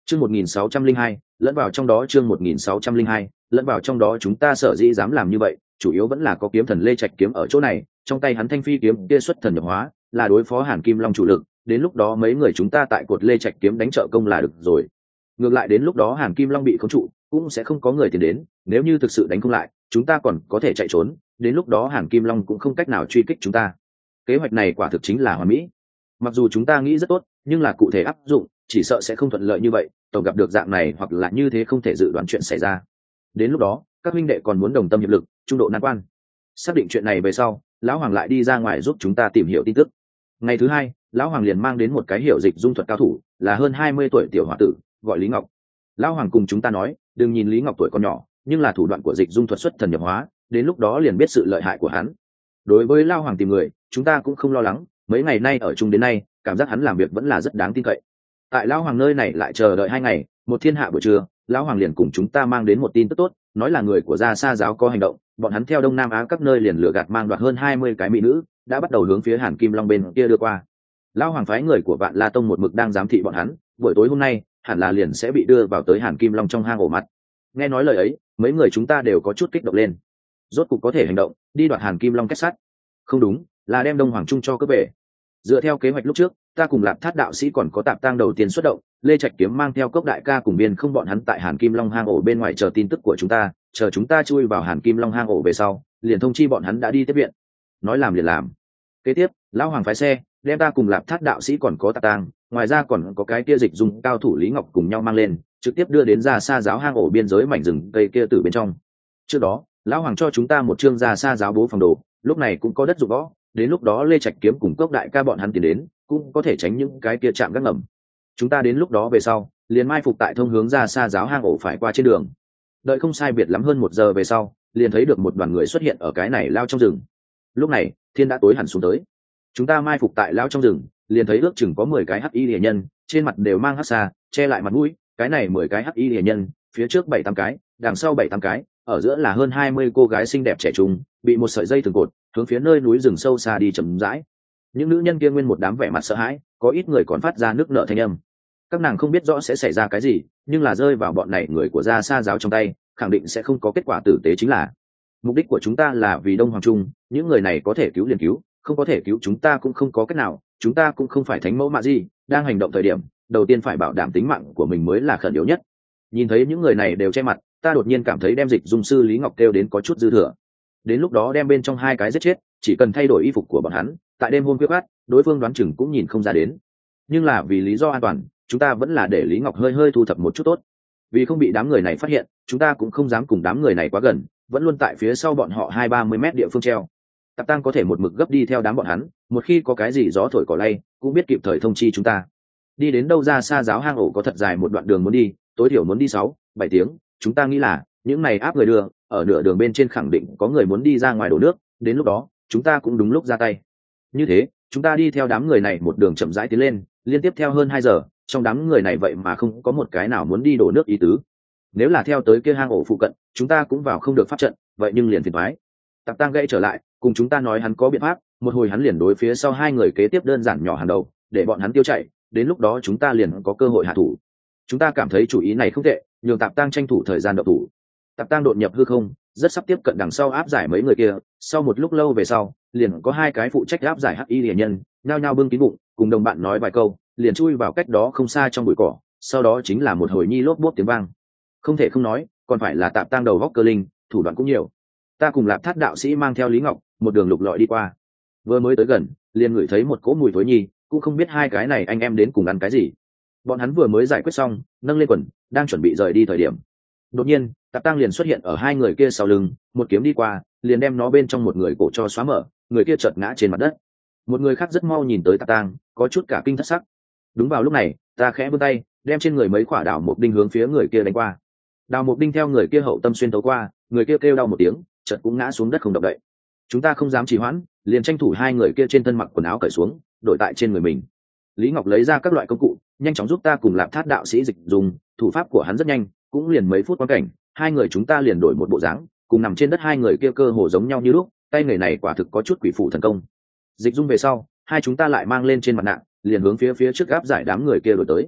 Chương 1602, lẫn vào trong đó chương 1602, lẫn vào trong đó chúng ta sở dĩ dám làm như vậy, chủ yếu vẫn là có kiếm thần Lê Trạch kiếm ở chỗ này, trong tay hắn thanh phi kiếm kia xuất thần nhập hóa, là đối phó Hàn Kim Long chủ lực, đến lúc đó mấy người chúng ta tại cột Lê Trạch kiếm đánh trợ công là được rồi. Ngược lại đến lúc đó Hàn Kim Long bị khống trụ, cũng sẽ không có người tiền đến, nếu như thực sự đánh không lại, chúng ta còn có thể chạy trốn, đến lúc đó Hàn Kim Long cũng không cách nào truy kích chúng ta. Kế hoạch này quả thực chính là hoàn mỹ. Mặc dù chúng ta nghĩ rất tốt, nhưng là cụ thể áp dụng, chỉ sợ sẽ không thuận lợi như vậy, tổng gặp được dạng này hoặc là như thế không thể dự đoán chuyện xảy ra. Đến lúc đó các huynh đệ còn muốn đồng tâm hiệp lực, trung độ nan quan. Xác định chuyện này về sau, lão hoàng lại đi ra ngoài giúp chúng ta tìm hiểu tin tức. Ngày thứ hai, lão hoàng liền mang đến một cái hiểu dịch dung thuật cao thủ, là hơn 20 tuổi tiểu hòa tử, gọi Lý Ngọc. Lão hoàng cùng chúng ta nói, đừng nhìn Lý Ngọc tuổi còn nhỏ, nhưng là thủ đoạn của dịch dung thuật xuất thần nhập hóa, đến lúc đó liền biết sự lợi hại của hắn. Đối với lão hoàng tìm người, chúng ta cũng không lo lắng, mấy ngày nay ở chung đến nay, cảm giác hắn làm việc vẫn là rất đáng tin cậy. Tại lão hoàng nơi này lại chờ đợi 2 ngày, một thiên hạ buổi trưa, lão hoàng liền cùng chúng ta mang đến một tin tức tốt, nói là người của Gia Sa giáo có hành động, bọn hắn theo Đông Nam Á các nơi liền lừa gạt mang đoạt hơn 20 cái mỹ nữ, đã bắt đầu hướng phía Hàn Kim Long bên kia đưa qua. Lão hoàng phái người của Vạn La Tông một mực đang giám thị bọn hắn, buổi tối hôm nay hẳn là liền sẽ bị đưa vào tới Hàn Kim Long trong hang ổ mặt. Nghe nói lời ấy, mấy người chúng ta đều có chút kích động lên. Rốt cục có thể hành động, đi đoạt Hàn Kim Long kết sắt. Không đúng, là đem Đông Hoàng Trung cho cướp về. Dựa theo kế hoạch lúc trước, ta cùng Lạp Thát đạo sĩ còn có Tạp Tang đầu tiên xuất động, Lê Trạch kiếm mang theo Cốc đại ca cùng Biên Không bọn hắn tại Hàn Kim Long hang ổ bên ngoài chờ tin tức của chúng ta, chờ chúng ta chui vào Hàn Kim Long hang ổ về sau, liền thông chi bọn hắn đã đi tiếp viện. Nói làm liền làm. Kế tiếp, lão hoàng phái xe đem ta cùng Lạp Thát đạo sĩ còn có Tạp Tang, ngoài ra còn có cái kia dịch dung cao thủ Lý Ngọc cùng nhau mang lên, trực tiếp đưa đến Gia Sa giáo hang ổ biên giới mảnh rừng cây kia từ bên trong. Trước đó, lão hoàng cho chúng ta một chương Gia Sa giáo bố phòng đồ, lúc này cũng có đất dụng võ, đến lúc đó Lê Trạch kiếm cùng Cốc đại ca bọn hắn tiến đến, cũng có thể tránh những cái kia chạm gác ngầm. Chúng ta đến lúc đó về sau, liền mai phục tại thông hướng Gia Sa giáo hang ổ phải qua trên đường. Đợi không sai biệt lắm hơn 1 giờ về sau, liền thấy được một đoàn người xuất hiện ở cái này lao trong rừng. Lúc này thiên đã tối hẳn xuống tới, chúng ta mai phục tại lao trong rừng, liền thấy ước chừng có 10 cái hắc y liễu nhân, trên mặt đều mang hắc xà che lại mặt mũi. Cái này 10 cái hắc y liễu nhân, phía trước 7-8 cái, đằng sau 7-8 cái, ở giữa là hơn 20 cô gái xinh đẹp trẻ trung, bị một sợi dây thừng cột, hướng phía nơi núi rừng sâu xa đi chậm rãi. Những nữ nhân kia nguyên một đám vẻ mặt sợ hãi, có ít người còn phát ra nước nở thanh âm. Các nàng không biết rõ sẽ xảy ra cái gì, nhưng là rơi vào bọn này người của Gia Sa giáo trong tay, khẳng định sẽ không có kết quả tử tế. Chính là mục đích của chúng ta là vì Đông Hoàng Trung, những người này có thể cứu liền cứu, không có thể cứu chúng ta cũng không có cách nào, chúng ta cũng không phải thánh mẫu mà gì, đang hành động thời điểm, đầu tiên phải bảo đảm tính mạng của mình mới là khẩn yếu nhất. Nhìn thấy những người này đều che mặt, ta đột nhiên cảm thấy đem dịch dung sư Lý Ngọc kêu đến có chút dư thừa. Đến lúc đó đem bên trong 2 cái giết chết, chỉ cần thay đổi y phục của bọn hắn, tại đêm hôm quyết át, đối phương đoán chừng cũng nhìn không ra đến. Nhưng là vì lý do an toàn, chúng ta vẫn là để Lý Ngọc hơi hơi thu thập một chút tốt. Vì không bị đám người này phát hiện, chúng ta cũng không dám cùng đám người này quá gần, vẫn luôn tại phía sau bọn họ 20-30 mét địa phương treo. Tạp Tăng có thể một mực gấp đi theo đám bọn hắn, một khi có cái gì gió thổi cỏ lay, cũng biết kịp thời thông chi chúng ta. Đi đến đâu Ra Sa giáo hang ổ có thật dài một đoạn đường muốn đi, tối thiểu muốn đi 6-7 tiếng, chúng ta nghĩ là những này áp người đưa, ở nửa đường bên trên khẳng định có người muốn đi ra ngoài đổ nước, đến lúc đó chúng ta cũng đúng lúc ra tay. Như thế chúng ta đi theo đám người này một đường chậm rãi tiến lên, liên tiếp theo hơn 2 giờ, trong đám người này vậy mà không có một cái nào muốn đi đổ nước ý tứ. Nếu là theo tới kia hang ổ phụ cận, chúng ta cũng vào không được pháp trận, vậy nhưng liền phiền toái. Tạp Tăng gãy trở lại, cùng chúng ta nói hắn có biện pháp, một hồi hắn liền đối phía sau 2 người kế tiếp đơn giản nhỏ hàng đầu, để bọn hắn tiêu chạy, đến lúc đó chúng ta liền có cơ hội hạ thủ. Chúng ta cảm thấy chủ ý này không tệ, nhường Tạp Tăng tranh thủ thời gian động thủ. Tạp Tăng đột nhập hư không, rất sắp tiếp cận đằng sau áp giải mấy người kia, sau một lúc lâu về sau, liền có 2 cái phụ trách áp giải hắc y liễu nhân, nhao nhao bưng kín bụng, cùng đồng bạn nói vài câu, liền chui vào cách đó không xa trong bụi cỏ, sau đó chính là một hồi nhi lốp bốp tiếng vang. Không thể không nói, còn phải là Tạp Tăng đầu góc cơ linh, thủ đoạn cũng nhiều. Ta cùng Lạp Thát đạo sĩ mang theo Lý Ngọc, một đường lục lọi đi qua. Vừa mới tới gần, liền ngửi thấy một cỗ mùi thối nhi, cũng không biết 2 cái này anh em đến cùng ăn cái gì. Bọn hắn vừa mới giải quyết xong, nâng lên quần, đang chuẩn bị rời đi thời điểm, đột nhiên Tạp Tăng liền xuất hiện ở 2 người kia sau lưng, một kiếm đi qua, liền đem nó bên trong một người cổ cho xóa mở, người kia chợt ngã trên mặt đất. Một người khác rất mau nhìn tới Tạp Tăng, có chút cả kinh thất sắc. Đúng vào lúc này, ta khẽ vươn tay, đem trên người mấy quả đào mộc đinh hướng phía người kia đánh qua. Đào mộc đinh theo người kia hậu tâm xuyên thấu qua, người kia kêu đau một tiếng, chợt cũng ngã xuống đất không động đậy. Chúng ta không dám trì hoãn, liền tranh thủ 2 người kia trên thân mặc quần áo cởi xuống, đổi tại trên người mình. Lý Ngọc lấy ra các loại công cụ, nhanh chóng giúp ta cùng Lạp Thát đạo sĩ dịch dùng, thủ pháp của hắn rất nhanh, cũng liền mấy phút quan cảnh, 2 người chúng ta liền đổi một bộ dáng, cùng nằm trên đất 2 người kia cơ hồ giống nhau như lúc, tay người này quả thực có chút quỷ phụ thần công. Dịch dung về sau, 2 chúng ta lại mang lên trên mặt nạ, liền hướng phía trước áp giải đám người kia đổi tới.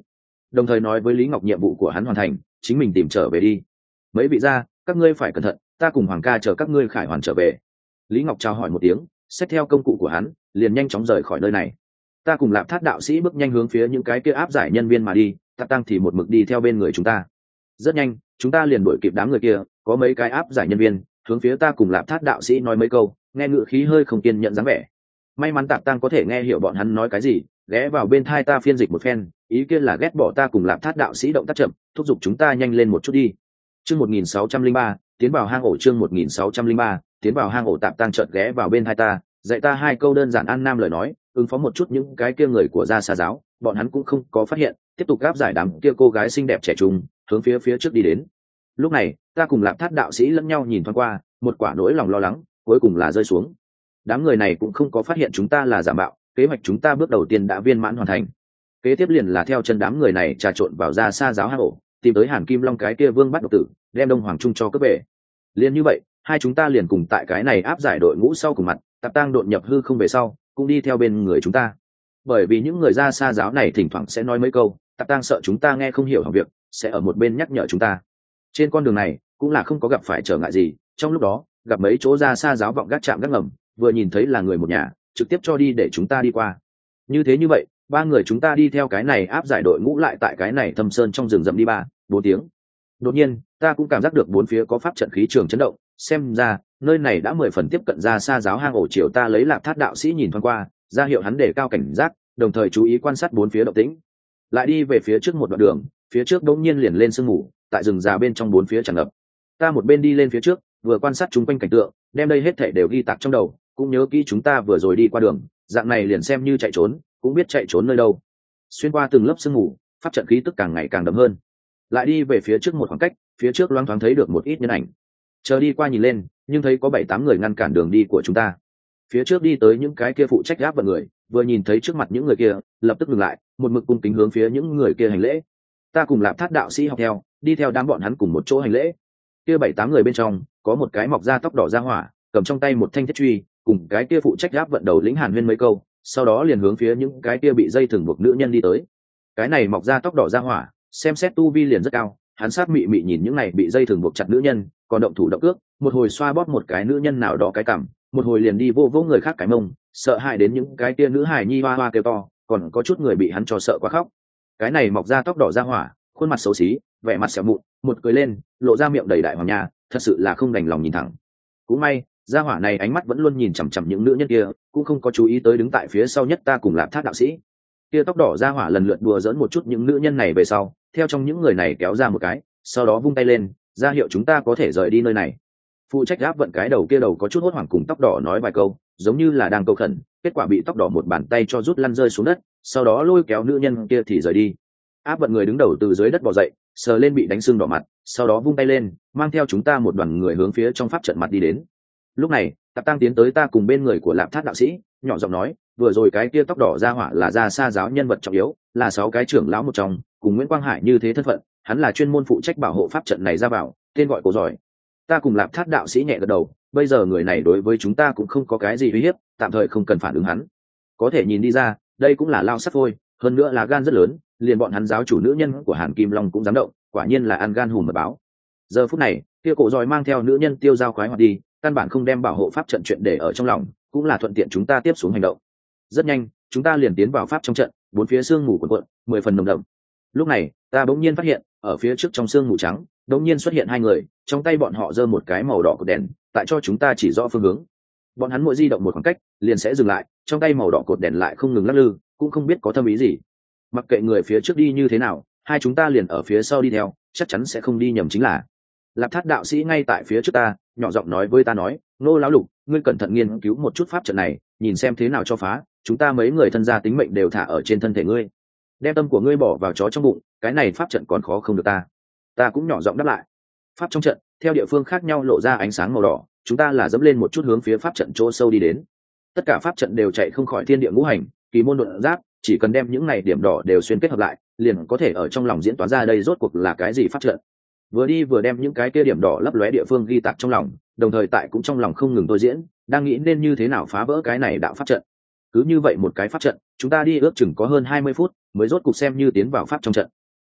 đồng thời nói với Lý Ngọc nhiệm vụ của hắn hoàn thành, chính mình tìm trở về đi. Mấy vị gia, các ngươi phải cẩn thận, ta cùng Hoàng ca chờ các ngươi khải hoàn trở về. Lý Ngọc chào hỏi một tiếng, xách theo công cụ của hắn, liền nhanh chóng rời khỏi nơi này. Ta cùng Lạp Thát đạo sĩ bước nhanh hướng phía những cái kia áp giải nhân viên mà đi, Tạp Tăng thì một mực đi theo bên người chúng ta. Rất nhanh, chúng ta liền đuổi kịp đám người kia, có mấy cái áp giải nhân viên hướng phía ta cùng Lạp Thát đạo sĩ nói mấy câu, nghe ngữ khí hơi không kiên nhẫn dáng vẻ. May mắn Tạp Tăng có thể nghe hiểu bọn hắn nói cái gì, ghé vào bên thai ta phiên dịch một phen, ý kiến là ghét bỏ ta cùng Lạp Thát đạo sĩ động tác chậm, thúc giục chúng ta nhanh lên một chút đi. Chương 1603, tiến vào hang ổ. Chương 1603, tiến vào hang ổ. Tạp Tăng chợt ghé vào bên thai ta, dạy ta hai câu đơn giản an nam lời nói, ứng phó một chút những cái kia người của gia xa giáo, bọn hắn cũng không có phát hiện, tiếp tục gáp giải đám kia cô gái xinh đẹp trẻ trung, hướng phía trước đi đến. Lúc này, ta cùng Lạp Thát đạo sĩ lẫn nhau nhìn thoáng qua, một quả nỗi lòng lo lắng cuối cùng là rơi xuống. Đám người này cũng không có phát hiện chúng ta là giả mạo, kế hoạch chúng ta bước đầu tiên đã viên mãn hoàn thành. Kế tiếp liền là theo chân đám người này trà trộn vào gia xa giáo hang ổ, tìm tới Hàn Kim Long cái kia vương bắt độc tử, đem Đông Hoàng Trung cho cướp về. Liên như vậy, hai chúng ta liền cùng tại cái này áp giải đội ngũ sau cùng mặt, Tạp Tăng đột nhập hư không về sau, cũng đi theo bên người chúng ta. Bởi vì những người gia xa giáo này thỉnh thoảng sẽ nói mấy câu, Tạp Tăng sợ chúng ta nghe không hiểu học việc, sẽ ở một bên nhắc nhở chúng ta. Trên con đường này cũng là không có gặp phải trở ngại gì, trong lúc đó gặp mấy chỗ gia xa giáo vọng gác chạm gác ngầm, vừa nhìn thấy là người một nhà, trực tiếp cho đi để chúng ta đi qua. Như vậy, ba người chúng ta đi theo cái này áp giải đội ngũ lại tại cái này thâm sơn trong rừng rậm đi 3-4 tiếng. Đột nhiên, ta cũng cảm giác được bốn phía có pháp trận khí trường chấn động, xem ra nơi này đã 10 phần tiếp cận ra xa giáo hang ổ. Chiều ta lấy Lạp Thát đạo sĩ nhìn thoáng qua, ra hiệu hắn để cao cảnh giác, đồng thời chú ý quan sát bốn phía động tĩnh. Lại đi về phía trước một đoạn đường, phía trước đột nhiên liền lên sương mù, tại rừng già bên trong bốn phía tràn ngập. Ta một bên đi lên phía trước, vừa quan sát chung quanh cảnh tượng, đem đây hết thảy đều ghi tạc trong đầu, cũng nhớ kỹ chúng ta vừa rồi đi qua đường, dạng này liền xem như chạy trốn, cũng biết chạy trốn nơi đâu. Xuyên qua từng lớp sương mù, pháp trận khí tức càng ngày càng đậm hơn. Lại đi về phía trước một khoảng cách, phía trước loáng thoáng thấy được một ít nhân ảnh. Chờ đi qua nhìn lên, nhưng thấy có 7-8 người ngăn cản đường đi của chúng ta. Phía trước đi tới những cái kia phụ trách gáp vận người, vừa nhìn thấy trước mặt những người kia, lập tức ngừng lại, một mực cung kính hướng phía những người kia hành lễ. Ta cùng Lạp Thát đạo sĩ học theo, đi theo đám bọn hắn cùng một chỗ hành lễ. Kia 7-8 người bên trong, có một cái mọc da tóc đỏ da hỏa, cầm trong tay một thanh thiết truy, cùng cái kia phụ trách gáp vận đầu lĩnh Hàn Huyên mấy câu, sau đó liền hướng phía những cái kia bị dây thừng buộc nữ nhân đi tới. Cái này mọc da tóc đỏ da hỏa, xem xét tu vi liền rất cao, hắn sát mị mị nhìn những này bị dây thừng buộc chặt nữ nhân, còn động thủ động cước, một hồi xoa bóp một cái nữ nhân nào đó cái cằm, một hồi liền đi vô người khác cái mông, sợ hãi đến những cái kia nữ hài nhi hoa hoa kêu to, còn có chút người bị hắn cho sợ quá khóc. Cái này mọc da tóc đỏ da hỏa, khuôn mặt xấu xí, vẻ mặt sẹo mụn, một cười lên, lộ ra miệng đầy đại hoàng nha, thật sự là không đành lòng nhìn thẳng. Cũng may, da hỏa này ánh mắt vẫn luôn nhìn chằm chằm những nữ nhân kia, cũng không có chú ý tới đứng tại phía sau nhất ta cùng Lạp Thát đạo sĩ. Kia tóc đỏ da hỏa lần lượt đùa giỡn một chút những nữ nhân này về sau, theo trong những người này kéo ra một cái, sau đó vung tay lên, ra hiệu chúng ta có thể rời đi nơi này. Phụ trách áp vận cái đầu kia đầu có chút hốt hoảng cùng tóc đỏ nói vài câu, giống như là đang cầu khẩn, kết quả bị tóc đỏ một bàn tay cho rút lăn rơi xuống đất, sau đó lôi kéo nữ nhân kia thì rời đi. Áp vận người đứng đầu từ dưới đất bò dậy, sờ lên bị đánh sưng đỏ mặt, sau đó vung tay lên, mang theo chúng ta một đoàn người hướng phía trong pháp trận mặt đi đến. Lúc này, Tạp Tăng tiến tới ta cùng bên người của Lạp Thát đạo sĩ, nhỏ giọng nói, vừa rồi cái kia tóc đỏ ra hỏa là gia sa giáo nhân vật trọng yếu, là 6 cái trưởng lão một trong, cùng Nguyễn Quang Hải như thế thân phận, hắn là chuyên môn phụ trách bảo hộ pháp trận này ra vào, tên gọi Cổ Giỏi. Ta cùng Lạp Thát đạo sĩ nhẹ gật đầu, bây giờ người này đối với chúng ta cũng không có cái gì uy hiếp, tạm thời không cần phản ứng hắn. Có thể nhìn đi ra, đây cũng là lao sắt thôi, hơn nữa là gan rất lớn, liền bọn hắn giáo chủ nữ nhân của Hàn Kim Long cũng dám động, quả nhiên là ăn gan hùm mật báo. Giờ phút này, kia Cổ Giỏi mang theo nữ nhân tiêu dao khoái hoạt đi, căn bản không đem bảo hộ pháp trận chuyện để ở trong lòng, cũng là thuận tiện chúng ta tiếp xuống hành động. Rất nhanh, chúng ta liền tiến vào pháp trong trận, bốn phía sương mù cuộn cuộn, 10 phần nồng đậm. Lúc này, ta bỗng nhiên phát hiện, ở phía trước trong sương mù trắng, bỗng nhiên xuất hiện 2 người, trong tay bọn họ giơ một cái màu đỏ của đèn, tại cho chúng ta chỉ rõ phương hướng. Bọn hắn mỗi di động một khoảng cách, liền sẽ dừng lại, trong tay màu đỏ cột đèn lại không ngừng lắc lư, cũng không biết có thâm ý gì. Mặc kệ người phía trước đi như thế nào, hai chúng ta liền ở phía sau đi theo, chắc chắn sẽ không đi nhầm chính là. Lạp Thát đạo sĩ ngay tại phía trước ta, nhỏ giọng nói với ta nói, Nô lão lục, ngươi cẩn thận nghiên cứu một chút pháp trận này, nhìn xem thế nào cho phá, chúng ta mấy người thân gia tính mệnh đều thả ở trên thân thể ngươi, đem tâm của ngươi bỏ vào chó trong bụng, cái này pháp trận còn khó không được ta. Ta cũng nhỏ giọng đáp lại. Pháp trong trận, theo địa phương khác nhau lộ ra ánh sáng màu đỏ, chúng ta là dẫm lên một chút hướng phía pháp trận chỗ sâu đi đến. Tất cả pháp trận đều chạy không khỏi thiên địa ngũ hành, kỳ môn độn giáp, chỉ cần đem những này điểm đỏ đều xuyên kết hợp lại, liền có thể ở trong lòng diễn toán ra đây rốt cuộc là cái gì pháp trận. Vừa đi vừa đem những cái kia điểm đỏ lấp lóe địa phương ghi tạc trong lòng, đồng thời tại cũng trong lòng không ngừng tôi diễn, đang nghĩ nên như thế nào phá vỡ cái này đạo pháp trận. Cứ như vậy một cái pháp trận, chúng ta đi ước chừng có hơn 20 phút mới rốt cuộc xem như tiến vào pháp trong trận.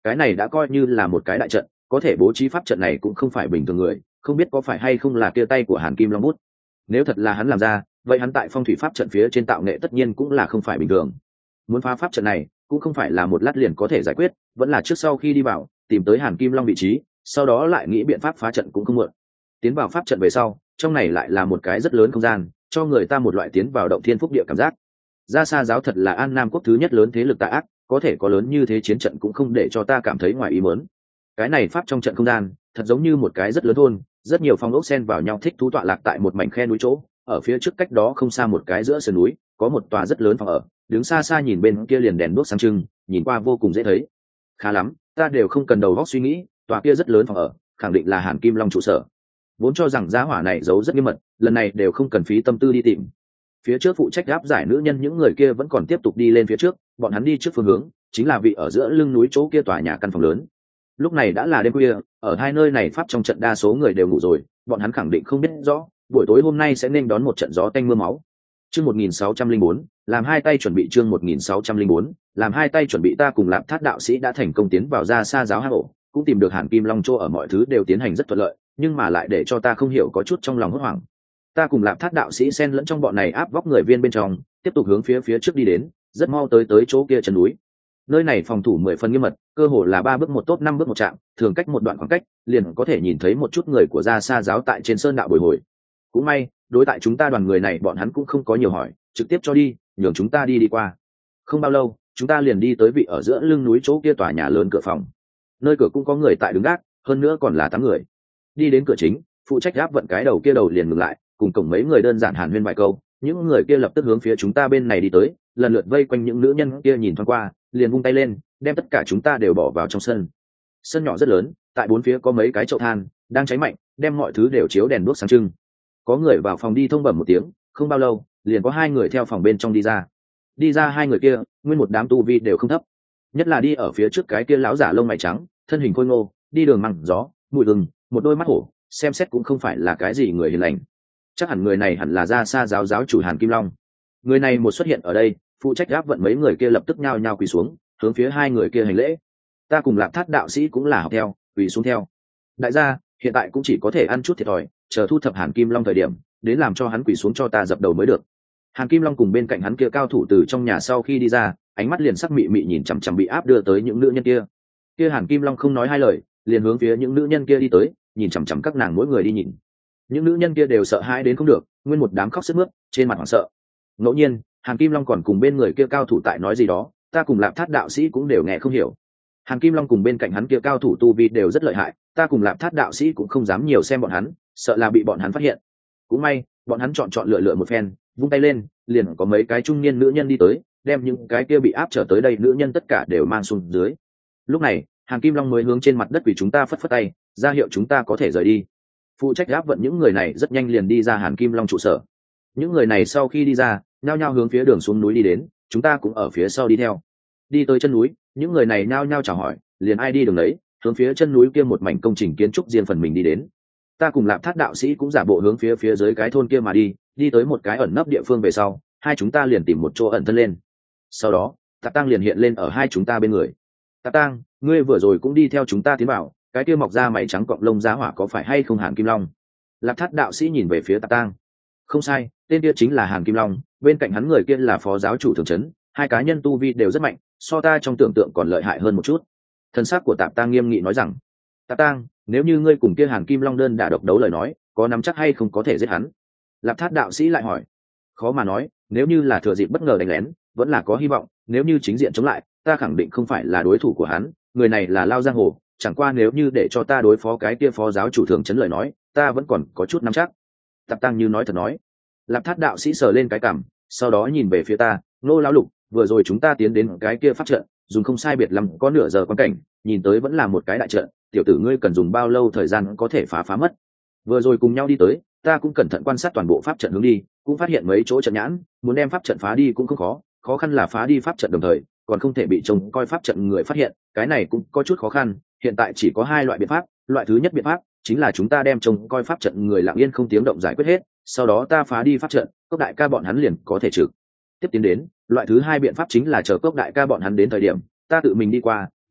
cái này đã coi như là một cái đại trận, có thể bố trí pháp trận này cũng không phải bình thường người, không biết có phải hay không là kia tay của Hàn Kim Long bút. Nếu thật là hắn làm ra, vậy hắn tại phong thủy pháp trận phía trên tạo nghệ tất nhiên cũng là không phải bình thường. Muốn phá pháp trận này cũng không phải là một lát liền có thể giải quyết, vẫn là trước sau khi đi vào tìm tới Hàn Kim Long vị trí, sau đó lại nghĩ biện pháp phá trận cũng không muộn. Tiến vào pháp trận về sau, trong này lại là một cái rất lớn không gian, cho người ta một loại tiến vào động thiên phúc địa cảm giác. Ra Sa giáo thật là An Nam quốc thứ nhất lớn thế lực tà ác, có thể có lớn như thế chiến trận cũng không để cho ta cảm thấy ngoài ý muốn. Cái này pháp trong trận không gian thật giống như một cái rất lớn thôn, rất nhiều phong ốc xen vào nhau thích thú tọa lạc tại một mảnh khe núi chỗ. Ở phía trước cách đó không xa một cái giữa sườn núi có một tòa rất lớn phòng ở, đứng xa xa nhìn bên kia liền đèn đuốc sáng trưng, nhìn qua vô cùng dễ thấy. Khá lắm, ta đều không cần đầu óc suy nghĩ, tòa kia rất lớn phòng ở khẳng định là Hàn Kim Long trụ sở. Vốn cho rằng giá hỏa này giấu rất nghiêm mật, lần này đều không cần phí tâm tư đi tìm. Phía trước phụ trách áp giải nữ nhân những người kia vẫn còn tiếp tục đi lên phía trước, bọn hắn đi trước phương hướng chính là vị ở giữa lưng núi chỗ kia tòa nhà căn phòng lớn. Lúc này đã là đêm khuya, ở hai nơi này pháp trong trận đa số người đều ngủ rồi, bọn hắn khẳng định không biết rõ buổi tối hôm nay sẽ nên đón một trận gió tanh mưa máu. Chương 1604, làm hai tay chuẩn bị. Chương 1604, làm hai tay chuẩn bị. Ta cùng Lạp Thát đạo sĩ đã thành công tiến vào Ra Sa giáo hang ổ, cũng tìm được Hàn Kim Long chỗ ở, mọi thứ đều tiến hành rất thuận lợi, nhưng mà lại để cho ta không hiểu có chút trong lòng hốt hoảng. Ta cùng Lạp Thát đạo sĩ xen lẫn trong bọn này áp vóc người viên bên trong, tiếp tục hướng phía trước đi đến, rất mau tới chỗ kia chân núi. Nơi này phòng thủ 10 phần nghiêm mật, cơ hồ là 3 bước một tốt 5 bước một chạm, thường cách một đoạn khoảng cách liền có thể nhìn thấy một chút người của Ra Sa giáo tại trên sơn đạo bồi hồi. Cũng may đối tại chúng ta đoàn người này bọn hắn cũng không có nhiều hỏi, trực tiếp cho đi, nhường chúng ta đi qua. Không bao lâu chúng ta liền đi tới vị ở giữa lưng núi chỗ kia tòa nhà lớn cửa phòng. Nơi cửa cũng có người tại đứng gác, hơn nữa còn là 8 người. Đi đến cửa chính, phụ trách gác vận cái đầu kia đầu liền ngừng lại, cùng cổng mấy người đơn giản hàn huyên vài câu. Những người kia lập tức hướng phía chúng ta bên này đi tới, lần lượt vây quanh những nữ nhân kia nhìn thoáng qua, liền vung tay lên đem tất cả chúng ta đều bỏ vào trong sân. Sân nhỏ rất lớn, tại bốn phía có mấy cái chậu than đang cháy mạnh, đem mọi thứ đều chiếu đèn đuốc sáng trưng. Có người vào phòng đi thông bẩm một tiếng, không bao lâu liền có 2 người theo phòng bên trong đi ra 2 người kia nguyên một đám tu vi đều không thấp, nhất là đi ở phía trước cái kia lão giả lông mày trắng, thân hình khôi ngô, đi đường măng gió mùi gừng, một đôi mắt hổ, xem xét cũng không phải là cái gì người hiền lành. Chắc hẳn người này hẳn là Ra Sa giáo giáo chủ Hàn Kim Long. Người này một xuất hiện ở đây, phụ trách áp vận mấy người kia lập tức nhao nhao quỳ xuống, hướng phía 2 người kia hành lễ. Ta cùng Lạp Thát đạo sĩ cũng là học theo, quỳ xuống theo. Đại gia hiện tại cũng chỉ có thể ăn chút thiệt thòi, chờ thu thập Hàn Kim Long thời điểm đến làm cho hắn quỳ xuống cho ta dập đầu mới được. Hàn Kim Long cùng bên cạnh hắn kia cao thủ từ trong nhà sau khi đi ra, ánh mắt liền sắc mị mị nhìn chằm chằm bị áp đưa tới những nữ nhân kia. Hàn Kim Long không nói hai lời, liền hướng phía những nữ nhân kia đi tới, nhìn chằm chằm các nàng mỗi người đi nhìn. Những nữ nhân kia đều sợ hãi đến không được, nguyên một đám khóc sướt mướt, trên mặt hoảng sợ. Ngẫu nhiên Hàn Kim Long còn cùng bên người kia cao thủ tại nói gì đó, ta cùng Lạp Thát đạo sĩ cũng đều nghe không hiểu. Hàn Kim Long cùng bên cạnh hắn kia cao thủ tu vi đều rất lợi hại, ta cùng Lạp Thát đạo sĩ cũng không dám nhiều xem bọn hắn, sợ là bị bọn hắn phát hiện. Cũng may bọn hắn chọn lựa một phen, vung tay lên liền có mấy cái trung niên nữ nhân đi tới, đem những cái kia bị áp trở tới đây nữ nhân tất cả đều mang xuống dưới. Lúc này Hàn Kim Long mới hướng trên mặt đất vì chúng ta phất phất tay, ra hiệu chúng ta có thể rời đi. Phụ trách áp vận những người này rất nhanh liền đi ra Hàn Kim Long trụ sở. Những người này sau khi đi ra nhao nhao hướng phía đường xuống núi đi đến, chúng ta cũng ở phía sau đi theo. Đi tới chân núi, những người này nhao nhao chào hỏi, liền ai đi đường đấy, hướng phía chân núi kia một mảnh công trình kiến trúc riêng phần mình đi đến. Ta cùng Lạp Thát đạo sĩ cũng giả bộ hướng phía dưới cái thôn kia mà đi tới một cái ẩn nấp địa phương về sau, hai chúng ta liền tìm một chỗ ẩn thân lên. Sau đó Tạp Tăng liền hiện lên ở hai chúng ta bên người. Tạp Tăng, ngươi vừa rồi cũng đi theo chúng ta tiến vào, cái kia mọc ra mày trắng cọng lông giá hỏa có phải hay không Hàn Kim Long? Lạp Thát đạo sĩ nhìn về phía Tạp Tăng. Không sai, tên kia chính là Hàn Kim Long, bên cạnh hắn người kia là phó giáo chủ thường trấn, hai cá nhân tu vi đều rất mạnh, so ta trong tưởng tượng còn lợi hại hơn một chút. Thân xác của Tạp Tăng nghiêm nghị nói rằng, Tạp Tăng, nếu như ngươi cùng kia Hàn Kim Long đơn đả độc đấu lời nói, có nắm chắc hay không có thể giết hắn? Lạp Thát đạo sĩ lại hỏi. Khó mà nói, nếu như là thừa dịp bất ngờ đánh lén, vẫn là có hy vọng, nếu như chính diện chống lại, ta khẳng định không phải là đối thủ của hắn, người này là lao giang hồ, chẳng qua nếu như để cho ta đối phó cái kia phó giáo chủ thường trấn lời nói, ta vẫn còn có chút nắm chắc. Tạp Tăng như nói thật nói. Lạp Thát đạo sĩ sờ lên cái cằm, sau đó nhìn về phía ta, Nô lão lục, vừa rồi chúng ta tiến đến cái kia pháp trận, dùng không sai biệt lắm có nửa giờ quan cảnh, nhìn tới vẫn là một cái đại trận, tiểu tử ngươi cần dùng bao lâu thời gian có thể phá mất? Vừa rồi cùng nhau đi tới, ta cũng cẩn thận quan sát toàn bộ pháp trận hướng đi, cũng phát hiện mấy chỗ trận nhãn, muốn đem pháp trận phá đi cũng không khó, khó khăn là phá đi pháp trận đồng thời còn không thể bị trông coi pháp trận người phát hiện, cái này cũng có chút khó khăn. Hiện tại chỉ có 2 loại biện pháp, loại thứ nhất biện pháp chính là chúng ta đem trông coi pháp trận người lặng yên không tiếng động giải quyết hết, sau đó ta phá đi pháp trận, Cốc đại ca bọn hắn liền có thể trực tiếp tiến đến. Loại thứ 2 biện pháp chính là chờ Cốc đại ca bọn hắn đến thời điểm, ta tự mình đi qua,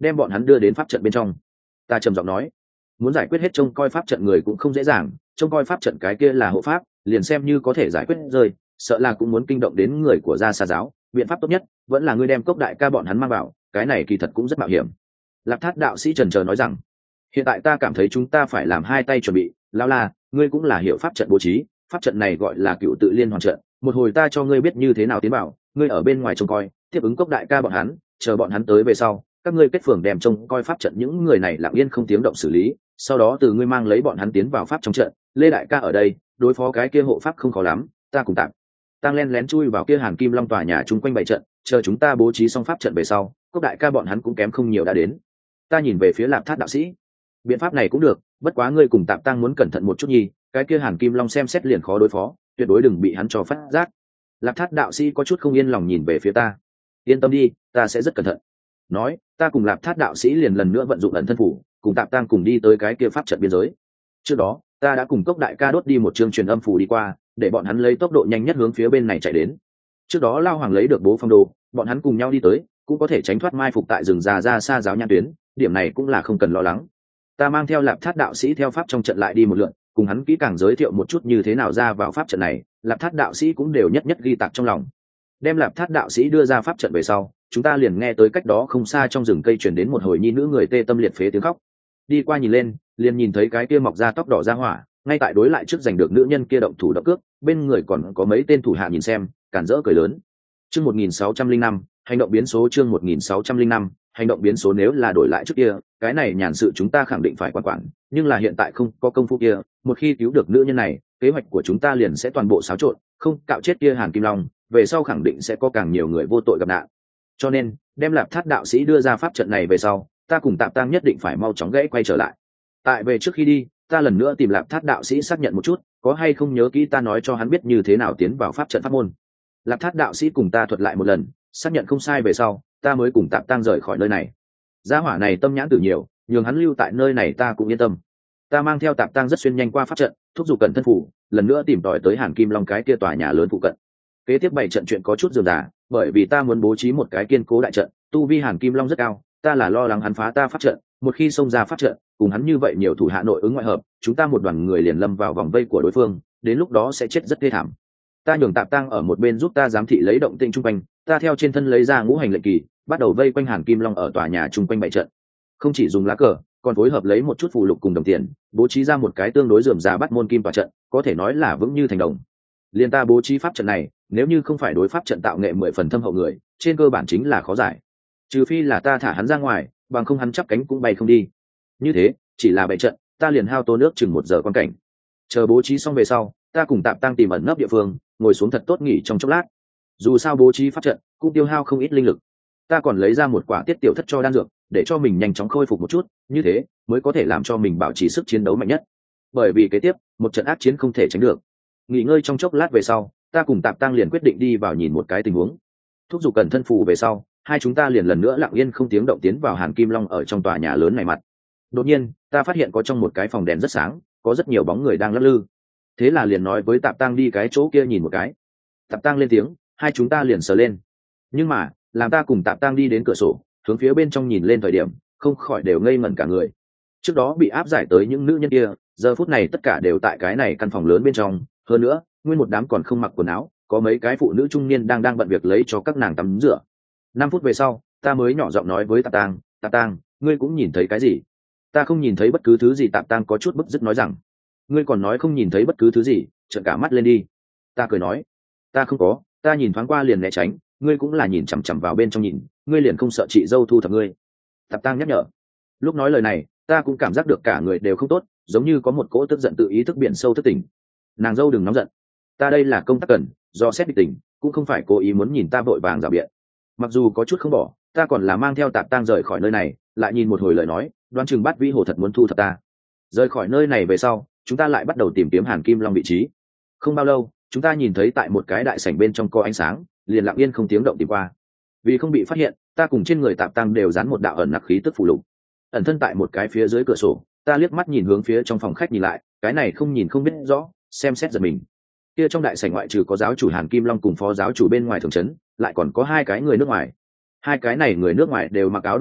đem bọn hắn đưa đến pháp trận bên trong. Ta trầm giọng nói, muốn giải quyết hết trông coi pháp trận người cũng không dễ dàng, trông coi pháp trận cái kia là hộ pháp, liền xem như có thể giải quyết rơi, sợ là cũng muốn kinh động đến người của gia sa giáo. Biện pháp tốt nhất vẫn là ngươi đem Cốc đại ca bọn hắn mang vào, cái này kỳ thật cũng rất mạo hiểm. Lạp Thát đạo sĩ trần trờ nói rằng, hiện tại ta cảm thấy chúng ta phải làm hai tay chuẩn bị. Lão La, ngươi cũng là hiểu pháp trận bố trí, pháp trận này gọi là cựu tự liên hoàn trận, một hồi ta cho ngươi biết như thế nào tiến vào, ngươi ở bên ngoài trông coi, tiếp ứng Cốc đại ca bọn hắn, chờ bọn hắn tới về sau, các ngươi kết phường đem trông coi pháp trận những người này lặng yên không tiếng động xử lý, sau đó từ ngươi mang lấy bọn hắn tiến vào pháp trong trận. Lê đại ca ở đây, đối phó cái kia hộ pháp không khó lắm, ta cùng tạm tăng len lén chui vào kia Hàn Kim Long tòa nhà chung quanh bảy trận, chờ chúng ta bố trí xong pháp trận về sau, Cốc đại ca bọn hắn cũng kém không nhiều đã đến. Ta nhìn về phía Lạp Thát đạo sĩ, biện pháp này cũng được, bất quá ngươi cùng tạm tăng muốn cẩn thận một chút nhi, cái kia Hàn Kim Long xem xét liền khó đối phó, tuyệt đối đừng bị hắn cho phát giác. Lạp Thát đạo sĩ có chút không yên lòng nhìn về phía ta, yên tâm đi, ta sẽ rất cẩn thận. Nói, ta cùng Lạp Thát đạo sĩ liền lần nữa vận dụng ẩn thân phủ, cùng tạm tăng cùng đi tới cái kia pháp trận biên giới. Trước đó, ta đã cùng Cốc đại ca đốt đi một chương truyền âm phủ đi qua, để bọn hắn lấy tốc độ nhanh nhất hướng phía bên này chạy đến. Trước đó Lao Hoàng lấy được bố phong đồ, bọn hắn cùng nhau đi tới, cũng có thể tránh thoát mai phục tại rừng già ra xa giáo nhãn tuyến, điểm này cũng là không cần lo lắng. Ta mang theo Lạp Thát đạo sĩ theo pháp trong trận lại đi một lượt, cùng hắn kỹ càng giới thiệu một chút như thế nào ra vào pháp trận này, Lạp Thát đạo sĩ cũng đều nhất nhất ghi tạc trong lòng. Đem Lạp Thát đạo sĩ đưa ra pháp trận về sau, chúng ta liền nghe tới cách đó không xa trong rừng cây truyền đến một hồi nhi nữ người tê tâm liệt phế tiếng khóc. Đi qua nhìn lên, liền nhìn thấy cái kia mọc ra tóc đỏ ra hỏa, ngay tại đối lại trước giành được nữ nhân kia động thủ động cước, bên người còn có mấy tên thủ hạ nhìn xem, cản rỡ cười lớn. Chương 1605, hành động biến số. Chương 1605, hành động biến số. Nếu là đổi lại trước kia, cái này nhàn sự chúng ta khẳng định phải quản, nhưng là hiện tại không có công phu kia, một khi cứu được nữ nhân này, kế hoạch của chúng ta liền sẽ toàn bộ xáo trộn, không cạo chết kia Hàn Kim Long, về sau khẳng định sẽ có càng nhiều người vô tội gặp nạn. Cho nên, đem Lạp Thát đạo sĩ đưa ra pháp trận này về sau, ta cùng Tạm Tăng nhất định phải mau chóng gãy quay trở lại. Tại về trước khi đi, ta lần nữa tìm Lạp Thát đạo sĩ xác nhận một chút, có hay không nhớ kỹ ta nói cho hắn biết như thế nào tiến vào pháp trận pháp môn. Lạp Thát đạo sĩ cùng ta thuật lại một lần, xác nhận không sai về sau, ta mới cùng Tạm Tăng rời khỏi nơi này. Gia hỏa này tâm nhãn tử nhiều, nhường hắn lưu tại nơi này ta cũng yên tâm. Ta mang theo Tạm Tăng rất xuyên nhanh qua pháp trận, thúc giục cẩn thân phủ, lần nữa tìm tòi tới Hàn Kim Long cái kia tòa nhà lớn phụ cận. Kế tiếp 7 trận chuyện có chút rườm rà, bởi vì ta muốn bố trí một cái kiên cố đại trận, tu vi Hàn Kim Long rất cao, ta là lo lắng hắn phá ta pháp trận, một khi xông ra pháp trận, cùng hắn như vậy nhiều thủ hạ nội ứng ngoại hợp, chúng ta một đoàn người liền lâm vào vòng vây của đối phương, đến lúc đó sẽ chết rất thê thảm. Ta nhường Tạm Tăng ở một bên giúp ta giám thị lấy động tĩnh chung quanh, ta theo trên thân lấy ra ngũ hành lệnh kỳ, bắt đầu vây quanh Hàn Kim Long ở tòa nhà chung quanh 7 trận. Không chỉ dùng lá cờ, còn phối hợp lấy một chút phù lục cùng đồng tiền, bố trí ra một cái tương đối rườm rà bắt môn kim tòa trận, có thể nói là vững như thành đồng. Liên ta bố trí pháp trận này, nếu như không phải đối pháp trận tạo nghệ 10 phần thâm hậu người, trên cơ bản chính là khó giải. Trừ phi là ta thả hắn ra ngoài, bằng không hắn chắp cánh cũng bay không đi. Như thế, chỉ là 7 trận, ta liền hao tốn nước chừng 1 giờ quan cảnh. Chờ bố trí xong về sau, ta cùng Tạm Tăng tìm ẩn nấp địa phương, ngồi xuống thật tốt nghỉ trong chốc lát. Dù sao bố trí pháp trận cũng tiêu hao không ít linh lực. Ta còn lấy ra một quả tiết tiểu thất cho đan dược, để cho mình nhanh chóng khôi phục một chút, như thế mới có thể làm cho mình bảo trì sức chiến đấu mạnh nhất. Bởi vì kế tiếp, một trận ác chiến không thể tránh được. Nghỉ ngơi trong chốc lát về sau, ta cùng Tạm Tăng liền quyết định đi vào nhìn một cái tình huống. Thúc giục cẩn thân phù về sau, hai chúng ta liền lần nữa lặng yên không tiếng động tiến vào Hàn Kim Long ở trong tòa nhà lớn này mặt. Đột nhiên, ta phát hiện có trong một cái phòng đèn rất sáng, có rất nhiều bóng người đang lắc lư. Thế là liền nói với Tạm Tăng đi cái chỗ kia nhìn một cái. Tạm Tăng lên tiếng, hai chúng ta liền sờ lên. Nhưng mà, làm ta cùng Tạm Tăng đi đến cửa sổ, hướng phía bên trong nhìn lên thời điểm, không khỏi đều ngây ngẩn cả người. Trước đó bị áp giải tới những nữ nhân kia, giờ phút này tất cả đều tại cái này căn phòng lớn bên trong, hơn nữa, nguyên một đám còn không mặc quần áo, có mấy cái phụ nữ trung niên đang bận việc lấy cho các nàng tắm rửa. 5 phút về sau, ta mới nhỏ giọng nói với Tạm Tăng, ngươi cũng nhìn thấy cái gì? Ta không nhìn thấy bất cứ thứ gì. Tạm Tăng có chút bức dứt nói rằng, ngươi còn nói không nhìn thấy bất cứ thứ gì, trợn cả mắt lên đi. Ta cười nói, ta không có, ta nhìn thoáng qua liền né tránh, ngươi cũng là nhìn chằm chằm vào bên trong nhìn, ngươi liền không sợ chị dâu thu thập ngươi. Tạm Tăng nhắc nhở. Lúc nói lời này, ta cũng cảm giác được cả người đều không tốt, giống như có một cỗ tức giận tự ý thức biển sâu thức tỉnh. Nàng dâu đừng nóng giận, ta đây là công tác cần, do xét địch tình, cũng không phải cố ý muốn nhìn ta vội vàng rào biện. Mặc dù có chút không bỏ, ta còn là mang theo Tạm Tăng rời khỏi nơi này, lại nhìn một hồi lời nói, đoán chừng Bát Vĩ Hồ thật muốn thu thập ta. Rời khỏi nơi này về sau, chúng ta lại bắt đầu tìm kiếm Hàn Kim Long vị trí. Không bao lâu, chúng ta nhìn thấy tại một cái đại sảnh bên trong có ánh sáng, liền lặng yên không tiếng động tìm qua. Vì không bị phát hiện, ta cùng trên người Tạm Tăng đều dán một đạo ẩn nặc khí tức phù lục. Ẩn thân tại một cái phía dưới cửa sổ, ta liếc mắt nhìn hướng phía trong phòng khách nhìn lại, cái này không nhìn không biết rõ, xem xét giật mình. Kia trong đại sảnh ngoại trừ có giáo chủ Hàn Kim Long cùng phó giáo chủ bên ngoài thường trấn, lại còn có 2 cái người nước ngoài. 2 cái này người nước ngoài đều mặc áo đôi tôm,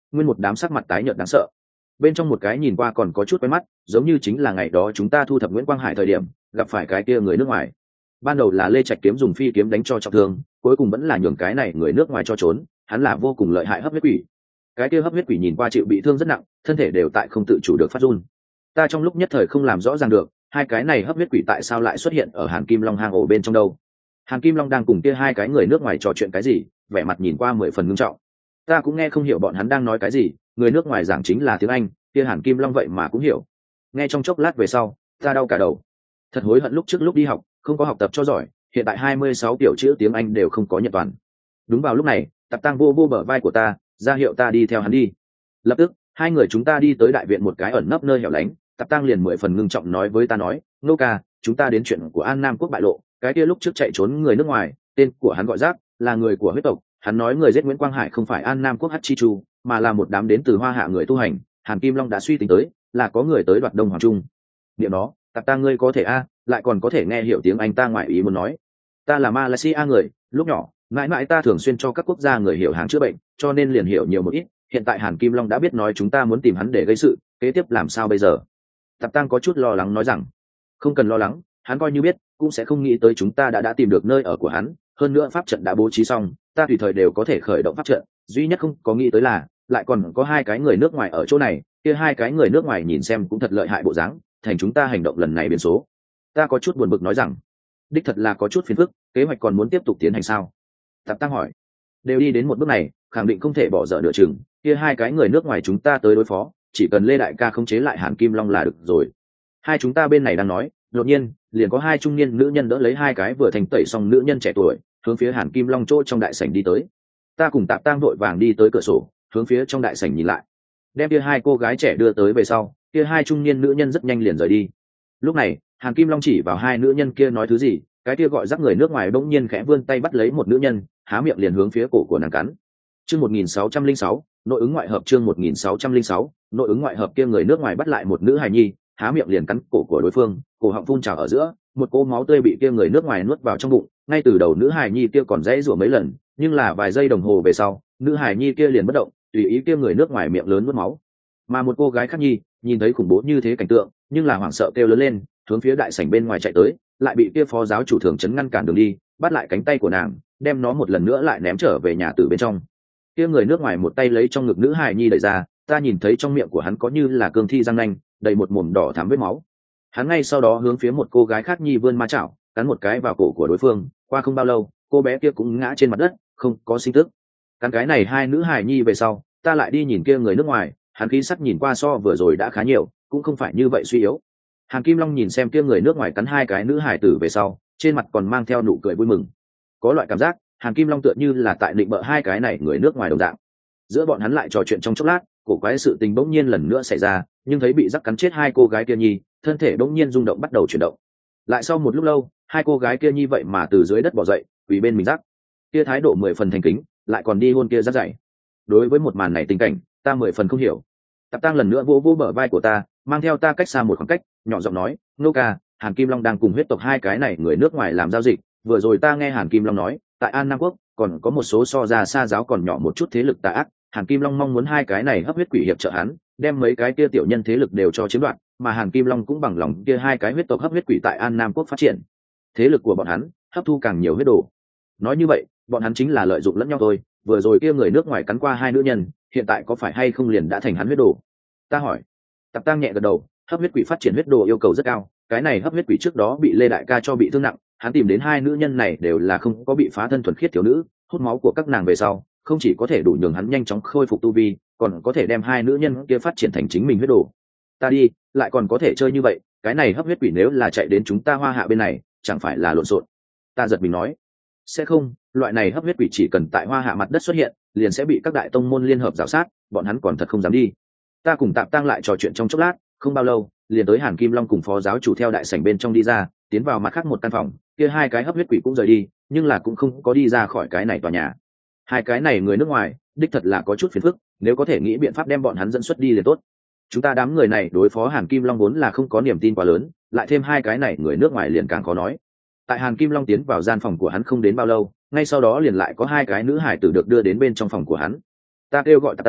nguyên một đám sắc mặt tái nhợt đáng sợ. Bên trong một cái nhìn qua còn có chút quen mắt, giống như chính là ngày đó chúng ta thu thập Nguyễn Quang Hải thời điểm gặp phải cái kia người nước ngoài. Ban đầu là Lê Trạch Kiếm dùng phi kiếm đánh cho trọng thương, cuối cùng vẫn là nhường cái này người nước ngoài cho trốn, hắn là vô cùng lợi hại hấp huyết quỷ. Cái kia hấp huyết quỷ nhìn qua chịu bị thương rất nặng, thân thể đều tại không tự chủ được phát run. Ta trong lúc nhất thời không làm rõ ràng được, hai cái này hấp huyết quỷ tại sao lại xuất hiện ở Hàn Kim Long hang ổ bên trong đâu. Hàn Kim Long đang cùng kia hai cái người nước ngoài trò chuyện cái gì, vẻ mặt nhìn qua 10 phần ngưng trọng. Ta cũng nghe không hiểu bọn hắn đang nói cái gì, người nước ngoài giảng chính là tiếng Anh, kia Hàn Kim Long vậy mà cũng hiểu. Nghe trong chốc lát về sau, ta đau cả đầu. Thật hối hận lúc trước lúc đi học, không có học tập cho giỏi, hiện tại 26 tiểu chữ tiếng Anh đều không có nhận toàn. Đúng vào lúc này, Tạp Tăng vô vô bờ vai của ta, ra hiệu ta đi theo hắn đi. Lập tức, hai người chúng ta đi tới đại viện một cái ẩn nấp nơi hẻo lánh, Tạp Tăng liền 10 phần ngưng trọng nói với ta nói, Nô ca, chúng ta đến chuyện của An Nam Quốc bại lộ, cái kia lúc trước chạy trốn người nước ngoài, tên của hắn gọi Giác, là người của huyết tộc, hắn nói người giết Nguyễn Quang Hải không phải An Nam Quốc Hắc Chi Chu, mà là một đám đến từ Hoa Hạ người tu hành, Hàn Kim Long đã suy tính tới, là có người tới đoạt Đông Hoàng Trung. Điều đó, Tạp Tăng ngươi có thể lại còn có thể nghe hiểu tiếng Anh, ta ngoại ý muốn nói. Ta là Malaysia người, lúc nhỏ, mãi mãi ta thường xuyên cho các quốc gia người hiểu hàng chữa bệnh, cho nên liền hiểu nhiều một ít. Hiện tại Hàn Kim Long đã biết nói chúng ta muốn tìm hắn để gây sự, kế tiếp làm sao bây giờ? Tạp Tăng có chút lo lắng nói rằng, không cần lo lắng, hắn coi như biết, cũng sẽ không nghĩ tới chúng ta đã tìm được nơi ở của hắn. Hơn nữa pháp trận đã bố trí xong, ta tùy thời đều có thể khởi động pháp trận. Duy nhất không có nghĩ tới là, lại còn có hai cái người nước ngoài ở chỗ này, kia hai cái người nước ngoài nhìn xem cũng thật lợi hại bộ dáng, thành chúng ta hành động lần này biến số. Ta có chút buồn bực nói rằng, đích thật là có chút phiền phức, kế hoạch còn muốn tiếp tục tiến hành sao? Tạp Tăng hỏi, đều đi đến một bước này, khẳng định không thể bỏ dở nửa chừng, kia hai cái người nước ngoài chúng ta tới đối phó, chỉ cần Lê đại ca khống chế lại Hàn Kim Long là được rồi. Hai chúng ta bên này đang nói, đột nhiên liền có hai trung niên nữ nhân đỡ lấy hai cái vừa thành tẩy xong nữ nhân trẻ tuổi, hướng phía Hàn Kim Long chỗ trong đại sảnh đi tới. Ta cùng Tạp Tăng vội vàng đi tới cửa sổ, hướng phía trong đại sảnh nhìn lại, đem kia hai cô gái trẻ đưa tới về sau, kia hai trung niên nữ nhân rất nhanh liền rời đi. Lúc này Hàn Kim Long chỉ vào hai nữ nhân kia nói thứ gì, cái kia gọi dắt người nước ngoài bỗng nhiên khẽ vươn tay bắt lấy một nữ nhân, há miệng liền hướng phía cổ của nàng cắn. Chương 1606, nội ứng ngoại hợp. Chương 1606, nội ứng ngoại hợp. Kia người nước ngoài bắt lại một nữ hài nhi, há miệng liền cắn cổ của đối phương, cổ họng phun trào ở giữa, một cỗ máu tươi bị kia người nước ngoài nuốt vào trong bụng. Ngay từ đầu nữ hài nhi kia còn dãy rủa mấy lần, nhưng là vài giây đồng hồ về sau, nữ hài nhi kia liền bất động, tùy ý kia người nước ngoài miệng lớn nuốt máu. Mà một cô gái khác nhi nhìn thấy khủng bố như thế cảnh tượng, nhưng là hoảng sợ kêu lớn lên, hướng phía đại sảnh bên ngoài chạy tới, lại bị kia phó giáo chủ thường trấn ngăn cản đường đi, bắt lại cánh tay của nàng, đem nó một lần nữa lại ném trở về nhà từ bên trong. Kia người nước ngoài một tay lấy trong ngực nữ hài nhi đẩy ra, ta nhìn thấy trong miệng của hắn có như là cương thi răng nanh, đầy một mồm đỏ thắm vết máu. Hắn ngay sau đó hướng phía một cô gái khác nhi vươn ma chảo, cắn một cái vào cổ của đối phương. Qua không bao lâu, cô bé kia cũng ngã trên mặt đất, không có sinh tức. Cắn cái này hai nữ hài nhi về sau, ta lại đi nhìn kia người nước ngoài, hắn khí sắc nhìn qua so vừa rồi đã khá nhiều, cũng không phải như vậy suy yếu. Hàn Kim Long nhìn xem kia người nước ngoài cắn hai cái nữ hài tử về sau, trên mặt còn mang theo nụ cười vui mừng. Có loại cảm giác Hàn Kim Long tựa như là tại định bợ hai cái này người nước ngoài đồng dạng. Giữa bọn hắn lại trò chuyện trong chốc lát, cổ quái sự tình bỗng nhiên lần nữa xảy ra, nhưng thấy bị rắc cắn chết hai cô gái kia nhi, thân thể bỗng nhiên rung động bắt đầu chuyển động. Lại sau một lúc lâu, hai cô gái kia nhi vậy mà từ dưới đất bò dậy, quỳ bên mình rắc. Kia thái độ 10 phần thành kính, lại còn đi hôn kia rắc dậy. Đối với một màn này tình cảnh, ta 10 phần không hiểu. Tạp Tăng lần nữa vỗ vỗ bờ vai của ta, mang theo ta cách xa một khoảng cách, nhỏ giọng nói, Nô ca, Hàn Kim Long đang cùng huyết tộc hai cái này người nước ngoài làm giao dịch. Vừa rồi ta nghe Hàn Kim Long nói, tại An Nam Quốc còn có một số so ra xa giáo còn nhỏ một chút thế lực tà ác. Hàn Kim Long mong muốn hai cái này hấp huyết quỷ hiệp trợ hắn, đem mấy cái kia tiểu nhân thế lực đều cho chiếm đoạt, mà Hàn Kim Long cũng bằng lòng kia hai cái huyết tộc hấp huyết quỷ tại An Nam Quốc phát triển thế lực của bọn hắn, hấp thu càng nhiều huyết đồ. Nói như vậy, bọn hắn chính là lợi dụng lẫn nhau thôi. Vừa rồi kia người nước ngoài cắn qua hai nữ nhân, hiện tại có phải hay không liền đã thành hắn huyết đồ? Ta hỏi. Tạp Tăng nhẹ gật đầu, hấp huyết quỷ phát triển huyết đồ yêu cầu rất cao, cái này hấp huyết quỷ trước đó bị Lê đại ca cho bị thương nặng, hắn tìm đến hai nữ nhân này đều là không có bị phá thân thuần khiết thiếu nữ, hút máu của các nàng về sau, không chỉ có thể đủ nhường hắn nhanh chóng khôi phục tu vi, còn có thể đem hai nữ nhân kia phát triển thành chính mình huyết đồ. Ta đi, lại còn có thể chơi như vậy, cái này hấp huyết quỷ nếu là chạy đến chúng ta Hoa Hạ bên này, chẳng phải là lộn xộn. Ta giật mình nói, sẽ không, loại này hấp huyết quỷ chỉ cần tại Hoa Hạ mặt đất xuất hiện, liền sẽ bị các đại tông môn liên hợp giảo sát, bọn hắn còn thật không dám đi. Ta cùng Tạp Tăng lại trò chuyện trong chốc lát, không bao lâu, liền tới Hàn Kim Long cùng phó giáo chủ theo đại sảnh bên trong đi ra, tiến vào mặt khác một căn phòng, kia hai cái hấp huyết quỷ cũng rời đi, nhưng là cũng không có đi ra khỏi cái này tòa nhà. Hai cái này người nước ngoài, đích thật là có chút phiền phức, nếu có thể nghĩ biện pháp đem bọn hắn dẫn xuất đi liền tốt. Chúng ta đám người này đối phó Hàn Kim Long vốn là không có niềm tin quá lớn, lại thêm hai cái này người nước ngoài liền càng khó nói. Tại Hàn Kim Long tiến vào gian phòng của hắn không đến bao lâu, ngay sau đó liền lại có hai cái nữ hải tử được đưa đến bên trong phòng của hắn. Ta kêu gọi Tạp Tăng,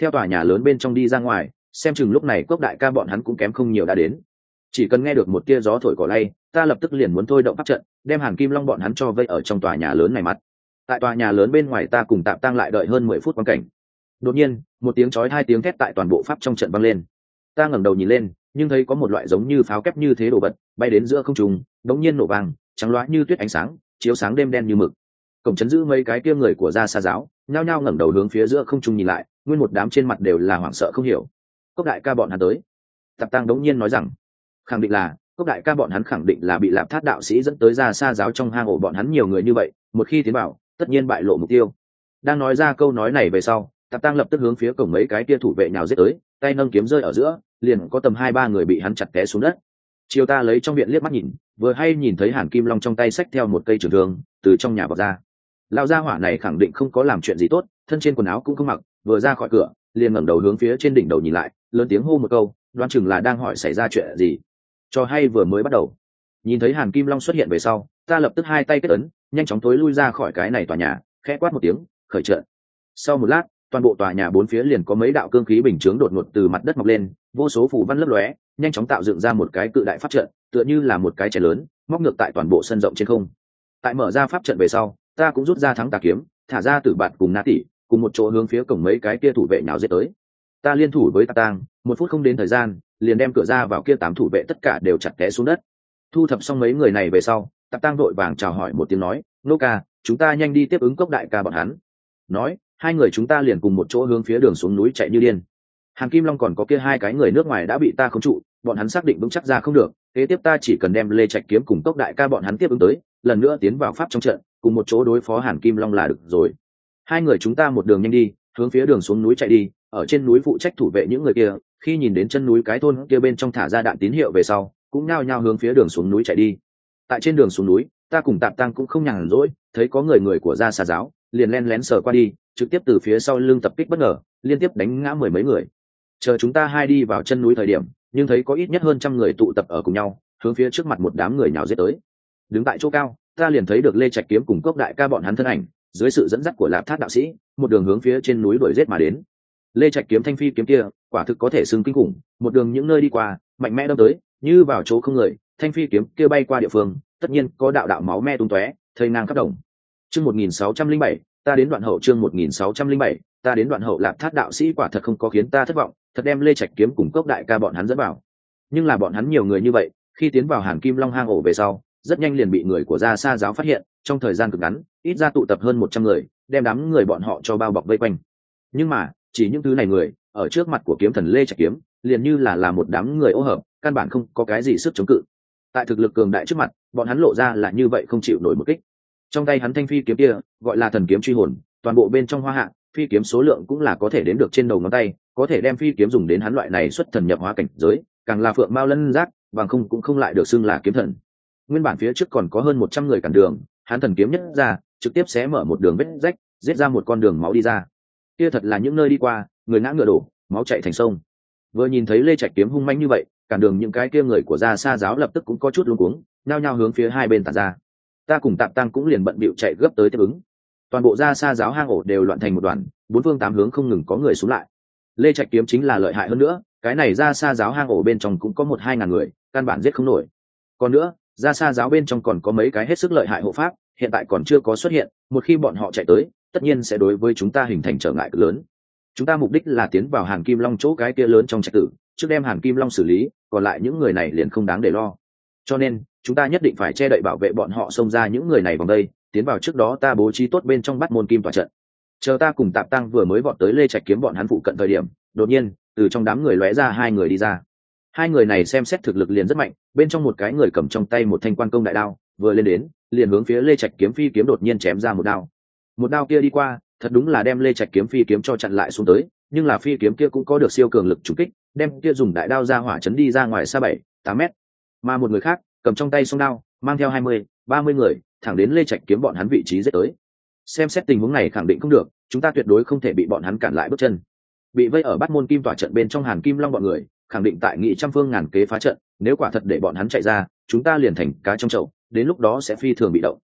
theo tòa nhà lớn bên trong đi ra ngoài, xem chừng lúc này Cốc đại ca bọn hắn cũng kém không nhiều đã đến. Chỉ cần nghe được một tia gió thổi cỏ lay, ta lập tức liền muốn thôi động pháp trận, đem Hàn Kim Long bọn hắn cho vây ở trong tòa nhà lớn này mặt. Tại tòa nhà lớn bên ngoài ta cùng Tạm Tăng lại đợi hơn 10 phút quan cảnh. Đột nhiên, một tiếng chói hai tiếng thét tại toàn bộ pháp trong trận vang lên. Ta ngẩng đầu nhìn lên, nhưng thấy có một loại giống như pháo kép như thế đồ vật bay đến giữa không trung, đống nhiên nổ vàng, trắng loá như tuyết ánh sáng, chiếu sáng đêm đen như mực. Cổng trấn giữ mấy cái kia người của Gia Sa giáo, nhao nhao ngẩng đầu hướng phía giữa không trung nhìn lại, nguyên một đám trên mặt đều là hoảng sợ không hiểu. Cốc đại ca bọn hắn tới. Tạm Tăng đống nhiên nói rằng, khẳng định là Cốc đại ca bọn hắn khẳng định là bị Lạp Thát đạo sĩ dẫn tới Gia Sa giáo trong hang ổ, bọn hắn nhiều người như vậy, một khi tiến vào, tất nhiên bại lộ mục tiêu. Đang nói ra câu nói này về sau, Tạp Tăng lập tức hướng phía cổng mấy cái kia thủ vệ nhào giết tới, tay nâng kiếm rơi ở giữa, liền có tầm 2-3 người bị hắn chặt té xuống đất. Chiều ta lấy trong viện liếc mắt nhìn, vừa hay nhìn thấy Hàn Kim Long trong tay xách theo một cây trường thương, từ trong nhà vọt ra. Lão gia hỏa này khẳng định không có làm chuyện gì tốt, thân trên quần áo cũng không mặc, vừa ra khỏi cửa, liền ngẩng đầu hướng phía trên đỉnh đầu nhìn lại, lớn tiếng hô một câu, đoán chừng là đang hỏi xảy ra chuyện gì. Cho hay vừa mới bắt đầu. Nhìn thấy Hàn Kim Long xuất hiện về sau, ta lập tức hai tay kết ấn, nhanh chóng tối lui ra khỏi cái này tòa nhà, khẽ quát một tiếng, khởi trận. Sau một lát, toàn bộ tòa nhà bốn phía liền có mấy đạo cương khí bình chướng đột ngột từ mặt đất mọc lên, vô số phù văn lấp lóe, nhanh chóng tạo dựng ra một cái cự đại pháp trận, tựa như là một cái chén lớn, móc ngược tại toàn bộ sân rộng trên không. Tại mở ra pháp trận về sau, ta cũng rút ra thắng tà kiếm, thả ra Tử Bạt cùng Na Tỷ, cùng một chỗ hướng phía cổng mấy cái kia thủ vệ nhào giết tới. Ta liên thủ với Tạp Tang, 1 phút không đến thời gian, liền đem cửa ra vào kia 8 thủ vệ tất cả đều chặt té xuống đất. Thu thập xong mấy người này về sau, Tạp Tang vội vàng chào hỏi một tiếng nói, nô ca, chúng ta nhanh đi tiếp ứng Cốc đại ca bọn hắn. Nói, hai người chúng ta liền cùng một chỗ hướng phía đường xuống núi chạy như điên. Hàn Kim Long còn có kia 2 cái người nước ngoài đã bị ta khống trụ, bọn hắn xác định vững chắc ra không được, kế tiếp ta chỉ cần đem Lê Trạch Kiếm cùng Cốc đại ca bọn hắn tiếp ứng tới, lần nữa tiến vào pháp trong trận, cùng một chỗ đối phó Hàn Kim Long là được rồi. Hai người chúng ta một đường nhanh đi, hướng phía đường xuống núi chạy đi, ở trên núi phụ trách thủ vệ những người kia, khi nhìn đến chân núi cái thôn kia bên trong thả ra đạn tín hiệu về sau, cũng nhao nhao hướng phía đường xuống núi chạy đi. Tại trên đường xuống núi, ta cùng Tạp Tăng cũng không nhàn rỗi, thấy có người của Gia Sa giáo, liền len lén sờ qua đi, trực tiếp từ phía sau lưng tập kích bất ngờ, liên tiếp đánh ngã 10 mấy người. Chờ chúng ta hai đi vào chân núi thời điểm, nhưng thấy có ít nhất hơn 100 người tụ tập ở cùng nhau, hướng phía trước mặt một đám người nhào giết tới. Đứng tại chỗ cao, ta liền thấy được Lê Trạch Kiếm cùng Cốc đại ca bọn hắn thân ảnh, dưới sự dẫn dắt của Lạp Thát đạo sĩ, một đường hướng phía trên núi đuổi giết mà đến. Lê Trạch Kiếm thanh phi kiếm kia, quả thực có thể xưng kinh khủng, một đường những nơi đi qua, mạnh mẽ đâm tới, như vào chỗ không người, thanh phi kiếm kia bay qua địa phương, tất nhiên có đạo đạo máu me tung tóe, thây ngang khắp đồng. Chương 1607, ta đến đoạn hậu. Chương 1607, ta đến đoạn hậu. Lạp Thát đạo sĩ quả thật không có khiến ta thất vọng, thật đem Lê Trạch Kiếm cùng Cốc đại ca bọn hắn dẫn vào. Nhưng là bọn hắn nhiều người như vậy, khi tiến vào Hàn Kim Long hang ổ về sau, rất nhanh liền bị người của Gia Sa giáo phát hiện, trong thời gian cực ngắn, ít ra tụ tập hơn 100 người, đem đám người bọn họ cho bao bọc vây quanh. Nhưng mà, chỉ những thứ này người, ở trước mặt của kiếm thần Lê Trạch Kiếm, liền như là một đám người ô hợp, căn bản không có cái gì sức chống cự. Tại thực lực cường đại trước mặt, bọn hắn lộ ra là như vậy không chịu nổi một kích. Trong tay hắn thanh phi kiếm kia, gọi là thần kiếm truy hồn, toàn bộ bên trong hoa hạ, phi kiếm số lượng cũng là có thể đếm được trên đầu ngón tay, có thể đem phi kiếm dùng đến hắn loại này xuất thần nhập hóa cảnh giới, càng là phượng mao lân giác, bằng không cũng không lại được xưng là kiếm thần. Nguyên bản phía trước còn có hơn 100 người cản đường, hắn thần kiếm nhất ra, trực tiếp xé mở một đường vết rách, giết ra một con đường máu đi ra. Kia thật là những nơi đi qua, người ngã ngựa đổ, máu chảy thành sông. Vừa nhìn thấy Lê Trạch Kiếm hung manh như vậy, cản đường những cái kia người của Gia Sa giáo lập tức cũng có chút luống cuống, nhao nhao hướng phía hai bên tản ra. Ta cùng Tạp Tăng cũng liền bận bịu chạy gấp tới tiếp ứng. Toàn bộ Gia Sa giáo hang ổ đều loạn thành một đoàn, 4 phương 8 hướng không ngừng có người xuống lại. Lê Trạch Kiếm chính là lợi hại hơn nữa, cái này Gia Sa giáo hang ổ bên trong cũng có 1-2 ngàn người, căn bản giết không nổi. Còn nữa, Gia Sa giáo bên trong còn có mấy cái hết sức lợi hại hộ pháp, hiện tại còn chưa có xuất hiện, một khi bọn họ chạy tới, tất nhiên sẽ đối với chúng ta hình thành trở ngại cực lớn. Chúng ta mục đích là tiến vào Hàn Kim Long chỗ cái kia lớn trong trạch tử, trước đem Hàn Kim Long xử lý, còn lại những người này liền không đáng để lo. Cho nên, chúng ta nhất định phải che đậy bảo vệ bọn họ xông ra những người này vòng đây, tiến vào trước đó ta bố trí tốt bên trong Bát Môn Kim tòa trận. Chờ ta cùng Tạp Tăng vừa mới vọt tới Lê Trạch Kiếm bọn hắn phụ cận thời điểm, đột nhiên, từ trong đám người lóe ra 2 người đi ra. 2 người này xem xét thực lực liền rất mạnh, bên trong một cái người cầm trong tay một thanh quan công đại đao, vừa lên đến, liền hướng phía Lê Trạch Kiếm phi kiếm đột nhiên chém ra một đao. Một đao kia đi qua, thật đúng là đem Lê Trạch Kiếm phi kiếm cho chặn lại xuống tới, nhưng là phi kiếm kia cũng có được siêu cường lực trùng kích, đem kia dùng đại đao ra hỏa chấn đi ra ngoài xa 7-8 mét. Mà một người khác, cầm trong tay song đao, mang theo 20-30 người, thẳng đến Lê Trạch Kiếm bọn hắn vị trí giết tới. Xem xét tình huống này khẳng định không được, chúng ta tuyệt đối không thể bị bọn hắn cản lại bước chân. Bị vây ở Bát Môn Kim tỏa trận bên trong Hàn Kim Long bọn người, khẳng định tại nghị trăm phương ngàn kế phá trận, nếu quả thật để bọn hắn chạy ra, chúng ta liền thành cá trong chậu, đến lúc đó sẽ phi thường bị động.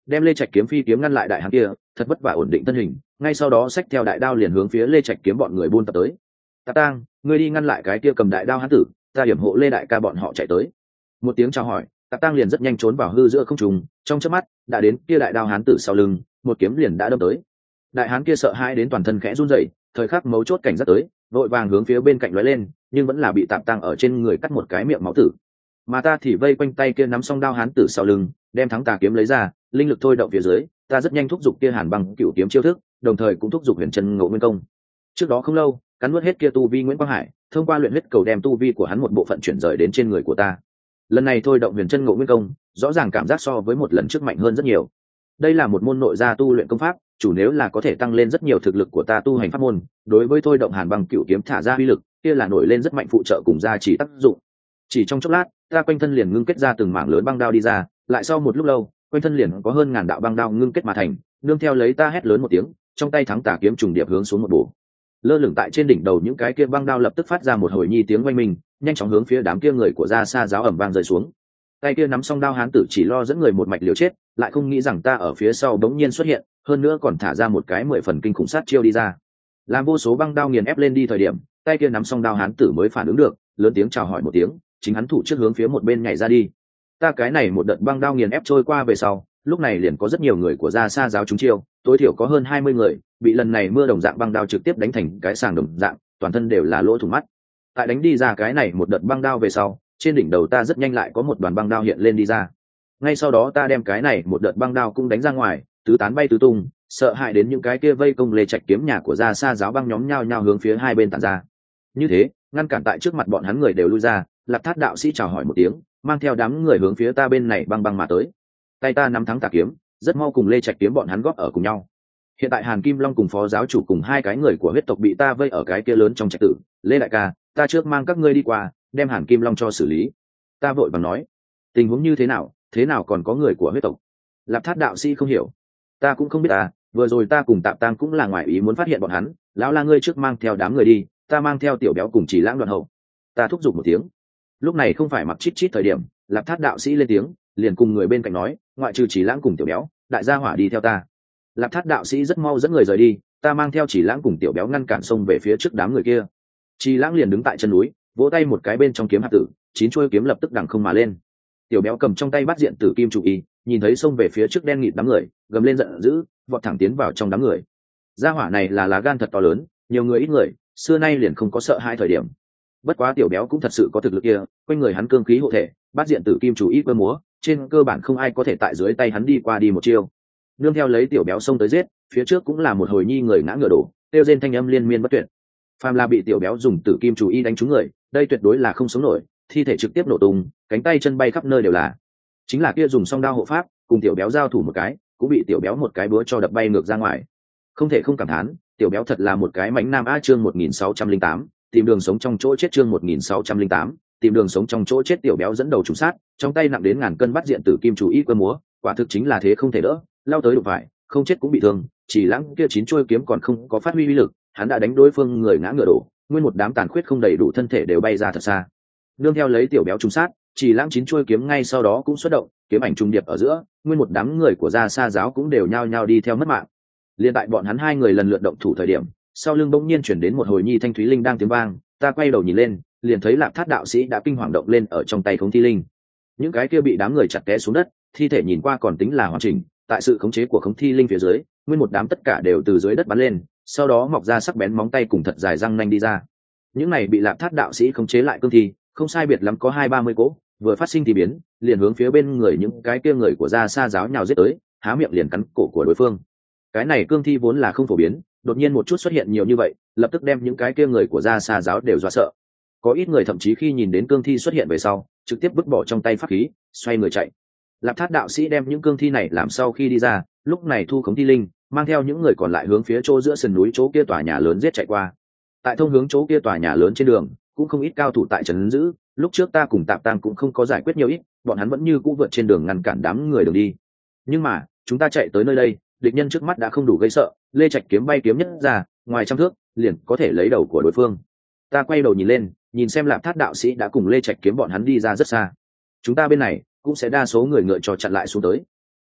đem Lê Trạch kiếm phi kiếm ngăn lại đại hán kia, thật vất vả ổn định thân hình, ngay sau đó xách theo đại đao liền hướng phía Lê Trạch kiếm bọn người buôn tập tới. Tạp Tang, ngươi đi ngăn lại cái kia cầm đại đao hán tử, ta hiểm hộ Lê đại ca bọn họ chạy tới. Một tiếng chào hỏi, Tạp Tang liền rất nhanh trốn vào hư giữa không trung, trong chớp mắt đã đến kia đại đao hán tử sau lưng, một kiếm liền đã đâm tới. Đại hán kia sợ hãi đến toàn thân khẽ run rẩy, thời khắc mấu chốt cảnh giác tới, vội vàng hướng phía bên cạnh lóe lên, nhưng vẫn là bị Tạp Tang ở trên người cắt một cái miệng máu tử. Mà ta thì vây quanh tay kia nắm song đao hán tử sau lưng, đem thắng tà kiếm lấy ra, linh lực thôi động phía dưới, ta rất nhanh thúc giục kia Hàn Băng Cửu kiếm chiêu thức, đồng thời cũng thúc giục Huyền Chân Ngộ Nguyên công. Trước đó không lâu, cắn nuốt hết kia tu vi Nguyễn Quang Hải, thông qua luyện huyết cầu đem tu vi của hắn một bộ phận chuyển rời đến trên người của ta. Lần này thôi động Huyền Chân Ngộ Nguyên công, rõ ràng cảm giác so với một lần trước mạnh hơn rất nhiều. Đây là một môn nội gia tu luyện công pháp, chủ nếu là có thể tăng lên rất nhiều thực lực của ta tu hành pháp môn, đối với thôi động Hàn Băng Cửu kiếm thả ra uy lực, kia là nổi lên rất mạnh phụ trợ cùng gia trì tác dụng. Chỉ trong chốc lát, ta quanh thân liền ngưng kết ra từng mảng lớn băng đao đi ra, lại sau một lúc lâu, quanh thân liền có hơn ngàn đạo băng đao ngưng kết mà thành, nương theo lấy ta hét lớn một tiếng, trong tay thắng tà kiếm trùng điệp hướng xuống một bổ. Lơ lửng tại trên đỉnh đầu những cái kia băng đao lập tức phát ra một hồi nhi tiếng oanh minh, nhanh chóng hướng phía đám kia người của Gia Sa giáo ầm vang rơi xuống. Tay kia nắm song đao hán tử chỉ lo dẫn người một mạch liều chết, lại không nghĩ rằng ta ở phía sau bỗng nhiên xuất hiện, hơn nữa còn thả ra một cái 10 phần kinh khủng sát chiêu đi ra. Làm vô số băng đao nghiền ép lên đi thời điểm, tay kia nắm song đao hán tử mới phản ứng được, lớn tiếng chào hỏi một tiếng, chính hắn thủ trước hướng phía một bên nhảy ra đi. Ta cái này một đợt băng đao nghiền ép trôi qua về sau, lúc này liền có rất nhiều người của Gia Sa giáo trúng chiêu, tối thiểu có hơn 20 người bị lần này mưa đồng dạng băng đao trực tiếp đánh thành cái sàng đồng dạng, toàn thân đều là lỗ thủng mắt. Tại đánh đi ra cái này một đợt băng đao về sau, trên đỉnh đầu ta rất nhanh lại có một đoàn băng đao hiện lên đi ra. Ngay sau đó ta đem cái này một đợt băng đao cũng đánh ra ngoài, tứ tán bay tứ tung, sợ hãi đến những cái kia vây công Lê Trạch kiếm nhà của Gia Sa giáo băng nhóm nhao nhao hướng phía hai bên tản ra. Như thế, ngăn cản tại trước mặt bọn hắn người đều lui ra, Lạp Thát đạo sĩ chào hỏi một tiếng, mang theo đám người hướng phía ta bên này băng băng mà tới. Tay ta nắm thắng tà kiếm, rất mau cùng Lê Trạch kiếm bọn hắn góp ở cùng nhau. Hiện tại Hàn Kim Long cùng phó giáo chủ cùng hai cái người của huyết tộc bị ta vây ở cái kia lớn trong trạch tử. Lê đại ca, ta trước mang các ngươi đi qua, đem Hàn Kim Long cho xử lý. Ta vội vàng nói, tình huống như thế nào còn có người của huyết tộc? Lạp Thát đạo sĩ không hiểu. Ta cũng không biết à, vừa rồi ta cùng Tạm Tang cũng là ngoài ý muốn phát hiện bọn hắn, lão la ngươi trước mang theo đám người đi, ta mang theo Tiểu Béo cùng Chỉ Lãng đoạn hậu. Ta thúc giục một tiếng. Lúc này không phải mặc chít chít thời điểm, Lạp Thát đạo sĩ lên tiếng, liền cùng người bên cạnh nói, ngoại trừ Chỉ Lãng cùng Tiểu Béo, đại gia hỏa đi theo ta. Lạp Thát đạo sĩ rất mau dẫn người rời đi, ta mang theo Chỉ Lãng cùng Tiểu Béo ngăn cản sông về phía trước đám người kia. Chỉ Lãng liền đứng tại chân núi, vỗ tay một cái bên trong kiếm hạt tử, 9 chuôi kiếm lập tức đằng không mà lên. Tiểu Béo cầm trong tay bát diện tử kim chủ y, nhìn thấy sông về phía trước đen nghịt đám người, gầm lên giận dữ, vọt thẳng tiến vào trong đám người. Gia hỏa này là lá gan thật to lớn, nhiều người ít người, xưa nay liền không có sợ hai thời điểm. Bất quá Tiểu Béo cũng thật sự có thực lực kia, quanh người hắn cương khí hộ thể, bát diện tử kim chủ y cơ múa, trên cơ bản không ai có thể tại dưới tay hắn đi qua đi một chiêu. Nương theo lấy Tiểu Béo xông tới giết, phía trước cũng là một hồi nhi người ngã ngựa đổ, kêu rên thanh âm liên miên bất tuyệt. Phàm là bị Tiểu Béo dùng tử kim chủ y đánh trúng người, đây tuyệt đối là không sống nổi, thi thể trực tiếp nổ tung, cánh tay chân bay khắp nơi đều là. Chính là kia dùng song đao hộ pháp, cùng Tiểu Béo giao thủ một cái, cũng bị Tiểu Béo một cái búa cho đập bay ngược ra ngoài. Không thể không cảm thán, Tiểu Béo thật là một cái mãnh nam a. Chương 1608, tìm đường sống trong chỗ chết. Chương 1608, tìm đường sống trong chỗ chết. Tiểu Béo dẫn đầu trùng sát, trong tay nặng đến ngàn cân bắt diện tử kim chủ y cơ múa, quả thực chính là thế không thể đỡ, lao tới đụng phải, không chết cũng bị thương. Chỉ Lãng kia 9 chuôi kiếm còn không có phát huy uy lực, hắn đã đánh đối phương người ngã ngựa đổ, nguyên một đám tàn khuyết không đầy đủ thân thể đều bay ra thật xa. Nương theo lấy Tiểu Béo trùng sát, Chỉ Lãng 9 chuôi kiếm ngay sau đó cũng xuất động, kiếm ảnh trùng điệp ở giữa, nguyên một đám người của Gia Sa giáo cũng đều nhao nhao đi theo mất mạng. Liên tại bọn hắn hai người lần lượt động thủ thời điểm, sau lưng bỗng nhiên chuyển đến một hồi nhi thanh thúy linh đang tiếng vang, ta quay đầu nhìn lên, liền thấy Lạp Thát đạo sĩ đã kinh hoàng động lên ở trong tay Khống Thi Linh. Những cái kia bị đám người chặt té xuống đất, thi thể nhìn qua còn tính là hoàn chỉnh, tại sự khống chế của Khống Thi Linh phía dưới, nguyên một đám tất cả đều từ dưới đất bắn lên, sau đó mọc ra sắc bén móng tay cùng thật dài răng nanh đi ra. Những này bị Lạp Thát đạo sĩ khống chế lại cương thi, không sai biệt lắm có 20-30 cỗ, vừa phát sinh thì biến, liền hướng phía bên người những cái kia người của Gia Sa giáo nhào giết tới, há miệng liền cắn cổ của đối phương. Cái này cương thi vốn là không phổ biến, đột nhiên một chút xuất hiện nhiều như vậy, lập tức đem những cái kia người của Gia Sa giáo đều dọa sợ. Có ít người thậm chí khi nhìn đến cương thi xuất hiện về sau, trực tiếp vứt bỏ trong tay pháp khí, xoay người chạy. Lạp Thát đạo sĩ đem những cương thi này làm sau khi đi ra, lúc này thu Khống Thi Linh, mang theo những người còn lại hướng phía chỗ giữa sườn núi chỗ kia tòa nhà lớn giết chạy qua. Tại thông hướng chỗ kia tòa nhà lớn trên đường, cũng không ít cao thủ tại trấn giữ, lúc trước ta cùng Tạp Tang cũng không có giải quyết nhiều ít, bọn hắn vẫn như cũ vượt trên đường ngăn cản đám người đường đi. Nhưng mà, chúng ta chạy tới nơi đây, địch nhân trước mắt đã không đủ gây sợ, Lê Trạch kiếm bay kiếm nhất ra, ngoài trăm thước, liền có thể lấy đầu của đối phương. Ta quay đầu nhìn lên, nhìn xem Lạp Thát đạo sĩ đã cùng Lê Trạch kiếm bọn hắn đi ra rất xa. Chúng ta bên này cũng sẽ đa số người ngựa cho chặn lại xuống tới.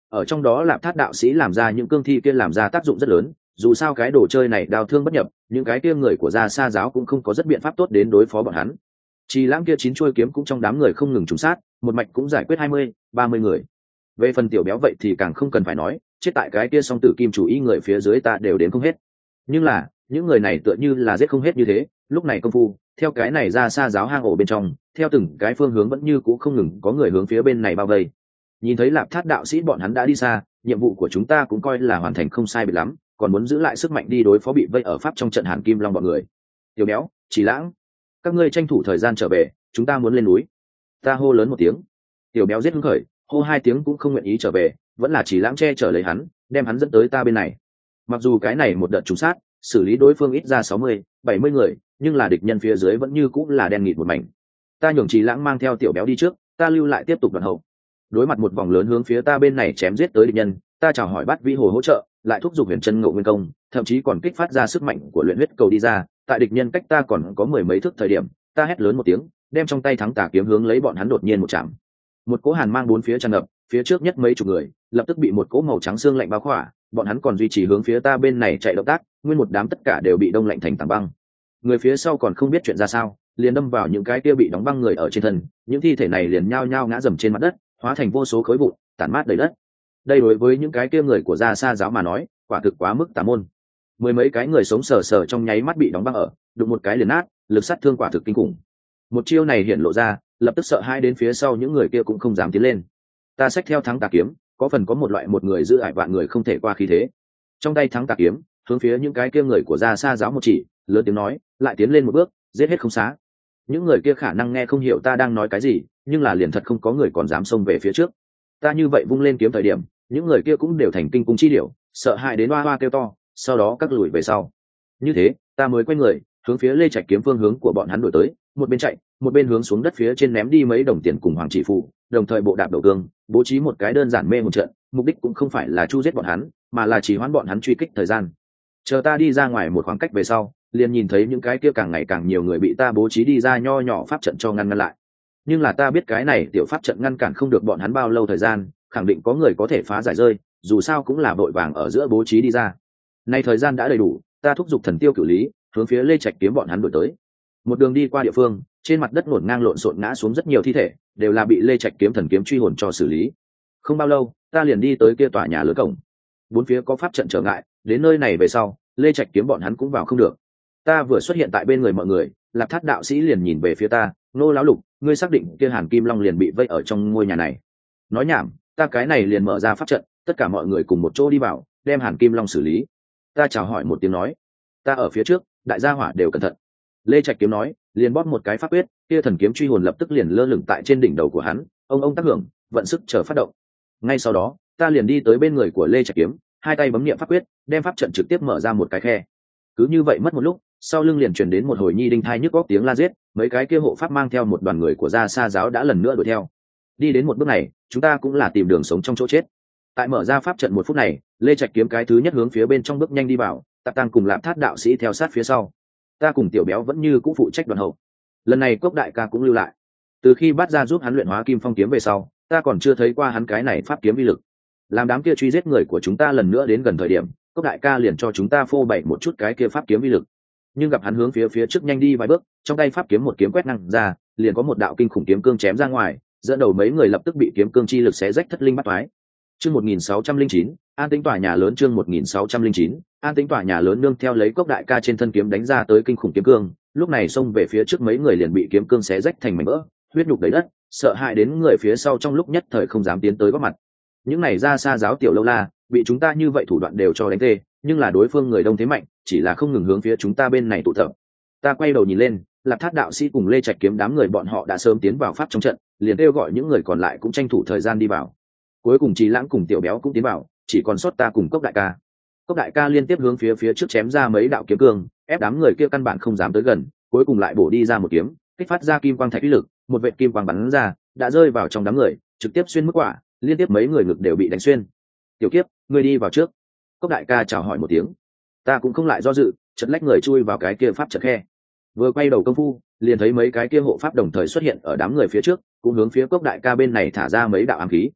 ở trong đó Lạp Thát đạo sĩ làm ra những cương thi kia làm ra tác dụng rất lớn, dù sao cái đồ chơi này đào thương bất nhập, những cái kia người của Gia Sa giáo cũng không có rất biện pháp tốt đến đối phó bọn hắn. Trì Lãng kia 9 chuôi kiếm cũng trong đám người không ngừng trùng sát, một mạch cũng giải quyết 20-30 người. Về phần Tiểu Béo vậy thì càng không cần phải nói, chết tại cái kia song tử kim chủ ý người phía dưới ta đều đến không hết. Nhưng là, những người này tựa như là giết không hết như thế, lúc này công phu, theo cái này Gia Sa giáo hang ổ bên trong, theo từng cái phương hướng vẫn như cũ không ngừng có người hướng phía bên này bao vây. Nhìn thấy Lạp Thát đạo sĩ bọn hắn đã đi xa, nhiệm vụ của chúng ta cũng coi là hoàn thành không sai biệt lắm, còn muốn giữ lại sức mạnh đi đối phó bị vây ở pháp trong trận Hàn Kim Long bọn người. Tiểu Béo, Chỉ Lãng, các ngươi tranh thủ thời gian trở về, chúng ta muốn lên núi. Ta hô lớn một tiếng. Tiểu Béo giết hứng khởi, hô 2 tiếng cũng không nguyện ý trở về, vẫn là Chỉ Lãng che chở lấy hắn, đem hắn dẫn tới ta bên này. Mặc dù cái này một đợt trùng sát, xử lý đối phương ít ra 60-70 người, nhưng là địch nhân phía dưới vẫn như cũng là đen nghịt một mảnh. Ta nhường Chỉ Lãng mang theo Tiểu Béo đi trước, ta lưu lại tiếp tục đoạn hậu. Đối mặt một vòng lớn hướng phía ta bên này chém giết tới địch nhân, ta chào hỏi Bát Vĩ Hồ hỗ trợ, lại thúc giục Huyền Chân Ngộ Nguyên Công, thậm chí còn kích phát ra sức mạnh của luyện huyết cầu đi ra, tại địch nhân cách ta còn có 10 mấy thước thời điểm, ta hét lớn một tiếng, đem trong tay thắng tà kiếm hướng lấy bọn hắn đột nhiên một chạm. Một cỗ hàn mang bốn phía tràn ngập, phía trước nhất mấy chục người, lập tức bị một cỗ màu trắng xương lạnh bao khỏa, bọn hắn còn duy trì hướng phía ta bên này chạy động tác, nguyên một đám tất cả đều bị đông lạnh thành tảng băng. Người phía sau còn không biết chuyện ra sao, liền đâm vào những cái kia bị đóng băng người ở trên thân, những thi thể này liền nhao nhao ngã dầm trên mặt đất, hóa thành vô số khối vụn, tản mát đầy đất. Đây đối với những cái kia người của Gia Sa giáo mà nói, quả thực quá mức tà môn. 10 mấy cái người sống sờ sờ trong nháy mắt bị đóng băng ở, đụng một cái liền nát, lực sát thương quả thực kinh khủng. Một chiêu này hiện lộ ra, lập tức sợ hãi đến phía sau những người kia cũng không dám tiến lên. Ta xách theo thắng tà kiếm, có phần có một loại một người giữ ải vạn người không thể qua khí thế. Trong tay thắng tà kiếm, hướng phía những cái kia người của Gia Sa giáo một chỉ, lớn tiếng nói, lại tiến lên một bước, giết hết không xá. Những người kia khả năng nghe không hiểu ta đang nói cái gì, nhưng là liền thật không có người còn dám xông về phía trước. Ta như vậy vung lên kiếm thời điểm, những người kia cũng đều thành kinh cung chi điểu, sợ hãi đến oa oa kêu to, sau đó cắt lùi về sau. Như thế, ta mới quay người, hướng phía Lê Trạch kiếm phương hướng của bọn hắn đuổi tới, một bên chạy, một bên hướng xuống đất phía trên ném đi mấy đồng tiền cùng hoàng chỉ phụ, đồng thời bộ đạp đầu cương, bố trí một cái đơn giản mê một trận, mục đích cũng không phải là chu giết bọn hắn, mà là chỉ hoãn bọn hắn truy kích thời gian. Chờ ta đi ra ngoài một khoảng cách về sau, liền nhìn thấy những cái kia càng ngày càng nhiều người bị ta bố trí đi ra nho nhỏ pháp trận cho ngăn lại. Nhưng là ta biết cái này tiểu pháp trận ngăn cản không được bọn hắn bao lâu thời gian, khẳng định có người có thể phá giải rơi, dù sao cũng là vội vàng ở giữa bố trí đi ra. Nay thời gian đã đầy đủ, ta thúc giục thần tiêu cửu lý, hướng phía Lê Trạch kiếm bọn hắn đuổi tới. Một đường đi qua địa phương, trên mặt đất ngổn ngang lộn xộn ngã xuống rất nhiều thi thể, đều là bị Lê Trạch kiếm thần kiếm truy hồn cho xử lý. Không bao lâu, ta liền đi tới kia tòa nhà lớn cổng. Bốn phía có pháp trận trở ngại, đến nơi này về sau, Lê Trạch kiếm bọn hắn cũng vào không được. Ta vừa xuất hiện tại bên người mọi người, Lạp Thát đạo sĩ liền nhìn về phía ta, Nô lão lục, ngươi xác định kia Hàn Kim Long liền bị vây ở trong ngôi nhà này? Nói nhảm, ta cái này liền mở ra pháp trận, tất cả mọi người cùng một chỗ đi vào, đem Hàn Kim Long xử lý. Ta chào hỏi một tiếng nói, ta ở phía trước, đại gia hỏa đều cẩn thận. Lê Trạch kiếm nói, liền bóp một cái pháp quyết, kia thần kiếm truy hồn lập tức liền lơ lửng tại trên đỉnh đầu của hắn, ông tác hưởng, vận sức chờ phát động. Ngay sau đó, ta liền đi tới bên người của Lê Trạch kiếm, hai tay bấm niệm pháp quyết, đem pháp trận trực tiếp mở ra một cái khe. Cứ như vậy mất một lúc, sau lưng liền truyền đến một hồi nhi đinh thai nhức góc tiếng la giết, mấy cái kia hộ pháp mang theo một đoàn người của Gia Sa giáo đã lần nữa đuổi theo. Đi đến một bước này, chúng ta cũng là tìm đường sống trong chỗ chết. Tại mở ra pháp trận một phút này, Lê Trạch kiếm cái thứ nhất hướng phía bên trong bước nhanh đi vào, Tạp Tăng cùng Lạp Thát đạo sĩ theo sát phía sau. Ta cùng Tiểu Béo vẫn như cũ phụ trách đoàn hậu. Lần này Cốc đại ca cũng lưu lại. Từ khi bắt ra giúp hắn luyện hóa Kim Phong kiếm về sau, ta còn chưa thấy qua hắn cái này pháp kiếm uy lực. Làm đám kia truy giết người của chúng ta lần nữa đến gần thời điểm, Cốc đại ca liền cho chúng ta phô bày một chút cái kia pháp kiếm uy lực. Nhưng gặp hắn hướng phía trước nhanh đi vài bước, trong tay pháp kiếm một kiếm quét ngang ra, liền có một đạo kinh khủng kiếm cương chém ra ngoài, dẫn đầu mấy người lập tức bị kiếm cương chi lực xé rách thất linh bắt toái. Chương 1609, An Tĩnh tòa nhà lớn. Chương 1609, An Tĩnh tòa nhà lớn nương theo lấy Cốc đại ca trên thân kiếm đánh ra tới kinh khủng kiếm cương, lúc này xông về phía trước mấy người liền bị kiếm cương xé rách thành mảnh vỡ, huyết nhục đầy đất, sợ hãi đến người phía sau trong lúc nhất thời không dám tiến tới góp mặt. Những này Gia Sa giáo tiểu lâu la, bị chúng ta như vậy thủ đoạn đều cho đánh tê, nhưng là đối phương người đông thế mạnh, chỉ là không ngừng hướng phía chúng ta bên này tụ tập. Ta quay đầu nhìn lên, Lạp Thát đạo sĩ cùng Lê Trạch kiếm đám người bọn họ đã sớm tiến vào pháp trong trận, liền kêu gọi những người còn lại cũng tranh thủ thời gian đi vào. Cuối cùng Trí Lãng cùng Tiểu Béo cũng tiến vào, chỉ còn sót ta cùng Cốc đại ca. Cốc đại ca liên tiếp hướng phía trước chém ra mấy đạo kiếm cương, ép đám người kia căn bản không dám tới gần, cuối cùng lại bổ đi ra một kiếm, kích phát ra kim quang thạch uy lực, một vệt kim quang bắn ra, đã rơi vào trong đám người, trực tiếp xuyên mức quả, liên tiếp mấy người ngực đều bị đánh xuyên. Tiểu Kiếp, ngươi đi vào trước. Cốc đại ca chào hỏi một tiếng. Ta cũng không lại do dự, chợt lách người chui vào cái kia pháp trận khe. Vừa quay đầu công phu, liền thấy mấy cái kia hộ pháp đồng thời xuất hiện ở đám người phía trước, cũng hướng phía Cốc đại ca bên này thả ra mấy đạo ám khí.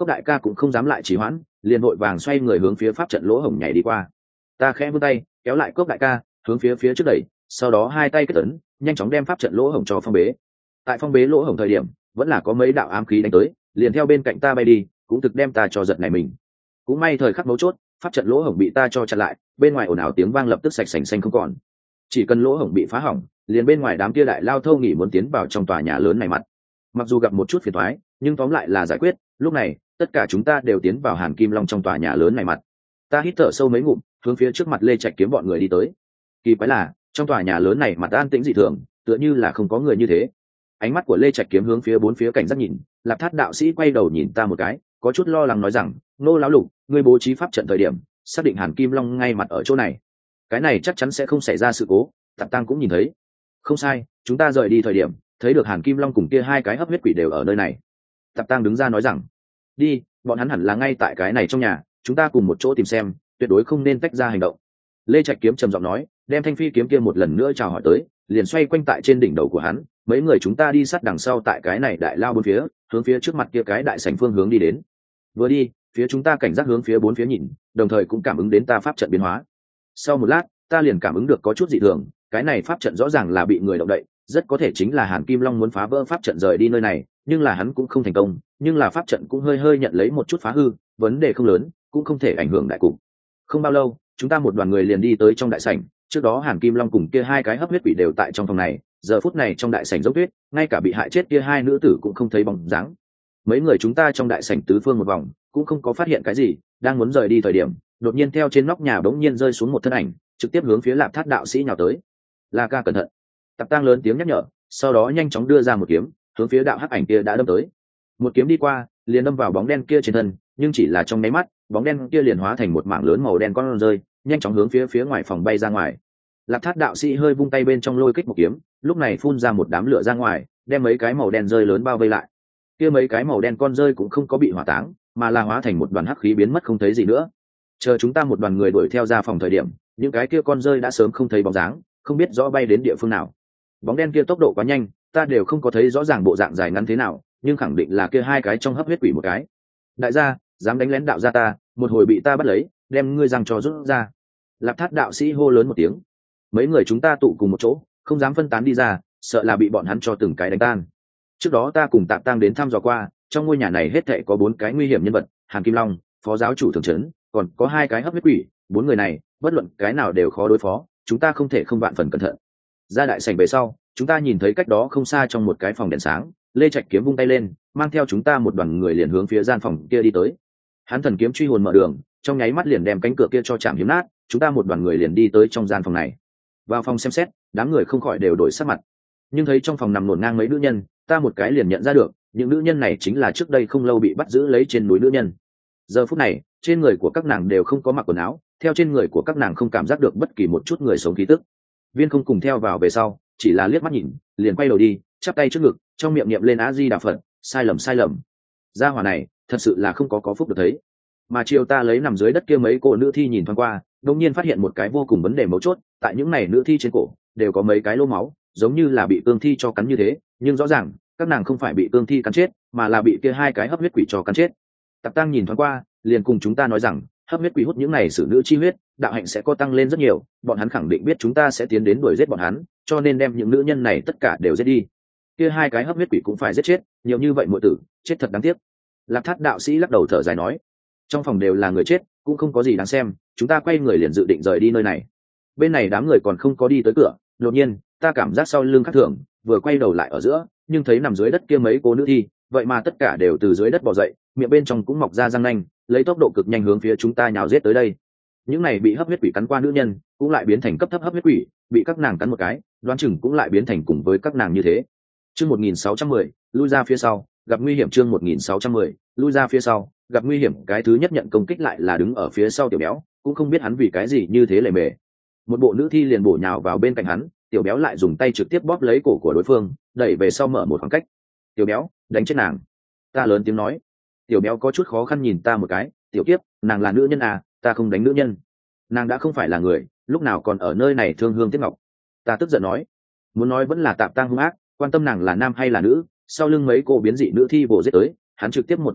Cốc đại ca cũng không dám lại trì hoãn, liền vội vàng xoay người hướng phía pháp trận lỗ hổng nhảy đi qua. Ta khẽ vươn tay kéo lại Cốc đại ca, hướng phía trước đẩy, sau đó hai tay kết ấn, nhanh chóng đem pháp trận lỗ hổng cho phong bế. Tại phong bế lỗ hổng thời điểm, vẫn là có mấy đạo ám khí đánh tới, liền theo bên cạnh ta bay đi, cũng thực đem ta cho giật này mình. Cũng may thời khắc mấu chốt, pháp trận lỗ hổng bị ta cho chặn lại, bên ngoài ồn ào tiếng vang lập tức sạch sành xanh không còn. Chỉ cần lỗ hổng bị phá hỏng, liền bên ngoài đám kia đại lao thâu nghỉ muốn tiến vào trong tòa nhà lớn này mặt. Mặc dù gặp một chút phiền toái, nhưng tóm lại là giải quyết. Lúc này tất cả chúng ta đều tiến vào Hàn Kim Long trong tòa nhà lớn này mặt. Ta hít thở sâu mấy ngụm, hướng phía trước mặt Lê Trạch Kiếm bọn người đi tới. Kỳ quái là trong tòa nhà lớn này mặt an tĩnh dị thường, tựa như là không có người như thế. Ánh mắt của Lê Trạch Kiếm hướng phía bốn phía cảnh giác nhìn, Lạp Thát đạo sĩ quay đầu nhìn ta một cái, có chút lo lắng nói rằng: Nô lão lục, ngươi bố trí pháp trận thời điểm xác định Hàn Kim Long ngay mặt ở chỗ này, cái này chắc chắn sẽ không xảy ra sự cố. Tạp Tăng cũng nhìn thấy. Không sai, chúng ta rời đi thời điểm thấy được Hàn Kim Long cùng kia hai cái hấp huyết quỷ đều ở nơi này. Tạp Tăng đứng ra nói rằng: đi, bọn hắn hẳn là ngay tại cái này trong nhà, chúng ta cùng một chỗ tìm xem, tuyệt đối không nên tách ra hành động. Lê Trạch Kiếm trầm giọng nói, đem thanh phi kiếm kia một lần nữa chào hỏi tới, liền xoay quanh tại trên đỉnh đầu của hắn. Mấy người chúng ta đi sát đằng sau tại cái này đại lao bốn phía, hướng phía trước mặt kia cái đại sảnh phương hướng đi đến. Vừa đi, phía chúng ta cảnh giác hướng phía bốn phía nhìn, đồng thời cũng cảm ứng đến ta pháp trận biến hóa. Sau một lát, ta liền cảm ứng được có chút dị thường, cái này pháp trận rõ ràng là bị người động đậy, rất có thể chính là Hàn Kim Long muốn phá vỡ pháp trận rời đi nơi này, nhưng là hắn cũng không thành công, nhưng là pháp trận cũng hơi hơi nhận lấy một chút phá hư, vấn đề không lớn, cũng không thể ảnh hưởng đại cục. Không bao lâu, chúng ta một đoàn người liền đi tới trong đại sảnh, trước đó Hàn Kim Long cùng kia hai cái hấp huyết quỷ đều tại trong phòng này, giờ phút này trong đại sảnh giống tuyết, ngay cả bị hại chết kia hai nữ tử cũng không thấy bóng dáng. Mấy người chúng ta trong đại sảnh tứ phương một vòng, cũng không có phát hiện cái gì, đang muốn rời đi thời điểm, đột nhiên theo trên nóc nhà bỗng nhiên rơi xuống một thân ảnh, trực tiếp hướng phía Lạp Thát đạo sĩ nhào tới. La ca cẩn thận! Tạp Tăng lớn tiếng nhắc nhở, sau đó nhanh chóng đưa ra một kiếm, hướng phía đạo hắc ảnh kia đã đâm tới. Một kiếm đi qua, liền đâm vào bóng đen kia trên thân, nhưng chỉ là trong nháy mắt, bóng đen kia liền hóa thành một mảng lớn màu đen con rơi, nhanh chóng hướng phía ngoài phòng bay ra ngoài. Lạp Thát đạo sĩ hơi vung tay bên trong lôi kích một kiếm, lúc này phun ra một đám lửa ra ngoài, đem mấy cái màu đen rơi lớn bao vây lại. Kia mấy cái màu đen con rơi cũng không có bị hỏa táng, mà là hóa thành một đoàn hắc khí biến mất không thấy gì nữa. Chờ chúng ta một đoàn người đuổi theo ra phòng thời điểm, những cái kia con rơi đã sớm không thấy bóng dáng, không biết rõ bay đến địa phương nào. Bóng đen kia tốc độ quá nhanh, ta đều không có thấy rõ ràng bộ dạng dài ngắn thế nào, nhưng khẳng định là kia hai cái trong hấp huyết quỷ một cái. Đại gia, dám đánh lén đạo gia ta, một hồi bị ta bắt lấy, đem ngươi răng cho rút ra. Lạp Thát đạo sĩ hô lớn một tiếng. Mấy người chúng ta tụ cùng một chỗ, không dám phân tán đi ra, sợ là bị bọn hắn cho từng cái đánh tan. Trước đó ta cùng Tạp Tăng đến thăm dò qua, trong ngôi nhà này hết thảy có 4 cái nguy hiểm nhân vật, Hàn Kim Long, phó giáo chủ thường trấn, còn có 2 cái hấp huyết quỷ, 4 người này, bất luận cái nào đều khó đối phó, chúng ta không thể không vạn phần cẩn thận. Ra đại sảnh về sau, chúng ta nhìn thấy cách đó không xa trong một cái phòng đèn sáng, Lê Trạch Kiếm vung tay lên, mang theo chúng ta một đoàn người liền hướng phía gian phòng kia đi tới. Hắn thần kiếm truy hồn mở đường, trong nháy mắt liền đem cánh cửa kia cho chạm hiếm nát, chúng ta một đoàn người liền đi tới trong gian phòng này. Vào phòng xem xét, đám người không khỏi đều đổi sắc mặt. Nhưng thấy trong phòng nằm nổn ngang mấy nữ nhân, ta một cái liền nhận ra được, những nữ nhân này chính là trước đây không lâu bị bắt giữ lấy trên núi nữ nhân. Giờ phút này, trên người của các nàng đều không có mặc quần áo, theo trên người của các nàng không cảm giác được bất kỳ một chút người sống khí tức. Viên không cùng theo vào về sau, chỉ là liếc mắt nhìn, liền quay đầu đi, chắp tay trước ngực, trong miệng niệm lên A Di Đà Phật, sai lầm. Gia hỏa này, thật sự là không có phúc được thấy. Mà chiều ta lấy nằm dưới đất kia mấy cô nữ thi nhìn thoáng qua, đột nhiên phát hiện một cái vô cùng vấn đề mấu chốt, tại những này nữ thi trên cổ đều có mấy cái lỗ máu, giống như là bị cương thi cho cắn như thế, nhưng rõ ràng các nàng không phải bị cương thi cắn chết, mà là bị kia hai cái hấp huyết quỷ cho cắn chết. Tạp Tăng nhìn thoáng qua, liền cùng chúng ta nói rằng, hấp huyết quỷ hút những này xử nữ chi huyết, đạo hạnh sẽ có tăng lên rất nhiều, bọn hắn khẳng định biết chúng ta sẽ tiến đến đuổi giết bọn hắn, cho nên đem những nữ nhân này tất cả đều giết đi. Kia hai cái hấp huyết quỷ cũng phải giết chết, nhiều như vậy muội tử, chết thật đáng tiếc. Lạp Thát đạo sĩ lắc đầu thở dài nói, trong phòng đều là người chết, cũng không có gì đáng xem, chúng ta quay người liền dự định rời đi nơi này. Bên này đám người còn không có đi tới cửa, đột nhiên ta cảm giác sau lưng khác thường, vừa quay đầu lại ở giữa, nhưng thấy nằm dưới đất kia mấy cô nữ thi, vậy mà tất cả đều từ dưới đất bò dậy, miệng bên trong cũng mọc ra răng nanh, lấy tốc độ cực nhanh hướng phía chúng ta nhào giết tới đây. Những này bị hấp huyết quỷ cắn qua nữ nhân, cũng lại biến thành cấp thấp hấp huyết quỷ, bị các nàng cắn một cái, đoán chừng cũng lại biến thành cùng với các nàng như thế. Chương 1610, lui ra phía sau, gặp nguy hiểm. Chương 1610, lui ra phía sau, gặp nguy hiểm. Cái thứ nhất nhận công kích lại là đứng ở phía sau Tiểu Béo, cũng không biết hắn vì cái gì như thế lề mề. Một bộ nữ thi liền bổ nhào vào bên cạnh hắn, Tiểu Béo lại dùng tay trực tiếp bóp lấy cổ của đối phương, đẩy về sau mở một khoảng cách. Tiểu Béo, đánh chết nàng! Ta lớn tiếng nói. Tiểu Béo có chút khó khăn nhìn ta một cái, tiểu kiếp, nàng là nữ nhân à, ta không đánh nữ nhân. Nàng đã không phải là người, lúc nào còn ở nơi này thương hương tiếc ngọc. Ta tức giận nói. Muốn nói vẫn là Tạp Tăng hung ác, quan tâm nàng là nam hay là nữ, sau lưng mấy cô biến dị nữ thi bổ giết tới, hắn trực tiếp một kiếm nhất,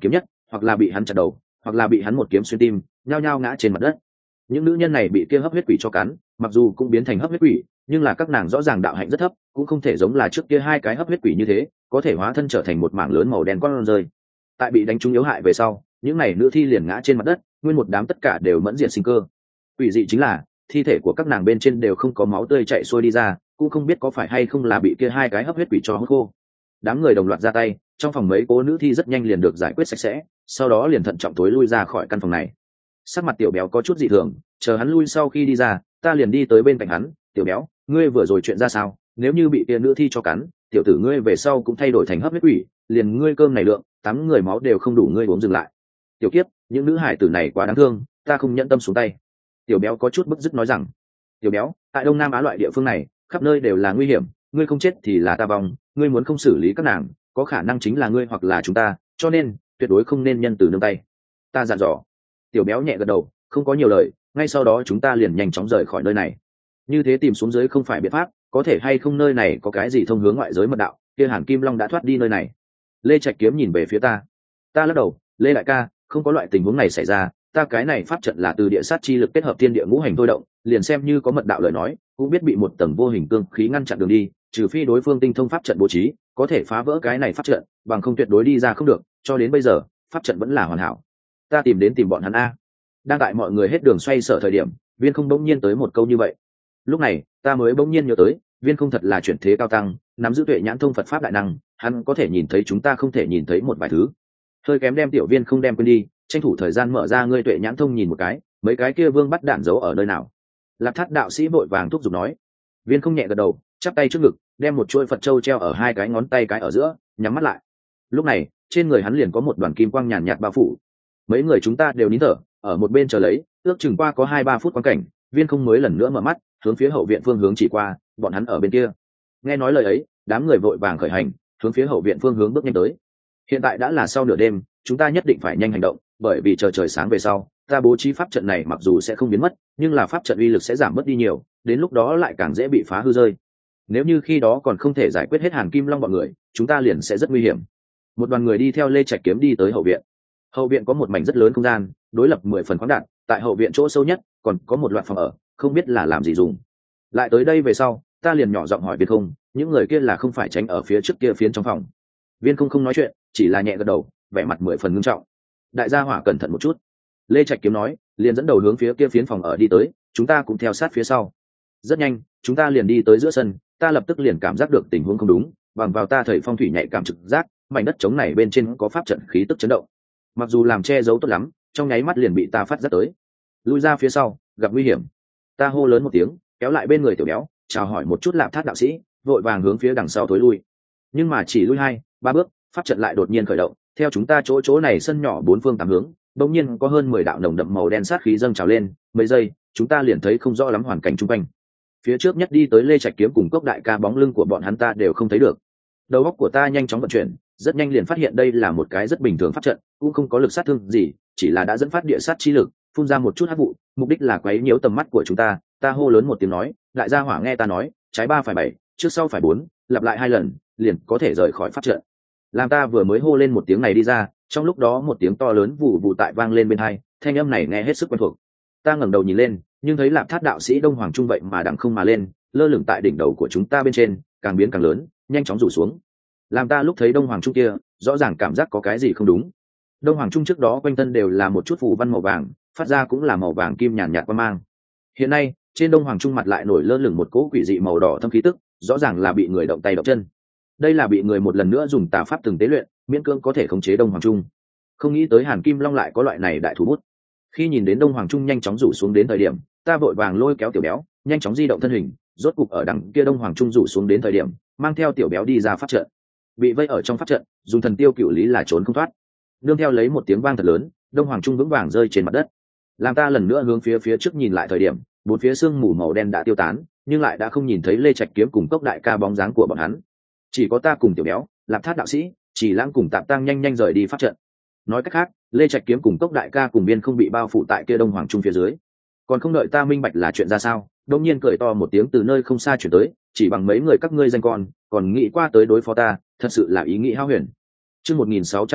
hoặc là bị hắn chặt đầu, hoặc là bị hắn một kiếm xuyên tim, nhao nhao ngã trên mặt đất. Những nữ nhân này bị kia hấp huyết quỷ cho cắn, mặc dù cũng biến thành hấp huyết quỷ, nhưng là các nàng rõ ràng đạo hạnh rất thấp, cũng không thể giống là trước kia hai cái hấp huyết quỷ như thế có thể hóa thân trở thành một mảng lớn màu đen con rơi. Tại bị đánh trúng yếu hại về sau, những này nữ thi liền ngã trên mặt đất, nguyên một đám tất cả đều mẫn diện sinh cơ. Quỷ dị chính là thi thể của các nàng bên trên đều không có máu tươi chảy xuôi đi ra, cũng không biết có phải hay không là bị kia hai cái hấp huyết quỷ cho hút khô. Đám người đồng loạt ra tay, trong phòng mấy cô nữ thi rất nhanh liền được giải quyết sạch sẽ, sau đó liền thận trọng tối lui ra khỏi căn phòng này. Sắc mặt tiểu béo có chút dị thường, chờ hắn lui sau khi đi ra, ta liền đi tới bên cạnh hắn. Tiểu béo, ngươi vừa rồi chuyện ra sao? Nếu như bị kia nữ thi cho cắn, tiểu tử ngươi về sau cũng thay đổi thành hấp huyết quỷ, liền ngươi cơm này lượng, 8 người máu đều không đủ ngươi uống dừng lại. Tiểu kiếp, những nữ hải tử này quá đáng thương, ta không nhẫn tâm xuống tay. Tiểu béo có chút bức dứt nói rằng, tiểu béo, tại Đông Nam Á loại địa phương này, khắp nơi đều là nguy hiểm, ngươi không chết thì là ta vong, ngươi muốn không xử lý các nàng, có khả năng chính là ngươi hoặc là chúng ta, cho nên tuyệt đối không nên nhân từ nương tay. Ta dặn dò. Tiểu béo nhẹ gật đầu, không có nhiều lời, ngay sau đó chúng ta liền nhanh chóng rời khỏi nơi này. Như thế tìm xuống dưới không phải biện pháp, có thể hay không nơi này có cái gì thông hướng ngoại giới mật đạo, kia Hàn Kim Long đã thoát đi nơi này. Lê Trạch Kiếm nhìn về phía ta. Ta lắc đầu, Lê đại ca, không có loại tình huống này xảy ra, ta cái này pháp trận là từ địa sát chi lực kết hợp thiên địa ngũ hành thôi động, liền xem như có mật đạo lời nói, cũng biết bị một tầng vô hình cương khí ngăn chặn đường đi, trừ phi đối phương tinh thông pháp trận bố trí, có thể phá vỡ cái này pháp trận, bằng không tuyệt đối đi ra không được, cho đến bây giờ, pháp trận vẫn là hoàn hảo. Ta tìm bọn hắn a. Đang tại mọi người hết đường xoay sở thời điểm, Viên Không bỗng nhiên tới một câu như vậy. Lúc này, ta mới bỗng nhiên nhớ tới, Viên Không thật là chuyển thế cao tăng, nắm giữ tuệ nhãn thông Phật pháp đại năng, hắn có thể nhìn thấy chúng ta không thể nhìn thấy một vài thứ. Hơi kém đem tiểu Viên Không đem quên đi, tranh thủ thời gian mở ra ngươi tuệ nhãn thông nhìn một cái, mấy cái kia vương bắt đạn giấu ở nơi nào. Lạc Thát đạo sĩ vội vàng thúc giục nói. Viên Không nhẹ gật đầu, chắp tay trước ngực, đem một chuôi Phật châu treo ở hai cái ngón tay cái ở giữa, nhắm mắt lại. Lúc này, trên người hắn liền có một đoàn kim quang nhàn nhạt bao phủ. Mấy người chúng ta đều nín thở, ở một bên chờ lấy, ước chừng qua có 2-3 phút quan cảnh, Viên Không mới lần nữa mở mắt, hướng phía hậu viện phương hướng chỉ qua, bọn hắn ở bên kia. Nghe nói lời ấy, đám người vội vàng khởi hành, hướng phía hậu viện phương hướng bước nhanh tới. Hiện tại đã là sau nửa đêm, chúng ta nhất định phải nhanh hành động, bởi vì chờ trời sáng về sau, ta bố trí pháp trận này mặc dù sẽ không biến mất, nhưng là pháp trận uy lực sẽ giảm mất đi nhiều, đến lúc đó lại càng dễ bị phá hư rơi. Nếu như khi đó còn không thể giải quyết hết Hàn Kim Long bọn người, chúng ta liền sẽ rất nguy hiểm. Một đoàn người đi theo Lê Trạch Kiếm đi tới hậu viện. Hậu viện có một mảnh rất lớn không gian, đối lập 10 phần khoáng đạt, tại hậu viện chỗ sâu nhất còn có một loạt phòng ở, không biết là làm gì dùng. Lại tới đây về sau, ta liền nhỏ giọng hỏi Viên Không, những người kia là không phải tránh ở phía trước kia phiến trong phòng. Viên Không không nói chuyện, chỉ là nhẹ gật đầu, vẻ mặt 10 phần ngưng trọng. Đại gia hỏa cẩn thận một chút. Lê Trạch Kiếm nói, liền dẫn đầu hướng phía kia phiến phòng ở đi tới, chúng ta cũng theo sát phía sau. Rất nhanh, chúng ta liền đi tới giữa sân, ta lập tức liền cảm giác được tình huống không đúng, bằng vào ta thầy phong thủy nhạy cảm trực giác, mảnh đất trống này bên trên có pháp trận khí tức chấn động. Mặc dù làm che giấu tốt lắm, trong nháy mắt liền bị ta phát giác tới. Lui ra phía sau, gặp nguy hiểm. Ta hô lớn một tiếng, kéo lại bên người tiểu béo, chào hỏi một chút Lạp Thát đạo sĩ, vội vàng hướng phía đằng sau tối lui. Nhưng mà chỉ lui 2-3 bước, pháp trận lại đột nhiên khởi động, theo chúng ta chỗ này sân nhỏ 4 phương 8 hướng, đột nhiên có hơn 10 đạo nồng đậm màu đen sát khí dâng trào lên, mấy giây, chúng ta liền thấy không rõ lắm hoàn cảnh xung quanh. Phía trước nhất đi tới Lê Trạch Kiếm cùng Cốc đại ca bóng lưng của bọn hắn ta đều không thấy được. Đầu óc của ta nhanh chóng vận chuyển, rất nhanh liền phát hiện đây là một cái rất bình thường pháp trận, cũng không có lực sát thương gì, chỉ là đã dẫn phát địa sát chi lực, phun ra một chút hắc vụ, mục đích là quấy nhiễu tầm mắt của chúng ta. Ta hô lớn một tiếng nói, lại gia hỏa nghe ta nói, trái 3 phải 7, trước sau phải 4, lặp lại 2 lần, liền có thể rời khỏi pháp trận. Làm ta vừa mới hô lên một tiếng này đi ra, trong lúc đó một tiếng to lớn vụ vụ tại vang lên bên tai, thanh âm này nghe hết sức quen thuộc. Ta ngẩng đầu nhìn lên, nhưng thấy Lạp Thát đạo sĩ Đông Hoàng Trung vậy mà đằng không mà lên, lơ lửng tại đỉnh đầu của chúng ta bên trên, càng biến càng lớn, nhanh chóng rủ xuống. Làm ta lúc thấy Đông Hoàng Trung kia, rõ ràng cảm giác có cái gì không đúng. Đông Hoàng Trung trước đó quanh thân đều là một chút phù văn màu vàng, phát ra cũng là màu vàng kim nhàn nhạt quang mang. Hiện nay, trên Đông Hoàng Trung mặt lại nổi lơ lửng một cỗ quỷ dị màu đỏ thâm khí tức, rõ ràng là bị người động tay động chân. Đây là bị người một lần nữa dùng tà pháp từng tế luyện, miễn cưỡng có thể khống chế Đông Hoàng Trung. Không nghĩ tới Hàn Kim Long lại có loại này đại thủ bút. Khi nhìn đến Đông Hoàng Trung nhanh chóng rủ xuống đến thời điểm, ta vội vàng lôi kéo tiểu béo, nhanh chóng di động thân hình, rốt cục ở đằng kia Đông Hoàng Trung rủ xuống đến thời điểm, mang theo tiểu béo đi ra pháp trận. Bị vây ở trong pháp trận, dùng thần tiêu cựu lý là trốn không thoát. Nương theo lấy một tiếng vang thật lớn, Đông Hoàng Trung vững vàng rơi trên mặt đất. Làm ta lần nữa hướng phía trước nhìn lại thời điểm, bốn phía sương mù màu đen đã tiêu tán, nhưng lại đã không nhìn thấy Lê Trạch Kiếm cùng Cốc đại ca bóng dáng của bọn hắn. Chỉ có ta cùng tiểu béo, Lạp Thát đạo sĩ, Chỉ Lãng cùng Tạp Tăng nhanh rời đi pháp trận. Nói cách khác, Lê Trạch Kiếm cùng Cốc đại ca cùng Biên không bị bao phủ tại kia Đông Hoàng Trung phía dưới. Còn không đợi ta minh bạch là chuyện ra sao, đột nhiên cười to một tiếng từ nơi không xa chuyển tới, chỉ bằng mấy người các ngươi danh con, còn nghĩ qua tới đối phó ta, thật sự là ý nghĩ hão huyền. Chương 1611,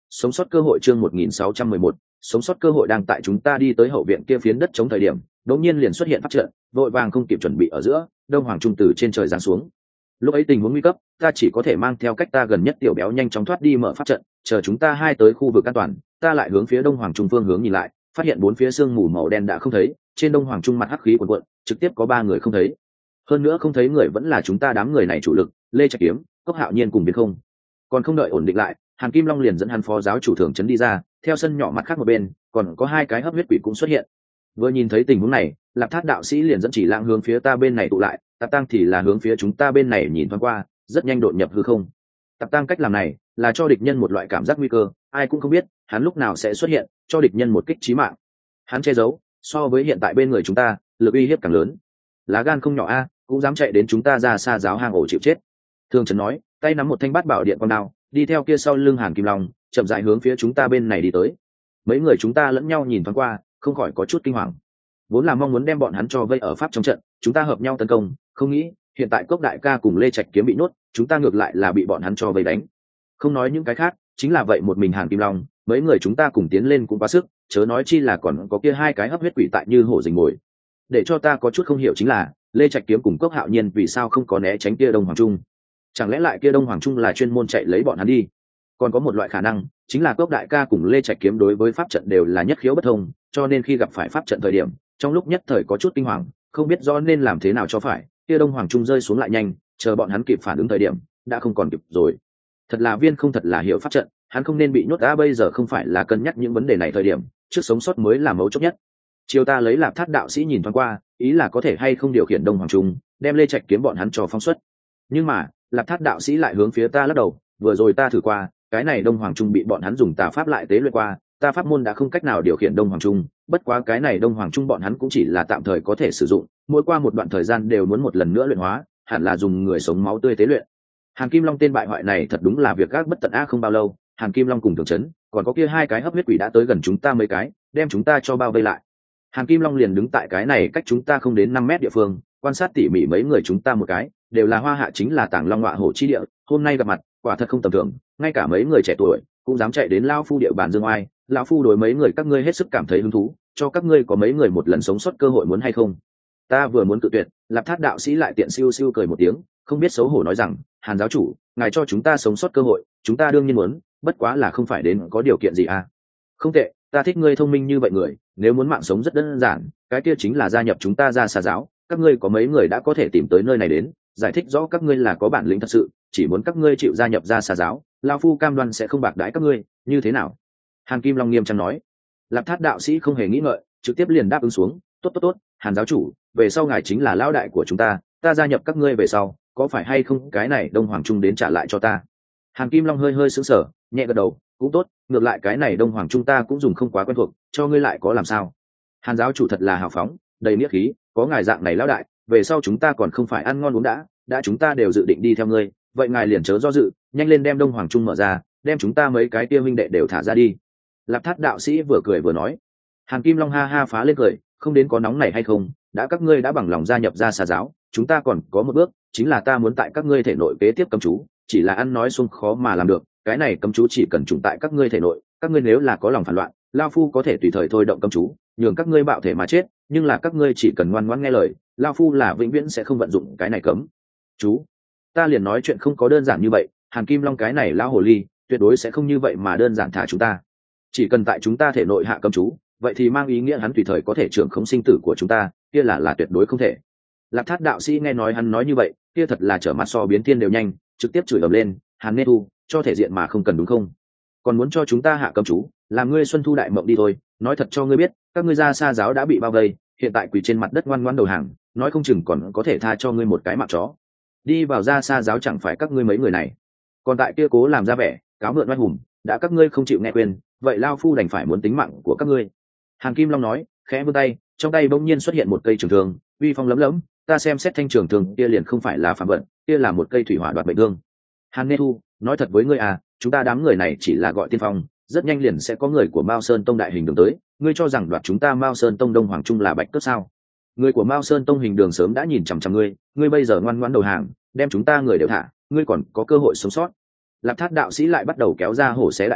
Sống sót cơ hội chương 1611, sống sót cơ hội đang tại chúng ta đi tới hậu viện kia phiến đất chống thời điểm, đột nhiên liền xuất hiện pháp trận, vội vàng không kịp chuẩn bị ở giữa, Đông Hoàng Trung từ trên trời giáng xuống. Lúc ấy tình huống nguy cấp, ta chỉ có thể mang theo cách ta gần nhất tiểu béo nhanh chóng thoát đi mở pháp trận, chờ chúng ta hai tới khu vực an toàn, ta lại hướng phía Đông Hoàng Trung phương hướng nhìn lại, phát hiện bốn phía sương mù màu đen đã không thấy, trên Đông Hoàng Trung mặt hắc khí cuồn cuộn, trực tiếp có 3 người không thấy. Hơn nữa không thấy người vẫn là chúng ta đám người này chủ lực, Lê Trạch Kiếm, Cốc Hạo Nhiên cùng Biến Không. Còn không đợi ổn định lại, Hàn Kim Long liền dẫn hắn phó giáo chủ thường trấn đi ra, theo sân nhỏ mặt khác một bên, còn có 2 cái hấp huyết quỷ cũng xuất hiện. Vừa nhìn thấy tình huống này, Lạp Thát đạo sĩ liền dẫn chỉ lãng hướng phía ta bên này tụ lại, Tạp Tăng thì là hướng phía chúng ta bên này nhìn thoáng qua, rất nhanh đột nhập hư không. Tạp Tăng cách làm này là cho địch nhân một loại cảm giác nguy cơ, ai cũng không biết hắn lúc nào sẽ xuất hiện, cho địch nhân một kích chí mạng. Hắn che giấu, so với hiện tại bên người chúng ta, lực uy hiếp càng lớn. Lá gan không nhỏ a, cũng dám chạy đến chúng ta ra xa giáo hang ổ chịu chết. Thường Trấn nói, tay nắm một thanh bát bảo điện quang đao, đi theo kia sau lưng Hàn Kim Long, chậm rãi hướng phía chúng ta bên này đi tới. Mấy người chúng ta lẫn nhau nhìn thoáng qua, không khỏi có chút kinh hoàng. Vốn là mong muốn đem bọn hắn cho vây ở pháp trong trận, chúng ta hợp nhau tấn công, không nghĩ hiện tại Cốc đại ca cùng Lê Trạch Kiếm bị nhốt, chúng ta ngược lại là bị bọn hắn cho vây đánh. Không nói những cái khác, chính là vậy một mình Hàn Kim Long, mấy người chúng ta cùng tiến lên cũng quá sức, chớ nói chi là còn có kia 2 cái hấp huyết quỷ tại như hổ rình mồi. Để cho ta có chút không hiểu chính là Lê Trạch Kiếm cùng Cốc Hạo Nhiên vì sao không có né tránh kia Đông Hoàng Trung? Chẳng lẽ lại kia Đông Hoàng Trung là chuyên môn chạy lấy bọn hắn đi? Còn có một loại khả năng, chính là Cốc đại ca cùng Lê Trạch Kiếm đối với pháp trận đều là nhất khiếu bất thông, cho nên khi gặp phải pháp trận thời điểm, trong lúc nhất thời có chút kinh hoàng, không biết rõ nên làm thế nào cho phải, kia Đông Hoàng Trung rơi xuống lại nhanh, chờ bọn hắn kịp phản ứng thời điểm, đã không còn kịp rồi. Thật là Viên không thật là hiểu pháp trận, hắn không nên bị nhốt đã, bây giờ không phải là cân nhắc những vấn đề này thời điểm, trước sống sót mới là mấu chốt nhất. Chiều ta lấy Lạp Thát đạo sĩ nhìn thoáng qua, ý là có thể hay không điều khiển Đông Hoàng Trung, đem Lê Trạch Kiếm bọn hắn cho phóng xuất. Nhưng mà, Lạp Thát đạo sĩ lại hướng phía ta lắc đầu, vừa rồi ta thử qua, cái này Đông Hoàng Trung bị bọn hắn dùng tà pháp lại tế luyện qua, ta pháp môn đã không cách nào điều khiển Đông Hoàng Trung, bất quá cái này Đông Hoàng Trung bọn hắn cũng chỉ là tạm thời có thể sử dụng, mỗi qua một đoạn thời gian đều muốn một lần nữa luyện hóa, hẳn là dùng người sống máu tươi tế luyện. Hàn Kim Long tên bại hoại này thật đúng là việc gác bất tận a, không bao lâu, Hàn Kim Long cùng Thường Trấn, còn có kia 2 cái hấp huyết quỷ đã tới gần chúng ta mấy cái, đem chúng ta cho bao vây lại. Hàn Kim Long liền đứng tại cái này cách chúng ta không đến 5 mét địa phương, quan sát tỉ mỉ mấy người chúng ta một cái, đều là hoa hạ chính là Tàng Long Ngọa Hổ chi địa, hôm nay gặp mặt, quả thật không tầm thường, ngay cả mấy người trẻ tuổi cũng dám chạy đến lão phu địa bàn dương oai, lão phu đối mấy người các ngươi hết sức cảm thấy hứng thú, cho các ngươi có mấy người một lần sống sót cơ hội muốn hay không? Ta vừa muốn cự tuyệt, Lạp Thát đạo sĩ lại tiện siêu siêu cười một tiếng, không biết xấu hổ nói rằng, Hàn giáo chủ, ngài cho chúng ta sống sót cơ hội, chúng ta đương nhiên muốn, bất quá là không phải đến có điều kiện gì à? Không tệ, ta thích ngươi thông minh như vậy người, nếu muốn mạng sống rất đơn giản, cái kia chính là gia nhập chúng ta ra xà giáo, các ngươi có mấy người đã có thể tìm tới nơi này đến, giải thích rõ các ngươi là có bản lĩnh thật sự, chỉ muốn các ngươi chịu gia nhập ra xà giáo, lão phu cam đoan sẽ không bạc đãi các ngươi, như thế nào? Hàn Kim Long nghiêm trang nói. Lạp Thát đạo sĩ không hề nghĩ ngợi, trực tiếp liền đáp ứng xuống, tốt, Hàn giáo chủ, về sau ngài chính là lão đại của chúng ta gia nhập các ngươi về sau, có phải hay không cái này Đông Hoàng Trung đến trả lại cho ta? Hàn Kim Long hơi hơi sững sờ, nhẹ gật đầu, cũng tốt, ngược lại cái này Đông Hoàng Trung ta cũng dùng không quá quen thuộc, cho ngươi lại có làm sao? Hàn giáo chủ thật là hào phóng, đầy nghĩa khí, có ngài dạng này lão đại, về sau chúng ta còn không phải ăn ngon uống đã chúng ta đều dự định đi theo ngươi, vậy ngài liền chớ do dự, nhanh lên đem Đông Hoàng Trung mở ra, đem chúng ta mấy cái kia huynh đệ đều thả ra đi. Lạp Thát đạo sĩ vừa cười vừa nói. Hàn Kim Long ha ha phá lên cười, không đến có nóng này hay không, đã các ngươi đã bằng lòng gia nhập ra xà giáo, chúng ta còn có một bước, chính là ta muốn tại các ngươi thể nội kế tiếp cấm chú, chỉ là ăn nói xuông khó mà làm được, cái này cấm chú chỉ cần trùng tại các ngươi thể nội, các ngươi nếu là có lòng phản loạn, lão phu có thể tùy thời thôi động cấm chú, nhường các ngươi bạo thể mà chết, nhưng là các ngươi chỉ cần ngoan ngoãn nghe lời, lão phu là vĩnh viễn sẽ không vận dụng cái này cấm chú. Ta liền nói chuyện không có đơn giản như vậy, Hàn Kim Long cái này lão hồ ly, tuyệt đối sẽ không như vậy mà đơn giản thả chúng ta. Chỉ cần tại chúng ta thể nội hạ cấm chú, vậy thì mang ý nghĩa hắn tùy thời có thể trưởng khống sinh tử của chúng ta, kia là tuyệt đối không thể. Lạp Thát đạo sĩ nghe nói hắn nói như vậy, kia thật là trở mặt so biến thiên đều nhanh, trực tiếp chửi ầm lên, Hàn Nê Thu, cho thể diện mà không cần đúng không? Còn muốn cho chúng ta hạ cấm chú, làm ngươi xuân thu đại mộng đi thôi, nói thật cho ngươi biết, các ngươi ra xa giáo đã bị bao vây, hiện tại quỳ trên mặt đất ngoan ngoãn đầu hàng, nói không chừng còn có thể tha cho ngươi một cái mạng chó. Đi vào ra xa giáo chẳng phải các ngươi mấy người này, còn tại kia cố làm ra vẻ, cáo mượn oai hùng, đã các ngươi không chịu nghe khuyên, vậy lao phu đành phải muốn tính mạng của các ngươi. Hàn Kim Long nói, khẽ vươn tay, trong tay bỗng nhiên xuất hiện một cây trường thương, uy phong lấm lấm, ta xem xét thanh trường thương kia liền không phải là phàm vật, kia là một cây thủy hỏa đoạt mệnh thương. Hàn Nê Thu, nói thật với ngươi à, chúng ta đám người này chỉ là gọi tiên phong, rất nhanh liền sẽ có người của Mao Sơn Tông đại hình đường tới, ngươi cho rằng đoạt chúng ta Mao Sơn Tông Đông Hoàng Trung là bạch cướp sao? Người của Mao Sơn Tông hình đường sớm đã nhìn chằm chằm ngươi bây giờ ngoan ngoãn đầu hàng, đem chúng ta người đều thả, ngươi còn có cơ hội sống sót. Lạp Thát đạo sĩ lại bắt đầu kéo ra hổ xé đại kỳ,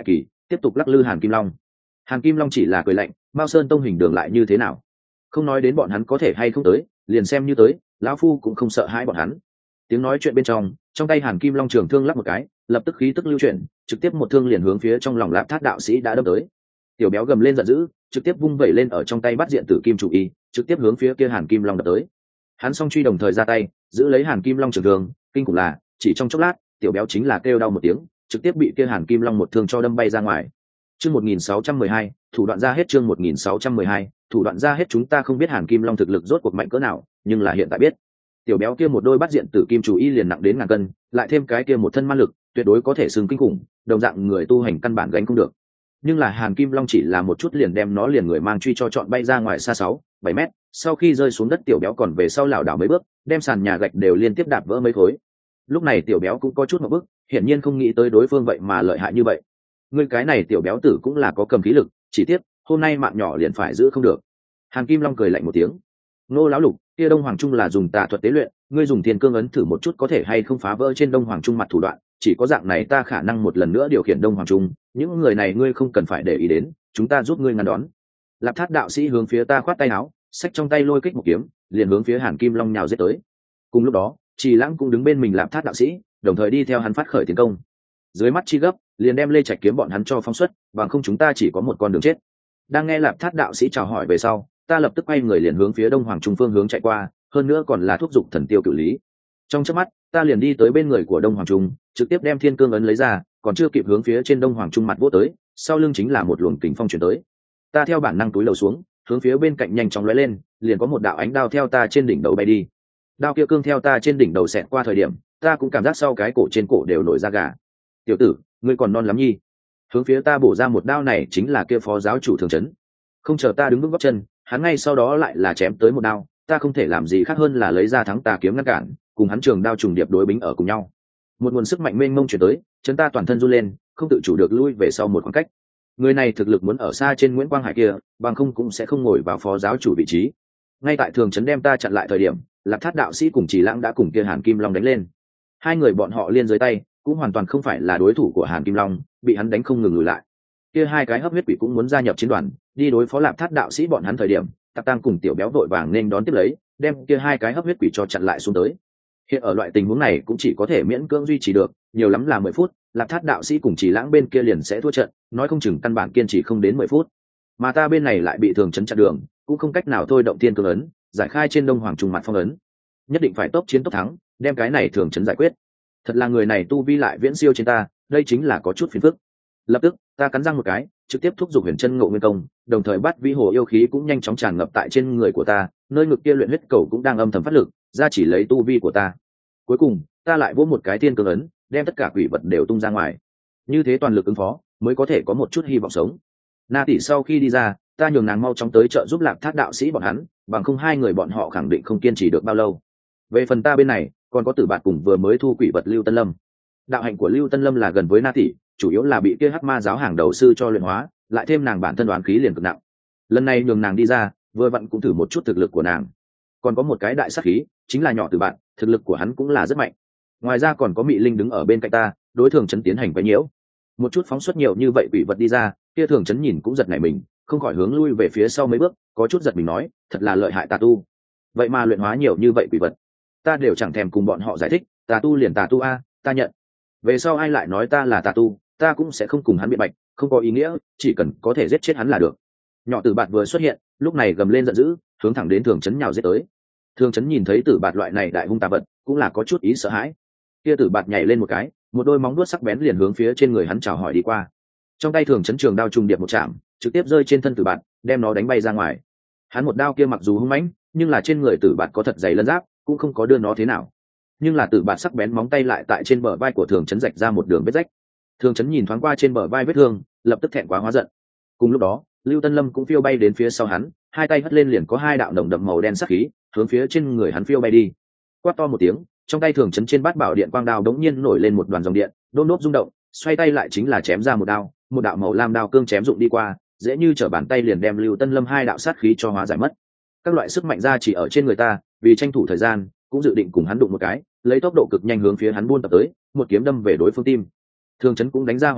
tiếp tục lắc lư Hàn Kim Long. Hàn Kim Long chỉ là cười lạnh, Mao Sơn Tông hình đường lại như thế nào? Không nói đến bọn hắn có thể hay không tới, liền xem như tới, lão phu cũng không sợ hãi bọn hắn. Tiếng nói chuyện bên trong tay Hàn Kim Long trường thương lắp một cái, lập tức khí tức lưu chuyển, trực tiếp một thương liền hướng phía trong lòng Lạp Thát đạo sĩ đã đâm tới. Tiểu béo gầm lên giận dữ, trực tiếp vung vẩy lên ở trong tay bắt diện tử kim chủ y, trực tiếp hướng phía kia Hàn Kim Long đập tới. Hắn song truy đồng thời ra tay, giữ lấy Hàn Kim Long trường thương, kinh khủng là, chỉ trong chốc lát, tiểu béo chính là kêu đau một tiếng, trực tiếp bị kia Hàn Kim Long một thương cho đâm bay ra ngoài. Chương 1612, thủ đoạn ra hết. Chương 1612, thủ đoạn ra hết. Chúng ta không biết Hàn Kim Long thực lực rốt cuộc mạnh cỡ nào, nhưng là hiện tại biết. Tiểu béo kia một đôi bắt diện tử kim chủ y liền nặng đến ngàn cân, lại thêm cái kia một thân ma lực, tuyệt đối có thể xưng kinh khủng, đồng dạng người tu hành căn bản gánh không được. Nhưng là Hàn Kim Long chỉ là một chút liền đem nó liền người mang truy cho chọn bay ra ngoài xa 6-7 mét, sau khi rơi xuống đất tiểu béo còn về sau lảo đảo mấy bước, đem sàn nhà gạch đều liên tiếp đạp vỡ mấy khối. Lúc này tiểu béo cũng có chút một bước, hiển nhiên không nghĩ tới đối phương vậy mà lợi hại như vậy. Ngươi cái này tiểu béo tử cũng là có cầm khí lực, chỉ tiếc hôm nay mạng nhỏ liền phải giữ không được. Hàn Kim Long cười lạnh một tiếng. Ngô lão lục, kia Đông Hoàng Trung là dùng tà thuật tế luyện, ngươi dùng thiên cương ấn thử một chút có thể hay không phá vỡ trên Đông Hoàng Trung mặt thủ đoạn, chỉ có dạng này ta khả năng một lần nữa điều khiển Đông Hoàng Trung, những người này ngươi không cần phải để ý đến, chúng ta giúp ngươi ngăn đón. Lạp Thát đạo sĩ hướng phía ta khoát tay áo, xách trong tay lôi kích một kiếm, liền hướng phía Hàn Kim Long nhào giết tới. Cùng lúc đó, Trì Lãng cũng đứng bên mình Lạp Thát đạo sĩ, đồng thời đi theo hắn phát khởi tiến công. Dưới mắt chi gấp, liền đem Lê Trạch kiếm bọn hắn cho phóng xuất, bằng không chúng ta chỉ có một con đường chết. Đang nghe Lạp Thát đạo sĩ chào hỏi về sau, ta lập tức quay người liền hướng phía Đông Hoàng Trung phương hướng chạy qua, hơn nữa còn là thúc giục thần tiêu cửu lý. Trong chớp mắt, ta liền đi tới bên người của Đông Hoàng Trung, trực tiếp đem thiên cương ấn lấy ra, còn chưa kịp hướng phía trên Đông Hoàng Trung mặt vỗ tới, sau lưng chính là một luồng kình phong truyền tới. Ta theo bản năng túi lầu xuống, hướng phía bên cạnh nhanh chóng lóe lên, liền có một đạo ánh đao theo ta trên đỉnh đầu bay đi. Đao kia cương theo ta trên đỉnh đầu xẹt qua thời điểm, ta cũng cảm giác sau cái cổ trên cổ đều nổi da gà. Tiểu tử, ngươi còn non lắm nhi. Hướng phía ta bổ ra một đao này chính là kia phó giáo chủ Thường Trấn. Không chờ ta đứng vững gót chân, hắn ngay sau đó lại là chém tới một đao, ta không thể làm gì khác hơn là lấy ra thắng tà kiếm ngăn cản, cùng hắn trường đao trùng điệp đối bính ở cùng nhau. Một nguồn sức mạnh mênh mông chuyển tới, chân ta toàn thân run lên, không tự chủ được lui về sau một khoảng cách. Người này thực lực muốn ở xa trên Nguyễn Quang Hải kia, bằng không cũng sẽ không ngồi vào phó giáo chủ vị trí. Ngay tại Thường Trấn đem ta chặn lại thời điểm, Lạp Thát đạo sĩ cùng Trì Lãng đã cùng kia Hàn Kim Long đánh lên. Hai người bọn họ liên dưới tay, cũng hoàn toàn không phải là đối thủ của Hàn Kim Long, bị hắn đánh không ngừng lùi lại. Kia hai cái hấp huyết quỷ cũng muốn gia nhập chiến đoàn, đi đối phó Lạp Thát đạo sĩ bọn hắn thời điểm, Tạp Tăng cùng Tiểu Béo vội vàng nên đón tiếp lấy, đem kia hai cái hấp huyết quỷ cho chặn lại xuống tới. Hiện ở loại tình huống này cũng chỉ có thể miễn cưỡng duy trì được, nhiều lắm là 10 phút, Lạp Thát đạo sĩ cùng Trì Lãng bên kia liền sẽ thua trận, nói không chừng căn bản kiên trì không đến 10 phút. Mà ta bên này lại bị Thường Trấn chặn đường, cũng không cách nào thôi động thiên cương ấn, giải khai trên Đông Hoàng Trung mặt phong ấn. Nhất định phải tốc chiến tốc thắng, đem cái này Thường Trấn giải quyết. Thật là người này tu vi lại viễn siêu trên ta, đây chính là có chút phiền phức. Lập tức, ta cắn răng một cái, trực tiếp thúc giục Huyền Chân Ngộ Nguyên Công, đồng thời bắt vĩ hồ yêu khí cũng nhanh chóng tràn ngập tại trên người của ta, nơi ngực kia luyện huyết cầu cũng đang âm thầm phát lực, ra chỉ lấy tu vi của ta. Cuối cùng, ta lại vỗ một cái thiên cương ấn, đem tất cả quỷ vật đều tung ra ngoài. Như thế toàn lực ứng phó, mới có thể có một chút hy vọng sống. Na tỷ sau khi đi ra, ta nhường nàng mau chóng tới trợ giúp Lạp Thát đạo sĩ bọn hắn, bằng không hai người bọn họ khẳng định không kiên trì được bao lâu. Về phần ta bên này, còn có Tử Bạt cùng vừa mới thu quỷ vật Lưu Tân Lâm. Đạo hạnh của Lưu Tân Lâm là gần với Na tỷ, chủ yếu là bị kia Hắc Ma giáo hàng đầu sư cho luyện hóa, lại thêm nàng bản thân đoán khí liền cực nặng. Lần này nhường nàng đi ra, vừa vặn cũng thử một chút thực lực của nàng. Còn có một cái đại sát khí, chính là nhỏ Tử Bạt, thực lực của hắn cũng là rất mạnh. Ngoài ra còn có Mị Linh đứng ở bên cạnh ta, đối Thường Trấn tiến hành quấy nhiễu. Một chút phóng xuất nhiều như vậy quỷ vật đi ra, kia Thường Trấn nhìn cũng giật nảy mình, không khỏi hướng lui về phía sau mấy bước, có chút giật mình nói, thật là lợi hại tà tu. Vậy mà luyện hóa nhiều như vậy quỷ vật, ta đều chẳng thèm cùng bọn họ giải thích, tà tu liền tà tu a, ta nhận. Về sau ai lại nói ta là tà tu, ta cũng sẽ không cùng hắn biện bạch, không có ý nghĩa, chỉ cần có thể giết chết hắn là được. Nhỏ Tử Bạt vừa xuất hiện, lúc này gầm lên giận dữ, hướng thẳng đến Thường Trấn nhào giết tới. Thường Trấn nhìn thấy Tử Bạt loại này đại hung tà vật, cũng là có chút ý sợ hãi. Kia Tử Bạt nhảy lên một cái, một đôi móng vuốt sắc bén liền hướng phía trên người hắn chào hỏi đi qua. Trong tay Thường Trấn trường đao trùng điệp một chạm, trực tiếp rơi trên thân Tử Bạt, đem nó đánh bay ra ngoài. Hắn một đao kia mặc dù hung mãnh, nhưng là trên người Tử Bạt có thật dày lân giáp, cũng không có đưa nó thế nào. Nhưng là Tử Bạt sắc bén móng tay lại tại trên bờ vai của Thường Trấn rạch ra một đường vết rách. Thường Trấn nhìn thoáng qua trên bờ vai vết thương, lập tức thẹn quá hóa giận. Cùng lúc đó, Lưu Tân Lâm cũng phiêu bay đến phía sau hắn, hai tay hất lên liền có hai đạo nồng đậm màu đen sắc khí, hướng phía trên người hắn phiêu bay đi. Quát to một tiếng, trong tay Thường Trấn trên bát bảo điện quang đao đống nhiên nổi lên một đoàn dòng điện, đôn đốt rung động, xoay tay lại chính là chém ra một đao, một đạo màu lam đao cương chém dụng đi qua, dễ như trở bàn tay liền đem Lưu Tân Lâm hai đạo sát khí cho hóa giải mất. Các loại sức mạnh ra chỉ ở trên người ta, vì tranh thủ thời gian, cũng dự định cùng hắn đụng một cái, lấy tốc độ cực nhanh hướng phía hắn buôn tập tới, một kiếm đâm về đối phương tim. Thường Trấn cũng đánh ra hỏa khí,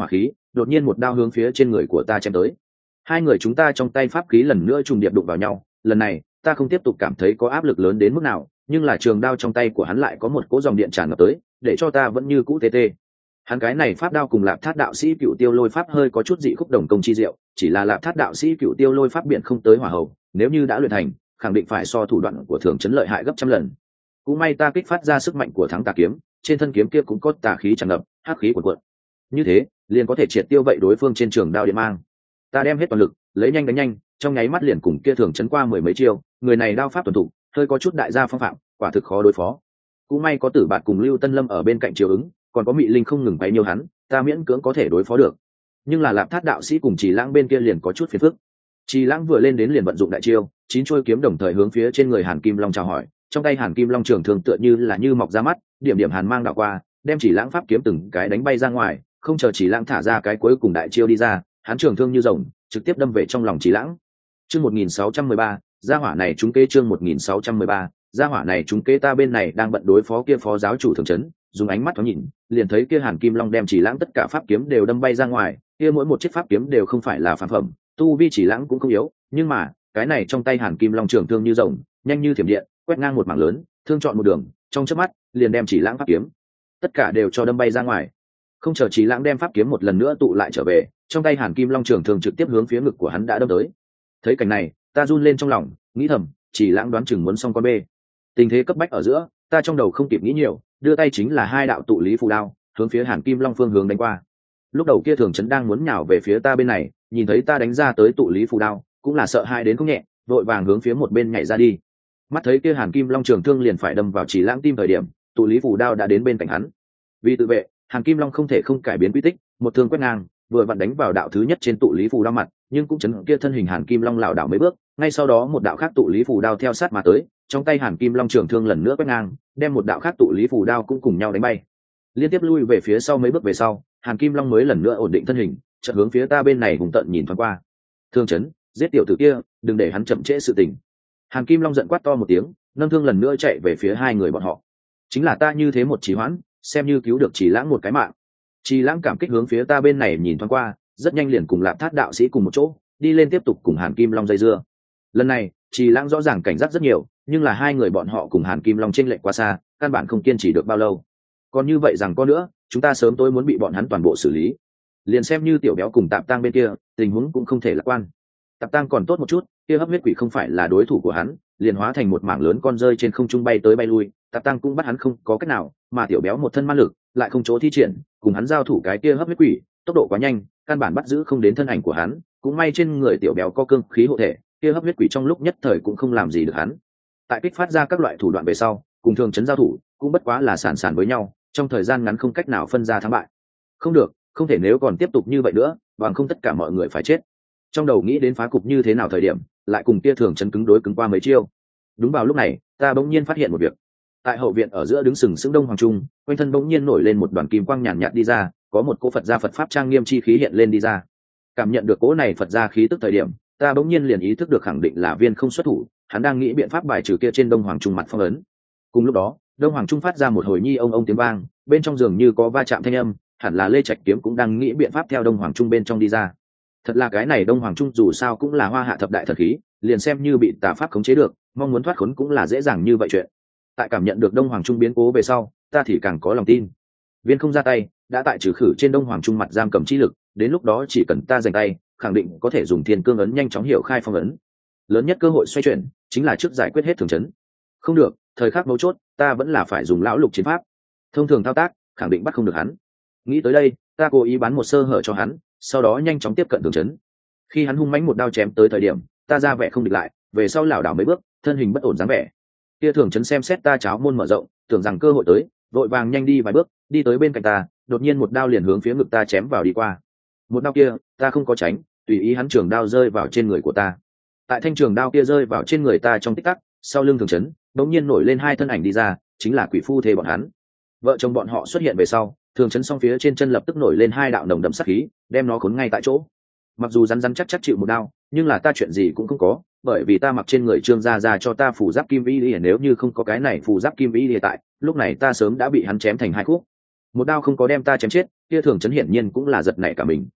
đột nhiên một đao hướng phía trên người của ta chém tới. Hai người chúng ta trong tay pháp khí lần nữa trùng điệp đụng vào nhau, lần này ta không tiếp tục cảm thấy có áp lực lớn đến mức nào, nhưng là trường đao trong tay của hắn lại có một cỗ dòng điện tràn ngập tới, để cho ta vẫn như cũ tê tê. Hắn cái này pháp đao cùng Lạp Thát đạo sĩ Cựu Tiêu Lôi pháp hơi có chút dị khúc đồng công chi diệu, chỉ là Lạp Thát đạo sĩ Cựu Tiêu Lôi pháp biện không tới hỏa hầu, nếu như đã luyện thành, khẳng định phải so thủ đoạn của Thường Chấn lợi hại gấp trăm lần. Cũng may ta kích phát ra sức mạnh của Thắng Tà kiếm, trên thân kiếm kia cũng có tà khí tràn ngập, hắc khí cuồn cuộn. Như thế, liền có thể triệt tiêu vậy đối phương trên trường đao điện mang. Ta đem hết toàn lực, lấy nhanh đánh nhanh, trong nháy mắt liền cùng kia Thường Chấn qua mười mấy chiêu, người này đao pháp tuần thủ, hơi có chút đại gia phong phạm, quả thực khó đối phó. Cũng may có Tử Bạt cùng Lưu Tân Lâm ở bên cạnh chiều ứng, còn có Mị Linh không ngừng bày nhiều hắn, ta miễn cưỡng có thể đối phó được. Nhưng là Lạp Thát đạo sĩ cùng Trì Lãng bên kia liền có chút phiền phức. Trì Lãng vừa lên đến liền vận dụng đại chiêu, chín chuôi kiếm đồng thời hướng phía trên người Hàn Kim Long chào hỏi, trong tay Hàn Kim Long trường thường tựa như là như mọc ra mắt, điểm điểm hàn mang đạo qua, đem Trì Lãng pháp kiếm từng cái đánh bay ra ngoài, không chờ Trì Lãng thả ra cái cuối cùng đại chiêu đi ra, hắn trường thương như rồng, trực tiếp đâm về trong lòng Trì Lãng. Chương 1613, gia hỏa này trúng kế. Chương 1613, gia hỏa này trúng kế. Ta bên này đang bận đối phó kia phó giáo chủ Thường Chấn, dùng ánh mắt thoáng nhìn, liền thấy kia Hàn Kim Long đem Trì Lãng tất cả pháp kiếm đều đâm bay ra ngoài, kia mỗi một chiếc pháp kiếm đều không phải là phàm phẩm, tu vi Trì Lãng cũng không yếu, nhưng mà cái này trong tay Hàn Kim Long trường thương như rồng, nhanh như thiểm điện, quét ngang một mảng lớn, thương chọn một đường, trong chớp mắt liền đem Trì Lãng pháp kiếm tất cả đều cho đâm bay ra ngoài. Không chờ Trì Lãng đem pháp kiếm một lần nữa tụ lại trở về, trong tay Hàn Kim Long trường thương trực tiếp hướng phía ngực của hắn đã đâm tới. Thấy cảnh này, ta run lên trong lòng, nghĩ thầm, Trì Lãng đoán chừng muốn xong con bê. Tình thế cấp bách ở giữa, ta trong đầu không kịp nghĩ nhiều, đưa tay chính là hai đạo tụ lý phù đao, hướng phía Hàn Kim Long phương hướng đánh qua. Lúc đầu kia Thường Chấn đang muốn nhào về phía ta bên này, nhìn thấy ta đánh ra tới tụ lý phù đao, cũng là sợ hãi đến không nhẹ, vội vàng hướng phía một bên nhảy ra đi. Mắt thấy kia Hàn Kim Long trường thương liền phải đâm vào Trì Lãng tim thời điểm, tụ lý phù đao đã đến bên cạnh hắn. Vì tự vệ, Hàn Kim Long không thể không cải biến quy tích, một thương quét ngang, vừa vặn đánh vào đạo thứ nhất trên tụ lý phù đao mặt, nhưng cũng chấn kia thân hình Hàn Kim Long lảo đảo mấy bước, ngay sau đó một đạo khác tụ lý phù đao theo sát mà tới, trong tay Hàn Kim Long trường thương lần nữa quét ngang, đem một đạo khác tụ lý phù đao cũng cùng nhau đánh bay. Liên tiếp lui về phía sau mấy bước về sau, Hàn Kim Long mới lần nữa ổn định thân hình, chợt hướng phía ta bên này hùng tận nhìn thoáng qua. Thương Chấn, giết tiểu tử kia, đừng để hắn chậm trễ sự tình. Hàn Kim Long giận quát to một tiếng, nâng thương lần nữa chạy về phía hai người bọn họ. Chính là ta như thế một trì hoãn, xem như cứu được Trì Lãng một cái mạng. Trì Lãng cảm kích hướng phía ta bên này nhìn thoáng qua, rất nhanh liền cùng Lạp Thát đạo sĩ cùng một chỗ, đi lên tiếp tục cùng Hàn Kim Long dây dưa. Lần này, Trì Lãng rõ ràng cảnh giác rất nhiều, nhưng là hai người bọn họ cùng Hàn Kim Long chênh lệch quá xa, căn bản không kiên trì được bao lâu. Còn như vậy rằng có nữa, chúng ta sớm tối muốn bị bọn hắn toàn bộ xử lý. Liền xem như Tiểu Béo cùng Tạp Tang bên kia, tình huống cũng không thể lạc quan. Tạp Tang còn tốt một chút, kia hấp huyết quỷ không phải là đối thủ của hắn, liền hóa thành một mảng lớn con rơi trên không trung bay tới bay lui, Tạp Tang cũng bắt hắn không có cách nào, mà Tiểu Béo một thân ma lực, lại không chỗ thi triển, cùng hắn giao thủ cái kia hấp huyết quỷ, tốc độ quá nhanh, căn bản bắt giữ không đến thân ảnh của hắn, cũng may trên người Tiểu Béo có cương khí hộ thể, kia hấp huyết quỷ trong lúc nhất thời cũng không làm gì được hắn. Tại kích phát ra các loại thủ đoạn về sau, cùng Thường Chấn giao thủ, cũng bất quá là sàn sàn với nhau, trong thời gian ngắn không cách nào phân ra thắng bại. Không được, không thể, nếu còn tiếp tục như vậy nữa, bằng không tất cả mọi người phải chết. Trong đầu nghĩ đến phá cục như thế nào thời điểm, lại cùng kia Thường Chấn cứng đối cứng qua mấy chiêu. Đúng vào lúc này, ta bỗng nhiên phát hiện một việc. Tại hậu viện ở giữa đứng sừng sững Đông Hoàng Trung, quanh thân bỗng nhiên nổi lên một đoàn kim quang nhàn nhạt đi ra, có một cỗ Phật gia Phật pháp trang nghiêm chi khí hiện lên đi ra. Cảm nhận được cỗ này Phật gia khí tức thời điểm, ta bỗng nhiên liền ý thức được khẳng định là Viên không xuất thủ, hắn đang nghĩ biện pháp bài trừ kia trên Đông Hoàng Trung mặt phong ấn. Cùng lúc đó, Đông Hoàng Trung phát ra một hồi nhi ông tiếng vang, bên trong giường như có va chạm thanh âm, hẳn là Lê Trạch Kiếm cũng đang nghĩ biện pháp theo Đông Hoàng Trung bên trong đi ra. Thật là cái này Đông Hoàng Trung dù sao cũng là Hoa Hạ thập đại thần khí, liền xem như bị tà pháp khống chế được, mong muốn thoát khốn cũng là dễ dàng như vậy chuyện. Tại cảm nhận được Đông Hoàng Trung biến cố về sau, ta thì càng có lòng tin. Viên không ra tay, đã tại trừ khử trên Đông Hoàng Trung mặt giam cầm chi lực, đến lúc đó chỉ cần ta giành tay, khẳng định có thể dùng Thiên Cương ấn nhanh chóng hiểu khai phong ấn. Lớn nhất cơ hội xoay chuyển chính là trước giải quyết hết Thường Chấn. Không được, thời khắc mấu chốt, ta vẫn là phải dùng lão lục chiến pháp. Thông thường thao tác, khẳng định bắt không được hắn. Nghĩ tới đây, ta cố ý bán một sơ hở cho hắn, sau đó nhanh chóng tiếp cận Thường Chấn. Khi hắn hung mãnh một đao chém tới thời điểm, ta ra vẻ không địch lại, về sau lảo đảo mấy bước, thân hình bất ổn dáng vẻ. Kia Thường Chấn xem xét ta cháo môn mở rộng, tưởng rằng cơ hội tới, vội vàng nhanh đi vài bước, đi tới bên cạnh ta, đột nhiên một đao liền hướng phía ngực ta chém vào đi qua. Một đao kia, ta không có tránh, tùy ý hắn trường đao rơi vào trên người của ta. Tại thanh trường đao kia rơi vào trên người ta trong tích tắc, sau lưng Thường Chấn bỗng nhiên nổi lên hai thân ảnh đi ra, chính là quỷ phu thê bọn hắn. Vợ chồng bọn họ xuất hiện về sau, Thường Chấn song phía trên chân lập tức nổi lên hai đạo nồng đậm sát khí, đem nó khốn ngay tại chỗ. Mặc dù rắn rắn chắc chắc chịu một đao, nhưng là ta chuyện gì cũng không có, bởi vì ta mặc trên người Trương gia ra cho ta phù giáp kim vĩ lìa, nếu như không có cái này phù giáp kim vĩ lìa tại, lúc này ta sớm đã bị hắn chém thành hai khúc. Một đao không có đem ta chém chết, kia Thường Chấn hiển nhiên cũng là giật nảy cả mình,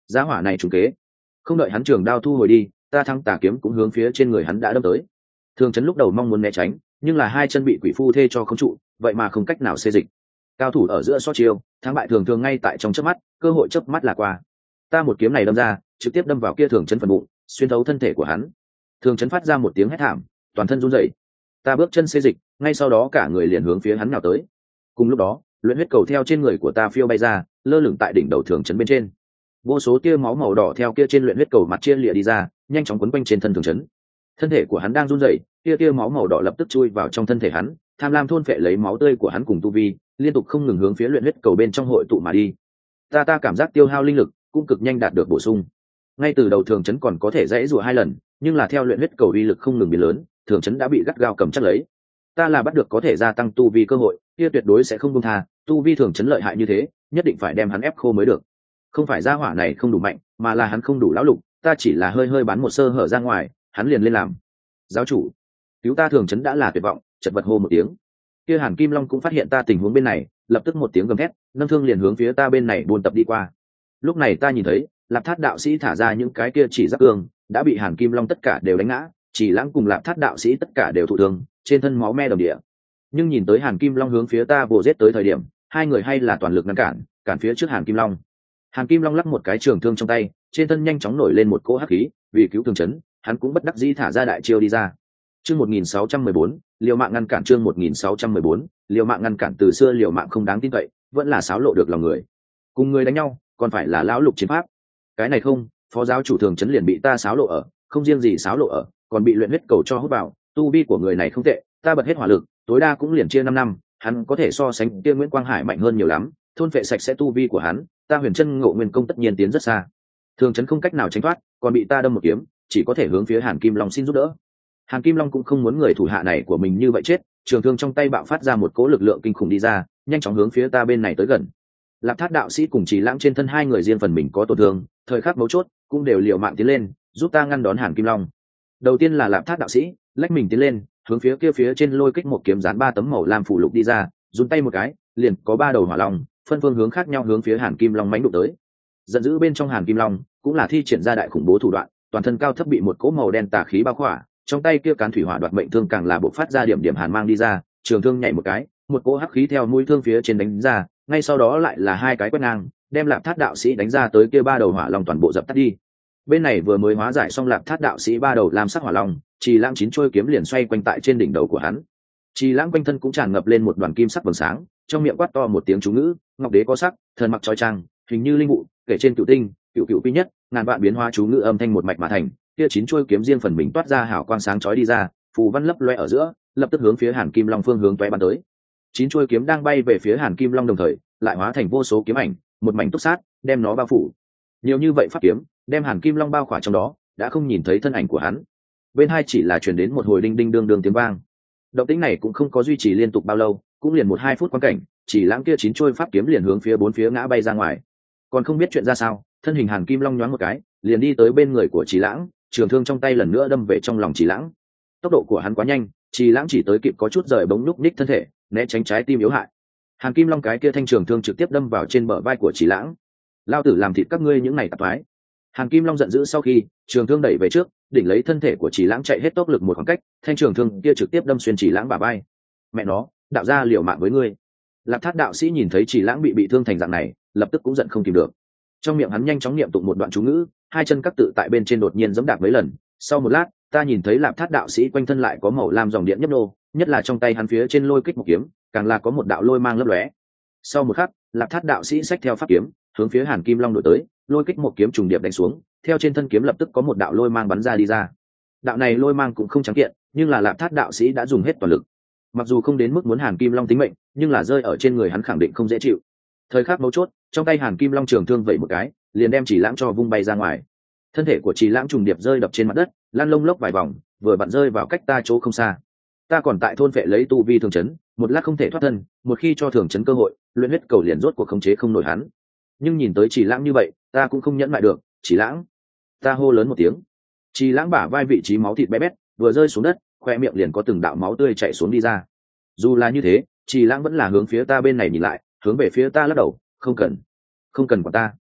giá hỏa này trùng kế. Không đợi hắn trường đao thu hồi đi, ta thăng tà kiếm cũng hướng phía trên người hắn đã đâm tới. Thường Chấn lúc đầu mong muốn né tránh, nhưng là hai chân bị quỷ phu thê cho khống trụ, vậy mà không cách nào xê dịch. Cao thủ ở giữa so chiêu, thắng bại thường thường ngay tại trong chớp mắt, cơ hội chớp mắt là qua. Ta một kiếm này đâm ra, trực tiếp đâm vào kia Thường Chấn phần bụng, xuyên thấu thân thể của hắn. Thường Chấn phát ra một tiếng hét thảm, toàn thân run rẩy. Ta bước chân xê dịch, ngay sau đó cả người liền hướng phía hắn nhào tới. Cùng lúc đó, luyện huyết cầu theo trên người của ta phiêu bay ra, lơ lửng tại đỉnh đầu Thường Chấn bên trên. Vô số tia máu màu đỏ theo kia trên luyện huyết cầu mặt chia lìa đi ra, nhanh chóng quấn quanh trên thân Thường Chấn. Thân thể của hắn đang run rẩy, tia máu màu đỏ lập tức chui vào trong thân thể hắn, tham lam thôn phệ lấy máu tươi của hắn cùng tu vi, liên tục không ngừng hướng phía luyện huyết cầu bên trong hội tụ mà đi. Ta cảm giác tiêu hao linh lực cũng cực nhanh đạt được bổ sung. Ngay từ đầu Thường Chấn còn có thể dãy rủa 2 lần, nhưng là theo luyện huyết cầu uy lực không ngừng biến lớn, Thường Chấn đã bị gắt gao cầm chắc lấy. Ta là bắt được có thể gia tăng tu vi cơ hội, kia tuyệt đối sẽ không buông tha, tu vi Thường Chấn lợi hại như thế, nhất định phải đem hắn ép khô mới được. Không phải gia hỏa này không đủ mạnh, mà là hắn không đủ lão lục, ta chỉ là hơi bán một sơ hở ra ngoài, hắn liền lên làm. Giáo chủ, cứu ta! Thường Chấn đã là tuyệt vọng, chật vật hô một tiếng. Kia Hàn Kim Long cũng phát hiện ta tình huống bên này, lập tức một tiếng gầm thét, nâng thương liền hướng phía ta bên này buôn tập đi qua. Lúc này ta nhìn thấy, Lạp Thát đạo sĩ thả ra những cái kia chỉ giáp cương, đã bị Hàn Kim Long tất cả đều đánh ngã, Chỉ Lãng cùng Lạp Thát đạo sĩ tất cả đều thụ thương, trên thân máu me đầm địa. Nhưng nhìn tới Hàn Kim Long hướng phía ta vồ giết tới thời điểm, hai người hay là toàn lực ngăn cản phía trước Hàn Kim Long. Hàn Kim Long lắc một cái trường thương trong tay, trên thân nhanh chóng nổi lên một cỗ hắc khí, vì cứu Thường Chấn, hắn cũng bất đắc dĩ thả ra đại chiêu đi ra. Chương 1614, liều mạng ngăn cản. Chương 1614, liều mạng ngăn cản. Từ xưa liều mạng không đáng tin cậy, vẫn là xáo lộ được lòng người. Cùng người đánh nhau, còn phải là lão lục chiến pháp. Cái này không, phó giáo chủ Thường Chấn liền bị ta xáo lộ ở, không riêng gì xáo lộ ở, còn bị luyện huyết cầu cho hút vào. Tu vi của người này không tệ, ta bật hết hỏa lực, tối đa cũng liền chia 5 năm, hắn có thể so sánh kia Nguyễn Quang Hải mạnh hơn nhiều lắm, thôn phệ sạch sẽ tu vi của hắn, ta Huyền Chân Ngộ Nguyên công tất nhiên tiến rất xa. Thường Chấn không cách nào tránh thoát, còn bị ta đâm một kiếm, chỉ có thể hướng phía Hàn Kim Long xin giúp đỡ. Hàn Kim Long cũng không muốn người thủ hạ này của mình như vậy chết, trường thương trong tay bạo phát ra một cỗ lực lượng kinh khủng đi ra, nhanh chóng hướng phía ta bên này tới gần. Lạp Thát đạo sĩ cùng Chỉ Lãng trên thân hai người riêng phần mình có tổn thương, thời khắc mấu chốt cũng đều liều mạng tiến lên, giúp ta ngăn đón Hàn Kim Long. Đầu tiên là Lạp Thát đạo sĩ, lách mình tiến lên, hướng phía phía trên lôi kích một kiếm dán 3 tấm màu lam phủ lục đi ra, dùng tay một cái, liền có 3 đầu hỏa long, phân phương hướng khác nhau hướng phía Hàn Kim Long mãnh đụng tới. Giận dữ bên trong Hàn Kim Long cũng là thi triển ra đại khủng bố thủ đoạn, toàn thân cao thấp bị một cỗ màu đen tà khí bao khỏa, trong tay kia cán thủy hỏa đoạt mệnh thương càng là bộc phát ra điểm hàn mang đi ra, trường thương nhảy một cái, một cỗ hắc khí theo mũi thương phía trên đánh ra, ngay sau đó lại là 2 cái quét ngang, đem Lạp Thát đạo sĩ đánh ra tới kia 3 đầu hỏa long toàn bộ dập tắt đi. Bên này vừa mới hóa giải xong Lạp Thát đạo sĩ 3 đầu lam sắc hỏa long, Trì Lãng 9 chuôi kiếm liền xoay quanh tại trên đỉnh đầu của hắn. Trì Lãng quanh thân cũng tràn ngập lên một đoàn kim sắc vầng sáng, trong miệng quát to một tiếng chú ngữ, ngọc đế có sắc, thần mặc trói trang, hình như linh vụ, kể trên cựu tinh, cựu quy nhất, ngàn vạn biến hóa chú ngữ âm thanh một mạch mà thành, kia 9 chuôi kiếm riêng phần mình toát ra hào quang sáng chói đi ra, phù văn lấp loe ở giữa, lập tức hướng phía Hàn Kim Long phương hướng tóe bắn tới. 9 chuôi kiếm đang bay về phía Hàn Kim Long đồng thời, lại hóa thành vô số kiếm ảnh, một mảnh túc sát, đem nó bao phủ. Nhiều như vậy pháp kiếm, đem Hàn Kim Long bao khỏa trong đó, đã không nhìn thấy thân ảnh của hắn. Bên hai chỉ là truyền đến một hồi đinh đinh đương đương tiếng vang. Động tĩnh này cũng không có duy trì liên tục bao lâu, cũng liền 1-2 phút quan cảnh, Chỉ Lãng kia 9 chuôi pháp kiếm liền hướng phía 4 phía ngã bay ra ngoài. Còn không biết chuyện ra sao, thân hình Hàn Kim Long nhoáng một cái, liền đi tới bên người của Chỉ Lãng, trường thương trong tay lần nữa đâm về trong lòng Chỉ Lãng. Tốc độ của hắn quá nhanh, Chỉ Lãng chỉ tới kịp có chút rời bóng lúc ních thân thể, né tránh trái tim yếu hại. Hàn Kim Long cái kia thanh trường thương trực tiếp đâm vào trên bờ vai của Chỉ Lãng. Lao tử làm thịt các ngươi những này tạp thoái. Hàn Kim Long giận dữ sau khi, trường thương đẩy về trước, đỉnh lấy thân thể của Chỉ Lãng chạy hết tốc lực một khoảng cách, thanh trường thương kia trực tiếp đâm xuyên Chỉ Lãng bả vai. Mẹ nó, đạo gia liều mạng với ngươi. Lạp Thát đạo sĩ nhìn thấy Chỉ Lãng bị thương thành dạng này, lập tức cũng giận không kìm được. Trong miệng hắn nhanh chóng niệm tụng một đoạn chú ngữ, hai chân các tự tại bên trên đột nhiên giẫm đạp mấy lần. Sau một lát, ta nhìn thấy Lạp Thát đạo sĩ quanh thân lại có màu lam dòng điện nhấp nô, nhất là trong tay hắn phía trên lôi kích một kiếm, càng là có một đạo lôi mang lấp lóe. Sau một khắc, Lạp Thát đạo sĩ xách theo pháp kiếm, hướng phía Hàn Kim Long đuổi tới, lôi kích một kiếm trùng điệp đánh xuống, theo trên thân kiếm lập tức có một đạo lôi mang bắn ra đi ra. Đạo này lôi mang cũng không trắng kiện, nhưng là Lạp Thát đạo sĩ đã dùng hết toàn lực. Mặc dù không đến mức muốn Hàn Kim Long tính mệnh, nhưng là rơi ở trên người hắn khẳng định không dễ chịu. Thời khắc mấu chốt, trong tay Hàn Kim Long trường thương vẩy một cái, liền đem Chỉ Lãng cho vung bay ra ngoài. Thân thể của Chỉ Lãng trùng điệp rơi đập trên mặt đất, lăn lông lốc vài vòng, vừa vặn rơi vào cách ta chỗ không xa. Ta còn tại thôn vệ lấy tu vi Thường Chấn, một lát không thể thoát thân, một khi cho Thường Chấn cơ hội, luyện huyết cầu liền rốt cuộc khống chế không nổi hắn. Nhưng nhìn tới Chỉ Lãng như vậy, ta cũng không nhẫn lại được. Chỉ Lãng! Ta hô lớn một tiếng. Chỉ Lãng bả vai vị trí máu thịt bé bét, vừa rơi xuống đất, khoe miệng liền có từng đạo máu tươi chảy xuống đi ra. Dù là như thế, Chỉ Lãng vẫn là hướng phía ta bên này nhìn lại, hướng về phía ta lắc đầu, không cần quản ta.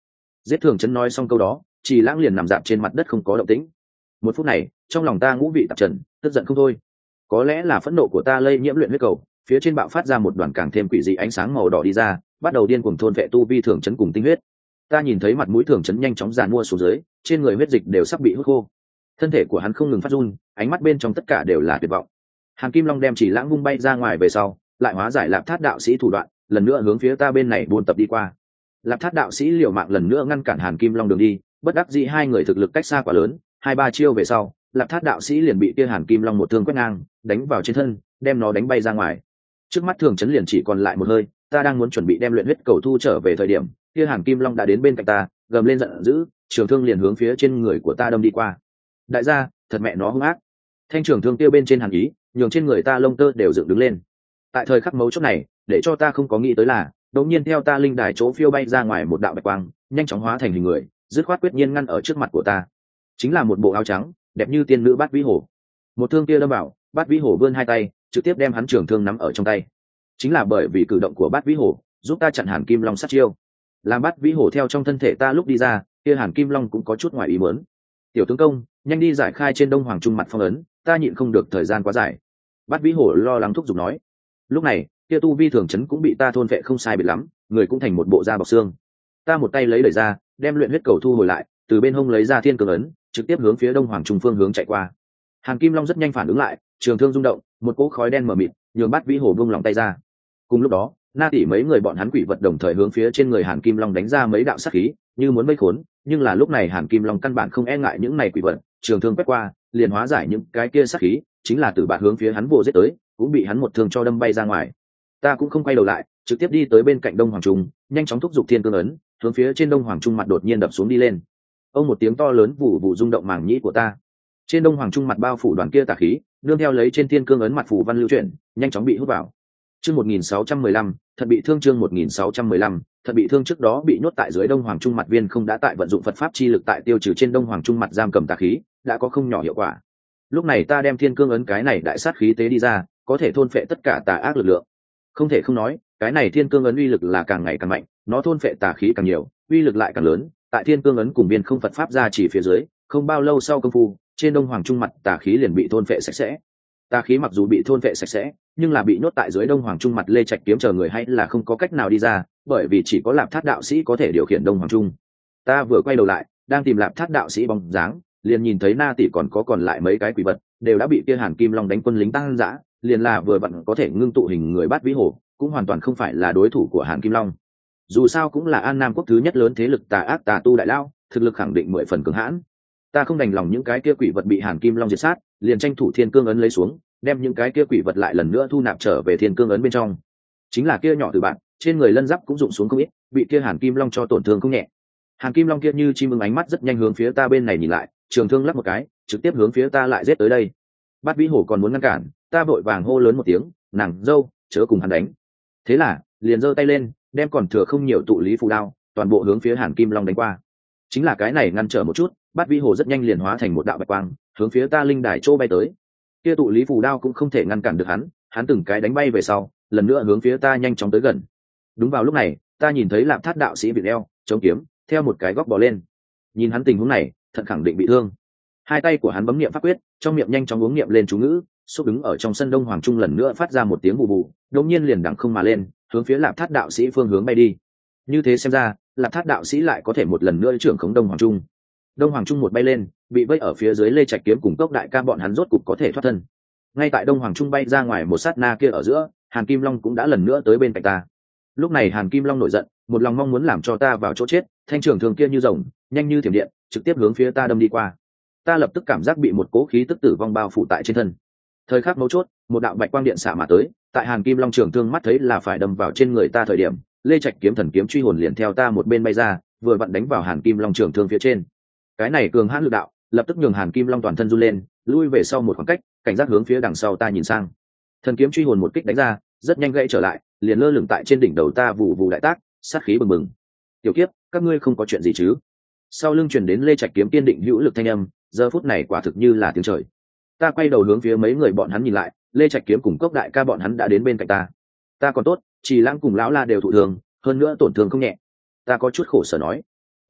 Giết Thường Chấn nói xong câu đó, Trì Lãng liền nằm dạp trên mặt đất không có động tĩnh. Một phút này, trong lòng ta ngũ vị tạp trần, tức giận không thôi. Có lẽ là phẫn nộ của ta lây nhiễm luyện huyết cầu, phía trên bạo phát ra một đoàn càng thêm quỷ dị ánh sáng màu đỏ đi ra, bắt đầu điên cuồng thôn vệ tu vi Thường Chấn cùng tinh huyết. Ta nhìn thấy mặt mũi Thường Chấn nhanh chóng giàn mua xuống dưới, trên người huyết dịch đều sắp bị hút khô. Thân thể của hắn không ngừng phát run, ánh mắt bên trong tất cả đều là tuyệt vọng. Hàn Kim Long đem Trì Lãng vung bay ra ngoài về sau, lại hóa giải Lạp Thát đạo sĩ thủ đoạn, lần nữa hướng phía ta bên này buôn tập đi qua. Lạp Thát đạo sĩ liều mạng lần nữa ngăn cản Hàn Kim Long đường đi, bất đắc dĩ hai người thực lực cách xa quá lớn, 2-3 chiêu về sau, Lạp Thát đạo sĩ liền bị kia Hàn Kim Long một thương quét ngang, đánh vào trên thân, đem nó đánh bay ra ngoài. Trước mắt Thường Chấn liền chỉ còn lại một hơi, ta đang muốn chuẩn bị đem luyện huyết cầu thu trở về thời điểm, kia Hàn Kim Long đã đến bên cạnh ta, gầm lên giận dữ, trường thương liền hướng phía trên người của ta đâm đi qua. Đại gia, thật mẹ nó hung ác. Thanh trường thương kia bên trên hàn ý, nhường trên người ta lông tơ đều dựng đứng lên. Tại thời khắc mấu chốt này, để cho ta không có nghĩ tới là, đột nhiên theo ta linh đài chỗ phiêu bay ra ngoài một đạo bạch quang, nhanh chóng hóa thành hình người, dứt khoát quyết nhiên ngăn ở trước mặt của ta. Chính là một bộ áo trắng, đẹp như tiên nữ Bát Vĩ Hổ. Một thương kia đâm vào, Bát Vĩ Hổ vươn hai tay, trực tiếp đem hắn trường thương nắm ở trong tay. Chính là bởi vì cử động của Bát Vĩ Hổ, giúp ta chặn Hàn Kim Long sát chiêu. Làm Bát Vĩ Hổ theo trong thân thể ta lúc đi ra, kia Hàn Kim Long cũng có chút ngoài ý muốn. Tiểu tướng công, nhanh đi giải khai trên Đông Hoàng Trung mặt phong ấn, ta nhịn không được thời gian quá dài. Bát Vĩ Hổ lo lắng thúc giục nói. Lúc này, kia tu vi Thường Chấn cũng bị ta thôn vệ không sai biệt lắm, người cũng thành một bộ da bọc xương. Ta một tay lấy đẩy ra, đem luyện huyết cầu thu hồi lại, từ bên hông lấy ra thiên cương ấn, trực tiếp hướng phía Đông Hoàng Trung phương hướng chạy qua. Hàn Kim Long rất nhanh phản ứng lại, trường thương rung động, một cỗ khói đen mờ mịt, nhường Bát Vĩ Hổ buông lòng tay ra. Cùng lúc đó, Na Tỷ mấy người bọn hắn quỷ vật đồng thời hướng phía trên người Hàn Kim Long đánh ra mấy đạo sát khí, như muốn vây khốn, nhưng là lúc này Hàn Kim Long căn bản không e ngại những này quỷ vật, trường thương quét qua, liền hóa giải những cái kia sát khí, chính là Tử Bạt hướng phía hắn vồ giết tới, cũng bị hắn một thương cho đâm bay ra ngoài. Ta cũng không quay đầu lại, trực tiếp đi tới bên cạnh Đông Hoàng Trung, nhanh chóng thúc giục thiên cương ấn, hướng phía trên Đông Hoàng Trung mặt đột nhiên đập xuống đi lên. Ông một tiếng to lớn vụ vụ rung động màng nhĩ của ta. Trên Đông Hoàng Trung mặt bao phủ đoàn kia tà khí, nương theo lấy trên thiên cương ấn mặt phủ văn lưu chuyển, nhanh chóng bị hút vào. Chương 1615, thật bị thương. Chương 1615, thật bị thương. Trước đó bị nhốt tại dưới Đông Hoàng Trung mặt viên không đã tại vận dụng Phật pháp chi lực tại tiêu trừ trên Đông Hoàng Trung mặt giam cầm tà khí, đã có không nhỏ hiệu quả. Lúc này ta đem thiên cương ấn cái này đại sát khí tế đi ra, có thể thôn phệ tất cả tà ác lực lượng. Không thể không nói, cái này thiên cương ấn uy lực là càng ngày càng mạnh, nó thôn phệ tà khí càng nhiều, uy lực lại càng lớn. Tại thiên cương ấn cùng viên không Phật pháp ra chỉ phía dưới, không bao lâu sau công phu, trên Đông Hoàng Trung mặt tà khí liền bị thôn phệ sạch sẽ. Tà khí mặc dù bị thôn phệ sạch sẽ, nhưng là bị nhốt tại dưới Đông Hoàng Trung mặt Lê Trạch kiếm chờ người hay là không có cách nào đi ra, bởi vì chỉ có Lạp Thát đạo sĩ có thể điều khiển Đông Hoàng Trung. Ta vừa quay đầu lại, đang tìm Lạp Thát đạo sĩ bóng dáng, liền nhìn thấy Na Tỷ còn lại mấy cái quỷ vật, đều đã bị kia Hàn Kim Long đánh quân lính tăng dã, liền là vừa vặn có thể ngưng tụ hình người Bát Vĩ Hổ, cũng hoàn toàn không phải là đối thủ của Hàn Kim Long. Dù sao cũng là An Nam quốc thứ nhất lớn thế lực tà ác tà tu đại lao, thực lực khẳng định 10 phần cường hãn. Ta không đành lòng những cái kia quỷ vật bị Hàn Kim Long diệt sát, liền tranh thủ thiên cương ấn lấy xuống, đem những cái kia quỷ vật lại lần nữa thu nạp trở về thiên cương ấn bên trong. Chính là kia nhỏ từ bạn, trên người lân giáp cũng rụng xuống không ít, bị kia Hàn Kim Long cho tổn thương không nhẹ. Hàn Kim Long kia như chim ưng ánh mắt rất nhanh hướng phía ta bên này nhìn lại, trường thương lắc một cái, trực tiếp hướng phía ta lại giết tới đây. Bát Vĩ Hổ còn muốn ngăn cản, ta vội vàng hô lớn một tiếng, nàng dâu, chớ cùng hắn đánh. Thế là, liền giơ tay lên, đem còn thừa không nhiều tụ lý phù đao, toàn bộ hướng phía Hàn Kim Long đánh qua. Chính là cái này ngăn trở một chút, Bát Vĩ Hổ rất nhanh liền hóa thành một đạo bạch quang, hướng phía ta linh đài chỗ bay tới. Kia tụ lý phù đao cũng không thể ngăn cản được hắn từng cái đánh bay về sau, lần nữa hướng phía ta nhanh chóng tới gần. Đúng vào lúc này, ta nhìn thấy Lạp Thát đạo sĩ bị eo, chống kiếm, theo một cái góc bò lên. Nhìn hắn tình huống này, thật khẳng định bị thương. Hai tay của hắn bấm niệm pháp quyết, trong miệng nhanh chóng uống niệm lên chú ngữ, xúc đứng ở trong sân Đông Hoàng Trung lần nữa phát ra một tiếng bù bù, đột nhiên liền đằng không mà lên, hướng phía Lạp Thát đạo sĩ phương hướng bay đi. Như thế xem ra, Lạp Thát đạo sĩ lại có thể một lần nữa trưởng khống Đông Hoàng Trung. Đông Hoàng Trung một bay lên, bị vây ở phía dưới Lê Trạch kiếm cùng Cốc đại ca bọn hắn rốt cục có thể thoát thân. Ngay tại Đông Hoàng Trung bay ra ngoài một sát na kia ở giữa, Hàn Kim Long cũng đã lần nữa tới bên cạnh ta. Lúc này Hàn Kim Long nổi giận, một lòng mong muốn làm cho ta vào chỗ chết, thanh trường thường kia như rồng, nhanh như thiểm điện, trực tiếp hướng phía ta đâm đi qua. Ta lập tức cảm giác bị một cỗ khí tức tử vong bao phủ tại trên thân. Thời khắc mấu chốt, một đạo bạch quang điện xạ mà tới, tại Hàn Kim Long trường thương mắt thấy là phải đâm vào trên người ta thời điểm, Lê Trạch kiếm thần kiếm truy hồn liền theo ta một bên bay ra, vừa vặn đánh vào Hàn Kim Long trường thương phía trên. Cái này cường hãn lực đạo, lập tức nhường Hàn Kim Long toàn thân run lên, lui về sau một khoảng cách, cảnh giác hướng phía đằng sau ta nhìn sang. Thần kiếm truy hồn một kích đánh ra, rất nhanh gãy trở lại, liền lơ lửng tại trên đỉnh đầu ta vụ vụ đại tác, sát khí bừng bừng. Tiểu kiếp, các ngươi không có chuyện gì chứ? Sau lưng truyền đến Lê Trạch kiếm kiên định hữu lực thanh âm, giờ phút này quả thực như là tiếng trời. Ta quay đầu hướng phía mấy người bọn hắn nhìn lại, Lê Trạch kiếm cùng Cốc đại ca bọn hắn đã đến bên cạnh ta. Ta còn tốt, Trì Lãng cùng lão La đều thụ thương, hơn nữa tổn thương không nhẹ. Ta có chút khổ sở nói,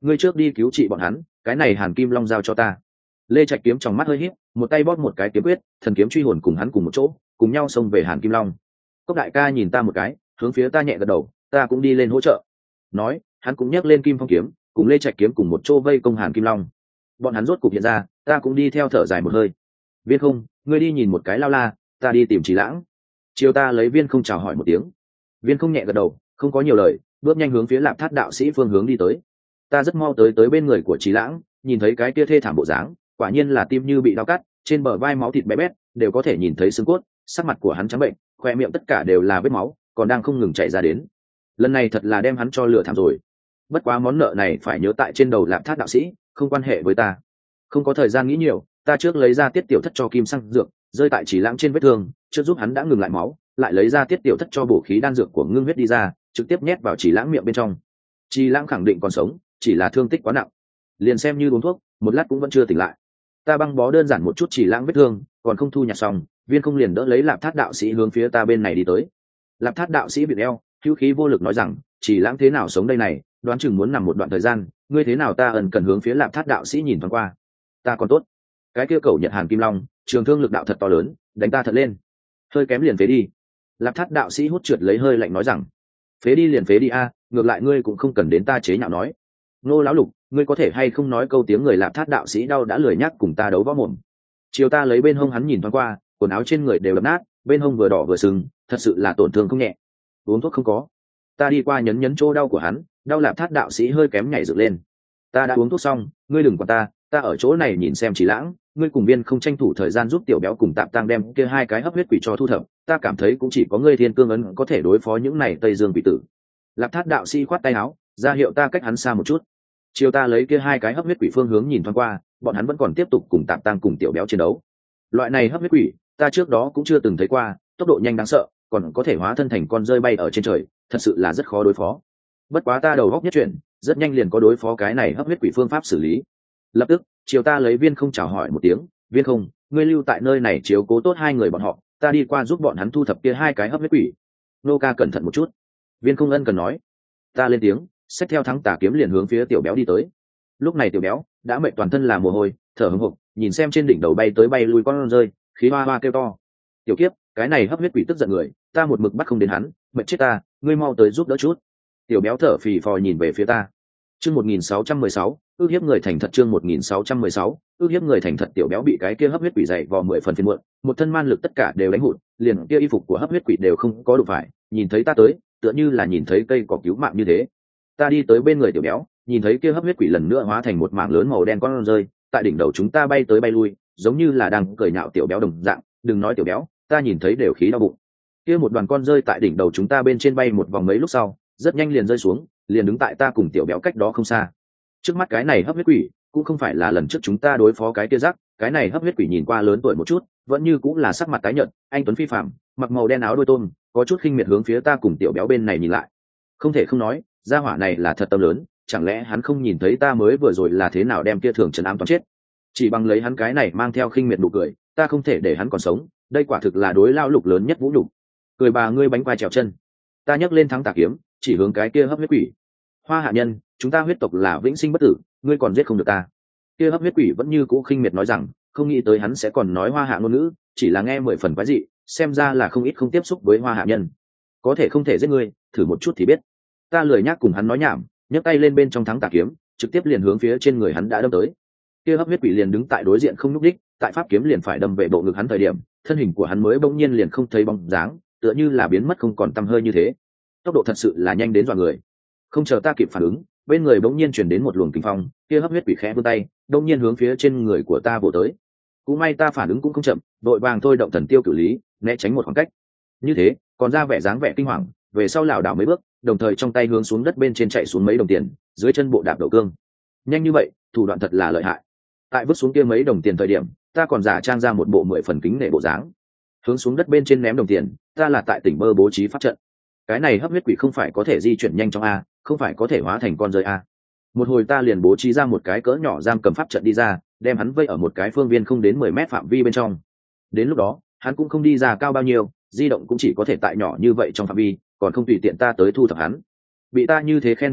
ngươi trước đi cứu trị bọn hắn, cái này Hàn Kim Long giao cho ta. Lê Trạch Kiếm trong mắt hơi híp, một tay bóp một cái kiếm quyết, thần kiếm truy hồn cùng hắn cùng một chỗ, cùng nhau xông về Hàn Kim Long. Cốc đại ca nhìn ta một cái, hướng phía ta nhẹ gật đầu, ta cũng đi lên hỗ trợ. Nói, hắn cũng nhấc lên Kim Phong kiếm, cùng Lê Trạch Kiếm cùng một chỗ vây công Hàn Kim Long. Bọn hắn rốt cục hiện ra, ta cũng đi theo thở dài một hơi. Viên Không, ngươi đi nhìn một cái lao la, ta đi tìm Trì Lãng. Chiều ta lấy Viên Không chào hỏi một tiếng. Viên Không nhẹ gật đầu, không có nhiều lời, bước nhanh hướng phía Lạp Thát đạo sĩ phương hướng đi tới. Ta rất mau tới bên người của Trì Lãng, nhìn thấy cái kia thê thảm bộ dáng, quả nhiên là tim như bị đau cắt, trên bờ vai máu thịt bé bét, đều có thể nhìn thấy xương cốt, sắc mặt của hắn trắng bệnh, khoe miệng tất cả đều là vết máu, còn đang không ngừng chảy ra đến. Lần này thật là đem hắn cho lửa thảm rồi. Bất quá món nợ này phải nhớ tại trên đầu Lạp Thát đạo sĩ, không quan hệ với ta. Không có thời gian nghĩ nhiều, ta trước lấy ra Tiết Tiểu Thất cho kim xăng dược, rơi tại Chỉ Lãng trên vết thương, trước giúp hắn đã ngừng lại máu, lại lấy ra Tiết Tiểu Thất cho bổ khí đan dược của ngưng huyết đi ra, trực tiếp nhét vào Chỉ Lãng miệng bên trong. Chỉ Lãng khẳng định còn sống, chỉ là thương tích quá nặng, liền xem như uống thuốc, một lát cũng vẫn chưa tỉnh lại. Ta băng bó đơn giản một chút Chỉ Lãng vết thương, còn không thu nhặt xong, Viên Không liền đỡ lấy Lạp Thát đạo sĩ hướng phía ta bên này đi tới. Lạp Thát đạo sĩ bị eo, hữu khí vô lực nói rằng, Chỉ Lãng thế nào sống đây này, đoán chừng muốn nằm một đoạn thời gian, ngươi thế nào? Ta ẩn cần hướng phía Lạp Thát đạo sĩ nhìn thoáng qua. Ta còn tốt, cái kia cầu Nhật Hàn Kim Long, trường thương lực đạo thật to lớn, đánh ta thật lên, hơi kém liền phế đi. Lạp Thát đạo sĩ hút trượt lấy hơi lạnh nói rằng, phế đi liền phế đi a, ngược lại ngươi cũng không cần đến ta chế nhạo nói. Nô lão lục, ngươi có thể hay không nói câu tiếng người? Lạp Thát đạo sĩ đau đã lười nhác cùng ta đấu võ mồm. Chiều ta lấy bên hông hắn nhìn thoáng qua, quần áo trên người đều đập nát, bên hông vừa đỏ vừa sưng, thật sự là tổn thương không nhẹ. Uống thuốc không có. Ta đi qua nhấn nhấn chỗ đau của hắn, đau. Lạp Thát đạo sĩ hơi kém nhảy dựng lên. Ta đã uống thuốc xong, ngươi đừng quản ta ở chỗ này nhìn xem Chỉ Lãng, ngươi cùng Viên Không tranh thủ thời gian giúp Tiểu Béo cùng Tạp Tăng đem kia hai cái hấp huyết quỷ cho thu thập, ta cảm thấy cũng chỉ có ngươi Thiên Cương ấn có thể đối phó những này Tây Dương quỷ tử. Lạp Thát đạo sĩ khoát tay áo, ra hiệu ta cách hắn xa một chút. Chiều ta lấy kia hai cái hấp huyết quỷ phương hướng nhìn thoáng qua, bọn hắn vẫn còn tiếp tục cùng Tạp Tăng cùng Tiểu Béo chiến đấu. Loại này hấp huyết quỷ, ta trước đó cũng chưa từng thấy qua, tốc độ nhanh đáng sợ, còn có thể hóa thân thành con rơi bay ở trên trời, thật sự là rất khó đối phó. Bất quá ta đầu góc nhất chuyển, rất nhanh liền có đối phó cái này hấp huyết quỷ phương pháp xử lý. Lập tức, chiều ta lấy Viên Không chào hỏi một tiếng, Viên Không, ngươi lưu tại nơi này chiếu cố tốt hai người bọn họ, ta đi qua giúp bọn hắn thu thập kia hai cái hấp huyết quỷ. Nô ca cẩn thận một chút. Viên Không ân cần nói. Ta lên tiếng, xách theo Thắng Tà kiếm liền hướng phía Tiểu Béo đi tới. Lúc này Tiểu Béo đã mệt toàn thân là mồ hôi, thở hổn hộc, nhìn xem trên đỉnh đầu bay tới bay lui con rơi, khí hoa hoa kêu to. Tiểu kiếp, cái này hấp huyết quỷ tức giận người, ta một mực bắt không đến hắn, mệt chết ta, ngươi mau tới giúp đỡ chút. Tiểu Béo thở phì phò nhìn về phía ta. Chương 1616, ước hiếp người thành thật. Chương 1616, ước hiếp người thành thật. Tiểu Béo bị cái kia hấp huyết quỷ dày vò 10 phần phiền muộn, một thân man lực tất cả đều đánh hụt, liền kia y phục của hấp huyết quỷ đều không có đủ phải, nhìn thấy ta tới, tựa như là nhìn thấy cây cỏ cứu mạng như thế. Ta đi tới bên người Tiểu Béo, nhìn thấy kia hấp huyết quỷ lần nữa hóa thành một mảng lớn màu đen con rơi, tại đỉnh đầu chúng ta bay tới bay lui, giống như là đang cười nhạo Tiểu Béo đồng dạng. Đừng nói Tiểu Béo, ta nhìn thấy đều khí đau bụng. Kia một đoàn con rơi tại đỉnh đầu chúng ta bên trên bay một vòng mấy lúc sau, rất nhanh liền rơi xuống, liền đứng tại ta cùng Tiểu Béo cách đó không xa. Trước mắt cái này hấp huyết quỷ cũng không phải là lần trước chúng ta đối phó cái kia rắc, cái này hấp huyết quỷ nhìn qua lớn tuổi một chút, vẫn như cũng là sắc mặt tái nhợt, anh tuấn phi phàm, mặc màu đen áo đôi tôm, có chút khinh miệt hướng phía ta cùng Tiểu Béo bên này nhìn lại. Không thể không nói, gia hỏa này là thật tâm lớn, chẳng lẽ hắn không nhìn thấy ta mới vừa rồi là thế nào đem kia thường trấn ám toán chết? Chỉ bằng lấy hắn cái này mang theo khinh miệt nụ cười, ta không thể để hắn còn sống, đây quả thực là đối lao lục lớn nhất vũ nhục. Cười bà ngươi bánh quai trèo chân. Ta nhấc lên Thắng Tà kiếm, chỉ hướng cái kia hấp huyết quỷ. Hoa hạ nhân, chúng ta huyết tộc là vĩnh sinh bất tử, ngươi còn giết không được ta. Kia hấp huyết quỷ vẫn như cũ khinh miệt nói rằng, không nghĩ tới hắn sẽ còn nói hoa hạ ngôn ngữ, chỉ là nghe 10 phần quái dị, xem ra là không ít không tiếp xúc với hoa hạ nhân. Có thể không thể giết ngươi, thử một chút thì biết. Ta lười nhác cùng hắn nói nhảm, nhấc tay lên bên trong Thắng Tà kiếm, trực tiếp liền hướng phía trên người hắn đã đâm tới. Kia hấp huyết quỷ liền đứng tại đối diện không nhúc đích, tại pháp kiếm liền phải đâm về bộ ngực hắn thời điểm, thân hình của hắn mới bỗng nhiên liền không thấy bóng dáng, tựa như là biến mất không còn tăm hơi như thế. Tốc độ thật sự là nhanh đến dọa người. Không chờ ta kịp phản ứng, bên người bỗng nhiên chuyển đến một luồng kinh phong, kia hấp huyết quỷ khẽ vươn tay, bỗng nhiên hướng phía trên người của ta vồ tới. Cũng may ta phản ứng cũng không chậm, đội vàng thôi động thần tiêu cửu lý, né tránh một khoảng cách. Như thế, còn ra vẻ dáng vẻ kinh hoàng, về sau lảo đảo mấy bước, đồng thời trong tay hướng xuống đất bên trên chạy xuống mấy đồng tiền, dưới chân bộ đạp đậu cương. Nhanh như vậy, thủ đoạn thật là lợi hại. Tại vứt xuống kia mấy đồng tiền thời điểm, ta còn giả trang ra một bộ 10 phần kính nể bộ dáng, hướng xuống đất bên trên ném đồng tiền. Ta là tại tỉnh bơ bố trí pháp trận. Cái này hấp huyết quỷ không phải có thể di chuyển nhanh trong a, không phải có thể hóa thành con rơi a. Một hồi ta liền bố trí ra một cái cỡ nhỏ giam cầm pháp trận đi ra, đem hắn vây ở một cái phương viên không đến 10 mét phạm vi bên trong. Đến lúc đó, hắn cũng không đi ra cao bao nhiêu, di động cũng chỉ có thể tại nhỏ như vậy trong phạm vi, còn không tùy tiện ta tới thu thập hắn. Bị ta như thế khen một cái,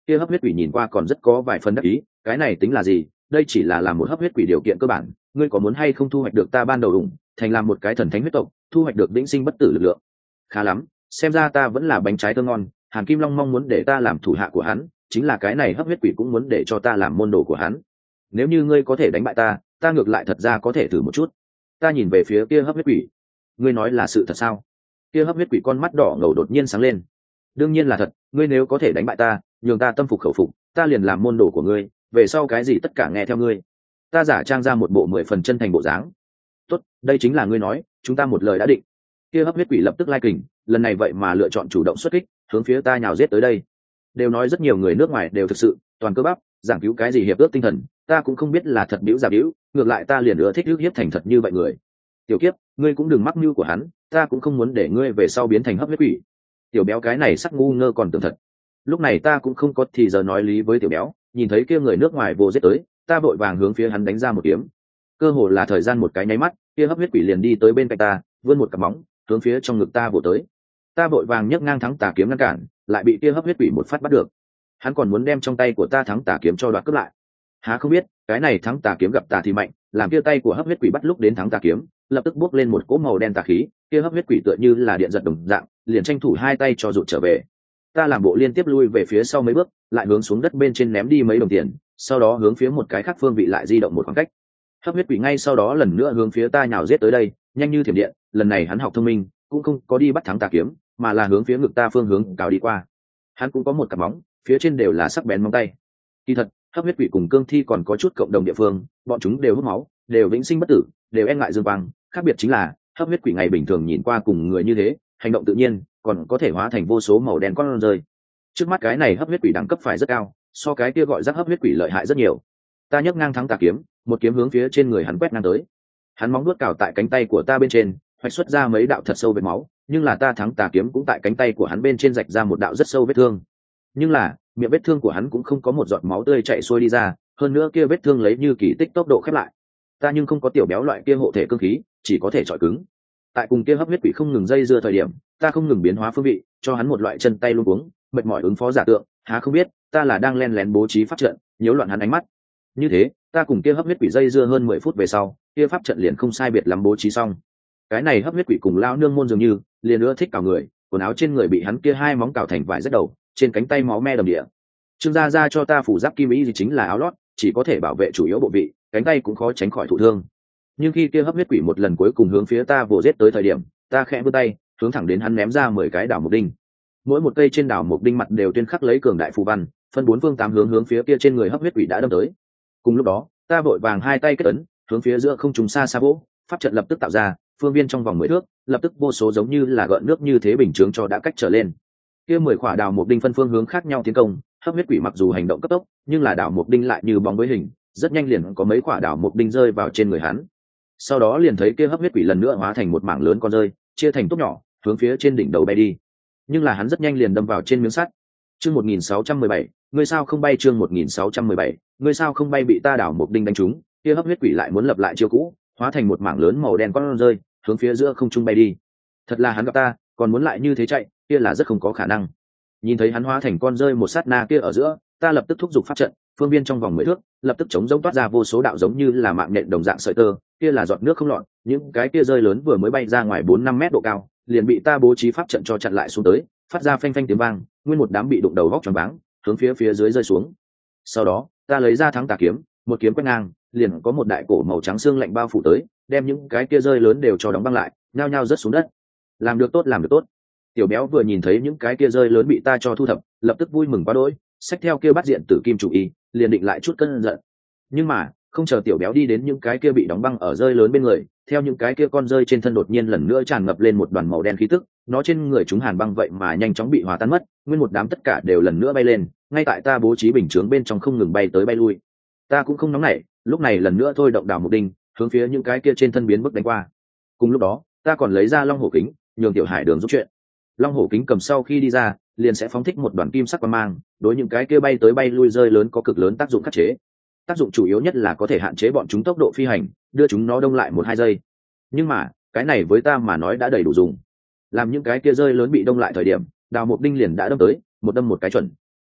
kia hấp huyết quỷ nhìn qua còn rất có vài phần đắc ý. Cái này tính là gì, đây chỉ là làm một hấp huyết quỷ điều kiện cơ bản. Ngươi có muốn hay không thu hoạch được ta ban đầu ủng thành làm một cái thần thánh huyết tộc, thu hoạch được vĩnh sinh bất tử lực lượng? Khá lắm, xem ra ta vẫn là bánh trái thơm ngon. Hàn Kim Long mong muốn để ta làm thủ hạ của hắn, chính là cái này hấp huyết quỷ cũng muốn để cho ta làm môn đồ của hắn. Nếu như ngươi có thể đánh bại ta, ta ngược lại thật ra có thể thử một chút. Ta nhìn về phía kia hấp huyết quỷ. Ngươi nói là sự thật sao? Kia hấp huyết quỷ con mắt đỏ ngầu đột nhiên sáng lên. Đương nhiên là thật, ngươi nếu có thể đánh bại ta, nhường ta tâm phục khẩu phục, ta liền làm môn đồ của ngươi, về sau cái gì tất cả nghe theo ngươi. Ta giả trang ra một bộ 10 phần chân thành bộ dáng. Tốt, đây chính là ngươi nói, chúng ta một lời đã định. Kia hấp huyết quỷ lập tức lai kình, lần này vậy mà lựa chọn chủ động xuất kích, hướng phía ta nhào giết tới đây. Đều nói rất nhiều người nước ngoài đều thực sự toàn cơ bắp, giảng cứu cái gì hiệp ước tinh thần, ta cũng không biết là thật bĩu giả bĩu, ngược lại ta liền ưa thích ước hiếp thành thật như vậy người. Tiểu kiếp, ngươi cũng đừng mắc mưu của hắn, ta cũng không muốn để ngươi về sau biến thành hấp huyết quỷ. Tiểu béo cái này sắc ngu ngơ còn tưởng thật. Lúc này ta cũng không có thì giờ nói lý với tiểu béo, nhìn thấy kia người nước ngoài vô giết tới, ta vội vàng hướng phía hắn đánh ra một kiếm. Cơ hồ là thời gian một cái nháy mắt, kia hấp huyết quỷ liền đi tới bên cạnh ta, vươn một cặp móng, hướng phía trong ngực ta vỗ tới. Ta vội vàng nhấc ngang thắng tà kiếm ngăn cản, lại bị kia hấp huyết quỷ một phát bắt được. Hắn còn muốn đem trong tay của ta thắng tà kiếm cho đoạt cướp lại. Há không biết, cái này thắng tà kiếm gặp tà thì mạnh, làm kia tay của hấp huyết quỷ bắt lúc đến thắng tà kiếm, lập tức bước lên một cỗ màu đen tà khí, kia hấp huyết quỷ tựa như là điện giật đồng dạng, liền tranh thủ hai tay cho rụt trở về. Ta làm bộ liên tiếp lui về phía sau mấy bước, lại hướng xuống đất bên trên ném đi mấy đồng tiền, sau đó hướng phía một cái khác phương vị lại di động một khoảng cách. Hấp huyết quỷ ngay sau đó lần nữa hướng phía ta nhào giết tới đây, nhanh như thiểm điện, lần này hắn học thông minh, cũng không có đi bắt thắng tà kiếm, mà là hướng phía ngực ta phương hướng cào đi qua. Hắn cũng có một cặp móng, phía trên đều là sắc bén móng tay. Kỳ thật, hấp huyết quỷ cùng cương thi còn có chút cộng đồng địa phương, bọn chúng đều hút máu, đều vĩnh sinh bất tử, đều e ngại dương quang, khác biệt chính là hấp huyết quỷ ngày bình thường nhìn qua cùng người như thế, hành động tự nhiên, còn có thể hóa thành vô số màu đen con rơi. Trước mắt cái này hấp huyết quỷ đẳng cấp phải rất cao, so cái kia gọi rắc hấp huyết quỷ lợi hại rất nhiều. Ta nhấc ngang thắng tà kiếm, một kiếm hướng phía trên người hắn quét ngang tới. Hắn móng vuốt cào tại cánh tay của ta bên trên, hoạch xuất ra mấy đạo thật sâu vết máu, nhưng là ta thắng tà kiếm cũng tại cánh tay của hắn bên trên rạch ra một đạo rất sâu vết thương. Nhưng là miệng vết thương của hắn cũng không có một giọt máu tươi chảy xuôi đi ra, hơn nữa kia vết thương lấy như kỳ tích tốc độ khép lại. Ta nhưng không có tiểu béo loại kia hộ thể cương khí, chỉ có thể chọi cứng. Tại cùng kia hấp huyết quỷ không ngừng dây dưa thời điểm, ta không ngừng biến hóa phương vị, cho hắn một loại chân tay luống cuống, mệt mỏi ứng phó giả tượng. Há không biết, ta là đang len lén bố trí pháp trận, nhiễu loạn hắn ánh mắt. Như thế, ta cùng kia hấp huyết quỷ dây dưa hơn 10 phút về sau, kia pháp trận liền không sai biệt lắm bố trí xong. Cái này hấp huyết quỷ cùng lao nương môn dường như, liền ưa thích cào người, quần áo trên người bị hắn kia hai móng cào thành vải rất đầu, trên cánh tay máu me đầm địa. Trương gia gia cho ta phủ giáp kim ý gì chính là áo lót, chỉ có thể bảo vệ chủ yếu bộ vị, cánh tay cũng khó tránh khỏi thụ thương. Nhưng khi kia hấp huyết quỷ một lần cuối cùng hướng phía ta vồ giết tới thời điểm, ta khẽ vươn tay, hướng thẳng đến hắn ném ra 10 cái đảo mục đinh. Mỗi một cây trên đảo mục đinh mặt đều tuyên khắc lấy cường đại phù văn, phân bốn phương tám hướng hướng phía kia trên người hấp huyết quỷ đã đâm tới. Cùng lúc đó, ta vội vàng hai tay kết ấn, hướng phía giữa không trung xa xa vỗ, pháp trận lập tức tạo ra, phương viên trong vòng 10 thước, lập tức vô số giống như là gợn nước như thế bình chướng cho đã cách trở lên. Kia 10 quả đảo mục đinh phân phương hướng khác nhau tiến công, hấp huyết quỷ mặc dù hành động cấp tốc, nhưng là đảo mục đinh lại như bóng với hình, rất nhanh liền có mấy quả đảo mục đinh rơi vào trên người hắn. Sau đó liền thấy kia hấp huyết quỷ lần nữa hóa thành một mảng lớn con rơi, chia thành tốt nhỏ, hướng phía trên đỉnh đầu bay đi. Nhưng là hắn rất nhanh liền đâm vào trên miếng sắt. Chương 1617, ngươi sao không bay? Chương 1617, ngươi sao không bay? Bị ta đảo mục đinh đánh trúng, kia hấp huyết quỷ lại muốn lập lại chiêu cũ, hóa thành một mảng lớn màu đen con rơi, hướng phía giữa không trung bay đi. Thật là hắn gặp ta, còn muốn lại như thế chạy, kia là rất không có khả năng. Nhìn thấy hắn hóa thành con rơi một sát na kia ở giữa, ta lập tức thúc giục pháp trận, phương viên trong vòng 10 thước, lập tức chống giống toát ra vô số đạo giống như là mạng nhện đồng dạng sợi tơ, kia là giọt nước không lọt, những cái kia rơi lớn vừa mới bay ra ngoài 4-5 mét độ cao, liền bị ta bố trí pháp trận cho chặn lại xuống tới, phát ra phanh phanh tiếng vang, nguyên một đám bị đụng đầu vóc choáng váng, hướng phía dưới rơi xuống. Sau đó, ta lấy ra thắng tà kiếm, một kiếm quét ngang, liền có một đại cổ màu trắng xương lạnh bao phủ tới, đem những cái kia rơi lớn đều cho đóng băng lại, nhao nhao rớt xuống đất. Làm được tốt, làm được tốt. Tiểu béo vừa nhìn thấy những cái kia rơi lớn bị ta cho thu thập, lập tức vui mừng quá đỗi, xách theo kia bắt diện tử kim chủ y, liền định lại chút cơn giận. Nhưng mà, không chờ tiểu béo đi đến những cái kia bị đóng băng ở rơi lớn bên người, theo những cái kia con rơi trên thân đột nhiên lần nữa tràn ngập lên một đoàn màu đen khí tức, nó trên người chúng hàn băng vậy mà nhanh chóng bị hòa tan mất, nguyên một đám tất cả đều lần nữa bay lên, ngay tại ta bố trí bình chướng bên trong không ngừng bay tới bay lui. Ta cũng không nóng nảy, lúc này lần nữa thôi động đảo một đinh, hướng phía những cái kia trên thân biến bức đánh qua. Cùng lúc đó, ta còn lấy ra long hổ kính, nhường tiểu hải đường giúp chuyện. Long hổ kính cầm sau khi đi ra, liền sẽ phóng thích một đoàn kim sắc quang mang, đối những cái kia bay tới bay lui rơi lớn có cực lớn tác dụng khắc chế. Tác dụng chủ yếu nhất là có thể hạn chế bọn chúng tốc độ phi hành, đưa chúng nó đông lại 1-2 giây. Nhưng mà, cái này với ta mà nói đã đầy đủ dùng. Làm những cái kia rơi lớn bị đông lại thời điểm, đào mục đinh liền đã đâm tới, một đâm một cái chuẩn.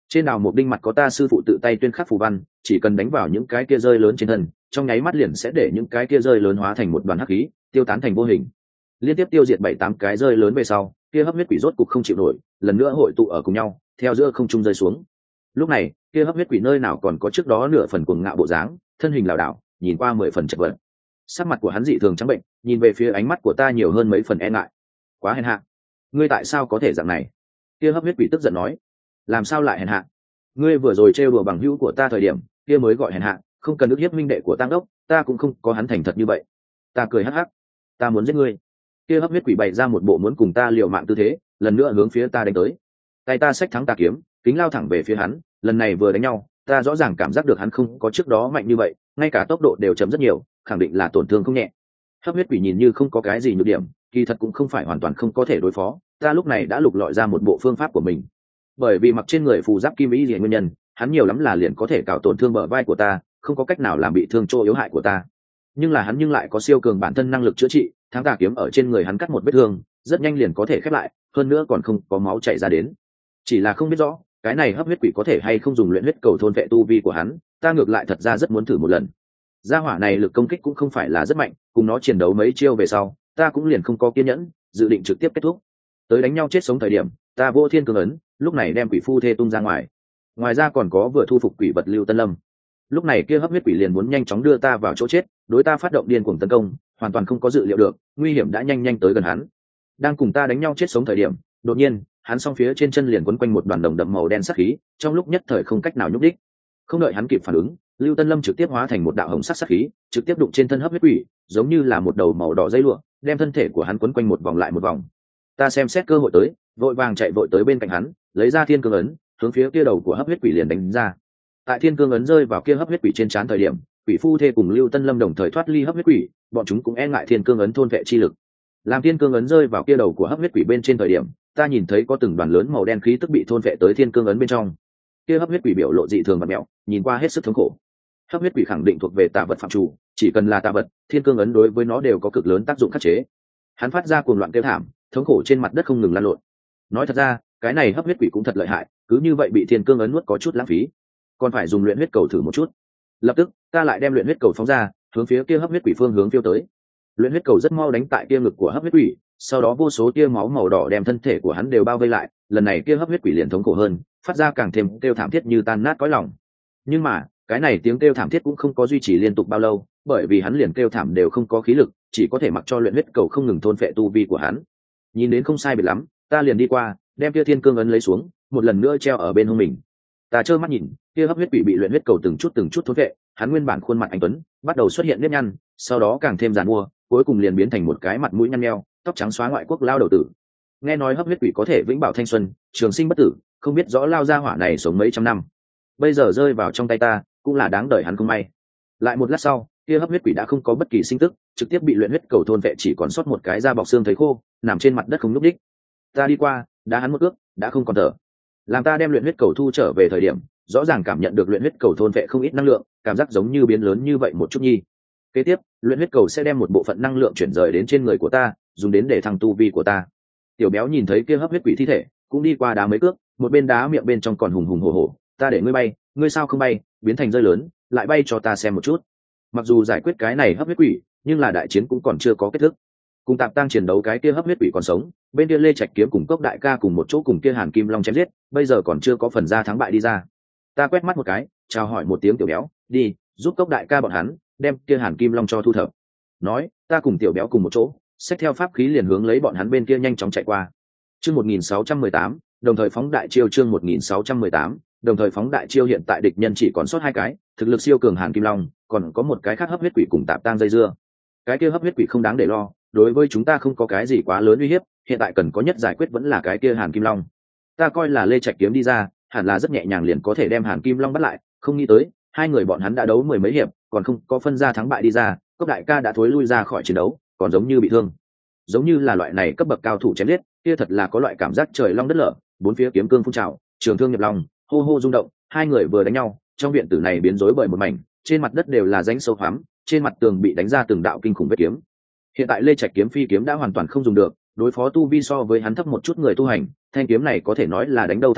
Trên đào một đinh mặt có ta sư phụ tự tay tuyên khắc phù văn, chỉ cần đánh vào những cái kia rơi lớn trên thân, trong nháy mắt liền sẽ để những cái kia rơi lớn hóa thành một đoàn hắc khí, tiêu tán thành vô hình. Liên tiếp tiêu diệt 7-8 cái rơi lớn về sau, kia hấp huyết quỷ rốt cục không chịu nổi, lần nữa hội tụ ở cùng nhau, theo giữa không trung rơi xuống. Lúc này, kia hấp huyết quỷ nơi nào còn có trước đó nửa phần cuồng ngạo bộ dáng, thân hình lảo đảo, nhìn qua 10 phần chật vật. Sắc mặt của hắn dị thường trắng bệnh, nhìn về phía ánh mắt của ta nhiều hơn mấy phần e ngại. Quá hèn hạ, ngươi tại sao có thể dạng này? Kia hấp huyết quỷ tức giận nói. Làm sao lại hèn hạ? Ngươi vừa rồi trêu đùa bằng hữu của ta thời điểm, kia mới gọi hèn hạ, không cần ức hiếp minh đệ của Tăng đốc, ta cũng không có hắn thành thật như vậy. Ta cười hắc hắc, ta muốn giết ngươi. Kia hấp huyết quỷ bày ra một bộ muốn cùng ta liều mạng tư thế, lần nữa hướng phía ta đánh tới. Tay ta xách thắng tà kiếm, kính lao thẳng về phía hắn, lần này vừa đánh nhau, ta rõ ràng cảm giác được hắn không có trước đó mạnh như vậy, ngay cả tốc độ đều chậm rất nhiều, khẳng định là tổn thương không nhẹ. Hấp huyết quỷ nhìn như không có cái gì nhược điểm, kỳ thật cũng không phải hoàn toàn không có thể đối phó, ta lúc này đã lục lọi ra một bộ phương pháp của mình. Bởi vì mặc trên người phù giáp kim ý liền nguyên nhân, hắn nhiều lắm là liền có thể cào tổn thương bờ vai của ta, không có cách nào làm bị thương chỗ yếu hại của ta. Nhưng là hắn lại có siêu cường bản thân năng lực chữa trị, thắng tà kiếm ở trên người hắn cắt một vết thương, rất nhanh liền có thể khép lại, hơn nữa còn không có máu chảy ra đến. Chỉ là không biết rõ, cái này hấp huyết quỷ có thể hay không dùng luyện huyết cầu thôn vệ tu vi của hắn, ta ngược lại thật ra rất muốn thử một lần. Gia hỏa này lực công kích cũng không phải là rất mạnh, cùng nó chiến đấu mấy chiêu về sau, ta cũng liền không có kiên nhẫn, dự định trực tiếp kết thúc. Tới đánh nhau chết sống thời điểm, ta vô thiên cương ấn, lúc này đem quỷ phu thê tung ra ngoài. Ngoài ra còn có vừa thu phục quỷ vật Lưu Tân Lâm. Lúc này kia hấp huyết quỷ liền muốn nhanh chóng đưa ta vào chỗ chết, đối ta phát động điên cuồng tấn công, hoàn toàn không có dự liệu được, nguy hiểm đã nhanh nhanh tới gần hắn. Đang cùng ta đánh nhau chết sống thời điểm, đột nhiên, hắn song phía trên chân liền quấn quanh một đoàn đồng đậm màu đen sắc khí, trong lúc nhất thời không cách nào nhúc đích. Không đợi hắn kịp phản ứng, Lưu Tân Lâm trực tiếp hóa thành một đạo hồng sắc sắc khí, trực tiếp đụng trên thân hấp huyết quỷ, giống như là một đầu màu đỏ dây lụa, đem thân thể của hắn quấn quanh một vòng lại một vòng. Ta xem xét cơ hội tới, vội vàng chạy vội tới bên cạnh hắn, lấy ra thiên cương ấn, hướng phía kia đầu của hấp huyết quỷ liền đánh ra. Tại thiên cương ấn rơi vào kia hấp huyết quỷ trên trán thời điểm, quỷ phu thê cùng Lưu Tân Lâm đồng thời thoát ly hấp huyết quỷ, bọn chúng cũng e ngại thiên cương ấn thôn vệ chi lực. Làm thiên cương ấn rơi vào kia đầu của hấp huyết quỷ bên trên thời điểm, ta nhìn thấy có từng đoàn lớn màu đen khí tức bị thôn vệ tới thiên cương ấn bên trong. Kia hấp huyết quỷ biểu lộ dị thường vặn mẹo, nhìn qua hết sức thống khổ. Hấp huyết quỷ khẳng định thuộc về tà vật phạm chủ, chỉ cần là tà vật, thiên cương ấn đối với nó đều có cực lớn tác dụng khắc chế. Hắn phát ra cuồng loạn kêu thảm, thống khổ trên mặt đất không ngừng lăn lộn. Nói thật ra, cái này hấp huyết quỷ cũng thật lợi hại, cứ như vậy bị thiên cương ấn nuốt có chút lãng phí, còn phải dùng luyện huyết cầu thử một chút. Lập tức, ta lại đem luyện huyết cầu phóng ra, hướng phía kia hấp huyết quỷ phương hướng phiêu tới. Luyện huyết cầu rất mau đánh tại kia ngực của hấp huyết quỷ, sau đó vô số tia máu màu đỏ đem thân thể của hắn đều bao vây lại, lần này kia hấp huyết quỷ liền thống khổ hơn, phát ra càng thêm kêu thảm thiết như tan nát cõi lòng. Nhưng mà, cái này tiếng kêu thảm thiết cũng không có duy trì liên tục bao lâu, bởi vì hắn liền kêu thảm đều không có khí lực, chỉ có thể mặc cho luyện huyết cầu không ngừng thôn phệ tu vi của hắn. Nhìn đến không sai biệt lắm, ta liền đi qua, đem kia thiên cương ấn lấy xuống, một lần nữa treo ở bên hông mình. Ta trơ mắt nhìn, kia hấp huyết quỷ bị luyện huyết cầu từng chút thôn phệ, hắn nguyên bản khuôn mặt anh tuấn bắt đầu xuất hiện nếp nhăn, sau đó càng thêm giàn mua, cuối cùng liền biến thành một cái mặt mũi nhăn nheo, tóc trắng xóa ngoại quốc lao đầu tử. Nghe nói hấp huyết quỷ có thể vĩnh bảo thanh xuân, trường sinh bất tử, không biết rõ lao gia hỏa này sống mấy trăm năm. Bây giờ rơi vào trong tay ta, cũng là đáng đời hắn không may. Lại một lát sau, kia hấp huyết quỷ đã không có bất kỳ sinh tức, trực tiếp bị luyện huyết cầu thôn vệ, chỉ còn sót một cái da bọc xương thấy khô, nằm trên mặt đất không nhúc đích. Ta đi qua, đá hắn một cước, đã không còn thở. Làm ta đem luyện huyết cầu thu trở về thời điểm, rõ ràng cảm nhận được luyện huyết cầu thôn vệ không ít năng lượng, cảm giác giống như biến lớn như vậy một chút nhi. Kế tiếp, luyện huyết cầu sẽ đem một bộ phận năng lượng chuyển rời đến trên người của ta, dùng đến để thăng tu vi của ta. Tiểu béo nhìn thấy kia hấp huyết quỷ thi thể, cũng đi qua đá mấy cước, một bên đá miệng bên trong còn hùng hùng hổ hổ. Ta để ngươi bay, ngươi sao không bay, biến thành rơi lớn, lại bay cho ta xem một chút. Mặc dù giải quyết cái này hấp huyết quỷ, nhưng là đại chiến cũng còn chưa có kết thúc. Cùng Tạp Tăng chiến đấu cái kia hấp huyết quỷ còn sống, bên kia Lê Trạch Kiếm cùng Cốc Đại Ca cùng một chỗ cùng kia Hàn Kim Long chém giết, bây giờ còn chưa có phần ra thắng bại đi ra. Ta quét mắt một cái, chào hỏi một tiếng Tiểu béo, đi, giúp Cốc Đại Ca bọn hắn đem kia Hàn Kim Long cho thu thập. Nói, ta cùng Tiểu béo cùng một chỗ, xách theo pháp khí liền hướng lấy bọn hắn bên kia nhanh chóng chạy qua. Chương 1618, đồng thời phóng đại chiêu. Chương 1618, đồng thời phóng đại chiêu. Hiện tại địch nhân chỉ còn sót 2 cái, thực lực siêu cường Hàn Kim Long, còn có một cái khác hấp huyết quỷ cùng Tạp Tăng dây dưa. Cái kia hấp huyết quỷ không đáng để lo, đối với chúng ta không có cái gì quá lớn uy hiếp, hiện tại cần có nhất giải quyết vẫn là cái kia Hàn Kim Long. Ta coi là Lê Trạch Kiếm đi ra, hẳn là rất nhẹ nhàng liền có thể đem Hàn Kim Long bắt lại, không nghĩ tới, 2 người bọn hắn đã đấu 10 mấy hiệp, còn không có phân ra thắng bại đi ra, Cốc Đại Ca đã thối lui ra khỏi chiến đấu, còn giống như bị thương. Giống như là loại này cấp bậc cao thủ chém giết, kia thật là có loại cảm giác trời long đất lở, bốn phía kiếm cương phun trào, trường thương nhập lòng, hô hô rung động, 2 người vừa đánh nhau, trong viện tử này biến rối bởi một mảnh, trên mặt đất đều là rãnh sâu hoắm, trên mặt tường bị đánh ra từng đạo kinh khủng vết kiếm. Hiện tại Lê Trạch Kiếm phi kiếm đã hoàn toàn không dùng được, đối phó tu vi so với hắn thấp một chút người tu hành, thanh kiếm này có thể nói là đánh đâu thằng đó,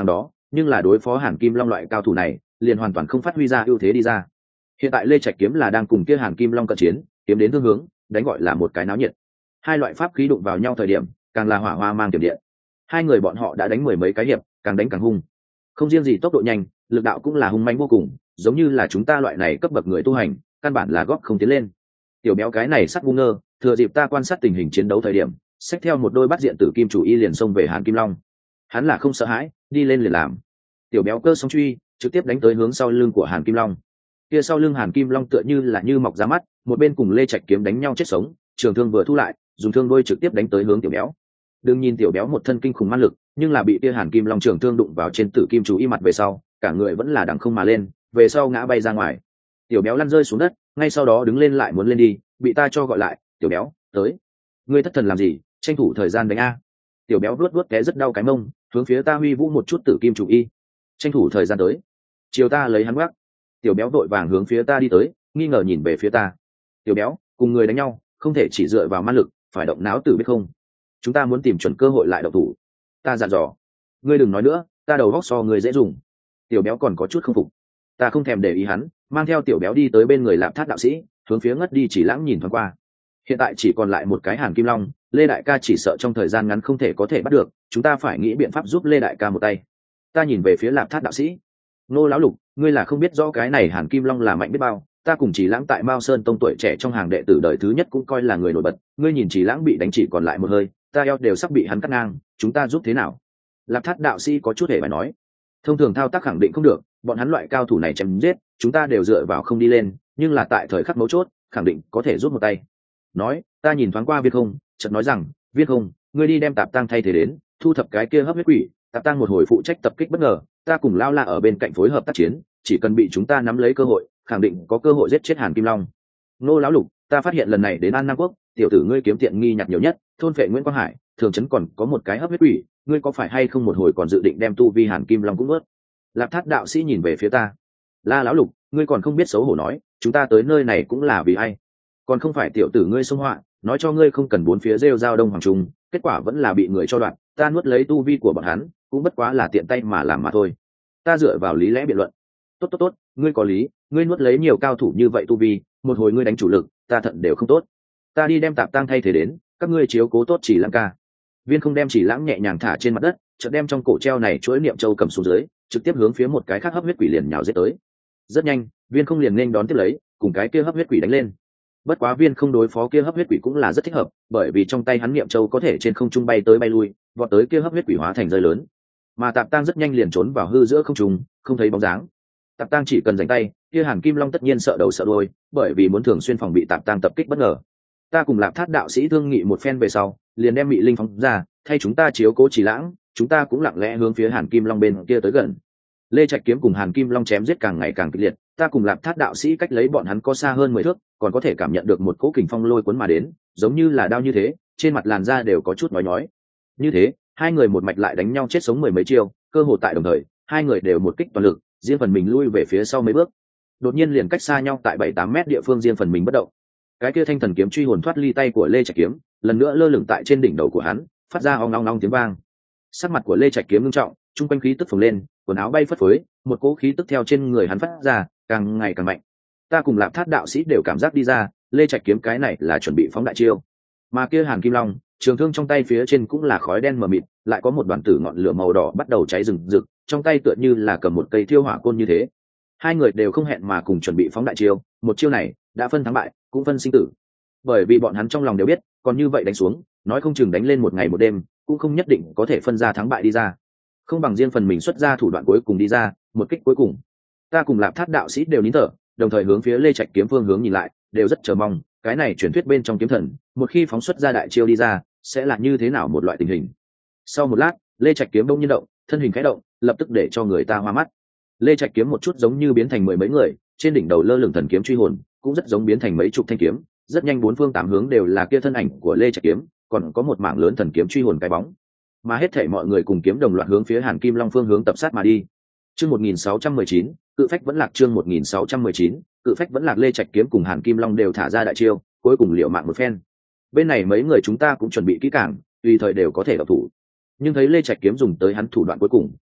nhưng là đối phó Hàn Kim Long loại cao thủ này liền hoàn toàn không phát huy ra ưu thế đi ra. Hiện tại Lê Trạch Kiếm là đang cùng kia Hàn Kim Long cận chiến, kiếm đến thương hướng, đánh gọi là một cái náo nhiệt. Hai loại pháp khí đụng vào nhau thời điểm, càng là hỏa hoa mang tiềm điện. Hai người bọn họ đã đánh mười mấy cái hiệp, càng đánh càng hung. Không riêng gì tốc độ nhanh, lực đạo cũng là hung mãnh vô cùng, giống như là chúng ta loại này cấp bậc người tu hành, căn bản là góp không tiến lên. Tiểu béo cái này sắt ngu ngơ, thừa dịp ta quan sát tình hình chiến đấu thời điểm, xách theo một đôi bát diện tử kim chủ y liền xông về Hàn Kim Long. Hắn là không sợ hãi, đi lên liền làm. Tiểu béo cơ song truy, trực tiếp đánh tới hướng sau lưng của Hàn Kim Long. Kia sau lưng Hàn Kim Long tựa như là như mọc ra mắt, một bên cùng Lê Trạch Kiếm đánh nhau chết sống, trường thương vừa thu lại, dùng thương đôi trực tiếp đánh tới hướng tiểu béo. Đừng nhìn tiểu béo một thân kinh khủng man lực, nhưng là bị kia Hàn Kim Long trường thương đụng vào trên tử kim chủ y mặt về sau, cả người vẫn là đằng không mà lên, về sau ngã bay ra ngoài. Tiểu béo lăn rơi xuống đất, ngay sau đó đứng lên lại muốn lên đi, bị ta cho gọi lại, "Tiểu béo, tới. Ngươi thất thần làm gì, tranh thủ thời gian đánh a." Tiểu béo vuốt vuốt té rất đau cái mông, hướng phía ta huy vũ một chút tử kim chủ y. "Tranh thủ thời gian tới." Chiều ta lấy hắn quắc. Tiểu béo vội vàng hướng phía ta đi tới, nghi ngờ nhìn về phía ta. "Tiểu béo, cùng người đánh nhau, không thể chỉ dựa vào man lực, phải động não tử biết không? Chúng ta muốn tìm chuẩn cơ hội lại động thủ." Ta dặn dò. "Ngươi đừng nói nữa, ta đầu óc so người dễ dùng." Tiểu béo còn có chút không phục. Ta không thèm để ý hắn, mang theo tiểu béo đi tới bên người Lạp Thát đạo sĩ, hướng phía ngất đi Chỉ Lãng nhìn thoáng qua. Hiện tại chỉ còn lại một cái Hàn Kim Long, Lê đại ca chỉ sợ trong thời gian ngắn không thể có thể bắt được, chúng ta phải nghĩ biện pháp giúp Lê đại ca một tay. Ta nhìn về phía Lạp Thát đạo sĩ. "Nô lão lục, ngươi là không biết rõ cái này Hàn Kim Long là mạnh biết bao, ta cùng Chỉ Lãng tại Mao Sơn tông tuổi trẻ trong hàng đệ tử đời thứ nhất cũng coi là người nổi bật, ngươi nhìn Chỉ Lãng bị đánh chỉ còn lại một hơi, ta eo đều sắp bị hắn cắt ngang, chúng ta giúp thế nào?" Lạp Thát đạo sĩ có chút hề phải nói. "Thông thường thao tác khẳng định không được, bọn hắn loại cao thủ này chém giết, chúng ta đều dựa vào không đi lên, nhưng là tại thời khắc mấu chốt, khẳng định có thể giúp một tay." Nói, ta nhìn thoáng qua Viên Không, chợt nói rằng, "Viên Không, ngươi đi đem Tạp Tăng thay thế đến, thu thập cái kia hấp huyết quỷ, Tạp Tăng một hồi phụ trách tập kích bất ngờ, ta cùng Lao La ở bên cạnh phối hợp tác chiến, chỉ cần bị chúng ta nắm lấy cơ hội, khẳng định có cơ hội giết chết Hàn Kim Long." "Nô lão lục, ta phát hiện lần này đến An Nam Quốc, tiểu tử ngươi kiếm tiện nghi nhặt nhiều nhất, thôn phệ Nguyễn Quang Hải, thường trấn còn có một cái hấp huyết quỷ, ngươi có phải hay không một hồi còn dự định đem tu vi Hàn Kim Long cũng nuốt?" Lạp Thát đạo sĩ nhìn về phía ta. "La lão lục, ngươi còn không biết xấu hổ nói, chúng ta tới nơi này cũng là vì ai? Còn không phải tiểu tử ngươi xông họa, nói cho ngươi không cần bốn phía rêu rao đông hoàng trung, kết quả vẫn là bị người cho đoạn, ta nuốt lấy tu vi của bọn hắn, cũng bất quá là tiện tay mà làm mà thôi." Ta dựa vào lý lẽ biện luận. Tốt, ngươi có lý, ngươi nuốt lấy nhiều cao thủ như vậy tu vi, một hồi ngươi đánh chủ lực, ta thận đều không tốt. Ta đi đem Tạp Tăng thay thế đến, các ngươi chiếu cố tốt Chỉ Lãng ca." Viên Không đem Chỉ Lãng nhẹ nhàng thả trên mặt đất, chợt đem trong cổ treo này chuỗi niệm châu cầm xuống dưới, trực tiếp hướng phía một cái khác hấp huyết quỷ liền nhào giết tới. Rất nhanh, Viên Không liền nên đón tiếp lấy, cùng cái kia hấp huyết quỷ đánh lên. Bất quá Viên Không đối phó kia hấp huyết quỷ cũng là rất thích hợp, bởi vì trong tay hắn niệm châu có thể trên không trung bay tới bay lui, vọt tới kia hấp huyết quỷ hóa thành rơi lớn. Mà Tạp Tăng rất nhanh liền trốn vào hư giữa không trung, không thấy bóng dáng. Tạp Tăng chỉ cần giành tay, kia Hàn Kim Long tất nhiên sợ đầu sợ đuôi, bởi vì muốn thường xuyên phòng bị Tạp Tăng tập kích bất ngờ. Ta cùng Lạp Thát đạo sĩ thương nghị một phen về sau, liền đem Mị Linh phóng ra, thay chúng ta chiếu cố Chỉ Lãng, chúng ta cũng lặng lẽ hướng phía Hàn Kim Long bên kia tới gần. Lê Trạch Kiếm cùng Hàn Kim Long chém giết càng ngày càng kịch liệt, ta cùng Lạp Thát đạo sĩ cách lấy bọn hắn có xa hơn 10 thước, còn có thể cảm nhận được một cỗ kình phong lôi cuốn mà đến, giống như là đao như thế, trên mặt làn da đều có chút nhói nhói. Như thế, hai người một mạch lại đánh nhau chết sống mười mấy chiêu, cơ hội tại đồng thời, hai người đều một kích toàn lực, riêng phần mình lui về phía sau mấy bước. Đột nhiên liền cách xa nhau tại 7-8 mét địa phương riêng phần mình bất động. Cái kia thanh thần kiếm truy hồn thoát ly tay của Lê Trạch Kiếm, lần nữa lơ lửng tại trên đỉnh đầu của hắn, phát ra ong ong ong tiếng vang. Sắc mặt của Lê Trạch Kiếm nghiêm trọng, trung quanh khí tức phồng lên, quần áo bay phất phới, một cỗ khí tức theo trên người hắn phát ra, càng ngày càng mạnh. Ta cùng Lạp Thát đạo sĩ đều cảm giác đi ra, Lê Trạch Kiếm cái này là chuẩn bị phóng đại chiêu. Mà kia Hàn Kim Long, trường thương trong tay phía trên cũng là khói đen mờ mịt, lại có một đoàn tử ngọn lửa màu đỏ bắt đầu cháy rừng rực, trong tay tựa như là cầm một cây thiêu hỏa côn như thế. Hai người đều không hẹn mà cùng chuẩn bị phóng đại chiêu, một chiêu này đã phân thắng bại, cũng phân sinh tử. Bởi vì bọn hắn trong lòng đều biết, còn như vậy đánh xuống, nói không chừng đánh lên một ngày một đêm, cũng không nhất định có thể phân ra thắng bại đi ra. Không bằng riêng phần mình xuất ra thủ đoạn cuối cùng đi ra, một kích cuối cùng. Ta cùng Lạp Thát đạo sĩ đều nín thở, đồng thời hướng phía Lê Trạch Kiếm phương hướng nhìn lại, đều rất chờ mong, cái này truyền thuyết bên trong kiếm thần, một khi phóng xuất ra đại chiêu đi ra, sẽ là như thế nào một loại tình hình. Sau một lát, Lê Trạch Kiếm bỗng nhiên động, thân hình khẽ động, lập tức để cho người ta hoa mắt. Lê Trạch Kiếm một chút giống như biến thành mười mấy người, trên đỉnh đầu lơ lửng thần kiếm truy hồn, cũng rất giống biến thành mấy chục thanh kiếm, rất nhanh bốn phương tám hướng đều là kia thân ảnh của Lê Trạch Kiếm, còn có một mảng lớn thần kiếm truy hồn cái bóng. Mà hết thảy mọi người cùng kiếm đồng loạt hướng phía Hàn Kim Long phương hướng tập sát mà đi. Chương 1619, cự phách vẫn lạc. Chương 1619, cự phách vẫn lạc. Lê Trạch Kiếm cùng Hàn Kim Long đều thả ra đại chiêu, cuối cùng liều mạng một phen. Bên này mấy người chúng ta cũng chuẩn bị kỹ càng, tùy thời đều có thể độc thủ. Nhưng thấy Lê Trạch Kiếm dùng tới hắn thủ đoạn cuối cùng,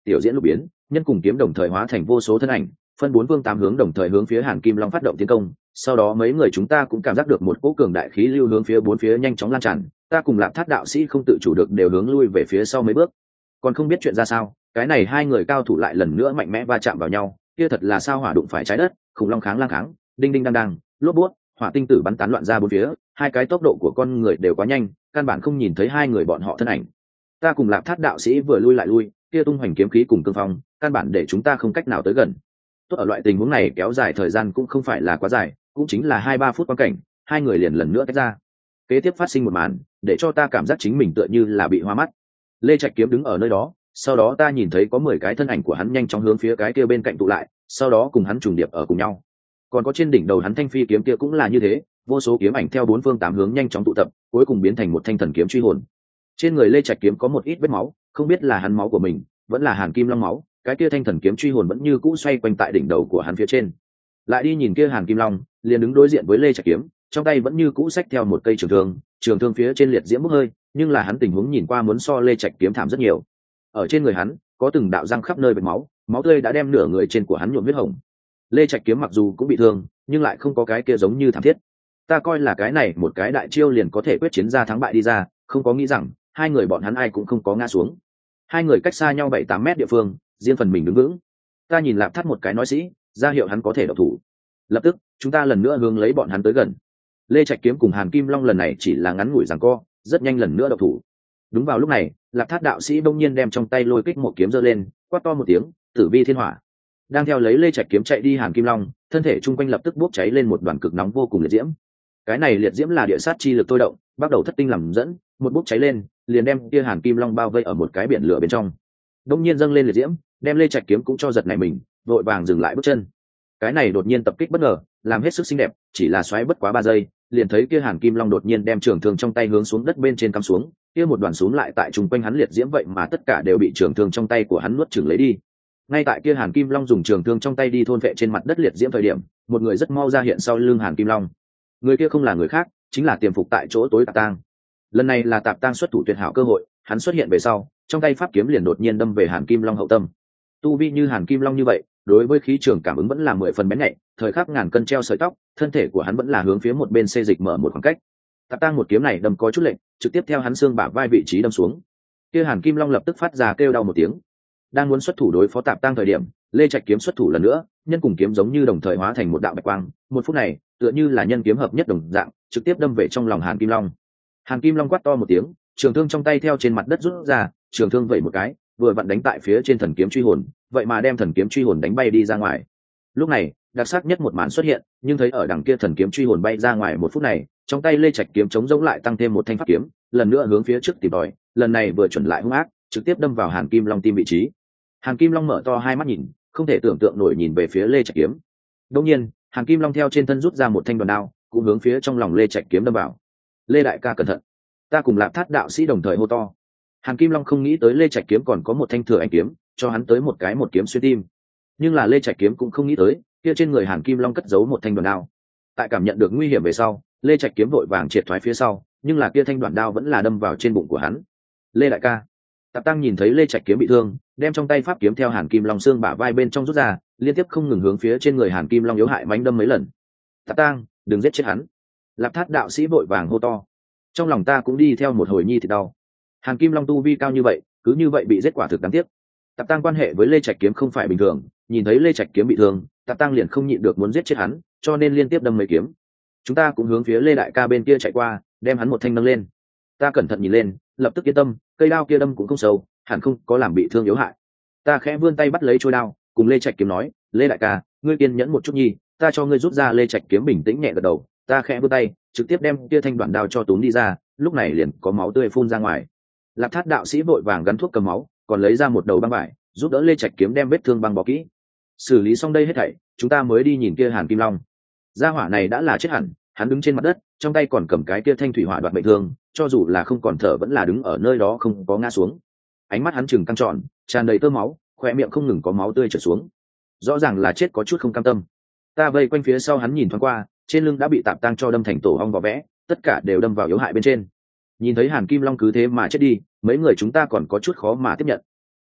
tiểu diễn lục biến, nhân cùng kiếm đồng thời hóa thành vô số thân ảnh, phân bốn phương tám hướng đồng thời hướng phía Hàn Kim Long phát động tiến công. Sau đó mấy người chúng ta cũng cảm giác được một cỗ cường đại khí lưu hướng phía bốn phía nhanh chóng lan tràn, ta cùng Lạp Thát đạo sĩ không tự chủ được đều hướng lui về phía sau mấy bước. Còn không biết chuyện ra sao, cái này hai người cao thủ lại lần nữa mạnh mẽ va chạm vào nhau, kia thật là sao hỏa đụng phải trái đất, khủng long kháng lang kháng, đinh đinh đang đang, lốp bút, hỏa tinh tử bắn tán loạn ra bốn phía, hai cái tốc độ của con người đều quá nhanh, căn bản không nhìn thấy hai người bọn họ thân ảnh. Ta cùng Lạp Thát đạo sĩ vừa lui lại lui, kia tung hoành kiếm khí cùng cương phong, căn bản để chúng ta không cách nào tới gần. Tốt ở loại tình huống này kéo dài thời gian cũng không phải là quá dài, cũng chính là 2-3 phút quan cảnh, hai người liền lần nữa tách ra. Kế tiếp phát sinh một màn, để cho ta cảm giác chính mình tựa như là bị hoa mắt. Lê Trạch Kiếm đứng ở nơi đó, sau đó ta nhìn thấy có 10 cái thân ảnh của hắn nhanh chóng hướng phía cái kia bên cạnh tụ lại, sau đó cùng hắn trùng điệp ở cùng nhau. Còn có trên đỉnh đầu hắn thanh phi kiếm kia cũng là như thế, vô số kiếm ảnh theo bốn phương tám hướng nhanh chóng tụ tập, cuối cùng biến thành một thanh thần kiếm truy hồn. Trên người Lê Trạch Kiếm có một ít vết máu, không biết là hắn máu của mình, vẫn là Hàn Kim Long máu, cái kia thanh thần kiếm truy hồn vẫn như cũ xoay quanh tại đỉnh đầu của hắn phía trên. Lại đi nhìn kia Hàn Kim Long, liền đứng đối diện với Lê Trạch Kiếm, trong tay vẫn như cũ xách theo một cây trường thương phía trên liệt diễm bốc hơi, nhưng là hắn tình huống nhìn qua muốn so Lê Trạch Kiếm thảm rất nhiều. Ở trên người hắn có từng đạo răng khắp nơi vết máu, máu tươi đã đem nửa người trên của hắn nhuộm huyết hồng. Lê Trạch Kiếm mặc dù cũng bị thương, nhưng lại không có cái kia giống như thảm thiết. Ta coi là cái này một cái đại chiêu liền có thể quyết chiến ra thắng bại đi ra, không có nghĩ rằng hai người bọn hắn ai cũng không có ngã xuống. Hai người cách xa nhau 7-8 mét địa phương, riêng phần mình đứng vững. Ta nhìn Lạp Thát một cái nói sĩ, ra hiệu hắn có thể độc thủ. Lập tức chúng ta lần nữa hướng lấy bọn hắn tới gần. Lê Trạch Kiếm cùng Hàn Kim Long lần này chỉ là ngắn ngủi giằng co, rất nhanh lần nữa độc thủ. Đúng vào lúc này, Lạp Thát đạo sĩ bỗng nhiên đem trong tay lôi kích một kiếm giơ lên, quát to một tiếng, tử vi thiên hỏa. Đang theo lấy Lê Trạch Kiếm chạy đi Hàn Kim Long, thân thể trung quanh lập tức bốc cháy lên một đoàn cực nóng vô cùng liệt diễm. Cái này liệt diễm là địa sát chi lực tôi động, bắt đầu thất tinh làm dẫn, một bốc cháy lên, liền đem kia Hàn Kim Long bao vây ở một cái biển lửa bên trong. Đông nhiên dâng lên liệt diễm, đem Lê Trạch Kiếm cũng cho giật nảy mình, vội vàng dừng lại bước chân. Cái này đột nhiên tập kích bất ngờ, làm hết sức xinh đẹp, chỉ là xoáy bất quá 3 giây, liền thấy kia Hàn Kim Long đột nhiên đem trường thương trong tay hướng xuống đất bên trên cắm xuống, kia một đoàn xuống lại tại trung quanh hắn liệt diễm vậy mà tất cả đều bị trường thương trong tay của hắn nuốt chửng lấy đi. Ngay tại kia Hàn Kim Long dùng trường thương trong tay đi thôn vệ trên mặt đất liệt diễm thời điểm, một người rất mau ra hiện sau lưng Hàn Kim Long. Người kia không là người khác, chính là tiềm phục tại chỗ tối Tạp Tang. Lần này là Tạp Tang xuất thủ tuyệt hảo cơ hội, hắn xuất hiện về sau, trong tay pháp kiếm liền đột nhiên đâm về Hàn Kim Long hậu tâm. Tu vi như Hàn Kim Long như vậy, đối với khí trường cảm ứng vẫn là 10 phần bén nhạy, thời khắc ngàn cân treo sợi tóc, thân thể của hắn vẫn là hướng phía một bên xê dịch mở một khoảng cách. Tạp Tang một kiếm này đâm có chút lệch, trực tiếp theo hắn xương bả vai vị trí đâm xuống. Kia Hàn Kim Long lập tức phát ra kêu đau một tiếng. Đang muốn xuất thủ đối phó Tạp Tang thời điểm, Lê Trạch Kiếm xuất thủ lần nữa, nhân cùng kiếm giống như đồng thời hóa thành một đạo bạch quang, một phút này, tựa như là nhân kiếm hợp nhất đồng dạng, trực tiếp đâm về trong lòng Hàn Kim Long. Hàn Kim Long quát to một tiếng, trường thương trong tay theo trên mặt đất rút ra, trường thương vẩy một cái, vừa vặn đánh tại phía trên thần kiếm truy hồn, vậy mà đem thần kiếm truy hồn đánh bay đi ra ngoài. Lúc này, đặc sắc nhất một màn xuất hiện, nhưng thấy ở đằng kia thần kiếm truy hồn bay ra ngoài một phút này, trong tay Lê Trạch Kiếm chống giống lại tăng thêm một thanh pháp kiếm, lần nữa hướng phía trước tìm tòi, lần này vừa chuẩn lại hung ác, trực tiếp đâm vào Hàn Kim Long tim vị trí. Hàn Kim Long mở to hai mắt nhìn, không thể tưởng tượng nổi nhìn về phía Lê Trạch Kiếm. Đột nhiên, Hàn Kim Long theo trên thân rút ra một thanh đoàn đao, cũng hướng phía trong lòng Lê Trạch Kiếm đâm vào. Lê đại ca cẩn thận! Ta cùng Lạp Thát đạo sĩ đồng thời hô to. Hàn Kim Long không nghĩ tới Lê Trạch Kiếm còn có một thanh thừa ảnh kiếm, cho hắn tới một kiếm xuyên tim. Nhưng là Lê Trạch Kiếm cũng không nghĩ tới, kia trên người Hàn Kim Long cất giấu một thanh đoàn đao. Tại cảm nhận được nguy hiểm về sau, Lê Trạch Kiếm vội vàng triệt thoái phía sau, nhưng là kia thanh đoàn đao vẫn là đâm vào trên bụng của hắn. Lê đại ca! Tạp Tăng nhìn thấy Lê Trạch Kiếm bị thương, đem trong tay pháp kiếm theo Hàn Kim Long xương bả vai bên trong rút ra, liên tiếp không ngừng hướng phía trên người Hàn Kim Long yếu hại mãnh đâm mấy lần. Tạp Tăng, đừng giết chết hắn! Lạp Thát đạo sĩ vội vàng hô to. Trong lòng ta cũng đi theo một hồi nhi thì đau. Hàn Kim Long tu vi cao như vậy, cứ như vậy bị giết quả thực đáng tiếc. Tạp Tăng quan hệ với Lê Trạch Kiếm không phải bình thường, nhìn thấy Lê Trạch Kiếm bị thương, Tạp Tăng liền không nhịn được muốn giết chết hắn, cho nên liên tiếp đâm mấy kiếm. Chúng ta cũng hướng phía Lê đại ca bên kia chạy qua, đem hắn một thanh nâng lên. Ta cẩn thận nhìn lên, lập tức yên tâm, cây đao kia đâm cũng không sâu, hẳn không có làm bị thương yếu hại. Ta khẽ vươn tay bắt lấy trôi đao, cùng Lê Trạch Kiếm nói, Lê đại ca, ngươi kiên nhẫn một chút nhi, ta cho ngươi rút ra. Lê Trạch Kiếm bình tĩnh nhẹ gật đầu, ta khẽ vươn tay, trực tiếp đem kia thanh đoạn đao cho túm đi ra, lúc này liền có máu tươi phun ra ngoài. Lạp Thát đạo sĩ vội vàng gắn thuốc cầm máu, còn lấy ra một đầu băng vải, giúp đỡ Lê Trạch Kiếm đem vết thương băng bó kỹ. Xử lý xong đây hết thảy, chúng ta mới đi nhìn kia Hàn Kim Long. Gia hỏa này đã là chết hẳn, hắn đứng trên mặt đất, trong tay còn cầm cái kia thanh thủy hỏa đoạt mệnh thương, cho dù là không còn thở vẫn là đứng ở nơi đó không có ngã xuống. Ánh mắt hắn trừng căng tròn, tràn đầy tơ máu, khóe miệng không ngừng có máu tươi trượt xuống. Rõ ràng là chết có chút không cam tâm. Ta vây quanh phía sau hắn nhìn thoáng qua, trên lưng đã bị Tạp Tăng cho đâm thành tổ ong vỏ vẽ, tất cả đều đâm vào yếu hại bên trên. Nhìn thấy Hàn Kim Long cứ thế mà chết đi, mấy người chúng ta còn có chút khó mà tiếp nhận.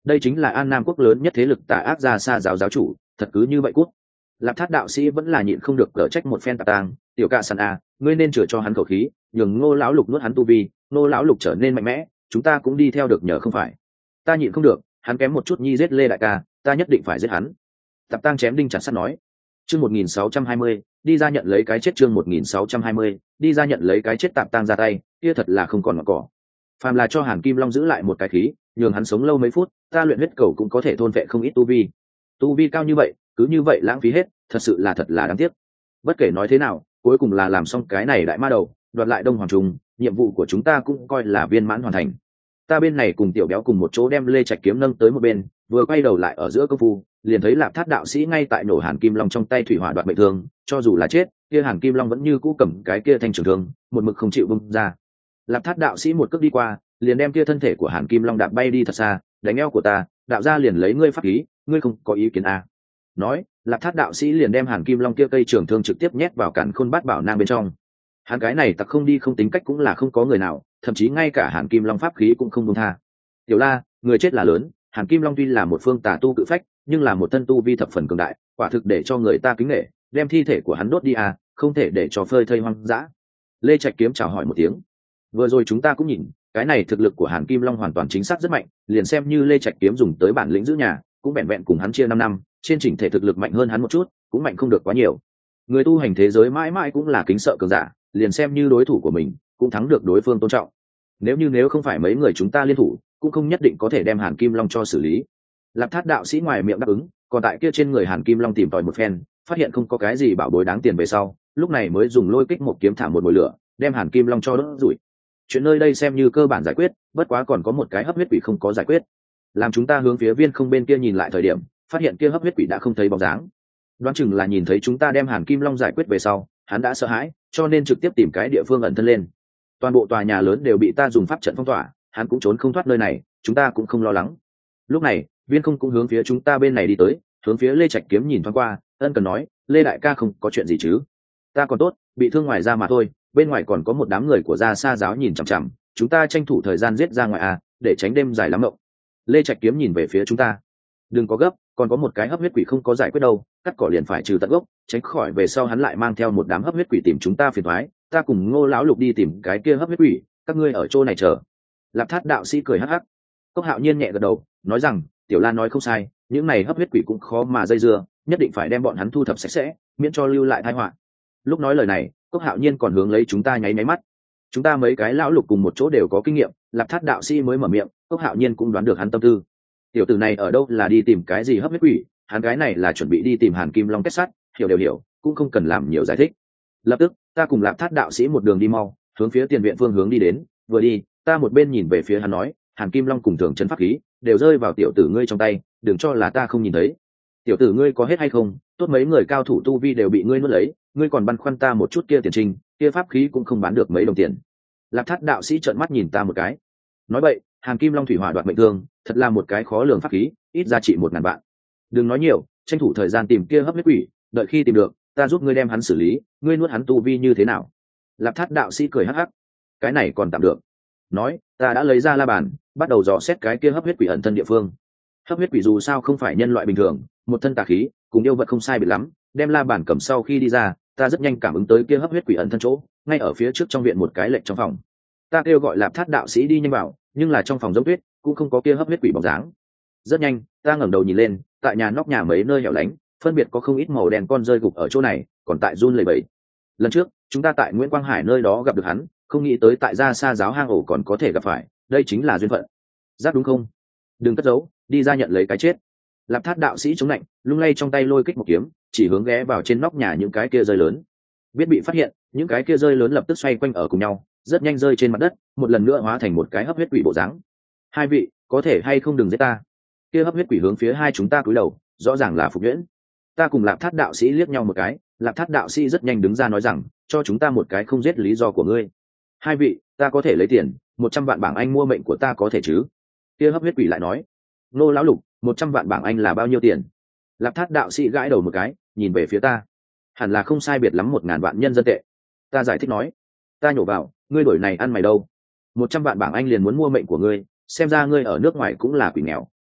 đây chính là An Nam quốc lớn nhất thế lực tà ác Ra Sa giáo giáo chủ, thật cứ như vậy cút. Lạp Thát đạo sĩ vẫn là nhịn không được cở trách một phen Tạp Tang, tiểu ca săn à, ngươi nên chữa cho hắn khẩu khí, nhường Ngô lão lục nuốt hắn tu vi, Ngô lão lục trở nên mạnh mẽ, chúng ta cũng đi theo được nhờ không phải. Ta nhịn không được, hắn kém một chút nhi giết Lê đại ca, ta nhất định phải giết hắn. Tạp Tang chém đinh chặt sắt nói. Chương 1620, đi ra nhận lấy cái chết. Chương 1620, đi ra nhận lấy cái chết. Tạp Tang ra tay, kia thật là không còn ngọn cỏ. Phàm là cho Hàn Kim Long giữ lại một cái khí, nhường hắn sống lâu mấy phút, ta luyện huyết cầu cũng có thể thôn vệ không ít tu vi. Tu vi cao như vậy, cứ như vậy lãng phí hết, thật là đáng tiếc. Bất kể nói thế nào, cuối cùng là làm xong cái này đại ma đầu, đoạt lại Đông Hoàng Trùng, nhiệm vụ của chúng ta cũng coi là viên mãn hoàn thành. Ta bên này cùng Tiểu Béo cùng một chỗ đem Lê Trạch kiếm nâng tới một bên, vừa quay đầu lại ở giữa công phu, liền thấy Lạp Thát đạo sĩ ngay tại nổ Hàn Kim Long trong tay thủy hỏa đoạt mệnh thương, cho dù là chết, kia Hàn Kim Long vẫn như cũ cầm cái kia thanh trường thương, một mực không chịu bung ra. Lạp Thát đạo sĩ một cước đi qua, liền đem kia thân thể của Hàn Kim Long đạp bay đi thật xa, đánh eo của ta, đạo gia liền lấy ngươi pháp khí, ngươi không có ý kiến à? Nói, Lạp Thát đạo sĩ liền đem Hàn Kim Long kia cây trường thương trực tiếp nhét vào cản khôn bát bảo nang bên trong. Hắn cái này tặc không đi không tính cách cũng là không có người nào, thậm chí ngay cả Hàn Kim Long pháp khí cũng không buông tha. Tiểu La, người chết là lớn, Hàn Kim Long tuy là một phương tà tu cự phách, nhưng là một thân tu vi thập phần cường đại, quả thực để cho người ta kính nể, đem thi thể của hắn đốt đi à, không thể để cho phơi thây hoang dã. Lê Trạch Kiếm chào hỏi một tiếng. Vừa rồi chúng ta cũng nhìn, cái này thực lực của Hàn Kim Long hoàn toàn chính xác rất mạnh, liền xem như Lê Trạch Kiếm dùng tới bản lĩnh giữ nhà, cũng vẹn vẹn cùng hắn chia 5 năm, trên chỉnh thể thực lực mạnh hơn hắn một chút, cũng mạnh không được quá nhiều. Người tu hành thế giới mãi mãi cũng là kính sợ cường giả, liền xem như đối thủ của mình, cũng thắng được đối phương tôn trọng. Nếu không phải mấy người chúng ta liên thủ, cũng không nhất định có thể đem Hàn Kim Long cho xử lý. Lạp Thát đạo sĩ ngoài miệng đáp ứng, còn tại kia trên người Hàn Kim Long tìm tòi một phen, phát hiện không có cái gì bảo bối đáng tiền về sau, lúc này mới dùng lôi kích một kiếm thả một mồi lửa, đem Hàn Kim Long cho đốt rủi. Chuyện nơi đây xem như cơ bản giải quyết, bất quá còn có một cái hấp huyết quỷ không có giải quyết. Làm chúng ta hướng phía viên không bên kia nhìn lại thời điểm, phát hiện kia hấp huyết quỷ đã không thấy bóng dáng. Đoán chừng là nhìn thấy chúng ta đem Hàn Kim Long giải quyết về sau, hắn đã sợ hãi, cho nên trực tiếp tìm cái địa phương ẩn thân lên. Toàn bộ tòa nhà lớn đều bị ta dùng pháp trận phong tỏa, hắn cũng trốn không thoát nơi này, chúng ta cũng không lo lắng. Lúc này, viên không cũng hướng phía chúng ta bên này đi tới, hướng phía Lê Trạch Kiếm nhìn thoáng qua, ân cần nói, Lê đại ca không có chuyện gì chứ? Ta còn tốt, bị thương ngoài ra mà thôi, bên ngoài còn có một đám người của Ra Sa giáo nhìn chằm chằm, chúng ta tranh thủ thời gian giết ra ngoài à, để tránh đêm dài lắm mộng. Lê Trạch Kiếm nhìn về phía chúng ta, đừng có gấp, còn có một cái hấp huyết quỷ không có giải quyết đâu, cắt cỏ liền phải trừ tận gốc, tránh khỏi về sau hắn lại mang theo một đám hấp huyết quỷ tìm chúng ta phiền toái. Ta cùng Ngô lão lục đi tìm cái kia hấp huyết quỷ, các ngươi ở chỗ này chờ. Lạp Thát đạo sĩ cười hắc hắc. Cốc Hạo Nhiên nhẹ gật đầu, nói rằng, Tiểu Lan nói không sai, những này hấp huyết quỷ cũng khó mà dây dưa, nhất định phải đem bọn hắn thu thập sạch sẽ, miễn cho lưu lại tai họa. Lúc nói lời này, Cốc Hạo Nhiên còn hướng lấy chúng ta nháy mắt. Chúng ta mấy cái lão lục cùng một chỗ đều có kinh nghiệm, Lạp Thát đạo sĩ mới mở miệng, Cốc Hạo Nhiên cũng đoán được hắn tâm tư. Tiểu tử này ở đâu là đi tìm cái gì hấp huyết quỷ, hắn cái này là chuẩn bị đi tìm Hàn Kim Long kết sắt, hiểu đều hiểu, cũng không cần làm nhiều giải thích. Lập tức, ta cùng Lạp Thát đạo sĩ một đường đi mau, hướng phía tiền viện phương hướng đi đến, vừa đi, ta một bên nhìn về phía hắn nói, Hàn Kim Long cùng thường chân pháp khí đều rơi vào tiểu tử ngươi trong tay, đừng cho là ta không nhìn thấy. Tiểu tử ngươi có hết hay không, tốt mấy người cao thủ tu vi đều bị ngươi nuốt lấy, ngươi còn băn khoăn ta một chút kia tiền trình, kia pháp khí cũng không bán được mấy đồng tiền. Lạp Thát đạo sĩ trợn mắt nhìn ta một cái, nói vậy, Hàn Kim Long thủy hỏa đoạt mệnh thương, thật là một cái khó lường pháp khí, ít giá trị 1000 vạn. Đừng nói nhiều, tranh thủ thời gian tìm kia hấp huyết quỷ, đợi khi tìm được, ta giúp ngươi đem hắn xử lý, ngươi nuốt hắn tu vi như thế nào? Lạp Thát đạo sĩ cười hắc hắc, cái này còn tạm được. Nói, ta đã lấy ra la bàn, bắt đầu dò xét cái kia hấp huyết quỷ ẩn thân địa phương. Hấp huyết quỷ dù sao không phải nhân loại bình thường, một thân tà khí, cùng yêu vật không sai biệt lắm, đem la bàn cầm sau khi đi ra, ta rất nhanh cảm ứng tới kia hấp huyết quỷ ẩn thân chỗ, ngay ở phía trước trong viện một cái lệch trong phòng. Ta kêu gọi Lạp Thát đạo sĩ đi nhanh vào, nhưng là trong phòng giống tuyết, cũng không có kia hấp huyết quỷ bóng dáng. Rất nhanh, ta ngẩng đầu nhìn lên, tại nhà nóc nhà mấy nơi hẻo lánh, phân biệt có không ít màu đen con rơi gục ở chỗ này, còn tại run lẩy bẩy. Lần trước, chúng ta tại Nguyễn Quang Hải nơi đó gặp được hắn, không nghĩ tới tại Ra Sa giáo hang ổ còn có thể gặp phải, đây chính là duyên phận. Giác đúng không? Đừng cất giấu, đi ra nhận lấy cái chết. Lạp Thát đạo sĩ chống lạnh, lung lay trong tay lôi kích một kiếm, chỉ hướng ghé vào trên nóc nhà những cái kia rơi lớn. Biết bị phát hiện, những cái kia rơi lớn lập tức xoay quanh ở cùng nhau, rất nhanh rơi trên mặt đất, một lần nữa hóa thành một cái hấp huyết quỷ bộ dáng. Hai vị, có thể hay không đừng giết ta? Kia hấp huyết quỷ hướng phía hai chúng ta cúi đầu, rõ ràng là phục nhuyễn. Ta cùng Lạp Thát đạo sĩ liếc nhau một cái, Lạp Thát đạo sĩ rất nhanh đứng ra nói rằng, cho chúng ta một cái không giết lý do của ngươi. Hai vị, ta có thể lấy tiền, 100 vạn bảng Anh mua mệnh của ta có thể chứ? Kia hấp huyết quỷ lại nói, Nô lão lục, 100 vạn bảng Anh là bao nhiêu tiền? Lạp Thát đạo sĩ gãi đầu một cái, nhìn về phía ta, hẳn là không sai biệt lắm 1000 vạn nhân dân tệ. Ta giải thích nói, ta nhổ vào, ngươi đổi này ăn mày đâu? 100 vạn bảng Anh liền muốn mua mệnh của ngươi, xem ra ngươi ở nước ngoài cũng là quỷ nghèo,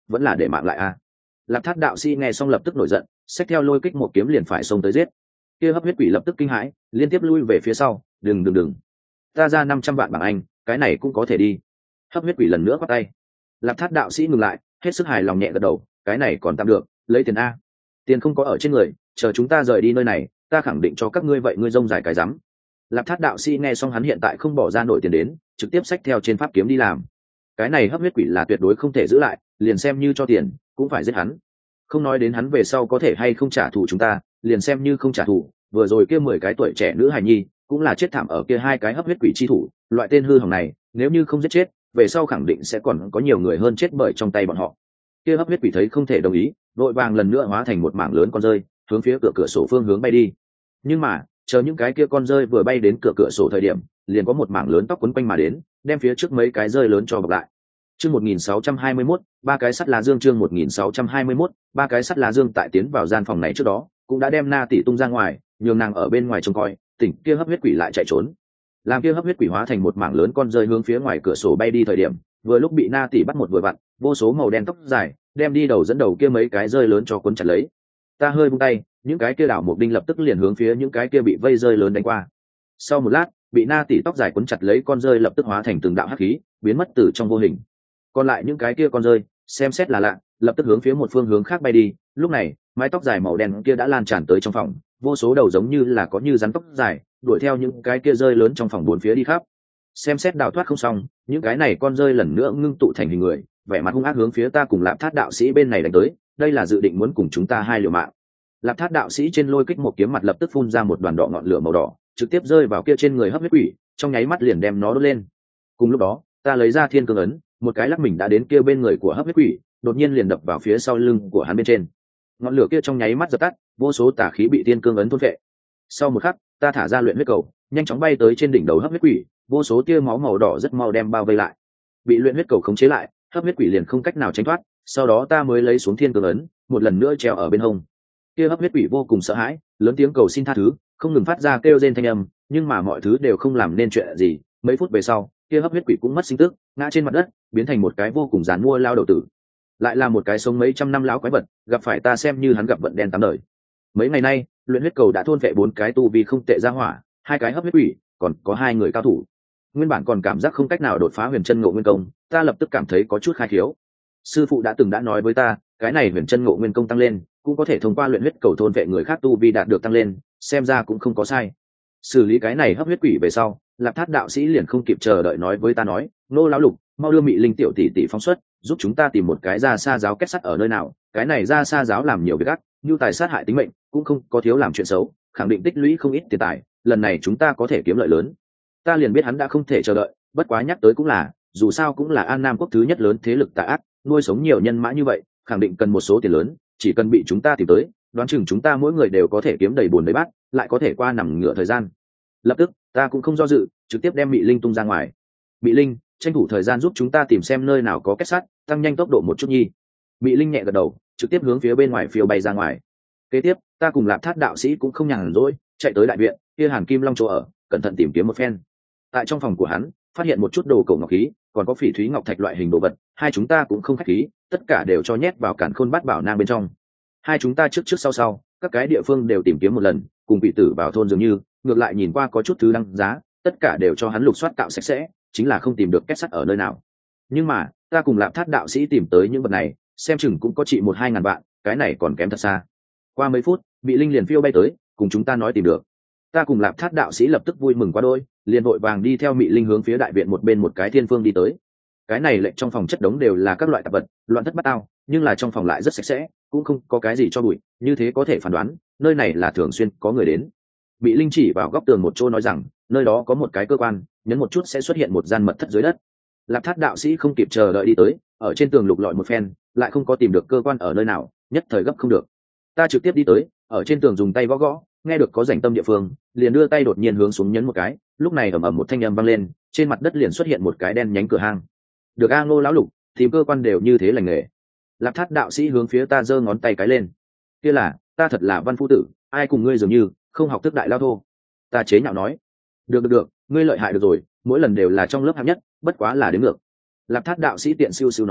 vẫn là để mạng lại a. Lạp Thát đạo sĩ nghe xong lập tức nổi giận, xách theo lôi kích một kiếm liền phải xông tới giết. Kia hấp huyết quỷ lập tức kinh hãi, liên tiếp lui về phía sau, đừng, ta ra 500 vạn bảng Anh, cái này cũng có thể đi. Hấp huyết quỷ lần nữa quát tay. Lạp Thát đạo sĩ ngừng lại, hết sức hài lòng nhẹ gật đầu, cái này còn tạm được, lấy tiền a. Tiền không có ở trên người, chờ chúng ta rời đi nơi này, ta khẳng định cho các ngươi vậy ngươi rông dài cái rắm. Lạp Thát đạo sĩ nghe xong hắn hiện tại không bỏ ra nổi tiền đến, trực tiếp xách theo trên pháp kiếm đi làm. Cái này hấp huyết quỷ là tuyệt đối không thể giữ lại, liền xem như cho tiền cũng phải giết hắn. Không nói đến hắn về sau có thể hay không trả thù chúng ta, liền xem như không trả thù, vừa rồi kia 10 cái tuổi trẻ nữ hài nhi cũng là chết thảm ở kia 2 cái hấp huyết quỷ chi thủ, loại tên hư hỏng này nếu như không giết chết, về sau khẳng định sẽ còn có nhiều người hơn chết bởi trong tay bọn họ. Kia hấp huyết quỷ thấy không thể đồng ý, vội vàng lần nữa hóa thành một mảng lớn con rơi, hướng phía cửa sổ phương hướng bay đi. Nhưng mà chờ những cái kia con rơi vừa bay đến cửa sổ thời điểm, liền có một mảng lớn tóc quấn quanh mà đến, đem phía trước mấy cái rơi lớn cho bọc lại. Chương 1621, ba cái sắt lá dương. Chương 1621, ba cái sắt lá dương. Tại tiến vào gian phòng này trước đó, cũng đã đem Na tỷ tung ra ngoài, nhường nàng ở bên ngoài trông coi, tỉnh kia hấp huyết quỷ lại chạy trốn. Làm kia hấp huyết quỷ hóa thành một mảng lớn con rơi hướng phía ngoài cửa sổ bay đi thời điểm, vừa lúc bị Na tỷ bắt một vừa vặn, vô số màu đen tóc dài, đem đi đầu dẫn đầu kia mấy cái rơi lớn cho cuốn chặt lấy. Ta hơi vung tay, những cái kia đảo một đinh lập tức liền hướng phía những cái kia bị vây rơi lớn đánh qua. Sau một lát, bị Na tỷ tóc dài cuốn chặt lấy con rơi lập tức hóa thành từng đạo hắc khí, biến mất từ trong vô hình. Còn lại những cái kia con rơi xem xét là lạ, lập tức hướng phía một phương hướng khác bay đi. Lúc này mái tóc dài màu đen kia đã lan tràn tới trong phòng, vô số đầu giống như là có như rắn tóc dài đuổi theo những cái kia rơi lớn trong phòng bốn phía đi khắp. Xem xét đào thoát không xong, những cái này con rơi lần nữa ngưng tụ thành hình người, vẻ mặt hung ác hướng phía ta cùng Lạp Thát đạo sĩ bên này đánh tới. Đây là dự định muốn cùng chúng ta hai liều mạng. Lạp Thát đạo sĩ trên lôi kích một kiếm mặt lập tức phun ra một đoàn đỏ ngọn lửa màu đỏ, trực tiếp rơi vào kia trên người hấp huyết quỷ, trong nháy mắt liền đem nó đốt lên. Cùng lúc đó ta lấy ra thiên cương ấn, một cái lắc mình đã đến kia bên người của hấp huyết quỷ, đột nhiên liền đập vào phía sau lưng của hắn bên trên. Ngọn lửa kia trong nháy mắt dập tắt, vô số tà khí bị thiên cương ấn thôn phệ. Sau một khắc ta thả ra luyện huyết cầu, nhanh chóng bay tới trên đỉnh đầu hấp huyết quỷ, vô số tia máu màu đỏ rất mau đem bao vây lại. Bị luyện huyết cầu khống chế lại, hấp huyết quỷ liền không cách nào tránh thoát. Sau đó ta mới lấy xuống thiên cương ấn, một lần nữa treo ở bên hông. Kia hấp huyết quỷ vô cùng sợ hãi, lớn tiếng cầu xin tha thứ, không ngừng phát ra kêu rên thanh âm, nhưng mà mọi thứ đều không làm nên chuyện gì. Mấy phút về sau, kia hấp huyết quỷ cũng mất sinh tức, ngã trên mặt đất, biến thành một cái vô cùng giàn mua lao đầu tử. Lại là một cái sống mấy trăm năm lão quái vật, gặp phải ta xem như hắn gặp vận đen tám đời. Mấy ngày nay luyện huyết cầu đã thôn vệ 4 cái tu vi không tệ ra hỏa, 2 cái hấp huyết quỷ, còn có 2 người cao thủ. Nguyên bản còn cảm giác không cách nào đột phá huyền chân ngộ nguyên công, ta lập tức cảm thấy có chút khai khiếu. Sư phụ đã từng đã nói với ta, cái này huyền chân ngộ nguyên công tăng lên, cũng có thể thông qua luyện huyết cầu thôn vệ người khác tu vi đạt được tăng lên, xem ra cũng không có sai. Xử lý cái này hấp huyết quỷ về sau, Lạp Thát đạo sĩ liền không kịp chờ đợi nói với ta nói, nô lão lục, mau đưa Mị Linh tiểu tỷ tỷ phóng xuất, giúp chúng ta tìm một cái ra xa giáo kết sắt ở nơi nào. Cái này ra xa giáo làm nhiều việc ác, như tài sát hại tính mệnh, cũng không có thiếu làm chuyện xấu, khẳng định tích lũy không ít tiền tài, lần này chúng ta có thể kiếm lợi lớn. Ta liền biết hắn đã không thể chờ đợi, bất quá nhắc tới cũng là, dù sao cũng là An Nam quốc thứ nhất lớn thế lực tà ác, nuôi sống nhiều nhân mã như vậy, khẳng định cần một số tiền lớn, chỉ cần bị chúng ta tìm tới, đoán chừng chúng ta mỗi người đều có thể kiếm đầy bùn đầy bát, lại có thể qua nằm ngửa thời gian. Lập tức ta cũng không do dự, trực tiếp đem Mị Linh tung ra ngoài. Mị Linh, tranh thủ thời gian giúp chúng ta tìm xem nơi nào có kết sắt, tăng nhanh tốc độ một chút nhi. Mị Linh nhẹ gật đầu, trực tiếp hướng phía bên ngoài phiêu bay ra ngoài. Kế tiếp ta cùng Lạp Thát đạo sĩ cũng không nhàn rỗi, chạy tới đại viện kia Hàn Kim Long chỗ ở, cẩn thận tìm kiếm một phen. Tại trong phòng của hắn phát hiện một chút đồ cổ ngọc khí, còn có phỉ thúy ngọc thạch loại hình đồ vật, hai chúng ta cũng không khách khí, tất cả đều cho nhét vào càn khôn bát bảo nang bên trong. Hai chúng ta trước trước sau sau các cái địa phương đều tìm kiếm một lần, cùng vị tử vào thôn dường như, ngược lại nhìn qua có chút thứ đăng giá, tất cả đều cho hắn lục soát cạo sạch sẽ, chính là không tìm được kết sắt ở nơi nào. Nhưng mà ta cùng Lạp Thát đạo sĩ tìm tới những vật này, xem chừng cũng có trị 1-2 ngàn vạn, cái này còn kém thật xa. Qua mấy phút Mị Linh liền phiêu bay tới, cùng chúng ta nói tìm được. Ta cùng Lạp Thát đạo sĩ lập tức vui mừng quá đôi, liền vội vàng đi theo Mị Linh hướng phía đại viện một bên một cái thiên phương đi tới. Cái này lệnh trong phòng chất đống đều là các loại tạp vật, loạn thất bát ao, nhưng là trong phòng lại rất sạch sẽ, cũng không có cái gì cho bụi, như thế có thể phán đoán nơi này là thường xuyên có người đến. Mị Linh chỉ vào góc tường một chỗ nói rằng, nơi đó có một cái cơ quan, nhấn một chút sẽ xuất hiện một gian mật thất dưới đất. Lạp Thát đạo sĩ không kịp chờ đợi đi tới, ở trên tường lục lọi một phen, lại không có tìm được cơ quan ở nơi nào, nhất thời gấp không được. Ta trực tiếp đi tới, ở trên tường dùng tay gõ gõ, nghe được có rảnh tâm địa phương, liền đưa tay đột nhiên hướng xuống nhấn một cái, lúc này ầm ầm một thanh âm vang lên, trên mặt đất liền xuất hiện một cái đen nhánh cửa hang. Được a Ngô lão lục, tìm cơ quan đều như thế lành nghề. Lạp Thát đạo sĩ hướng phía ta giơ ngón tay cái lên. Kia là, ta thật là văn phu tử, ai cùng ngươi dường như không học thức đại lao thô. Ta chế nhạo nói. Được, ngươi lợi hại được rồi, mỗi lần đều là trong lớp hạng nhất, bất quá là đến ngược. Lạp Thát đạo sĩ tiện siêu siêu nói,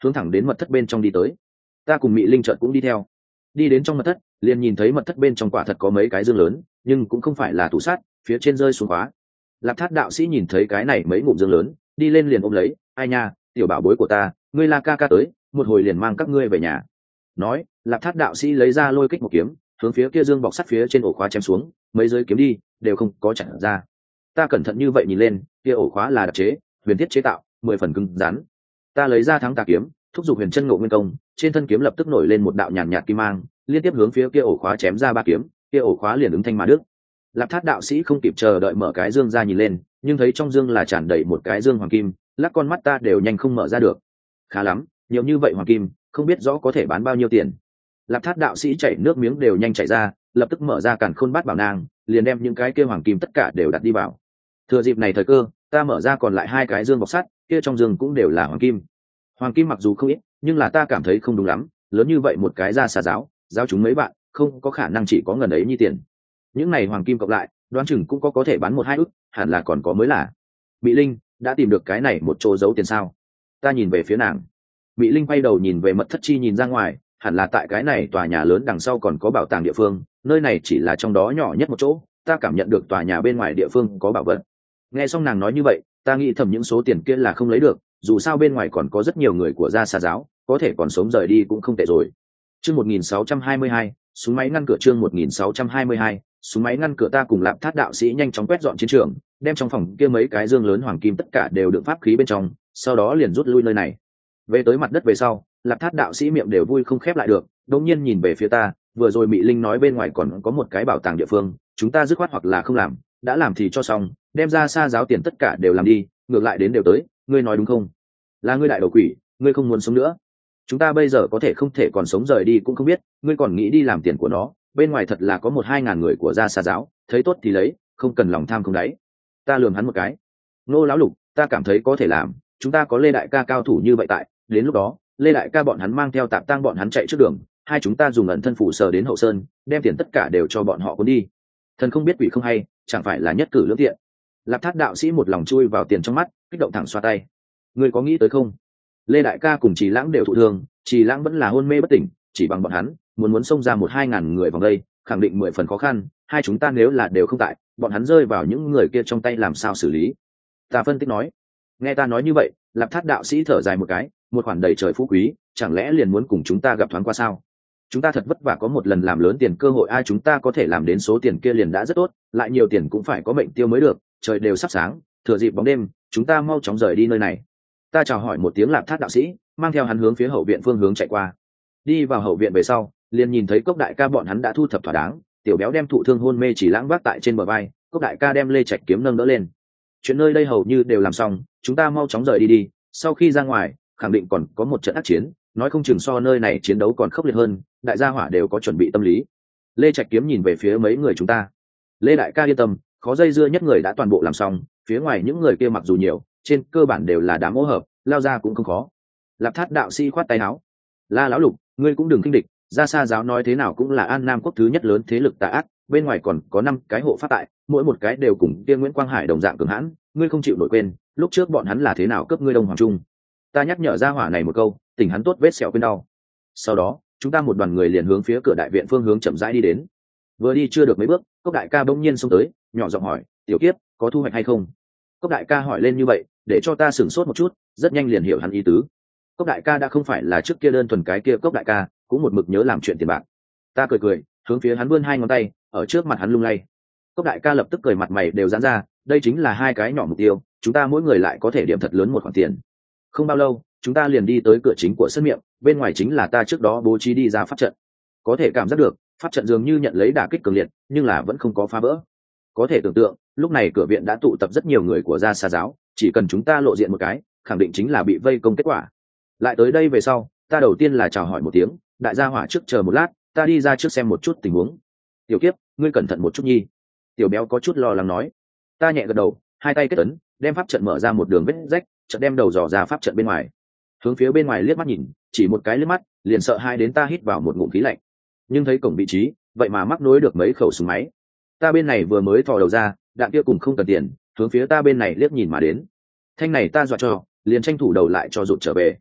hướng thẳng đến mật thất bên trong đi tới. Ta cùng Mị Linh chợt cũng đi theo. Đi đến trong mật thất, liền nhìn thấy mật thất bên trong quả thật có mấy cái dương lớn, nhưng cũng không phải là tủ sắt, phía trên rơi xuống khóa. Lạp Thát đạo sĩ nhìn thấy cái này mấy ngụm dương lớn, đi lên liền ôm lấy, ai nha, tiểu bảo bối của ta, ngươi là ca ca tới, một hồi liền mang các ngươi về nhà. Nói, Lạp Thát đạo sĩ lấy ra lôi kích một kiếm, hướng phía kia dương bọc sắt phía trên ổ khóa chém xuống, mấy giới kiếm đi, đều không có chặn ra. Ta cẩn thận như vậy nhìn lên, kia ổ khóa là đặc chế, huyền thiết chế tạo, 10 phần cứng rắn. Ta lấy ra Thắng Tà kiếm, thúc giục Huyền Chân Ngộ Nguyên công, trên thân kiếm lập tức nổi lên một đạo nhàn nhạt kim mang, liên tiếp hướng phía kia ổ khóa chém ra 3 kiếm, kia ổ khóa liền ứng thanh mà đứt. Lạp Thát đạo sĩ không kịp chờ đợi mở cái dương ra nhìn lên, nhưng thấy trong dương là tràn đầy một cái dương hoàng kim, lắc con mắt ta đều nhanh không mở ra được. Khá lắm, nhiều như vậy hoàng kim, không biết rõ có thể bán bao nhiêu tiền. Lạp Thát đạo sĩ chảy nước miếng đều nhanh chảy ra, lập tức mở ra Càn Khôn Bát Bảo Nang, liền đem những cái kia hoàng kim tất cả đều đặt đi vào. Thừa dịp này thời cơ, ta mở ra còn lại 2 cái dương bọc sắt, kia trong dương cũng đều là hoàng kim. Hoàng kim mặc dù không ít, nhưng là ta cảm thấy không đúng lắm, lớn như vậy một cái ra xà giáo, giao chúng mấy bạn, không có khả năng chỉ có ngần ấy như tiền. Những này hoàng kim cộng lại, đoán chừng cũng có thể bán 1-2 ức, hẳn là còn có mới là. Mỹ Linh đã tìm được cái này một chỗ giấu tiền sao? Ta nhìn về phía nàng. Mỹ Linh quay đầu nhìn về mật thất chi nhìn ra ngoài, hẳn là tại cái này tòa nhà lớn đằng sau còn có bảo tàng địa phương, nơi này chỉ là trong đó nhỏ nhất một chỗ, ta cảm nhận được tòa nhà bên ngoài địa phương có bảo vật. Nghe xong nàng nói như vậy, ta nghĩ thầm những số tiền kia là không lấy được, dù sao bên ngoài còn có rất nhiều người của gia xà giáo, có thể còn sống rời đi cũng không tệ rồi. Chương 1622, súng máy ngăn cửa. Chương 1622, súng máy ngăn cửa. Ta cùng Lạp Thát đạo sĩ nhanh chóng quét dọn chiến trường, đem trong phòng kia mấy cái dương lớn hoàng kim tất cả đều đựng pháp khí bên trong, sau đó liền rút lui nơi này. Về tới mặt đất về sau, Lạp Thát đạo sĩ miệng đều vui không khép lại được, đột nhiên nhìn về phía ta, vừa rồi Mị Linh nói bên ngoài còn có một cái bảo tàng địa phương, chúng ta dứt khoát hoặc là không làm, đã làm thì cho xong, đem ra xa giáo tiền tất cả đều làm đi, ngược lại đến đều tới, ngươi nói đúng không? Là ngươi đại đầu quỷ, ngươi không muốn sống nữa. Chúng ta bây giờ có thể không thể còn sống rời đi cũng không biết, ngươi còn nghĩ đi làm tiền của nó, bên ngoài thật là có 1-2 ngàn người của gia xa giáo, thấy tốt thì lấy, không cần lòng tham không đáy. Ta lườm hắn một cái. Nô lão Lục, ta cảm thấy có thể làm, chúng ta có Lê đại ca cao thủ như vậy tại, đến lúc đó Lê đại ca bọn hắn mang theo Tạp Tang bọn hắn chạy trước đường, hai chúng ta dùng ẩn thân phủ sở đến hậu sơn, đem tiền tất cả đều cho bọn họ cuốn đi. Thần không biết quỷ không hay, chẳng phải là nhất cử lưỡng tiện. Lạp Thát đạo sĩ một lòng chui vào tiền trong mắt, kích động thẳng xoa tay. Ngươi có nghĩ tới không? Lê đại ca cùng Trì Lãng đều thụ thương, Trì Lãng vẫn là hôn mê bất tỉnh, chỉ bằng bọn hắn muốn xông ra 1-2 ngàn người vòng đây, khẳng định 10 phần khó khăn. Hai chúng ta nếu là đều không tại, bọn hắn rơi vào những người kia trong tay làm sao xử lý? Ta phân tích nói. Nghe ta nói như vậy, Lạp Thát đạo sĩ thở dài một cái, một khoản đầy trời phú quý, chẳng lẽ liền muốn cùng chúng ta gặp thoáng qua sao? Chúng ta thật vất vả có một lần làm lớn tiền cơ hội, ai chúng ta có thể làm đến số tiền kia liền đã rất tốt, lại nhiều tiền cũng phải có mệnh tiêu mới được. Trời đều sắp sáng, thừa dịp bóng đêm, chúng ta mau chóng rời đi nơi này. Ta chào hỏi một tiếng Lạp Thát đạo sĩ, mang theo hắn hướng phía hậu viện phương hướng chạy qua. Đi vào hậu viện về sau, liền nhìn thấy Cốc đại ca bọn hắn đã thu thập thỏa đáng, tiểu béo đem thụ thương hôn mê Chỉ Lãng vác tại trên bờ vai, Cốc đại ca đem Lê Trạch kiếm nâng đỡ lên. Chuyện nơi đây hầu như đều làm xong, chúng ta mau chóng rời đi đi, sau khi ra ngoài khẳng định còn có một trận ác chiến, nói không chừng so nơi này chiến đấu còn khốc liệt hơn, đại gia hỏa đều có chuẩn bị tâm lý. Lê Trạch kiếm nhìn về phía mấy người chúng ta. Lê đại ca yên tâm, khó dây dưa nhất người đã toàn bộ làm xong, phía ngoài những người kia mặc dù nhiều, trên cơ bản đều là đám ô hợp, lao ra cũng không khó. Lạp Thát đạo sĩ khoát tay áo. La lão Lục, ngươi cũng đừng khinh địch, gia sa giáo nói thế nào cũng là An Nam quốc thứ nhất lớn thế lực tà ác, bên ngoài còn có 5 cái hộ pháp tại, mỗi một cái đều cùng kia Nguyễn Quang Hải đồng dạng cường hãn, ngươi không chịu nổi quên, lúc trước bọn hắn là thế nào cướp ngươi Đông Hoàng Trung. Ta nhắc nhở gia hỏa này một câu, tỉnh hắn tốt vết sẹo quên đau. Sau đó, chúng ta một đoàn người liền hướng phía cửa đại viện phương hướng chậm rãi đi đến. Vừa đi chưa được mấy bước, Cốc đại ca bỗng nhiên xông tới, nhỏ giọng hỏi, tiểu kiếp, có thu hoạch hay không? Cốc đại ca hỏi lên như vậy, để cho ta sửng sốt một chút, rất nhanh liền hiểu hắn ý tứ. Cốc đại ca đã không phải là trước kia đơn thuần cái kia Cốc đại ca, cũng một mực nhớ làm chuyện tiền bạc. Ta cười cười, hướng phía hắn vươn 2 ngón tay, ở trước mặt hắn lung lay. Cốc đại ca lập tức cười mặt mày đều giãn ra, đây chính là 2 cái nhỏ mục tiêu, chúng ta mỗi người lại có thể điểm thật lớn một khoản tiền. Không bao lâu, chúng ta liền đi tới cửa chính của sân miệng, bên ngoài chính là ta trước đó bố trí đi ra pháp trận. Có thể cảm giác được, pháp trận dường như nhận lấy đả kích cường liệt, nhưng là vẫn không có phá vỡ. Có thể tưởng tượng, lúc này cửa viện đã tụ tập rất nhiều người của gia sa giáo, chỉ cần chúng ta lộ diện một cái, khẳng định chính là bị vây công kết quả. Lại tới đây về sau, ta đầu tiên là chào hỏi một tiếng, đại gia hỏa trước chờ một lát, ta đi ra trước xem một chút tình huống. Tiểu kiếp, ngươi cẩn thận một chút nhi. Tiểu béo có chút lo lắng nói. Ta nhẹ gật đầu, 2 tay kết ấn, đem pháp trận mở ra một đường vết rách, chợt đem đầu dò ra pháp trận bên ngoài. Hướng phía bên ngoài liếc mắt nhìn, chỉ một cái liếc mắt, liền sợ hai đến ta hít vào một ngụm khí lạnh. Nhưng thấy cổng vị trí, vậy mà mắc nối được mấy khẩu súng máy. Ta bên này vừa mới thò đầu ra, đạn kia cùng không cần tiền, hướng phía ta bên này liếc nhìn mà đến. Thanh này ta dọa cho, liền tranh thủ đầu lại cho rụt trở về.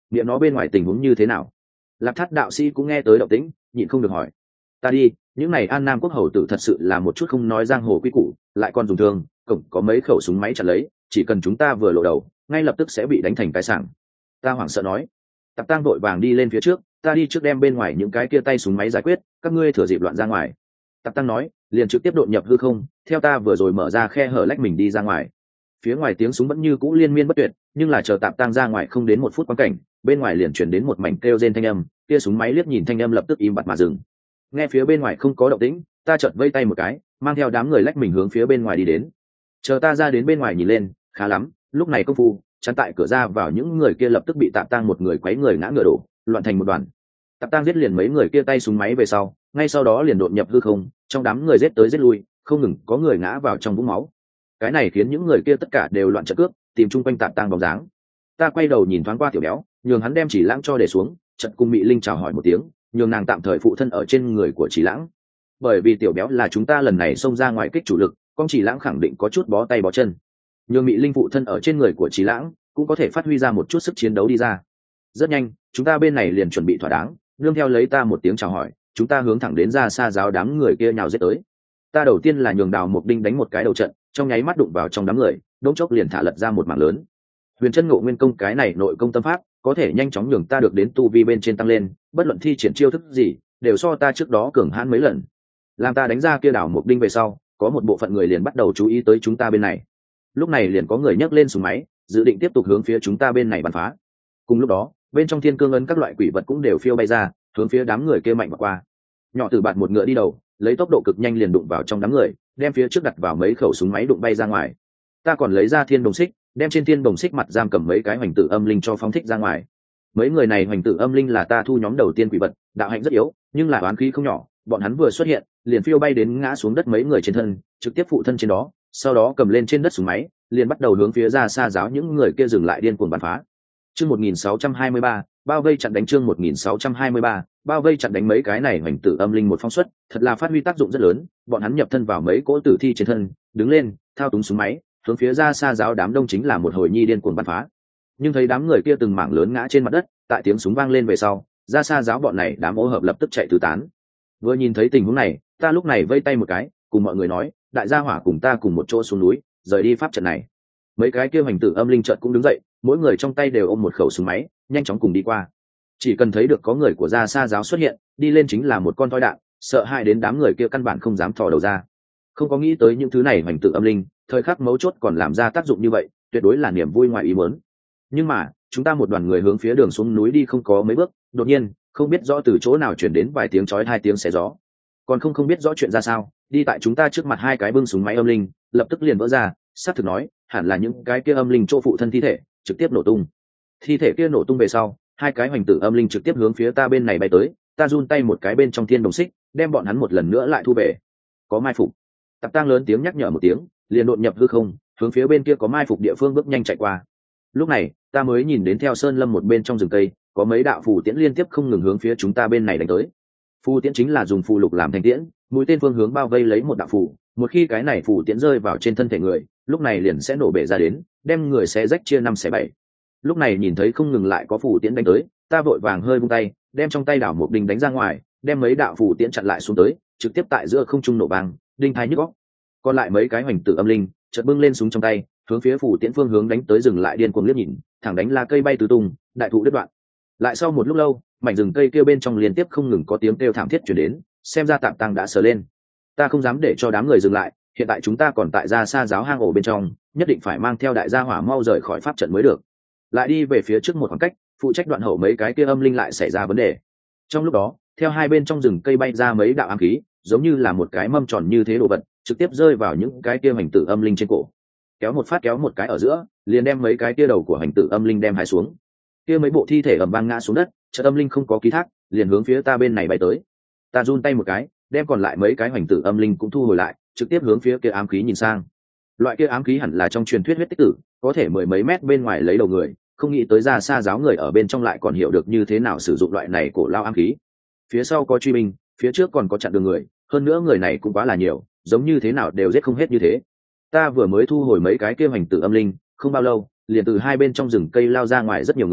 niệm nó bên ngoài tình huống như thế nào? Lạp Thát đạo sĩ cũng nghe tới động tĩnh, nhịn không được hỏi. Ta đi, những này An Nam quốc hầu tử thật sự là một chút không nói giang hồ quy củ, lại còn dùng thương, cổng có mấy khẩu súng máy chặn lấy, chỉ cần chúng ta vừa lộ đầu, ngay lập tức sẽ bị đánh thành cái sảng. Ta hoảng sợ nói. Tạp Tăng vội vàng đi lên phía trước, ta đi trước đem bên ngoài những cái kia tay súng máy giải quyết, các ngươi thừa dịp loạn ra ngoài. Tạp Tăng nói, liền trực tiếp đột nhập hư không, theo ta vừa rồi mở ra khe hở lách mình đi ra ngoài. Phía ngoài tiếng súng vẫn như cũ liên miên bất tuyệt, nhưng là chờ Tạp Tăng ra ngoài không đến 1 phút quang cảnh, bên ngoài liền chuyển đến một mảnh kêu rên thanh âm, kia súng máy liếc nhìn thanh âm lập tức im bặt mà dừng. Nghe phía bên ngoài không có động tĩnh, ta chợt vây tay một cái, mang theo đám người lách mình hướng phía bên ngoài đi đến. Chờ ta ra đến bên ngoài nhìn lên, khá lắm, lúc này công phu chắn tại cửa ra vào những người kia lập tức bị Tạp Tăng một người quấy người ngã ngựa đổ, loạn thành một đoàn. Tạp Tăng giết liền mấy người kia tay súng máy về sau, ngay sau đó liền đột nhập hư không, trong đám người giết tới giết lui, không ngừng có người ngã vào trong vũng máu. Cái này khiến những người kia tất cả đều loạn trận cướp, tìm chung quanh Tạp Tăng bóng dáng. Ta quay đầu nhìn thoáng qua Tiểu Béo, nhường hắn đem Chỉ Lãng cho để xuống, trận cùng Mị Linh chào hỏi một tiếng, nhường nàng tạm thời phụ thân ở trên người của Chỉ Lãng. Bởi vì Tiểu Béo là chúng ta lần này xông ra ngoài kích chủ lực, con Chỉ Lãng khẳng định có chút bó tay bó chân. Nhường Mị Linh phụ thân ở trên người của Chỉ Lãng, cũng có thể phát huy ra một chút sức chiến đấu đi ra. Rất nhanh, chúng ta bên này liền chuẩn bị thỏa đáng, nương theo lấy ta một tiếng chào hỏi, chúng ta hướng thẳng đến ra xa giáo đám người kia nhào giết tới. Ta đầu tiên là nhường Đào Mộc Đinh đánh một cái đầu trận, trong nháy mắt đụng vào trong đám người, đống chốc liền thả lật ra một mảng lớn. Huyền Chân Ngộ Nguyên công cái này nội công tâm pháp, có thể nhanh chóng nhường ta được đến tu vi bên trên tăng lên, bất luận thi triển chiêu thức gì, đều so ta trước đó cường hãn mấy lần. Làm ta đánh ra kia Đào Mộc Đinh về sau, có một bộ phận người liền bắt đầu chú ý tới chúng ta bên này. Lúc này liền có người nhấc lên súng máy, dự định tiếp tục hướng phía chúng ta bên này bắn phá. Cùng lúc đó, bên trong thiên cương ấn các loại quỷ vật cũng đều phiêu bay ra, hướng phía đám người kia mạnh vào qua. Nhỏ Tử Bạt một ngựa đi đầu, lấy tốc độ cực nhanh liền đụng vào trong đám người, đem phía trước đặt vào mấy khẩu súng máy đụng bay ra ngoài. Ta còn lấy ra thiên đồng xích, đem trên thiên đồng xích mặt giam cầm mấy cái hoành tử âm linh cho phóng thích ra ngoài. Mấy người này hoành tử âm linh là ta thu nhóm đầu tiên quỷ vật, đạo hạnh rất yếu, nhưng là oán khí không nhỏ, bọn hắn vừa xuất hiện, liền phiêu bay đến ngã xuống đất mấy người trên thân, trực tiếp phụ thân trên đó, sau đó cầm lên trên đất súng máy, liền bắt đầu hướng phía ra xa giáo những người kia dừng lại điên cuồng bắn phá. Chương 1623, bao vây chặn đánh. Chương 1623, bao vây chặn đánh. Mấy cái này hoành tử âm linh một phong suất, thật là phát huy tác dụng rất lớn, bọn hắn nhập thân vào mấy cỗ tử thi trên thân, đứng lên, thao túng súng máy, hướng phía ra xa giáo đám đông chính là một hồi nhi điên cuồng bắn phá. Nhưng thấy đám người kia từng mảng lớn ngã trên mặt đất, tại tiếng súng vang lên về sau, ra xa giáo bọn này đám ô hợp lập tức chạy tứ tán. Vừa nhìn thấy tình huống này, ta lúc này vây tay một cái, cùng mọi người nói, đại gia hỏa cùng ta cùng một chỗ xuống núi, rời đi pháp trận này. Mấy cái kia hoành tử âm linh chợt cũng đứng dậy, mỗi người trong tay đều ôm một khẩu súng máy, nhanh chóng cùng đi qua. Chỉ cần thấy được có người của gia sa giáo xuất hiện, đi lên chính là một con toi đạn, sợ hãi đến đám người kia căn bản không dám thò đầu ra. Không có nghĩ tới những thứ này hoành tử âm linh, thời khắc mấu chốt còn làm ra tác dụng như vậy, tuyệt đối là niềm vui ngoài ý muốn. Nhưng mà, chúng ta một đoàn người hướng phía đường xuống núi đi không có mấy bước, đột nhiên, không biết rõ từ chỗ nào truyền đến vài tiếng chói hai tiếng xé gió. Còn không biết rõ chuyện ra sao, đi tại chúng ta trước mặt hai cái bưng súng máy âm linh, lập tức liền vỡ ra, sát thực nói, hẳn là những cái kia âm linh chỗ phụ thân thi thể, trực tiếp nổ tung. Thi thể kia nổ tung về sau, hai cái hoành tử âm linh trực tiếp hướng phía ta bên này bay tới, ta run tay một cái bên trong thiên đồng xích, đem bọn hắn một lần nữa lại thu về. Có mai phục. Tạp Tang lớn tiếng nhắc nhở một tiếng, liền đột nhập hư không, hướng phía bên kia có mai phục địa phương bước nhanh chạy qua. Lúc này, ta mới nhìn đến theo sơn lâm một bên trong rừng cây, có mấy đạo phù tiễn liên tiếp không ngừng hướng phía chúng ta bên này đánh tới. Phù tiễn chính là dùng phù lục làm thành tiễn, mũi tên phương hướng bao vây lấy một đạo phù, một khi cái này phù tiễn rơi vào trên thân thể người, lúc này liền sẽ nổ bể ra đến, đem người xé rách chia 5 xẻ 7. Lúc này nhìn thấy không ngừng lại có phù tiễn đánh tới, ta vội vàng hơi vung tay, đem trong tay đảo một đinh đánh ra ngoài, đem mấy đạo phù tiễn chặn lại xuống tới, trực tiếp tại giữa không trung nổ vang, đinh thái nhức óc. Còn lại mấy cái hoành tử âm linh, chợt bưng lên súng trong tay, hướng phía phù tiễn phương hướng đánh tới, dừng lại điên cuồng liếc nhìn, thẳng đánh lá cây bay tứ tung, đại thụ đứt đoạn. Lại sau một lúc lâu, mảnh rừng cây kia bên trong liên tiếp không ngừng có tiếng kêu thảm thiết truyền đến, xem ra Tạp Tăng đã sờ lên. Ta không dám để cho đám người dừng lại, hiện tại chúng ta còn tại ra xa giáo hang ổ bên trong, nhất định phải mang theo đại gia hỏa mau rời khỏi pháp trận mới được. Lại đi về phía trước một khoảng cách, phụ trách đoạn hậu mấy cái kia âm linh lại xảy ra vấn đề. Trong lúc đó, theo hai bên trong rừng cây bay ra mấy đạo ám khí, giống như là một cái mâm tròn như thế đồ vật, trực tiếp rơi vào những cái kia hành tử âm linh trên cổ. Kéo một phát kéo một cái ở giữa, liền đem mấy cái kia đầu của hành tử âm linh đem hai xuống. Kia mấy bộ thi thể ầm vang ngã xuống đất, chợt âm linh không có ký thác, liền hướng phía ta bên này bay tới. Ta run tay một cái, đem còn lại mấy cái hành tử âm linh cũng thu hồi lại, trực tiếp hướng phía kia ám khí nhìn sang. Loại kia ám khí hẳn là trong truyền thuyết huyết tích tử, có thể mười mấy mét bên ngoài lấy đầu người, không nghĩ tới ra xa giáo người ở bên trong lại còn hiểu được như thế nào sử dụng loại này cổ lao ám khí. Phía sau có truy binh, phía trước còn có chặn đường người, hơn nữa người này cũng quá là nhiều, giống như thế nào đều giết không hết như thế. Ta vừa mới thu hồi mấy cái kia hành tử âm linh, không bao lâu, liền từ hai bên trong rừng cây lao ra ngoài rất nhiều người,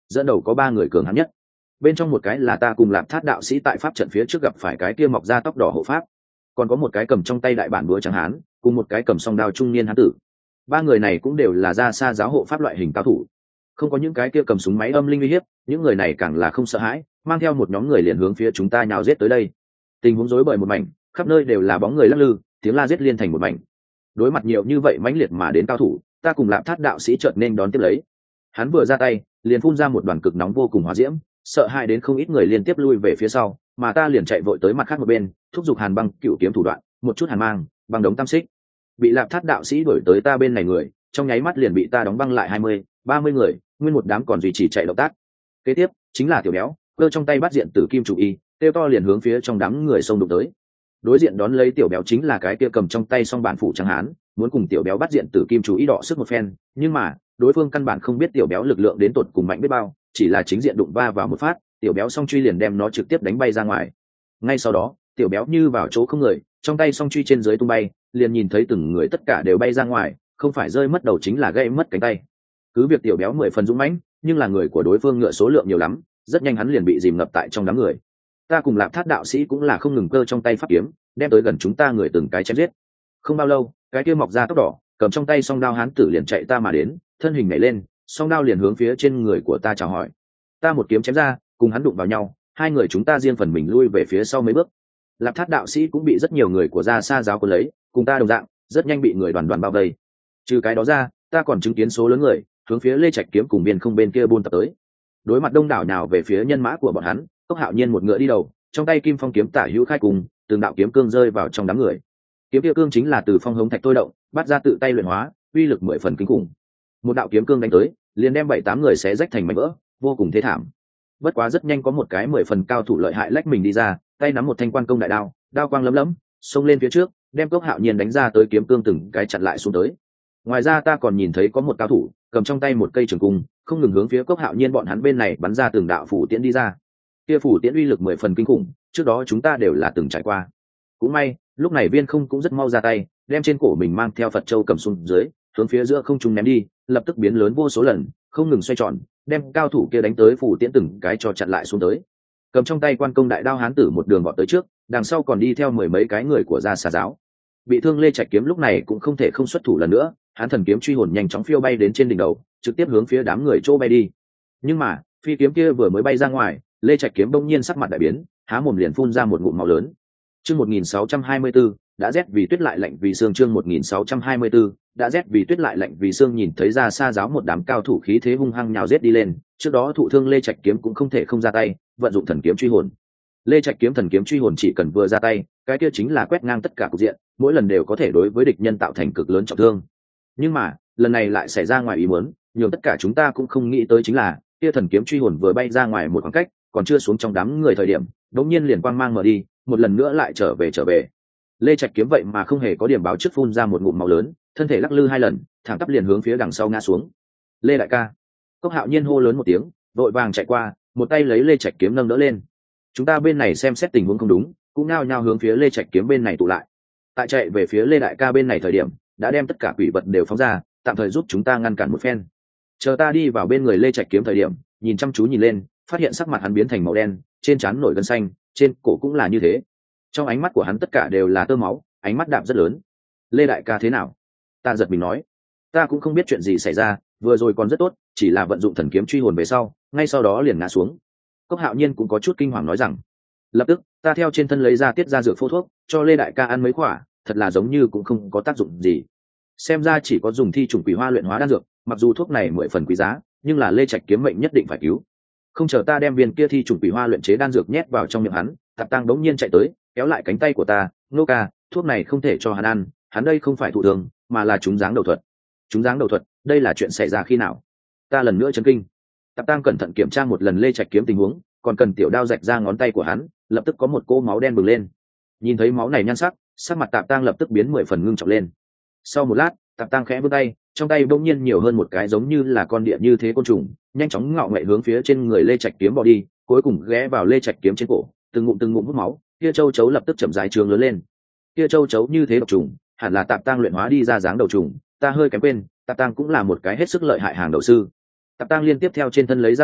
dẫn đầu có 3 người cường hãn nhất. Bên trong một cái là ta cùng Lạp Thát đạo sĩ tại pháp trận phía trước gặp phải cái kia mọc ra tóc đỏ hộ pháp, còn có một cái cầm trong tay đại bản búa trắng hán, cùng một cái cầm song đao trung niên hán tử. 3 người này cũng đều là ra xa giáo hộ pháp loại hình cao thủ, không có những cái kia cầm súng máy âm linh uy hiếp, những người này càng là không sợ hãi, mang theo một nhóm người liền hướng phía chúng ta nhào giết tới đây. Tình huống rối bời một mảnh, khắp nơi đều là bóng người lắc lư, tiếng la giết liên thành một mảnh. Đối mặt nhiều như vậy mãnh liệt mà đến cao thủ, ta cùng Lạp Thát đạo sĩ chợt nên đón tiếp lấy. Hắn vừa ra tay, liền phun ra một đoàn cực nóng vô cùng hỏa diễm, sợ hãi đến không ít người liên tiếp lui về phía sau, mà ta liền chạy vội tới mặt khác một bên, thúc giục Hàn Băng Cựu kiếm thủ đoạn, một chút hàn mang, băng đống tam xích. Bị Lạp Thát đạo sĩ đuổi tới ta bên này người, trong nháy mắt liền bị ta đóng băng lại 20-30 người, nguyên một đám còn duy trì chạy động tác. Kế tiếp chính là Tiểu Béo, cơ trong tay bắt diện tử kim chủ y, tiêu to liền hướng phía trong đám người xông đụng tới. Đối diện đón lấy Tiểu Béo chính là cái kia cầm trong tay song bản phủ trắng hán, muốn cùng Tiểu Béo bắt diện tử kim chủ y đọ sức một phen, nhưng mà đối phương căn bản không biết Tiểu Béo lực lượng đến tột cùng mạnh biết bao, chỉ là chính diện đụng va vào một phát, Tiểu Béo song truy liền đem nó trực tiếp đánh bay ra ngoài. Ngay sau đó Tiểu Béo như vào chỗ không người, trong tay song truy trên dưới tung bay, liền nhìn thấy từng người tất cả đều bay ra ngoài, không phải rơi mất đầu chính là gãy mất cánh tay. Cứ việc Tiểu Béo 10 phần dũng mãnh, nhưng là người của đối phương ngựa số lượng nhiều lắm, rất nhanh hắn liền bị dìm ngập tại trong đám người. Ta cùng Lạp Thát đạo sĩ cũng là không ngừng cơ trong tay pháp kiếm, đem tới gần chúng ta người từng cái chém giết. Không bao lâu, cái kia mọc ra tóc đỏ, cầm trong tay song đao hán tử liền chạy ta mà đến, thân hình nhảy lên, song đao liền hướng phía trên người của ta chào hỏi. Ta một kiếm chém ra, cùng hắn đụng vào nhau, hai người chúng ta riêng phần mình lui về phía sau mấy bước. Lạp Thát đạo sĩ cũng bị rất nhiều người của Ra Sa giáo cuốn lấy, cùng ta đồng dạng, rất nhanh bị người đoàn đoàn bao vây. Trừ cái đó ra, ta còn chứng kiến số lớn người hướng phía Lê Trạch kiếm cùng biên không bên kia buôn tập tới. Đối mặt đông đảo nào về phía nhân mã của bọn hắn, Cốc Hạo Nhiên một ngựa đi đầu, trong tay kim phong kiếm tả hữu khai cùng, từng đạo kiếm cương rơi vào trong đám người. Kiếm kia cương chính là từ phong hống thạch tôi động, bắt ra tự tay luyện hóa, uy lực 10 phần kinh khủng. Một đạo kiếm cương đánh tới, liền đem 7-8 người xé rách thành mảnh vỡ, vô cùng thê thảm. Bất quá rất nhanh có một cái 10 phần cao thủ lợi hại lách mình đi ra, tay nắm một thanh quan công đại đao, đao quang lấm lấm, xông lên phía trước, đem Cốc Hạo Nhiên đánh ra tới kiếm cương từng cái chặn lại xuống tới. Ngoài ra ta còn nhìn thấy có một cao thủ cầm trong tay một cây trường cung, không ngừng hướng phía Cốc Hạo Nhiên bọn hắn bên này bắn ra từng đạo phủ tiễn đi ra. Kia phủ tiễn uy lực 10 phần kinh khủng, trước đó chúng ta đều là từng trải qua. Cũng may, lúc này Viên Không cũng rất mau ra tay, đem trên cổ mình mang theo Phật châu cầm xuống dưới, hướng phía giữa không trung ném đi, lập tức biến lớn vô số lần, không ngừng xoay tròn, đem cao thủ kia đánh tới phủ tiễn từng cái cho chặn lại xuống tới. Cầm trong tay quan công đại đao hán tử một đường vọt tới trước, đằng sau còn đi theo 10 mấy cái người của Gia Sa giáo. Bị thương Lê Trạch kiếm lúc này cũng không thể không xuất thủ lần nữa, hắn thần kiếm truy hồn nhanh chóng phiêu bay đến trên đỉnh đầu, trực tiếp hướng phía đám người chỗ bay đi. Nhưng mà phi kiếm kia vừa mới bay ra ngoài, Lê Trạch kiếm bỗng nhiên sắc mặt đại biến, há mồm liền phun ra một ngụm máu lớn. Chương 1624, đã rét vì tuyết lại lạnh vì sương. Chương 1624, đã rét vì tuyết lại lạnh vì sương. Nhìn thấy Ra Sa giáo một đám cao thủ khí thế hung hăng nhào giết đi lên, trước đó thụ thương Lê Trạch kiếm cũng không thể không ra tay, vận dụng thần kiếm truy hồn. Lê Trạch kiếm thần kiếm truy hồn chỉ cần vừa ra tay, cái kia chính là quét ngang tất cả cục diện, mỗi lần đều có thể đối với địch nhân tạo thành cực lớn trọng thương. Nhưng mà lần này lại xảy ra ngoài ý muốn, nhường tất cả chúng ta cũng không nghĩ tới chính là kia thần kiếm truy hồn vừa bay ra ngoài một khoảng cách, còn chưa xuống trong đám người thời điểm, đột nhiên liền quang mang mở đi, một lần nữa lại trở về. Lê Trạch kiếm vậy mà không hề có điểm báo trước phun ra một ngụm máu lớn, thân thể lắc lư 2 lần, thẳng tắp liền hướng phía đằng sau ngã xuống. Lê đại ca! Cốc Hạo Nhiên hô lớn một tiếng, vội vàng chạy qua, một tay lấy Lê Trạch kiếm nâng đỡ lên. Chúng ta bên này xem xét tình huống không đúng, cũng nao nhao hướng phía Lê Trạch kiếm bên này tụ lại. Tại chạy về phía Lê đại ca bên này thời điểm, đã đem tất cả quỷ vật đều phóng ra, tạm thời giúp chúng ta ngăn cản một phen. Chờ ta đi vào bên người Lê Trạch kiếm thời điểm, nhìn chăm chú nhìn lên, phát hiện sắc mặt hắn biến thành màu đen, trên trán nổi gân xanh, trên cổ cũng là như thế. Trong ánh mắt của hắn tất cả đều là tơ máu, ánh mắt đạm rất lớn. Lê đại ca thế nào? Ta giật mình nói. Ta cũng không biết chuyện gì xảy ra, vừa rồi còn rất tốt, chỉ là vận dụng thần kiếm truy hồn về sau, ngay sau đó liền ngã xuống. Cốc Hạo Nhiên cũng có chút kinh hoàng nói rằng. Lập tức ta theo trên thân lấy ra tiết ra dược phô thuốc, cho Lê đại ca ăn mấy quả, thật là giống như cũng không có tác dụng gì. Xem ra chỉ có dùng thi trùng quỷ hoa luyện hóa đan dược, mặc dù thuốc này 10 phần quý giá, nhưng là Lê Trạch kiếm mệnh nhất định phải cứu. Không chờ ta đem viên kia thi trùng quỷ hoa luyện chế đan dược nhét vào trong miệng hắn, Tạp Tăng đống nhiên chạy tới, kéo lại cánh tay của ta, "Nô ca, thuốc này không thể cho hắn ăn, hắn đây không phải thụ thương, mà là trúng giáng đầu thuật." Trúng giáng đầu thuật, đây là chuyện xảy ra khi nào? Ta lần nữa chấn kinh. Tạp Tăng cẩn thận kiểm tra một lần Lê Trạch kiếm tình huống, còn cần tiểu đao rạch ra ngón tay của hắn, lập tức có một cỗ máu đen bừng lên. Nhìn thấy máu này nhan sắc, sắc mặt Tạp Tăng lập tức biến 10 phần ngưng trọng lên. Sau một lát, Tạp Tăng khẽ vươn tay, trong tay bỗng nhiên nhiều hơn một cái giống như là con địa như thế côn trùng, nhanh chóng ngọ nghệ hướng phía trên người Lê Trạch kiếm bỏ đi, cuối cùng ghé vào Lê Trạch kiếm trên cổ, từng ngụm hút máu. Kia châu chấu lập tức chậm rãi trường lớn lên. Kia châu chấu như thế độc trùng, hẳn là Tạp Tăng luyện hóa đi ra dáng đầu trùng, ta hơi kém quên, Tạp Tăng cũng là một cái hết sức lợi hại hàng đầu sư. Tạp Tăng liên tiếp theo trên thân lấy ra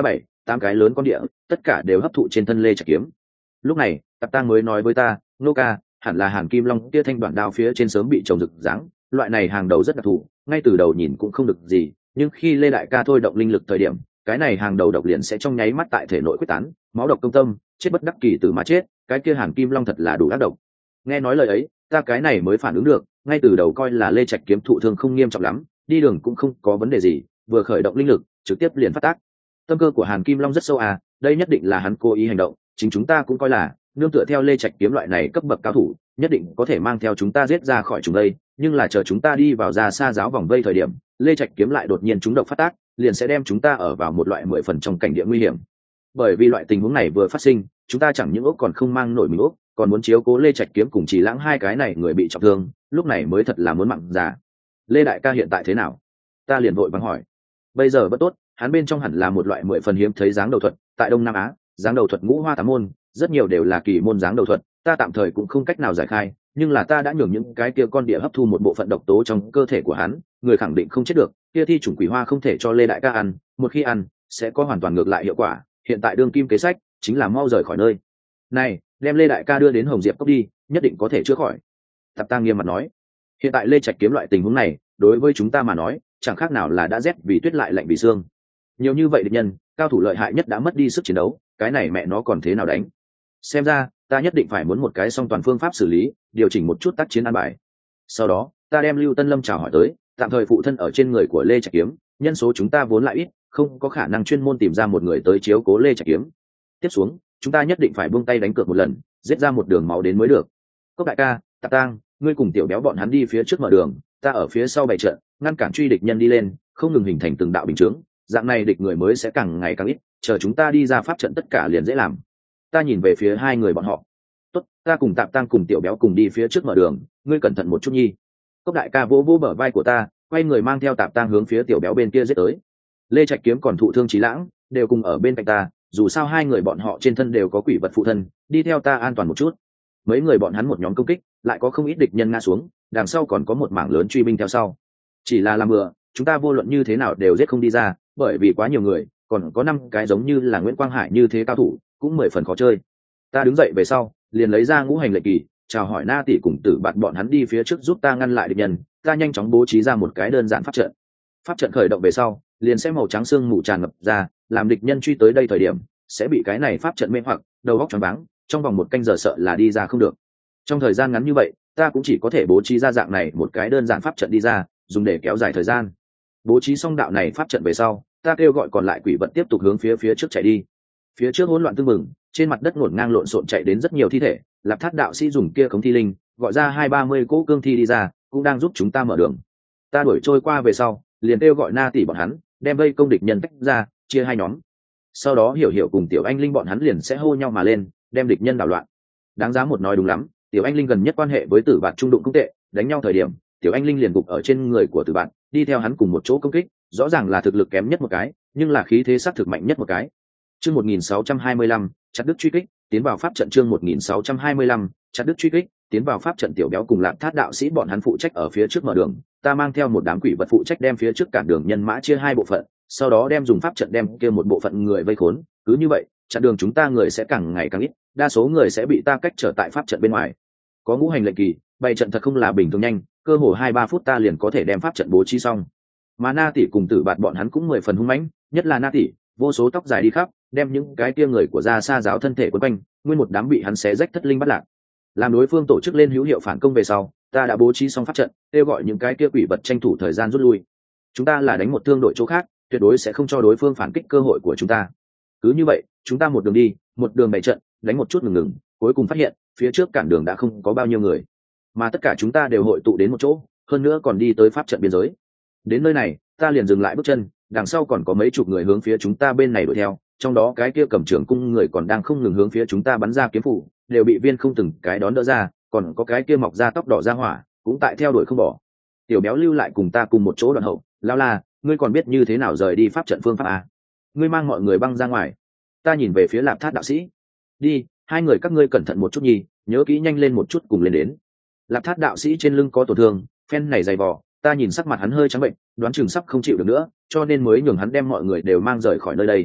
8 cái lớn con địa tất cả đều hấp thụ trên thân lê trạch kiếm. Lúc này Tạp Tang mới nói với ta, nô ca, hẳn là Hàn Kim Long kia thanh đoạn đao phía trên sớm bị trồng rực dáng, loại này hàng đầu rất đặc thù, ngay từ đầu nhìn cũng không được gì, nhưng khi Lê đại ca thôi động linh lực thời điểm, cái này hàng đầu độc liền sẽ trong nháy mắt tại thể nội quyết tán, máu độc công tâm, chết bất đắc kỳ tử mà chết, cái kia Hàn Kim Long thật là đủ ác độc. Nghe nói lời ấy, ta cái này mới phản ứng được, ngay từ đầu coi là Lê Trạch kiếm thụ thương không nghiêm trọng lắm, đi đường cũng không có vấn đề gì, vừa khởi động linh lực, trực tiếp liền phát tác. Tâm cơ của Hàn Kim Long rất sâu à, đây nhất định là hắn cố ý hành động, chính chúng ta cũng coi là nương tựa theo Lê Trạch kiếm loại này cấp bậc cao thủ, nhất định có thể mang theo chúng ta giết ra khỏi chúng đây, nhưng là chờ chúng ta đi vào ra xa giáo vòng vây thời điểm, Lê Trạch kiếm lại đột nhiên trúng độc phát tác, liền sẽ đem chúng ta ở vào một loại 10 phần trong cảnh địa nguy hiểm. Bởi vì loại tình huống này vừa phát sinh, chúng ta chẳng những ốc còn không mang nổi mình ốc, còn muốn chiếu cố Lê Trạch kiếm cùng Chỉ Lãng hai cái này người bị trọng thương, lúc này mới thật là muốn mặn già. Lê đại ca hiện tại thế nào? Ta liền vội vàng hỏi. Bây giờ bất tốt, hắn bên trong hẳn là một loại 10 phần hiếm thấy dáng đầu thuật, tại Đông Nam Á, dáng đầu thuật ngũ hoa tám môn, rất nhiều đều là kỳ môn dáng đầu thuật, ta tạm thời cũng không cách nào giải khai, nhưng là ta đã nhường những cái kia con địa hấp thu một bộ phận độc tố trong cơ thể của hắn, người khẳng định không chết được, kia thi chủng quỷ hoa không thể cho Lê đại ca ăn, một khi ăn, sẽ có hoàn toàn ngược lại hiệu quả, hiện tại đương kim kế sách chính là mau rời khỏi nơi này, đem Lê đại ca đưa đến Hồng Diệp cốc đi, nhất định có thể chữa khỏi. Tạp Tang nghiêm mặt nói, hiện tại Lê Trạch kiếm loại tình huống này, đối với chúng ta mà nói, chẳng khác nào là đã rét vì tuyết lại lạnh vì xương. Nhiều như vậy địch nhân, cao thủ lợi hại nhất đã mất đi sức chiến đấu, cái này mẹ nó còn thế nào đánh? Xem ra, ta nhất định phải muốn một cái song toàn phương pháp xử lý, điều chỉnh một chút tác chiến an bài. Sau đó, ta đem Lưu Tân Lâm chào hỏi tới, tạm thời phụ thân ở trên người của Lê Trạch kiếm, nhân số chúng ta vốn lại ít, không có khả năng chuyên môn tìm ra một người tới chiếu cố Lê Trạch kiếm. Tiếp xuống, chúng ta nhất định phải buông tay đánh cược một lần, giết ra một đường máu đến mới được. Cốc đại ca, Tạp Tang, ngươi cùng Tiểu Béo bọn hắn đi phía trước mở đường, ta ở phía sau bày trận, ngăn cản truy địch nhân đi lên, không ngừng hình thành từng đạo bình chướng, dạng này địch người mới sẽ càng ngày càng ít, chờ chúng ta đi ra pháp trận tất cả liền dễ làm. Ta nhìn về phía hai người bọn họ. Tốt, ta cùng Tạp Tang cùng Tiểu Béo cùng đi phía trước mở đường, ngươi cẩn thận một chút nhi. Cốc đại ca vỗ vỗ bờ vai của ta, quay người mang theo Tạp Tang hướng phía Tiểu Béo bên kia giết tới. Lê Trạch kiếm còn thụ thương Chí Lãng, đều cùng ở bên cạnh ta, dù sao hai người bọn họ trên thân đều có quỷ vật phụ thân, đi theo ta an toàn một chút. Mấy người bọn hắn một nhóm công kích, lại có không ít địch nhân ngã xuống, đằng sau còn có một mảng lớn truy binh theo sau. Chỉ là làm bừa, chúng ta vô luận như thế nào đều giết không đi ra, bởi vì quá nhiều người, còn có 5 cái giống như là Nguyễn Quang Hải như thế cao thủ, cũng 10 phần khó chơi. Ta đứng dậy về sau, liền lấy ra ngũ hành lệnh kỳ, chào hỏi Na tỷ cùng Tử Bạt bọn hắn đi phía trước giúp ta ngăn lại địch nhân, ta nhanh chóng bố trí ra một cái đơn giản pháp trận. Pháp trận khởi động về sau, liền sẽ màu trắng sương mù tràn ngập ra, làm địch nhân truy tới đây thời điểm, sẽ bị cái này pháp trận mê hoặc, đầu óc choáng váng, trong vòng 1 canh giờ sợ là đi ra không được. Trong thời gian ngắn như vậy, ta cũng chỉ có thể bố trí ra dạng này một cái đơn giản pháp trận đi ra, dùng để kéo dài thời gian. Bố trí xong đạo này pháp trận về sau, ta kêu gọi còn lại quỷ vật tiếp tục hướng phía trước chạy đi. Phía trước hỗn loạn tương mừng, trên mặt đất ngổn ngang lộn xộn chạy đến rất nhiều thi thể, Lạp Thát đạo sĩ dùng kia khống thi linh, gọi ra 20-30 cỗ cương thi đi ra, cũng đang giúp chúng ta mở đường. Ta đuổi trôi qua về sau, liền kêu gọi Na tỷ bọn hắn, đem vây công địch nhân tách ra, chia 2 nhóm. Sau đó Hiểu Hiểu cùng Tiểu Anh Linh bọn hắn liền sẽ hô nhau mà lên, đem địch nhân đảo loạn. Đáng giá một nói đúng lắm, Tiểu Anh Linh gần nhất quan hệ với Tử Bạt trung đụng không tệ, đánh nhau thời điểm, Tiểu Anh Linh liền gục ở trên người của Tử Bạt, đi theo hắn cùng một chỗ công kích, rõ ràng là thực lực kém nhất một cái, nhưng là khí thế sắc thực mạnh nhất một cái. Chương 1625, chặt đứt truy kích, tiến vào pháp trận. Chương 1625, chặt đứt truy kích, tiến vào pháp trận. Tiểu Béo cùng Lạp Thát đạo sĩ bọn hắn phụ trách ở phía trước mở đường, ta mang theo một đám quỷ vật phụ trách đem phía trước cản đường nhân mã chia 2 bộ phận, sau đó đem dùng pháp trận đem kia một bộ phận người vây khốn, cứ như vậy, chặn đường chúng ta người sẽ càng ngày càng ít, đa số người sẽ bị ta cách trở tại pháp trận bên ngoài. Có ngũ hành lệnh kỳ, bày trận thật không là bình thường nhanh, cơ hồ 2-3 phút ta liền có thể đem pháp trận bố trí xong. Mà Na tỷ cùng Tử Bạt bọn hắn cũng 10 phần hung mãnh, nhất là Na tỷ, vô số tóc dài đi khắp, đem những cái kia người của Gia Sa giáo thân thể quấn quanh, nguyên một đám bị hắn xé rách thất linh bắt lạc. Làm đối phương tổ chức lên hữu hiệu phản công về sau, ta đã bố trí xong pháp trận, kêu gọi những cái kia quỷ vật tranh thủ thời gian rút lui. Chúng ta là đánh một thương đội chỗ khác, tuyệt đối sẽ không cho đối phương phản kích cơ hội của chúng ta. Cứ như vậy, chúng ta một đường đi, một đường bày trận, đánh một chút ngừng, cuối cùng phát hiện, phía trước cản đường đã không có bao nhiêu người, mà tất cả chúng ta đều hội tụ đến một chỗ, hơn nữa còn đi tới pháp trận biên giới. Đến nơi này, ta liền dừng lại bước chân, đằng sau còn có mấy chục người hướng phía chúng ta bên này đuổi theo, trong đó cái kia cầm trường cung người còn đang không ngừng hướng phía chúng ta bắn ra kiếm phủ, đều bị viên không từng cái đón đỡ ra, còn có cái kia mọc ra tóc đỏ ra hỏa, cũng tại theo đuổi không bỏ. Tiểu Béo lưu lại cùng ta cùng một chỗ đoạn hậu, lao la, ngươi còn biết như thế nào rời đi pháp trận phương pháp à? Ngươi mang mọi người băng ra ngoài. Ta nhìn về phía Lạp Thát đạo sĩ. Đi, 2 người các ngươi cẩn thận một chút nhỉ, nhớ kỹ nhanh lên một chút cùng lên đến. Lạp Thát đạo sĩ trên lưng có tổn thương, phen này dày vò, ta nhìn sắc mặt hắn hơi trắng bệnh, đoán chừng sắp không chịu được nữa, cho nên mới nhường hắn đem mọi người đều mang rời khỏi nơi đây.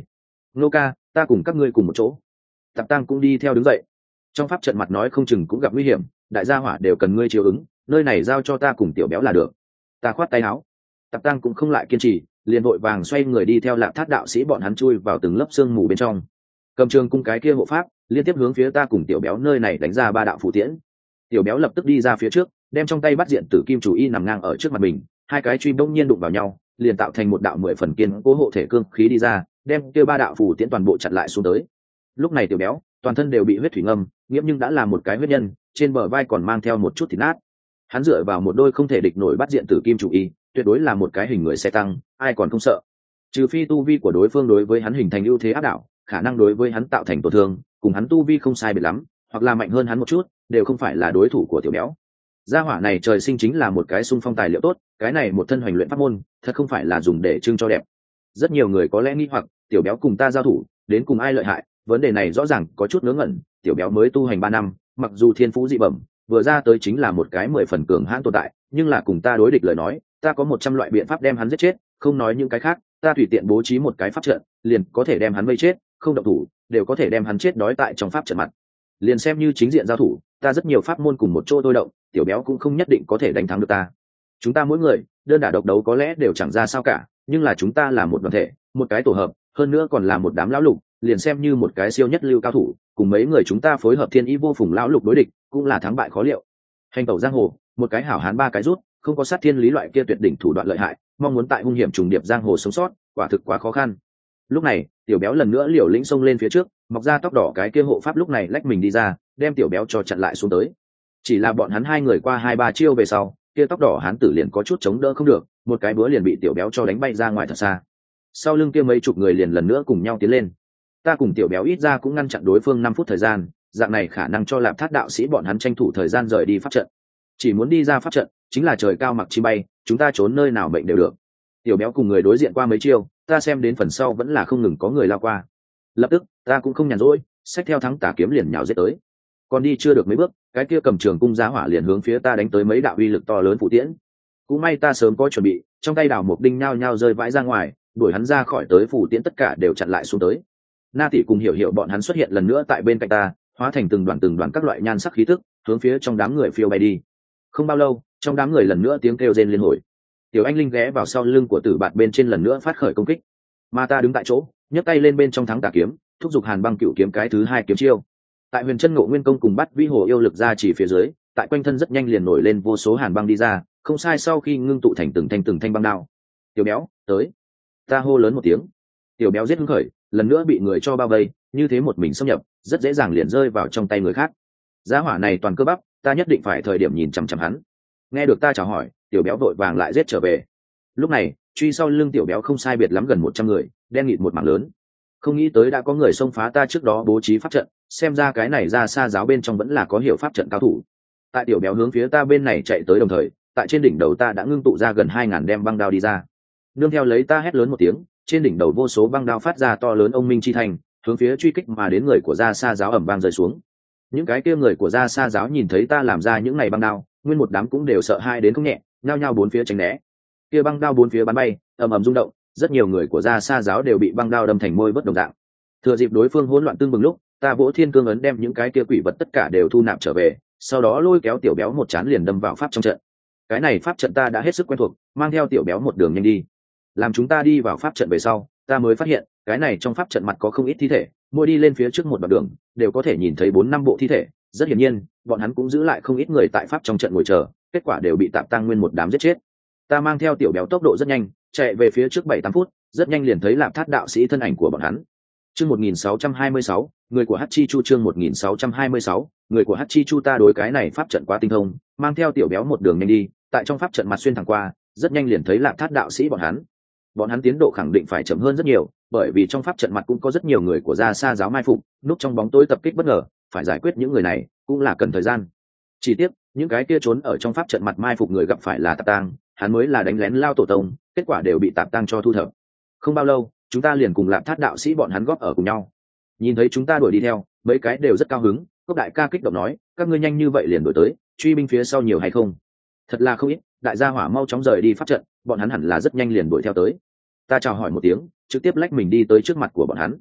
Nô ca, ta cùng các ngươi cùng một chỗ. Tạp Tăng cũng đi theo đứng dậy. Trong pháp trận mặt nói không chừng cũng gặp nguy hiểm, đại gia hỏa đều cần ngươi chiếu ứng, nơi này giao cho ta cùng Tiểu Béo là được. Ta khoát tay áo. Tạp Tăng cũng không lại kiên trì, liền vội vàng xoay người đi theo Lạp Thát đạo sĩ bọn hắn chui vào từng lớp sương mù bên trong. Cầm trường cung cái kia hộ pháp liên tiếp hướng phía ta cùng Tiểu Béo nơi này đánh ra 3 đạo phù tiễn. Tiểu Béo lập tức đi ra phía trước, đem trong tay bắt diện tử kim chủ y nằm ngang ở trước mặt mình, hai cái truy bỗng nhiên đụng vào nhau, liền tạo thành một đạo 10 phần kiên cố hộ thể cương khí đi ra, đem kia 3 đạo phù tiễn toàn bộ chặn lại xuống tới. Lúc này Tiểu Béo toàn thân đều bị huyết thủy ngâm, nghiễm nhưng đã là một cái huyết nhân, trên bờ vai còn mang theo một chút thịt nát. Hắn dựa vào một đôi không thể địch nổi bắt diện tử kim chủ y, tuyệt đối là một cái hình người xe tăng, ai còn không sợ. Trừ phi tu vi của đối phương đối với hắn hình thành ưu thế áp đảo, khả năng đối với hắn tạo thành tổn thương, cùng hắn tu vi không sai biệt lắm, hoặc là mạnh hơn hắn một chút, đều không phải là đối thủ của Tiểu Béo. Gia hỏa này trời sinh chính là một cái xung phong tài liệu tốt, cái này một thân hoành luyện pháp môn, thật không phải là dùng để trưng cho đẹp. Rất nhiều người có lẽ nghi hoặc, Tiểu Béo cùng ta giao thủ, đến cùng ai lợi hại, vấn đề này rõ ràng có chút ngớ ngẩn. Tiểu Béo mới tu hành 3 năm, mặc dù thiên phú dị bẩm, vừa ra tới chính là một cái 10 phần cường hãn tồn tại, nhưng là cùng ta đối địch lời nói, ta có 100 loại biện pháp đem hắn giết chết, không nói những cái khác, ta tùy tiện bố trí một cái pháp trận, liền có thể đem hắn vây chết, không động thủ, đều có thể đem hắn chết đói tại trong pháp trận mặt. Liền xem như chính diện giao thủ, ta rất nhiều pháp môn cùng một chỗ tôi động, Tiểu Béo cũng không nhất định có thể đánh thắng được ta. Chúng ta mỗi người đơn đả độc đấu có lẽ đều chẳng ra sao cả, nhưng là chúng ta là một đoàn thể, một cái tổ hợp, hơn nữa còn là một đám lão lục, liền xem như một cái siêu nhất lưu cao thủ, cùng mấy người chúng ta phối hợp thiên ý vô phùng lão lục đối địch, cũng là thắng bại khó liệu. Hành tẩu giang hồ, một cái hảo hán 3 cái rút, không có sát thiên lý loại kia tuyệt đỉnh thủ đoạn lợi hại, mong muốn tại hung hiểm trùng điệp giang hồ sống sót, quả thực quá khó khăn. Lúc này, Tiểu Béo lần nữa liều lĩnh xông lên phía trước, mọc ra tóc đỏ cái kia hộ pháp lúc này lách mình đi ra, đem Tiểu Béo cho chặn lại xuống tới. Chỉ là bọn hắn 2 người qua 2-3 chiêu về sau, kia tóc đỏ hán tử liền có chút chống đỡ không được, một cái búa liền bị Tiểu Béo cho đánh bay ra ngoài thật xa. Sau lưng kia mấy chục người liền lần nữa cùng nhau tiến lên. Ta cùng Tiểu Béo ít ra cũng ngăn chặn đối phương 5 phút thời gian, dạng này khả năng cho Lạp Thát đạo sĩ bọn hắn tranh thủ thời gian rời đi pháp trận. Chỉ muốn đi ra pháp trận, chính là trời cao mặc chim bay, chúng ta trốn nơi nào bệnh đều được. Tiểu Béo cùng người đối diện qua mấy chiêu, ta xem đến phần sau vẫn là không ngừng có người lao qua. Lập tức, ta cũng không nhàn rỗi, xách theo thắng tà kiếm liền nhào giết tới. Còn đi chưa được mấy bước, cái kia cầm trường cung giá hỏa liền hướng phía ta đánh tới mấy đạo uy lực to lớn phụ tiễn. Cũng may ta sớm có chuẩn bị, trong tay đào một đinh nhao nhao rơi vãi ra ngoài, đuổi hắn ra khỏi tới phủ tiễn tất cả đều chặn lại xuống tới. Na tỷ cùng hiểu hiểu bọn hắn xuất hiện lần nữa tại bên cạnh ta, hóa thành từng đoàn các loại nhan sắc khí tức, hướng phía trong đám người phiêu bay đi. Không bao lâu, trong đám người lần nữa tiếng kêu rên liên hồi. Tiểu Anh Linh ghé vào sau lưng của Tử Bạt bên trên lần nữa phát khởi công kích. Mà ta đứng tại chỗ, nhấc tay lên bên trong thắng tà kiếm, thúc giục Hàn Băng Cựu kiếm cái thứ 2 kiếm chiêu. Tại Huyền Chân Ngộ Nguyên công cùng bắt vi hồ yêu lực ra chỉ phía dưới, tại quanh thân rất nhanh liền nổi lên vô số hàn băng đi ra, không sai sau khi ngưng tụ thành từng thanh băng đao. Tiểu Béo, tới! Ta hô lớn một tiếng. Tiểu Béo giết hứng khởi, lần nữa bị người cho bao vây, như thế một mình xâm nhập, rất dễ dàng liền rơi vào trong tay người khác. Giá hỏa này toàn cơ bắp, ta nhất định phải thời điểm nhìn chằm chằm hắn. Nghe được ta chào hỏi, Tiểu Béo vội vàng lại giết trở về. Lúc này, truy sau lưng Tiểu Béo không sai biệt lắm gần 100 người, đen nghịt một mảng lớn. Không nghĩ tới đã có người xông phá ta trước đó bố trí pháp trận, xem ra cái này ra xa giáo bên trong vẫn là có hiểu pháp trận cao thủ. Tại Tiểu Béo hướng phía ta bên này chạy tới đồng thời, tại trên đỉnh đầu ta đã ngưng tụ ra gần 2000 đem băng đao đi ra. Nương theo lấy ta hét lớn một tiếng, trên đỉnh đầu vô số băng đao phát ra to lớn ông minh chi thành, hướng phía truy kích mà đến người của Gia Sa giáo ầm vang rơi xuống. Những cái kia người của Gia Sa giáo nhìn thấy ta làm ra những này băng đao, nguyên một đám cũng đều sợ hãi đến không nhẹ, nhao nhao bốn phía tránh né. Kia băng đao bốn phía bắn bay, ầm ầm rung động, rất nhiều người của Gia Sa giáo đều bị băng đao đâm thành môi vớt đồng dạng. Thừa dịp đối phương hỗn loạn tương bừng lúc, ta vỗ Thiên Cương ấn đem những cái kia quỷ vật tất cả đều thu nạp trở về, sau đó lôi kéo Tiểu Béo một chán liền đâm vào pháp trong trận. Cái này pháp trận ta đã hết sức quen thuộc, mang theo Tiểu Béo một đường nhanh đi. Làm chúng ta đi vào pháp trận về sau, ta mới phát hiện, cái này trong pháp trận mặt có không ít thi thể, mỗi đi lên phía trước một đoạn đường, đều có thể nhìn thấy 4-5 bộ thi thể, rất hiển nhiên, bọn hắn cũng giữ lại không ít người tại pháp trong trận ngồi chờ, kết quả đều bị Tạp Tăng nguyên một đám giết chết. Ta mang theo Tiểu Béo tốc độ rất nhanh, chạy về phía trước 7-8 phút, rất nhanh liền thấy Lạp Thát đạo sĩ thân ảnh của bọn hắn. Chương 1626, người của Hắc Chi Chu. Chương 1626, người của Hắc Chi Chu. Ta đối cái này pháp trận quá tinh thông, mang theo Tiểu Béo một đường nhanh đi, tại trong pháp trận mặt xuyên thẳng qua, rất nhanh liền thấy Lạp Thát đạo sĩ bọn hắn. Bọn hắn tiến độ khẳng định phải chậm hơn rất nhiều, bởi vì trong pháp trận mặt cũng có rất nhiều người của Gia Sa giáo mai phục, núp trong bóng tối tập kích bất ngờ, phải giải quyết những người này cũng là cần thời gian. Chỉ tiếc, những cái kia trốn ở trong pháp trận mặt mai phục người gặp phải là Tạp Tăng, hắn mới là đánh lén lao tổ tông, kết quả đều bị Tạp Tăng cho thu thập. Không bao lâu, chúng ta liền cùng Lạp Thát đạo sĩ bọn hắn góp ở cùng nhau. Nhìn thấy chúng ta đuổi đi theo, mấy cái đều rất cao hứng, Cốc đại ca kích động nói, các ngươi nhanh như vậy liền đuổi tới, truy binh phía sau nhiều hay không? Thật là không ít, đại gia hỏa mau chóng rời đi pháp trận, bọn hắn hẳn là rất nhanh liền đuổi theo tới. Ta chào hỏi một tiếng, trực tiếp lách mình đi tới trước mặt của bọn hắn.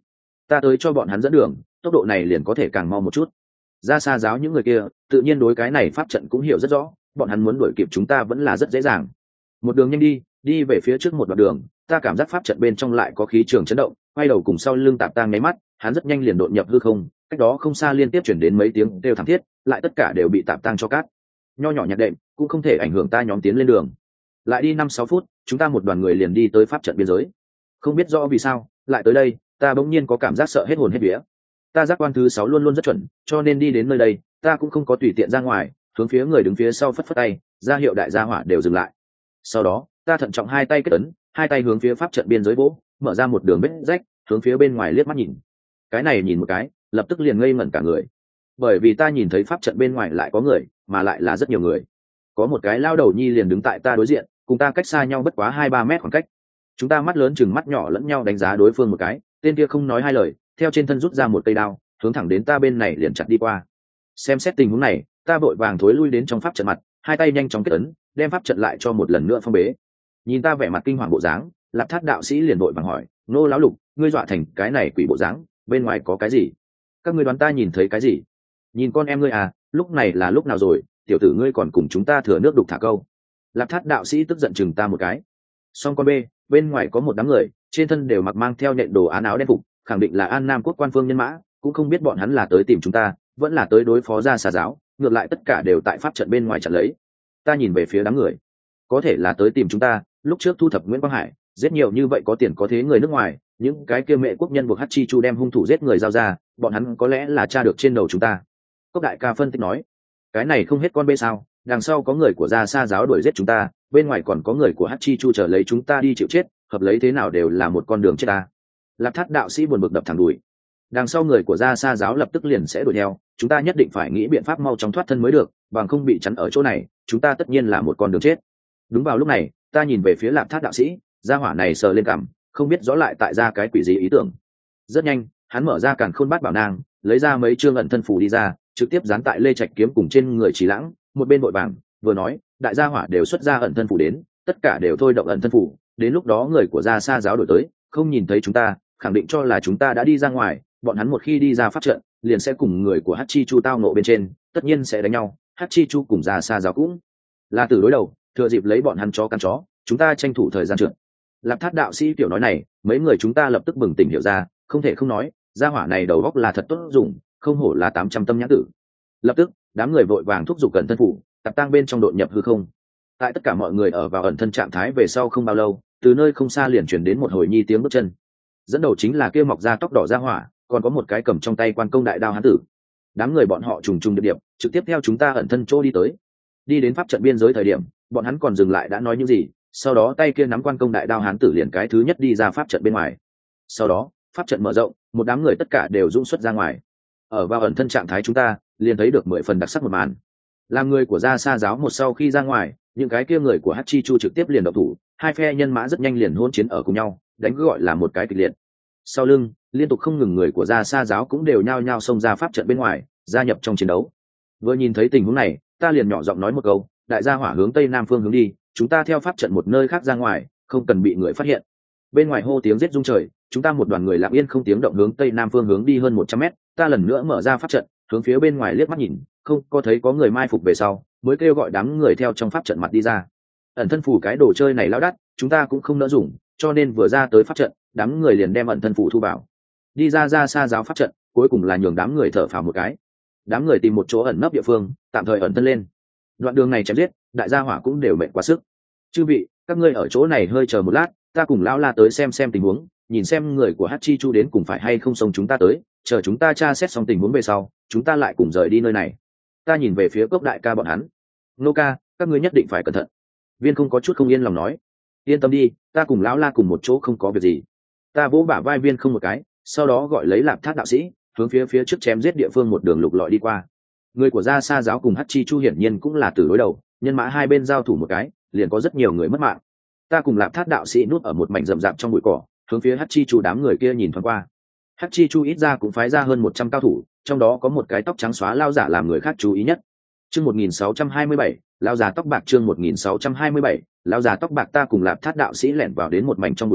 ta tới cho bọn hắn dẫn đường, tốc độ này liền có thể càng mau một chút. Ra xa giáo những người kia tự nhiên đối cái này pháp trận cũng hiểu rất rõ, bọn hắn muốn đuổi kịp chúng ta vẫn là rất dễ dàng. Một đường nhanh đi về phía trước một đoạn đường, ta cảm giác pháp trận bên trong lại có khí trường chấn động, quay đầu cùng sau lưng Tạp Tang nháy mắt, hắn rất nhanh liền đột nhập hư không, cách đó không xa liên tiếp chuyển đến mấy tiếng kêu thảm thiết, lại tất cả đều bị Tạp Tang cho cát. Nho nhỏ nhặt đệm cũng không thể ảnh hưởng ta nhóm tiến lên đường. Lại đi 5-6 phút, chúng ta một đoàn người liền đi tới pháp trận biên giới. Không biết rõ vì sao, lại tới đây, ta bỗng nhiên có cảm giác sợ hết hồn hết vía. Ta giác quan thứ 6 luôn luôn rất chuẩn, cho nên đi đến nơi đây, ta cũng không có tùy tiện ra ngoài, hướng phía người đứng phía sau phất phất tay, ra hiệu đại gia hỏa đều dừng lại. Sau đó, ta thận trọng hai tay kết ấn, hai tay hướng phía pháp trận biên giới vỗ, mở ra một đường vết rách, hướng phía bên ngoài liếc mắt nhìn. Cái này nhìn một cái, lập tức liền ngây ngẩn cả người. Bởi vì ta nhìn thấy pháp trận bên ngoài lại có người, mà lại là rất nhiều người. Có một cái lao đầu nhi liền đứng tại ta đối diện, cùng ta cách xa nhau bất quá 2-3 mét khoảng cách. Chúng ta mắt lớn chừng mắt nhỏ lẫn nhau đánh giá đối phương một cái, tên kia không nói hai lời, theo trên thân rút ra một cây đao, hướng thẳng đến ta bên này liền chặt đi qua. Xem xét tình huống này, ta vội vàng thối lui đến trong pháp trận mặt, hai tay nhanh chóng kết ấn, đem pháp trận lại cho một lần nữa phong bế. Nhìn ta vẻ mặt kinh hoàng bộ dáng, Lạp Thát đạo sĩ liền vội vàng hỏi: "Nô lão lục, ngươi dọa thành cái này quỷ bộ dáng, bên ngoài có cái gì? Các ngươi đoán ta nhìn thấy cái gì? Nhìn con em ngươi à, lúc này là lúc nào rồi, tiểu tử ngươi còn cùng chúng ta thừa nước đục thả câu." Lạp Thát đạo sĩ tức giận chừng ta một cái. Song con bê, bên ngoài có một đám người, trên thân đều mặc mang theo nhện đồ án áo đen phục, khẳng định là An Nam quốc quan phương nhân mã, cũng không biết bọn hắn là tới tìm chúng ta, vẫn là tới đối phó Ra Xà giáo, ngược lại tất cả đều tại pháp trận bên ngoài chặn lấy. Ta nhìn về phía đám người, có thể là tới tìm chúng ta, lúc trước thu thập Nguyễn Quang Hải, giết nhiều như vậy có tiền có thế người nước ngoài, những cái kia mẹ quốc nhân buộc Hắc Chi Chu đem hung thủ giết người giao ra, bọn hắn có lẽ là tra được trên đầu chúng ta. Cốc đại ca phân tích nói, cái này không hết con bê sao, đằng sau có người của Ra Sa giáo đuổi giết chúng ta, bên ngoài còn có người của Hắc Chi Chu chờ lấy chúng ta đi chịu chết, hợp lấy thế nào đều là một con đường chết ta. Lạp Thát đạo sĩ buồn bực đập thẳng đùi. Đằng sau người của Ra Sa giáo lập tức liền sẽ đuổi theo, chúng ta nhất định phải nghĩ biện pháp mau chóng thoát thân mới được, bằng không bị chắn ở chỗ này, chúng ta tất nhiên là một con đường chết. Đúng vào lúc này, ta nhìn về phía Lạp Thát đạo sĩ, gia hỏa này sờ lên cằm, không biết rõ lại tại ra cái quỷ gì ý tưởng. Rất nhanh, hắn mở ra Càn Khôn Bát Bảo Nang, lấy ra mấy chương ẩn thân phù đi ra, trực tiếp dán tại Lê Trạch kiếm cùng trên người Chỉ Lãng, một bên vội vàng vừa nói, đại gia hỏa đều xuất ra ẩn thân phù đến, tất cả đều thôi động ẩn thân phù, đến lúc đó người của Ra Sa giáo đổi tới, không nhìn thấy chúng ta, khẳng định cho là chúng ta đã đi ra ngoài, bọn hắn một khi đi ra pháp trận, liền sẽ cùng người của Hắc Chi Chu tao nộ bên trên, tất nhiên sẽ đánh nhau, Hắc Chi Chu cùng Ra Sa giáo cũng là từ đối đầu, thừa dịp lấy bọn hắn chó cắn chó, chúng ta tranh thủ thời gian trượt. Lạp Thát đạo sĩ tiểu nói này, mấy người chúng ta lập tức bừng tỉnh hiểu ra, không thể không nói, gia hỏa này đầu óc là thật tốt dùng, không hổ là 800 tâm nhãn tử. Lập tức, đám người vội vàng thúc giục cẩn thân phủ, tập tang bên trong đột nhập hư không. Tại tất cả mọi người ở vào ẩn thân trạng thái về sau không bao lâu, từ nơi không xa liền truyền đến một hồi nhi tiếng bước chân. Dẫn đầu chính là kia mọc ra tóc đỏ gia hỏa, còn có một cái cầm trong tay quan công đại đao hán tử. Đám người bọn họ trùng trùng điệp điệp, trực tiếp theo chúng ta ẩn thân chỗ đi tới. Đi đến pháp trận biên giới thời điểm, bọn hắn còn dừng lại đã nói những gì, sau đó tay kia nắm quan công đại đao hán tử liền cái thứ nhất đi ra pháp trận bên ngoài. Sau đó, pháp trận mở rộng, một đám người tất cả đều dũng xuất ra ngoài. Ở vào ẩn thân trạng thái chúng ta, liền thấy được 10 phần đặc sắc một màn. Làm người của Ra Sa giáo một sau khi ra ngoài, những cái kia người của Hắc Chi Chu trực tiếp liền động thủ, hai phe nhân mã rất nhanh liền hỗn chiến ở cùng nhau, đánh cứ gọi là một cái kịch liệt. Sau lưng, liên tục không ngừng người của Ra Sa giáo cũng đều nhao nhao xông ra pháp trận bên ngoài, gia nhập trong chiến đấu. Vừa nhìn thấy tình huống này, ta liền nhỏ giọng nói một câu, đại gia hỏa hướng tây nam phương hướng đi, chúng ta theo pháp trận một nơi khác ra ngoài, không cần bị người phát hiện. Bên ngoài hô tiếng giết rung trời, chúng ta một đoàn người lặng yên không tiếng động hướng tây nam phương hướng đi hơn 100 mét, ta lần nữa mở ra pháp trận, hướng phía bên ngoài liếc mắt nhìn, không có thấy có người mai phục về sau, mới kêu gọi đám người theo trong pháp trận mặt đi ra. Ẩn thân phủ cái đồ chơi này lão đắt, chúng ta cũng không nỡ dùng, cho nên vừa ra tới pháp trận, đám người liền đem ẩn thân phủ thu vào. Đi ra Ra Sa giáo pháp trận, cuối cùng là nhường đám người thở phào một cái. Đám người tìm một chỗ ẩn nấp địa phương, tạm thời ẩn thân lên. Đoạn đường này chém giết, đại gia hỏa cũng đều mệt quá sức. Chư vị, các ngươi ở chỗ này hơi chờ một lát, ta cùng lão la tới xem tình huống, nhìn xem người của Hắc Chi Chu đến cùng phải hay không xông chúng ta tới, chờ chúng ta tra xét xong tình huống về sau, chúng ta lại cùng rời đi nơi này. Ta nhìn về phía Cốc đại ca bọn hắn. Nô ca, các ngươi nhất định phải cẩn thận. Viên không có chút không yên lòng nói. Yên tâm đi, ta cùng lão la cùng một chỗ không có việc gì. Ta vỗ bả vai Viên không một cái, sau đó gọi lấy Lạp Thát đạo sĩ, hướng phía trước chém giết địa phương một đường lục lọi đi qua. Người của Ra Sa giáo cùng Hắc Chi Chu hiển nhiên cũng là từ đối đầu, nhân mã hai bên giao thủ một cái, liền có rất nhiều người mất mạng. Ta cùng Lạp Thát đạo sĩ núp ở một mảnh rậm rạp trong bụi cỏ, hướng phía Hắc Chi Chu đám người kia nhìn thoáng qua. Hắc Chi Chu ít ra cũng phái ra hơn 100 cao thủ, trong đó có một cái tóc trắng xóa lao giả làm người khác chú ý nhất. Chương 1627, lao già tóc bạc. Chương 1627, lao già tóc bạc. Ta cùng Lạp Thát đạo sĩ lẻn vào đến một mảnh trong bụi cỏ,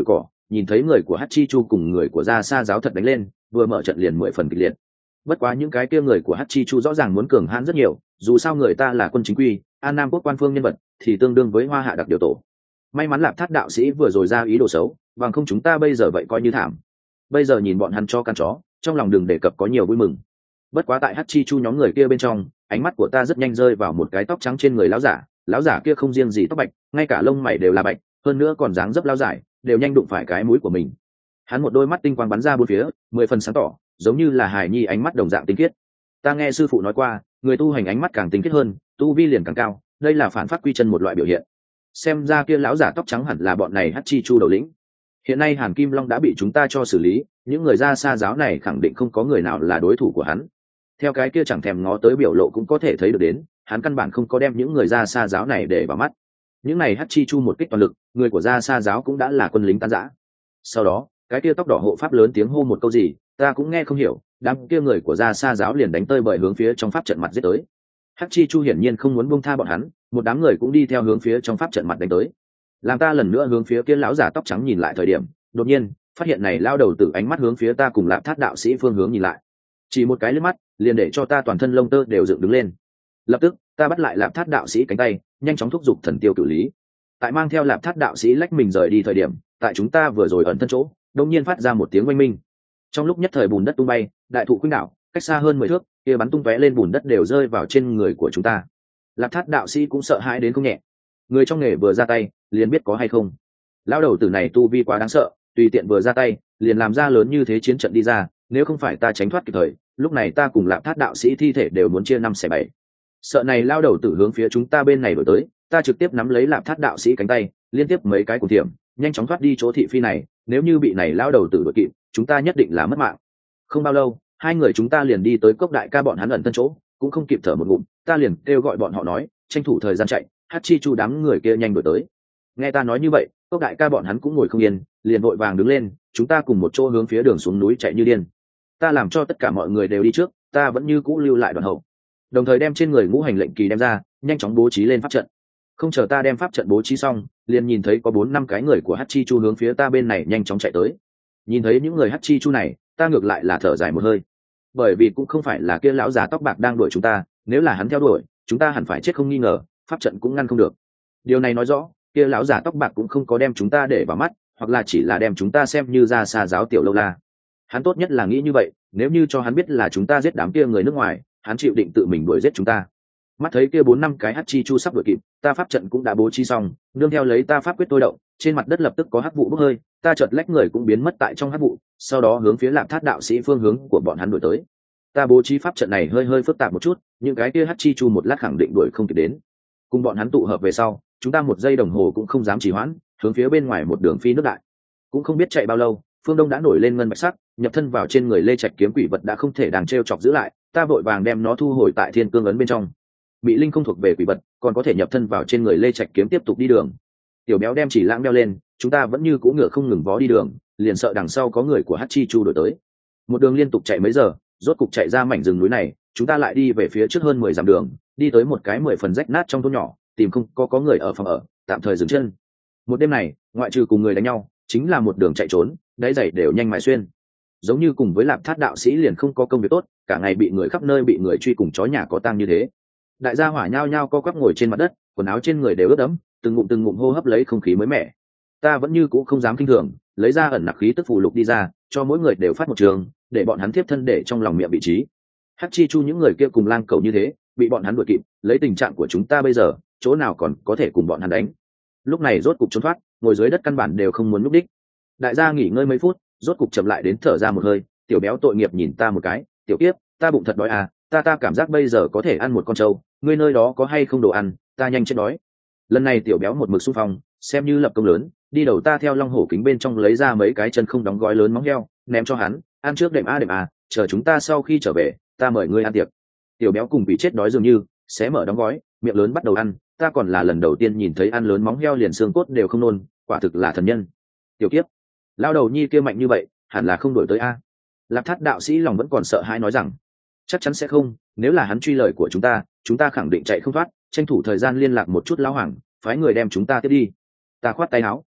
nhìn thấy người của Hachi Chu cùng người của Gia Sa giáo thật đánh lên, vừa mở trận liền 10 phần kịch liệt. Bất quá những cái kia người của Hachi Chu rõ ràng muốn cường hãn rất nhiều, dù sao người ta là quân chính quy, An Nam quốc quan phương nhân vật, thì tương đương với Hoa Hạ đặc điều tổ. May mắn Lạp Thát đạo sĩ vừa rồi ra ý đồ xấu, bằng không chúng ta bây giờ vậy coi như thảm. Bây giờ nhìn bọn hắn cho căn chó, trong lòng đừng đề cập có nhiều vui mừng. Bất quá tại Hachi Chu nhóm người kia bên trong, ánh mắt của ta rất nhanh rơi vào một cái tóc trắng trên người lão giả kia không riêng gì tóc bạch, ngay cả lông mày đều là bạch, hơn nữa còn dáng dấp lao dài, đều nhanh đụng phải cái mũi của mình. Hắn một đôi mắt tinh quang bắn ra bốn phía, 10 phần sáng tỏ, giống như là hài nhi ánh mắt đồng dạng tinh khiết. Ta nghe sư phụ nói qua, người tu hành ánh mắt càng tinh khiết hơn, tu vi liền càng cao, đây là phản phát quy chân một loại biểu hiện. Xem ra kia lão giả tóc trắng hẳn là bọn này Hachi Chu đầu lĩnh. Hiện nay Hàn Kim Long đã bị chúng ta cho xử lý, những người Gia Sa giáo này khẳng định không có người nào là đối thủ của hắn. Theo cái kia chẳng thèm ngó tới biểu lộ cũng có thể thấy được đến, hắn căn bản không có đem những người Gia Sa giáo này để vào mắt. Những này Hachi Chu một kích toàn lực, người của Gia Sa giáo cũng đã là quân lính tan rã. Sau đó, cái kia tóc đỏ hộ pháp lớn tiếng hô một câu gì, ta cũng nghe không hiểu, đám kia người của Gia Sa giáo liền đánh tơi bời hướng phía trong pháp trận mặt giết tới. Hachi Chu hiển nhiên không muốn buông tha bọn hắn, một đám người cũng đi theo hướng phía trong pháp trận mặt đánh tới. Làm ta lần nữa hướng phía kia lão giả tóc trắng nhìn lại thời điểm, đột nhiên phát hiện này lao đầu tử ánh mắt hướng phía ta cùng Lạp Thát đạo sĩ phương hướng nhìn lại, chỉ một cái liếc mắt liền để cho ta toàn thân lông tơ đều dựng đứng lên. Lập tức ta bắt lại Lạp Thát đạo sĩ cánh tay, nhanh chóng thúc giục thần tiêu cửu lý. Tại mang theo Lạp Thát đạo sĩ lách mình rời đi thời điểm, tại chúng ta vừa rồi ẩn thân chỗ đột nhiên phát ra một tiếng oanh minh. Trong lúc nhất thời bùn đất tung bay, đại thụ khuynh đảo, cách xa hơn 10 thước, kia bắn tung tóe lên bùn đất đều rơi vào trên người của chúng ta. Lạp Thát đạo sĩ cũng sợ hãi đến không nhẹ. Người trong nghề vừa ra tay liền biết có hay không. Lão đầu tử này tu vi quá đáng sợ, tùy tiện vừa ra tay liền làm ra lớn như thế chiến trận đi ra, nếu không phải ta tránh thoát kịp thời, lúc này ta cùng Lạp Thát đạo sĩ thi thể đều muốn chia 5/7. Sợ này lão đầu tử hướng phía chúng ta bên này đổi tới, ta trực tiếp nắm lấy Lạp Thát đạo sĩ cánh tay, liên tiếp mấy cái cùng tiệm, nhanh chóng thoát đi chỗ thị phi này, nếu như bị này lão đầu tử đuổi kịp, chúng ta nhất định là mất mạng. Không bao lâu, hai người chúng ta liền đi tới Cốc đại ca bọn hắn ẩn thân chỗ, cũng không kịp thở một ngụm, ta liền kêu gọi bọn họ nói, tranh thủ thời gian chạy, Hachi Chu đám người kia nhanh đuổi tới. Nghe ta nói như vậy, Cốc đại ca bọn hắn cũng ngồi không yên, liền vội vàng đứng lên, chúng ta cùng một chỗ hướng phía đường xuống núi chạy như điên. Ta làm cho tất cả mọi người đều đi trước, ta vẫn như cũ lưu lại đoàn hậu, đồng thời đem trên người ngũ hành lệnh kỳ đem ra, nhanh chóng bố trí lên pháp trận. Không chờ ta đem pháp trận bố trí xong, liền nhìn thấy có 4-5 cái người của Hachi Chu hướng phía ta bên này nhanh chóng chạy tới. Nhìn thấy những người Hachi Chu này, ta ngược lại là thở dài một hơi, bởi vì cũng không phải là kia lão già tóc bạc đang đuổi chúng ta, nếu là hắn theo đuổi, chúng ta hẳn phải chết không nghi ngờ, pháp trận cũng ngăn không được. Điều này nói rõ kia lão già tóc bạc cũng không có đem chúng ta để vào mắt, hoặc là chỉ là đem chúng ta xem như Gia Sa giáo tiểu lâu la. Hắn tốt nhất là nghĩ như vậy, nếu như cho hắn biết là chúng ta giết đám kia người nước ngoài, hắn chịu định tự mình đuổi giết chúng ta. Mắt thấy kia 4-5 cái Hachi Chu sắp đuổi kịp, ta pháp trận cũng đã bố trí xong, nương theo lấy ta pháp quyết tôi động, trên mặt đất lập tức có hắc vụ bốc hơi, ta chợt lách người cũng biến mất tại trong hắc vụ, sau đó hướng phía Lạp Thát đạo sĩ phương hướng của bọn hắn đuổi tới. Ta bố trí pháp trận này hơi phức tạp một chút, những cái kia Hachi Chu một lát khẳng định đuổi không kịp đến. Cùng bọn hắn tụ hợp về sau, chúng ta 1 giây đồng hồ cũng không dám trì hoãn, hướng phía bên ngoài một đường phi nước đại. Cũng không biết chạy bao lâu, phương đông đã nổi lên ngân bạch sắc, nhập thân vào trên người Lê Trạch kiếm quỷ vật đã không thể đàng trêu chọc giữ lại, ta vội vàng đem nó thu hồi tại Thiên Cương ấn bên trong. Bị linh không thuộc về quỷ vật, còn có thể nhập thân vào trên người Lê Trạch kiếm tiếp tục đi đường. Tiểu béo đem chỉ lãng đeo lên, chúng ta vẫn như cũ ngựa không ngừng vó đi đường, liền sợ đằng sau có người của Hachi Chu đuổi tới. Một đường liên tục chạy mấy giờ, rốt cục chạy ra mảnh rừng núi này, chúng ta lại đi về phía trước hơn 10 dặm đường, đi tới một cái 10 phần rách nát trong thôn nhỏ, tìm không có người ở phòng ở, tạm thời dừng chân. Một đêm này, ngoại trừ cùng người đánh nhau, chính là một đường chạy trốn, đáy giày đều nhanh mài xuyên. Giống như cùng với Lạp Thát đạo sĩ liền không có công việc tốt, cả ngày bị người khắp nơi bị người truy cùng chó nhà có tang như thế. Đại gia hỏa nhao nhao co quắp ngồi trên mặt đất, quần áo trên người đều ướt đẫm, từng ngụm hô hấp lấy không khí mới mẻ. Ta vẫn như cũ không dám kinh thường, lấy ra ẩn nặc khí tức phù lục đi ra, cho mỗi người đều phát một trường, để bọn hắn tiếp thân để trong lòng miệng vị trí. Hachi Chu những người kia cùng lang cẩu như thế, bị bọn hắn đuổi kịp, lấy tình trạng của chúng ta bây giờ, chỗ nào còn có thể cùng bọn hắn đánh. Lúc này rốt cục trốn thoát, ngồi dưới đất căn bản đều không muốn núp đích. Đại gia nghỉ ngơi mấy phút, rốt cục chậm lại đến thở ra một hơi, tiểu béo tội nghiệp nhìn ta một cái, tiểu kiếp, ta bụng thật đói à, ta cảm giác bây giờ có thể ăn một con trâu, ngươi nơi đó có hay không đồ ăn, ta nhanh chết đói. Lần này tiểu béo một mực xung phong, xem như lập công lớn, đi đầu ta theo long hổ kính bên trong lấy ra mấy cái chân không đóng gói lớn móng heo, ném cho hắn, ăn trước đệm a, chờ chúng ta sau khi trở về, ta mời ngươi ăn tiệc. Tiểu béo cùng bị chết đói dường như, xé mở đóng gói, miệng lớn bắt đầu ăn, ta còn là lần đầu tiên nhìn thấy ăn lớn móng heo liền xương cốt đều không nôn, quả thực là thần nhân. Tiểu kiếp, lao đầu nhi kia mạnh như vậy, hẳn là không đổi tới a. Lạp Thát đạo sĩ lòng vẫn còn sợ hãi nói rằng, chắc chắn sẽ không, nếu là hắn truy lời của chúng ta khẳng định chạy không thoát, tranh thủ thời gian liên lạc một chút lão hoàng, phái người đem chúng ta tiếp đi. Ta khoát tay áo,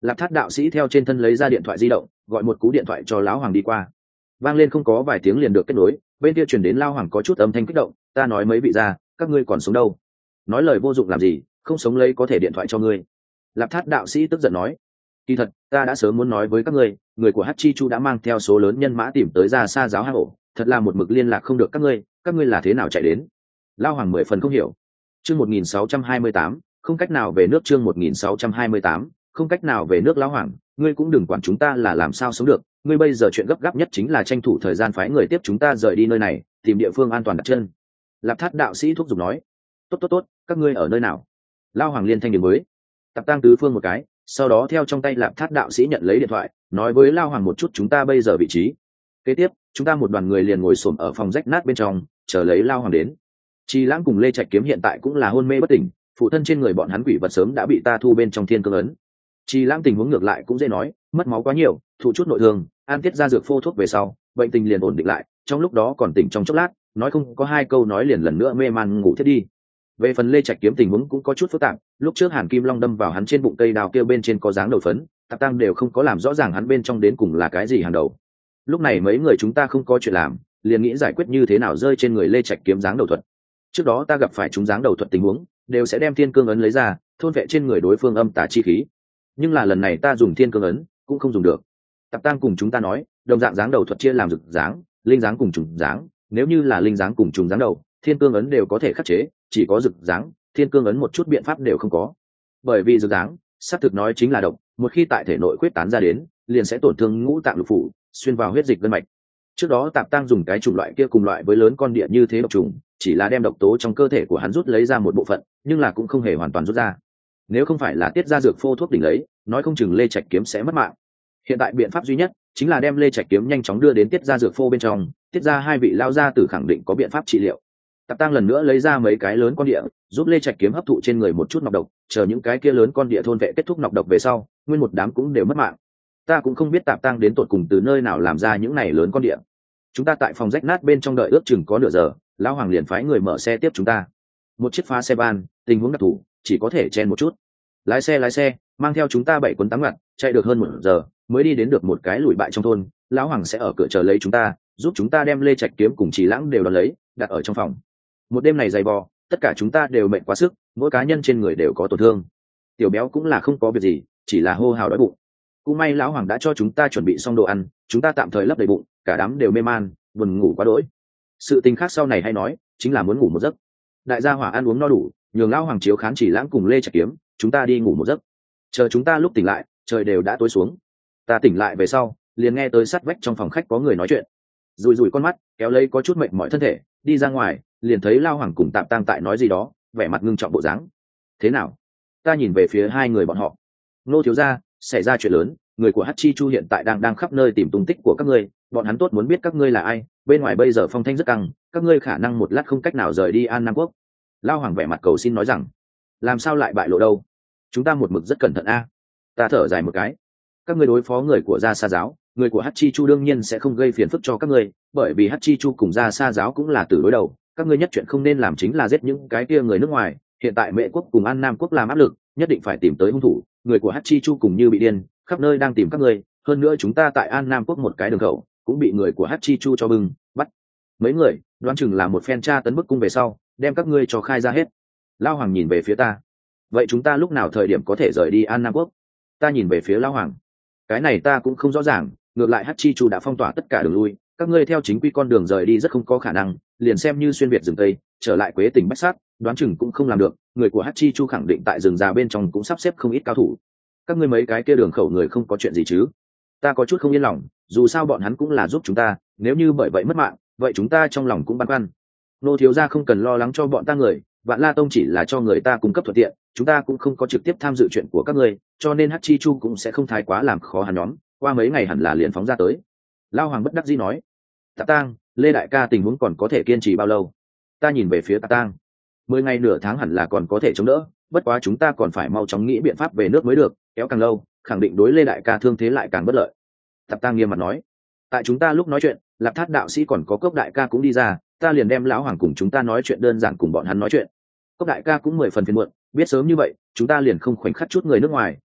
Lạp Thát đạo sĩ theo trên thân lấy ra điện thoại di động, gọi một cú điện thoại cho lão hoàng đi qua. Vang lên không có vài tiếng liền được kết nối, bên kia truyền đến lão hoàng có chút âm thanh kích động, ta nói mấy vị gia, các ngươi còn sống đâu? Nói lời vô dụng làm gì, không sống lấy có thể điện thoại cho ngươi. Lạp Thát đạo sĩ tức giận nói, kỳ thật ta đã sớm muốn nói với các ngươi, người của Hắc Chi Chu đã mang theo số lớn nhân mã tìm tới ra xa giáo hang ổ, thật là một mực liên lạc không được các ngươi là thế nào chạy đến? Lão hoàng 10 phần không hiểu. Chương 1628, không cách nào về nước. Chương 1628, không cách nào về nước. Lão hoàng, ngươi cũng đừng quản chúng ta là làm sao sống được, ngươi bây giờ chuyện gấp gáp nhất chính là tranh thủ thời gian phái người tiếp chúng ta rời đi nơi này, tìm địa phương an toàn đặt chân. Lạp Thát đạo sĩ thúc giục nói. Tốt, các ngươi ở nơi nào? Lão hoàng liên thanh điểm mới. Tập tăng tứ phương một cái, sau đó theo trong tay Lạp Thát đạo sĩ nhận lấy điện thoại, nói với Lão hoàng một chút chúng ta bây giờ vị trí. Kế tiếp, chúng ta một đoàn người liền ngồi xổm ở phòng rách nát bên trong, chờ lấy Lão hoàng đến. Chi Lãng cùng Lê Trạch Kiếm hiện tại cũng là hôn mê bất tỉnh, phụ thân trên người bọn hắn quỷ vật sớm đã bị ta thu bên trong thiên cương ấn. Chi Lãng tình huống ngược lại cũng dễ nói, mất máu quá nhiều, thụ chút nội thương, an tiết ra dược phô thuốc về sau, bệnh tình liền ổn định lại, trong lúc đó còn tỉnh trong chốc lát, nói không có hai câu nói liền lần nữa mê man ngủ thiết đi. Về phần Lê Trạch Kiếm tình huống cũng có chút phức tạp, lúc trước Hàn Kim Long đâm vào hắn trên bụng cây đào kia bên trên có dáng đầu phấn, Tạp Tăng đều không có làm rõ ràng hắn bên trong đến cùng là cái gì hàng đầu. Lúc này mấy người chúng ta không có chuyện làm, liền nghĩ giải quyết như thế nào rơi trên người Lê Trạch Kiếm dáng đầu thuật. Trước đó ta gặp phải chúng dáng đầu thuật tình huống, đều sẽ đem thiên cương ấn lấy ra, thôn vệ trên người đối phương âm tà chi khí. Nhưng là lần này ta dùng thiên cương ấn, cũng không dùng được. Tạp Tăng cùng chúng ta nói, đồng dạng dáng đầu thuật chia làm rực dáng, linh dáng cùng trùng dáng, nếu như là linh dáng cùng trùng dáng đầu, thiên cương ấn đều có thể khắc chế, chỉ có rực dáng, thiên cương ấn một chút biện pháp đều không có. Bởi vì rực dáng, xác thực nói chính là độc, một khi tại thể nội quyết tán ra đến, liền sẽ tổn thương ngũ tạng lục phủ, xuyên vào huyết dịch gân mạch. Trước đó Tạp Tăng dùng cái chủng loại kia cùng loại với lớn con địa như thế độc trùng, chỉ là đem độc tố trong cơ thể của hắn rút lấy ra một bộ phận, nhưng là cũng không hề hoàn toàn rút ra. Nếu không phải là tiết ra dược phô thuốc đỉnh lấy, nói không chừng Lê Trạch Kiếm sẽ mất mạng. Hiện tại biện pháp duy nhất chính là đem Lê Trạch Kiếm nhanh chóng đưa đến tiết ra dược phô bên trong, tiết ra hai vị lao gia tử khẳng định có biện pháp trị liệu. Tạp Tăng lần nữa lấy ra mấy cái lớn con địa, giúp Lê Trạch Kiếm hấp thụ trên người một chút nọc độc, chờ những cái kia lớn con địa thôn vệ kết thúc nọc độc về sau, nguyên một đám cũng đều mất mạng. Ta cũng không biết Tạp Tăng đến tột cùng từ nơi nào làm ra những này lớn con địa. Chúng ta tại phòng rách nát bên trong đợi ước chừng có nửa giờ, lão hoàng liền phái người mở xe tiếp chúng ta. Một chiếc phá xe van, tình huống đặc thù, chỉ có thể chen một chút. Lái xe, mang theo chúng ta 7 cuốn 8 ngặt, chạy được hơn 1 giờ, mới đi đến được một cái lùi bại trong thôn. Lão hoàng sẽ ở cửa chờ lấy chúng ta, giúp chúng ta đem Lê Trạch Kiếm cùng Trì Lãng đều đón lấy, đặt ở trong phòng. Một đêm này dày vò, tất cả chúng ta đều mệt quá sức, mỗi cá nhân trên người đều có tổn thương. Tiểu Béo cũng là không có việc gì, chỉ là hô hào đói bụng. Cũng may lão hoàng đã cho chúng ta chuẩn bị xong đồ ăn, chúng ta tạm thời lấp đầy bụng, cả đám đều mê man, buồn ngủ quá đỗi. Sự tình khác sau này hay nói, chính là muốn ngủ một giấc. Đại gia hỏa ăn uống no đủ, nhường lão hoàng chiếu khán Chỉ Lãng cùng Lê Trạch Kiếm, chúng ta đi ngủ một giấc. Chờ chúng ta lúc tỉnh lại, trời đều đã tối xuống. Ta tỉnh lại về sau, liền nghe tới sát vách trong phòng khách có người nói chuyện. Rùi con mắt, kéo lấy có chút mệt mỏi thân thể, đi ra ngoài, liền thấy Lão hoàng cùng Tạp Tăng tại nói gì đó, vẻ mặt ngưng trọng bộ dáng. Thế nào? Ta nhìn về phía hai người bọn họ. Nô thiếu gia, xảy ra chuyện lớn, người của Hắc Chi Chu hiện tại đang khắp nơi tìm tung tích của các ngươi, bọn hắn tốt muốn biết các ngươi là ai, bên ngoài bây giờ phong thanh rất căng, các ngươi khả năng một lát không cách nào rời đi An Nam Quốc. Lao hoàng vẻ mặt cầu xin nói rằng, làm sao lại bại lộ đâu, chúng ta một mực rất cẩn thận a. Ta thở dài một cái, các ngươi đối phó người của Gia Sa giáo, người của Hắc Chi Chu đương nhiên sẽ không gây phiền phức cho các ngươi, bởi vì Hắc Chi Chu cùng Gia Sa giáo cũng là tử đối đầu, các ngươi nhất chuyện không nên làm chính là giết những cái kia người nước ngoài. Hiện tại Mệ quốc cùng An Nam Quốc làm áp lực, nhất định phải tìm tới hung thủ, người của Hắc Chi Chu cùng như bị điên, khắp nơi đang tìm các ngươi. Hơn nữa chúng ta tại An Nam Quốc một cái đường khẩu cũng bị người của Hắc Chi Chu cho bưng bắt. Mấy người đoán chừng là một phen tra tấn bức cung về sau, đem các ngươi cho khai ra hết. Lao hoàng nhìn về phía ta, vậy chúng ta lúc nào thời điểm có thể rời đi An Nam Quốc? Ta nhìn về phía Lao hoàng, cái này ta cũng không rõ ràng, ngược lại Hắc Chi Chu đã phong tỏa tất cả đường lui, các ngươi theo chính quy con đường rời đi rất không có khả năng, liền xem như xuyên việt rừng tây trở lại Quế Tỉnh Bách Sát, đoán chừng cũng không làm được. Người của Hắc Chi Chu khẳng định tại rừng già bên trong cũng sắp xếp không ít cao thủ. Các ngươi mấy cái kia đường khẩu người không có chuyện gì chứ? Ta có chút không yên lòng, dù sao bọn hắn cũng là giúp chúng ta, nếu như bởi vậy mất mạng, vậy chúng ta trong lòng cũng băn khoăn. Nô thiếu gia không cần lo lắng cho bọn ta người, Vạn La Tông chỉ là cho người ta cung cấp thuận tiện, chúng ta cũng không có trực tiếp tham dự chuyện của các ngươi, cho nên Hắc Chi Chu cũng sẽ không thái quá làm khó hắn nhóm, qua mấy ngày hẳn là liền phóng ra tới. Lao hoàng bất đắc dĩ nói, Tạp Tang, Lê đại ca tình huống còn có thể kiên trì bao lâu? Ta nhìn về phía Tạp Tang, 10 ngày nửa tháng hẳn là còn có thể chống đỡ, bất quá chúng ta còn phải mau chóng nghĩ biện pháp về nước mới được, kéo càng lâu khẳng định đối Lê đại ca thương thế lại càng bất lợi. Tạp Tang nghiêm mặt nói. Tại chúng ta lúc nói chuyện, Lạp Thát đạo sĩ còn có Cốc đại ca cũng đi ra, ta liền đem lão hoàng cùng chúng ta nói chuyện đơn giản cùng bọn hắn nói chuyện. Cốc đại ca cũng 10 phần phiền muộn, biết sớm như vậy chúng ta liền không khoảnh khắc chút người nước ngoài,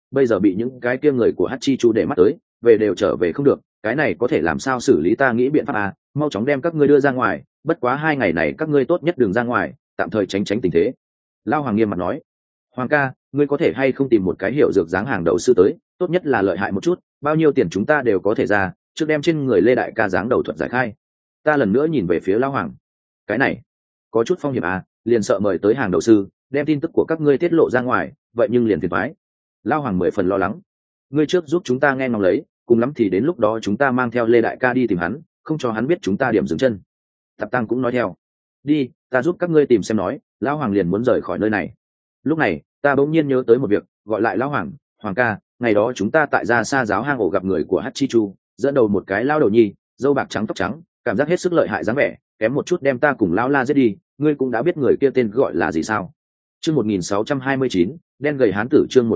bây giờ bị những cái kia người của Hachi Chu để mắt tới, về đều trở về không được, cái này có thể làm sao xử lý, ta nghĩ biện pháp à, mau chóng đem các ngươi đưa ra ngoài, bất quá 2 ngày này các ngươi tốt nhất đừng ra ngoài, tạm thời tránh tình thế. Lao Hoàng nghiêm mặt nói. Hoàng ca, ngươi có thể hay không tìm một cái hiệu dược dáng hàng đầu sư tới, tốt nhất là lợi hại một chút, bao nhiêu tiền chúng ta đều có thể ra, trước đem trên người Lê đại ca dáng đầu thuật giải khai. Ta lần nữa nhìn về phía Lao Hoàng. Cái này có chút phong hiểm à, liền sợ mời tới hàng đầu sư, đem tin tức của các ngươi tiết lộ ra ngoài, vậy nhưng liền phiền toái. Lao Hoàng 10 phần lo lắng. Ngươi trước giúp chúng ta nghe ngóng lấy, cùng lắm thì đến lúc đó chúng ta mang theo Lê đại ca đi tìm hắn, không cho hắn biết chúng ta điểm dừng chân. Tạp Tăng cũng nói theo. Đi, ta giúp các ngươi tìm xem nói. Lão Hoàng liền muốn rời khỏi nơi này. Lúc này ta bỗng nhiên nhớ tới một việc, gọi lại Lão Hoàng. Hoàng ca, ngày đó chúng ta tại Gia Sa giáo hang ổ gặp người của Hachichu, dẫn đầu một cái lao đầu nhi, râu bạc trắng tóc trắng, cảm giác hết sức lợi hại dáng vẻ, kém một chút đem ta cùng Lão La giết đi. Ngươi cũng đã biết người kia tên gọi là gì sao? Chương 1629, đen gầy hán tử. Chương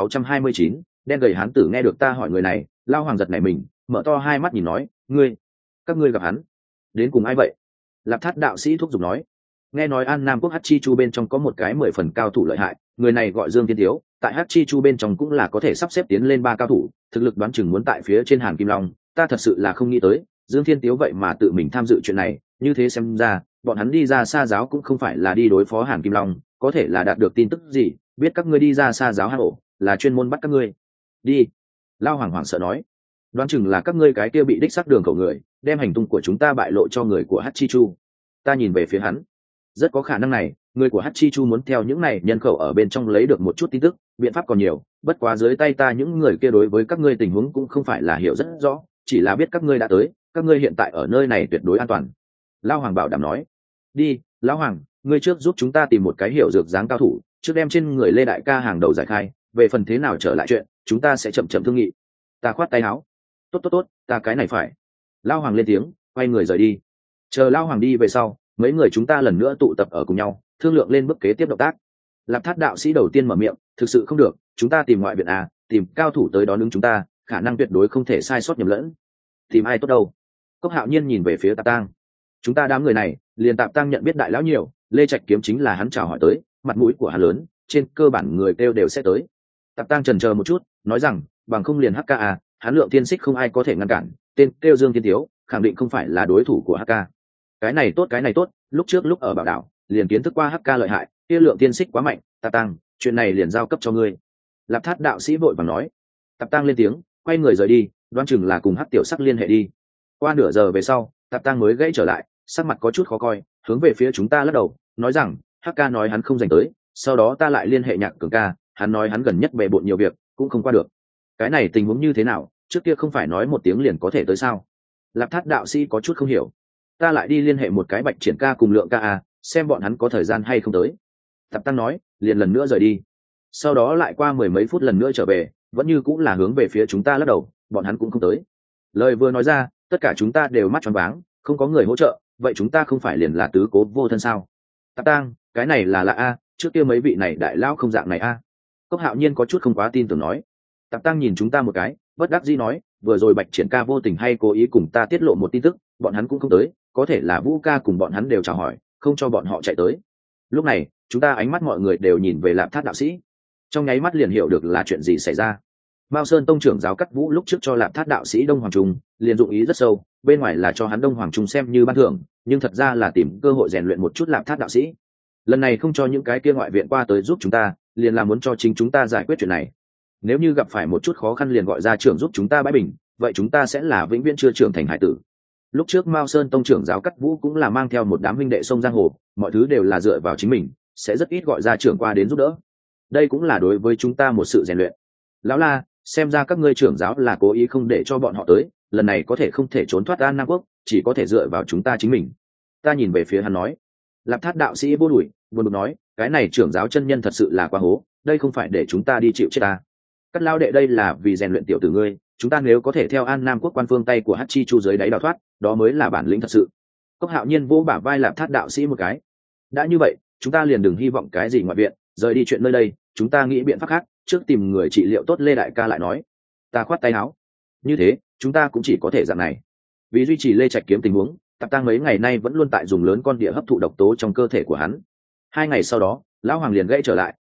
1629, đen gầy hán tử. Nghe được ta hỏi người này, Lão Hoàng giật nảy mình, mở to hai mắt nhìn nói, các ngươi gặp hắn, đến cùng ai vậy? Lạp Thát đạo sĩ thúc giục nói, nghe nói An Nam quốc Hachichu bên trong có một cái 10 phần cao thủ lợi hại, người này gọi Dương Thiên Tiếu, tại Hachichu bên trong cũng là có thể sắp xếp tiến lên 3 cao thủ, thực lực đoán chừng muốn tại phía trên Hàn Kim Long, ta thật sự là không nghĩ tới, Dương Thiên Tiếu vậy mà tự mình tham dự chuyện này, như thế xem ra, bọn hắn đi ra Sa giáo cũng không phải là đi đối phó Hàn Kim Long, có thể là đạt được tin tức gì, biết các ngươi đi ra Sa giáo hang ổ, là chuyên môn bắt các ngươi. Đi. Lao Hoàng hoảng sợ nói, đoán chừng là các ngươi cái kia bị đích xác đường khẩu người, đem hành tung của chúng ta bại lộ cho người của Hachichu. Ta nhìn về phía hắn, rất có khả năng này, người của Hachichu muốn theo những này nhân khẩu ở bên trong lấy được một chút tin tức, biện pháp còn nhiều, bất quá dưới tay ta những người kia đối với các ngươi tình huống cũng không phải là hiểu rất rõ, chỉ là biết các ngươi đã tới, các ngươi hiện tại ở nơi này tuyệt đối an toàn. Lao Hoàng bảo đảm nói. Đi, Lão Hoàng, ngươi trước giúp chúng ta tìm một cái hiểu dược dáng cao thủ, trước đem trên người Lê đại ca hàng đầu giải khai, về phần thế nào trở lại chuyện, chúng ta sẽ chậm chậm thương nghị. Ta khoát tay áo. Tốt, ta cái này phải. Lao Hoàng lên tiếng, quay người rời đi. Chờ Lao Hoàng đi về sau, mấy người chúng ta lần nữa tụ tập ở cùng nhau, thương lượng lên bước kế tiếp động tác. Lạp Thát đạo sĩ đầu tiên mở miệng, thực sự không được, chúng ta tìm ngoại viện à, tìm cao thủ tới đón ứng chúng ta, khả năng tuyệt đối không thể sai sót nhầm lẫn. Tìm ai tốt đâu? Cốc Hạo Nhiên nhìn về phía Tạp Tăng. Chúng ta đám người này, liền Tạp Tăng nhận biết đại lão nhiều, Lê Trạch Kiếm chính là hắn chào hỏi tới, mặt mũi của hắn lớn, trên cơ bản người kêu đều sẽ tới. Tạp Tăng chần chờ một chút, nói rằng, bằng không liền HK à, hắn Lượng Tiên Xích không ai có thể ngăn cản, tên kêu Dương Thiên Tiếu, khẳng định không phải là đối thủ của HK. Cái này tốt, lúc ở Bảo Đảo, liền kiến thức qua HK lợi hại, kia Lượng Tiên Xích quá mạnh, Tạp Tăng, chuyện này liền giao cấp cho ngươi. Lạp Thát đạo sĩ vội vàng nói. Tạp Tăng lên tiếng, quay người rời đi, đoán chừng là cùng Hắc Tiểu Sắc liên hệ đi. Qua nửa giờ về sau, Tạp Tăng mới gãy trở lại, sắc mặt có chút khó coi, hướng về phía chúng ta lắc đầu, nói rằng, HK nói hắn không dành tới, sau đó ta lại liên hệ Nhạc Cường ca, hắn nói hắn gần nhất bề bộn nhiều việc, cũng không qua được. Cái này tình huống như thế nào, trước kia không phải nói một tiếng liền có thể tới sao? Lạp Thát đạo sĩ có chút không hiểu. Ta lại đi liên hệ một cái Bạch Triển ca cùng Lượng ca à, xem bọn hắn có thời gian hay không tới. Tạp Tăng nói, liền lần nữa rời đi. Sau đó lại qua 10 mấy phút lần nữa trở về, vẫn như cũng là hướng về phía chúng ta lắc đầu, bọn hắn cũng không tới. Lời vừa nói ra, tất cả chúng ta đều mắt tròn váng, không có người hỗ trợ, vậy chúng ta không phải liền là tứ cố vô thân sao? Tạp Tăng, cái này là lạ a, trước kia mấy vị này đại lao không dạng này a. Cốc Hạo Nhiên có chút không quá tin tưởng nói. Tạp Tăng nhìn chúng ta một cái, bất đắc dĩ nói, vừa rồi Bạch Triển ca vô tình hay cố ý cùng ta tiết lộ một tin tức, bọn hắn cũng không tới, có thể là Vũ ca cùng bọn hắn đều chào hỏi, không cho bọn họ chạy tới. Lúc này, chúng ta ánh mắt mọi người đều nhìn về Lạp Thát đạo sĩ, trong nháy mắt liền hiểu được là chuyện gì xảy ra. Mao Sơn tông trưởng giáo Cắt Vũ lúc trước cho Lạp Thát đạo sĩ Đông Hoàng Trung, liền dụng ý rất sâu, bên ngoài là cho hắn Đông Hoàng Trung xem như ban thưởng, nhưng thật ra là tìm cơ hội rèn luyện một chút Lạp Thát đạo sĩ. Lần này không cho những cái kia ngoại viện qua tới giúp chúng ta, liền là muốn cho chính chúng ta giải quyết chuyện này. Nếu như gặp phải một chút khó khăn liền gọi ra trưởng giúp chúng ta bãi bình, vậy chúng ta sẽ là vĩnh viễn chưa trưởng thành hải tử. Lúc trước Mao Sơn tông trưởng giáo Cắt Vũ cũng là mang theo một đám huynh đệ sông giang hồ, mọi thứ đều là dựa vào chính mình, sẽ rất ít gọi ra trưởng qua đến giúp đỡ. Đây cũng là đối với chúng ta một sự rèn luyện. Lão La, xem ra các ngươi trưởng giáo là cố ý không để cho bọn họ tới, lần này có thể không thể trốn thoát An Nam quốc, chỉ có thể dựa vào chúng ta chính mình. Ta nhìn về phía hắn nói. Lạp Thát đạo sĩ vô đuổi, buồn bực nói, cái này trưởng giáo chân nhân thật sự là quá hố, đây không phải để chúng ta đi chịu chết ta. Cắt lao đệ, đây là vì rèn luyện tiểu tử ngươi, chúng ta nếu có thể theo An Nam quốc quan phương tay của Hachi Chu dưới đáy đào thoát, đó mới là bản lĩnh thật sự. Cốc Hạo Nhiên vỗ bả vai Lạp Thát đạo sĩ một cái. Đã như vậy, chúng ta liền đừng hy vọng cái gì ngoại viện, rời đi chuyện nơi đây, chúng ta nghĩ biện pháp khác, trước tìm người trị liệu tốt Lê đại ca lại nói. Ta khoát tay áo. Như thế, chúng ta cũng chỉ có thể dạng này. Vì duy trì Lê Trạch Kiếm tình huống, Tạp Tăng mấy ngày nay vẫn luôn tại dùng lớn con địa hấp thụ độc tố trong cơ thể của hắn. 2 ngày sau đó, Lão Hoàng liền gãy trở lại,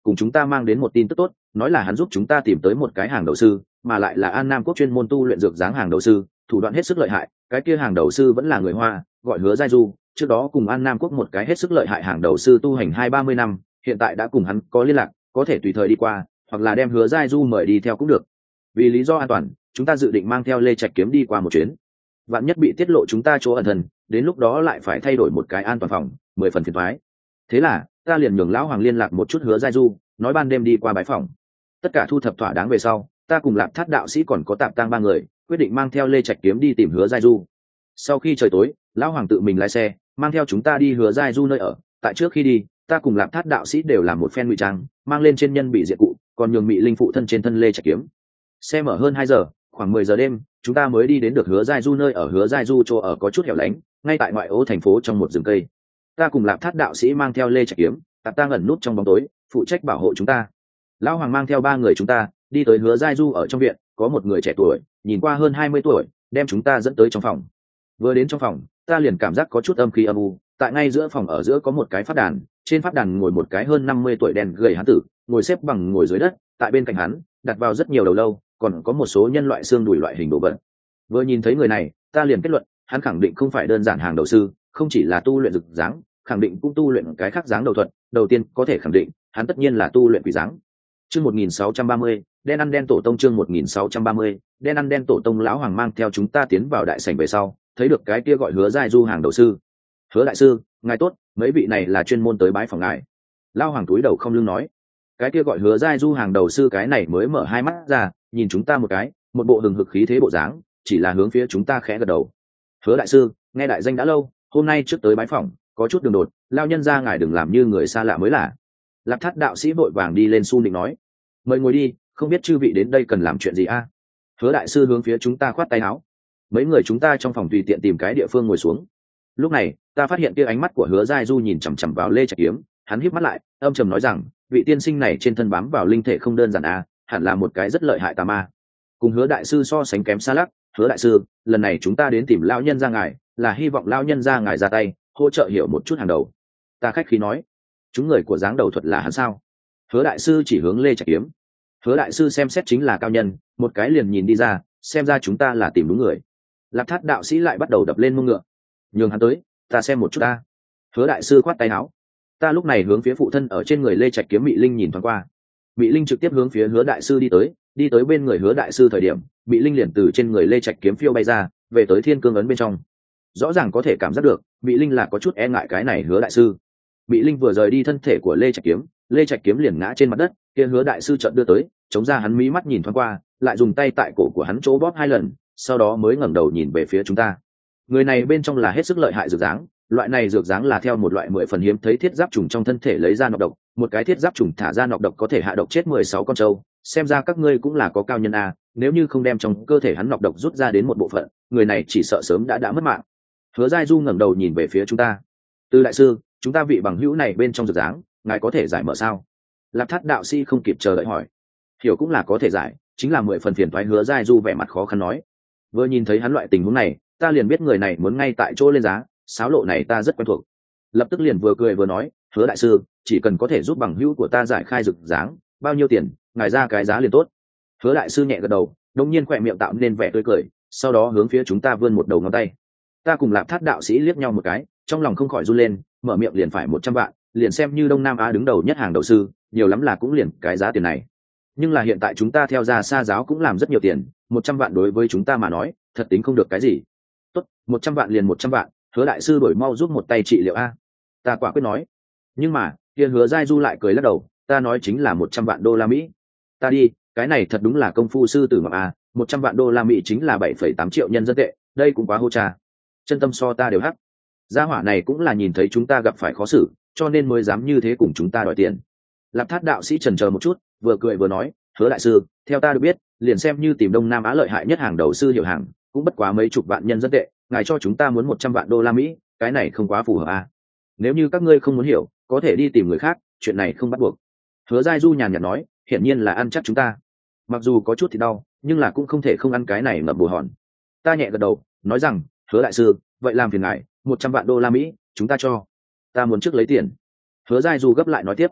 cùng chúng ta mang đến một tin tức tốt, nói là hắn giúp chúng ta tìm tới một cái hàng đầu sư, mà lại là An Nam quốc chuyên môn tu luyện dược dáng hàng đầu sư, thủ đoạn hết sức lợi hại. Cái kia hàng đầu sư vẫn là người Hoa, gọi Hứa Giai Du, trước đó cùng An Nam quốc một cái hết sức lợi hại hàng đầu sư tu hành 20-30 năm, hiện tại đã cùng hắn có liên lạc, có thể tùy thời đi qua, hoặc là đem Hứa Giai Du mời đi theo cũng được. Vì lý do an toàn, chúng ta dự định mang theo Lê Trạch Kiếm đi qua một chuyến. Vạn nhất bị tiết lộ chúng ta chỗ ẩn thân, đến lúc đó lại phải thay đổi một cái an toàn phòng, 10 phần phiền toái. Thế là, ta liền nhường lão Hoàng liên lạc một chút Hứa Giai Du, nói ban đêm đi qua bái phòng. Tất cả thu thập thỏa đáng về sau, ta cùng Lạp Thát đạo sĩ còn có Tạp Tang ba người, quyết định mang theo Lê Trạch Kiếm đi tìm Hứa Giai Du. Sau khi trời tối, lão Hoàng tự mình lái xe, mang theo chúng ta đi Hứa Giai Du nơi ở. Tại trước khi đi, ta cùng Lạp Thát đạo sĩ đều làm một phen ngụy trang, mang lên trên nhân bị diện cụ, còn nhường Mị Linh phụ thân trên thân Lê Trạch Kiếm. Xe mở hơn 2 giờ, khoảng 10 giờ đêm, chúng ta mới đi đến được Hứa Giai Du nơi ở. Hứa Giai Du chỗ ở có chút hẻo lánh, ngay tại ngoại ô thành phố trong một rừng cây. Ta cùng Lạp Thát đạo sĩ mang theo Lê Trạch Kiếm, Tạp Tang ẩn nút trong bóng tối, phụ trách bảo hộ chúng ta. Lão Hoàng mang theo 3 người chúng ta đi tới Hứa Giai Du ở trong viện, có một người trẻ tuổi, nhìn qua hơn 20 tuổi, đem chúng ta dẫn tới trong phòng. Vừa đến trong phòng, ta liền cảm giác có chút âm khí âm u. Tại ngay giữa phòng ở giữa có một cái pháp đàn, trên pháp đàn ngồi một cái hơn 50 tuổi đen gầy hán tử, ngồi xếp bằng ngồi dưới đất, tại bên cạnh hắn đặt vào rất nhiều đầu lâu, còn có một số nhân loại xương đùi loại hình đồ vật. Vừa nhìn thấy người này, ta liền kết luận, hắn khẳng định không phải đơn giản hàng đầu sư, không chỉ là tu luyện dược dáng, khẳng định cũng tu luyện cái khác dáng đầu thuật. Đầu tiên có thể khẳng định, hắn tất nhiên là tu luyện quỷ dáng. Chương 1630, đen ăn đen tổ tông. Chương 1630, đen ăn đen tổ tông. Lão Hoàng mang theo chúng ta tiến vào đại sảnh về sau, thấy được cái kia gọi Hứa Giai Du hàng đầu sư. Hứa đại sư, ngài tốt, mấy vị này là chuyên môn tới bái phòng ngài. Lão Hoàng túi đầu không lưng nói. Cái kia gọi Hứa Giai Du hàng đầu sư cái này mới mở hai mắt ra, nhìn chúng ta một cái, một bộ hừng hực khí thế bộ dáng, chỉ là hướng phía chúng ta khẽ gật đầu. Hứa đại sư, nghe đại danh đã lâu, hôm nay trước tới bái phòng, có chút đường đột, lao nhân ra ngài đừng làm như người xa lạ mới là. Lạp Thát đạo sĩ vội vàng đi lên su nịnh nói, mời ngồi đi, không biết chư vị đến đây cần làm chuyện gì a? Hứa đại sư hướng phía chúng ta khoát tay áo. Mấy người chúng ta trong phòng tùy tiện tìm cái địa phương ngồi xuống. Lúc này, ta phát hiện kia ánh mắt của Hứa Giai Du nhìn chằm chằm vào Lê Trạch Kiếm, hắn híp mắt lại, âm trầm nói rằng, vị tiên sinh này trên thân bám vào linh thể không đơn giản a, hẳn là một cái rất lợi hại tà ma. Cùng Hứa đại sư so sánh kém xa lắc. Hứa đại sư, lần này chúng ta đến tìm lão nhân gia ngài, là hy vọng lão nhân gia ngài ra tay hỗ trợ hiểu một chút hàng đầu. Ta khách khí nói, chúng người của dáng đầu thuật là hắn sao? Hứa đại sư chỉ hướng Lê Trạch Kiếm. Hứa đại sư xem xét chính là cao nhân, một cái liền nhìn đi ra, xem ra chúng ta là tìm đúng người. Lạp Thát đạo sĩ lại bắt đầu đập lên mông ngựa, nhường hắn tới, ta xem một chút ta. Hứa đại sư khoát tay áo. Ta lúc này hướng phía phụ thân ở trên người Lê Trạch Kiếm Mị Linh nhìn thoáng qua. Mị Linh trực tiếp hướng phía Hứa đại sư đi tới bên người Hứa đại sư thời điểm, Mị Linh liền từ trên người Lê Trạch Kiếm phiêu bay ra, về tới thiên cương ấn bên trong. Rõ ràng có thể cảm giác được, Mị Linh là có chút e ngại cái này Hứa đại sư. Mị Linh vừa rời đi thân thể của Lê Trạch Kiếm, Lê Trạch Kiếm liền ngã trên mặt đất, kia Hứa đại sư chợt đưa tới, chống ra hắn mí mắt nhìn thoáng qua, lại dùng tay tại cổ của hắn chỗ bóp 2 lần, sau đó mới ngẩng đầu nhìn về phía chúng ta. Người này bên trong là hết sức lợi hại dược dáng, loại này dược dáng là theo một loại 10 phần hiếm thấy thiết giáp trùng trong thân thể lấy ra nọc độc, một cái thiết giáp trùng thả ra nọc độc có thể hạ độc chết 16 con trâu, xem ra các ngươi cũng là có cao nhân a, nếu như không đem trong cơ thể hắn nọc độc rút ra đến một bộ phận, người này chỉ sợ sớm đã mất mạng. Hứa Giai Du ngẩng đầu nhìn về phía chúng ta. Từ đại sư, chúng ta vị bằng hữu này bên trong dược dáng, ngài có thể giải mở sao? Lạp Thát đạo sĩ không kịp chờ đợi hỏi. Hiểu cũng là có thể giải, chính là 10 phần phiền toái. Hứa Giai Du vẻ mặt khó khăn nói. Vừa nhìn thấy hắn loại tình huống này, ta liền biết người này muốn ngay tại chỗ lên giá, xáo lộ này ta rất quen thuộc. Lập tức liền vừa cười vừa nói, Hứa đại sư, chỉ cần có thể giúp bằng hữu của ta giải khai dược dáng, bao nhiêu tiền, ngài ra cái giá liền tốt. Hứa đại sư nhẹ gật đầu, đột nhiên khỏe miệng tạo nên vẻ tươi cười, sau đó hướng phía chúng ta vươn một đầu ngón tay. Ta cùng Lạp Thát đạo sĩ liếc nhau một cái, trong lòng không khỏi run lên, mở miệng liền phải 100 vạn, liền xem như Đông Nam Á đứng đầu nhất hàng đầu sư, nhiều lắm là cũng liền cái giá tiền này. Nhưng là hiện tại chúng ta theo ra xa giáo cũng làm rất nhiều tiền, 100 vạn đối với chúng ta mà nói, thật tính không được cái gì. Tốt, 100 vạn liền 100 vạn, Hứa đại sư đổi mau giúp một tay trị liệu a. Ta quả quyết nói. Nhưng mà, kia Hứa Giai Du lại cười lắc đầu, ta nói chính là 100 vạn đô la Mỹ. Ta đi, cái này thật đúng là công phu sư tử mà a, 100 vạn đô la Mỹ chính là 7,8 triệu nhân dân tệ, đây cũng quá hô cha. Chân tâm so ta đều hắc. Gia hỏa này cũng là nhìn thấy chúng ta gặp phải khó xử, cho nên mới dám như thế cùng chúng ta đòi tiền. Lạp Thát đạo sĩ chần chờ một chút, vừa cười vừa nói, Hứa đại sư, theo ta được biết, liền xem như tìm Đông Nam Á lợi hại nhất hàng đầu sư hiệu hàng, cũng bất quá mấy chục vạn nhân dân tệ, ngài cho chúng ta muốn 100 vạn đô la Mỹ, cái này không quá phù hợp à? Nếu như các ngươi không muốn hiểu, có thể đi tìm người khác, chuyện này không bắt buộc. Hứa Giai Du nhàn nhạt nói, hiển nhiên là ăn chắc chúng ta. Mặc dù có chút thì đau, nhưng là cũng không thể không ăn cái này ngậm bồ hòn. Ta nhẹ gật đầu, nói rằng, Hứa đại sư, vậy làm phiền ngài, 100 vạn đô la Mỹ, chúng ta cho. Ta muốn trước lấy tiền. Hứa Giai Du gấp lại nói tiếp.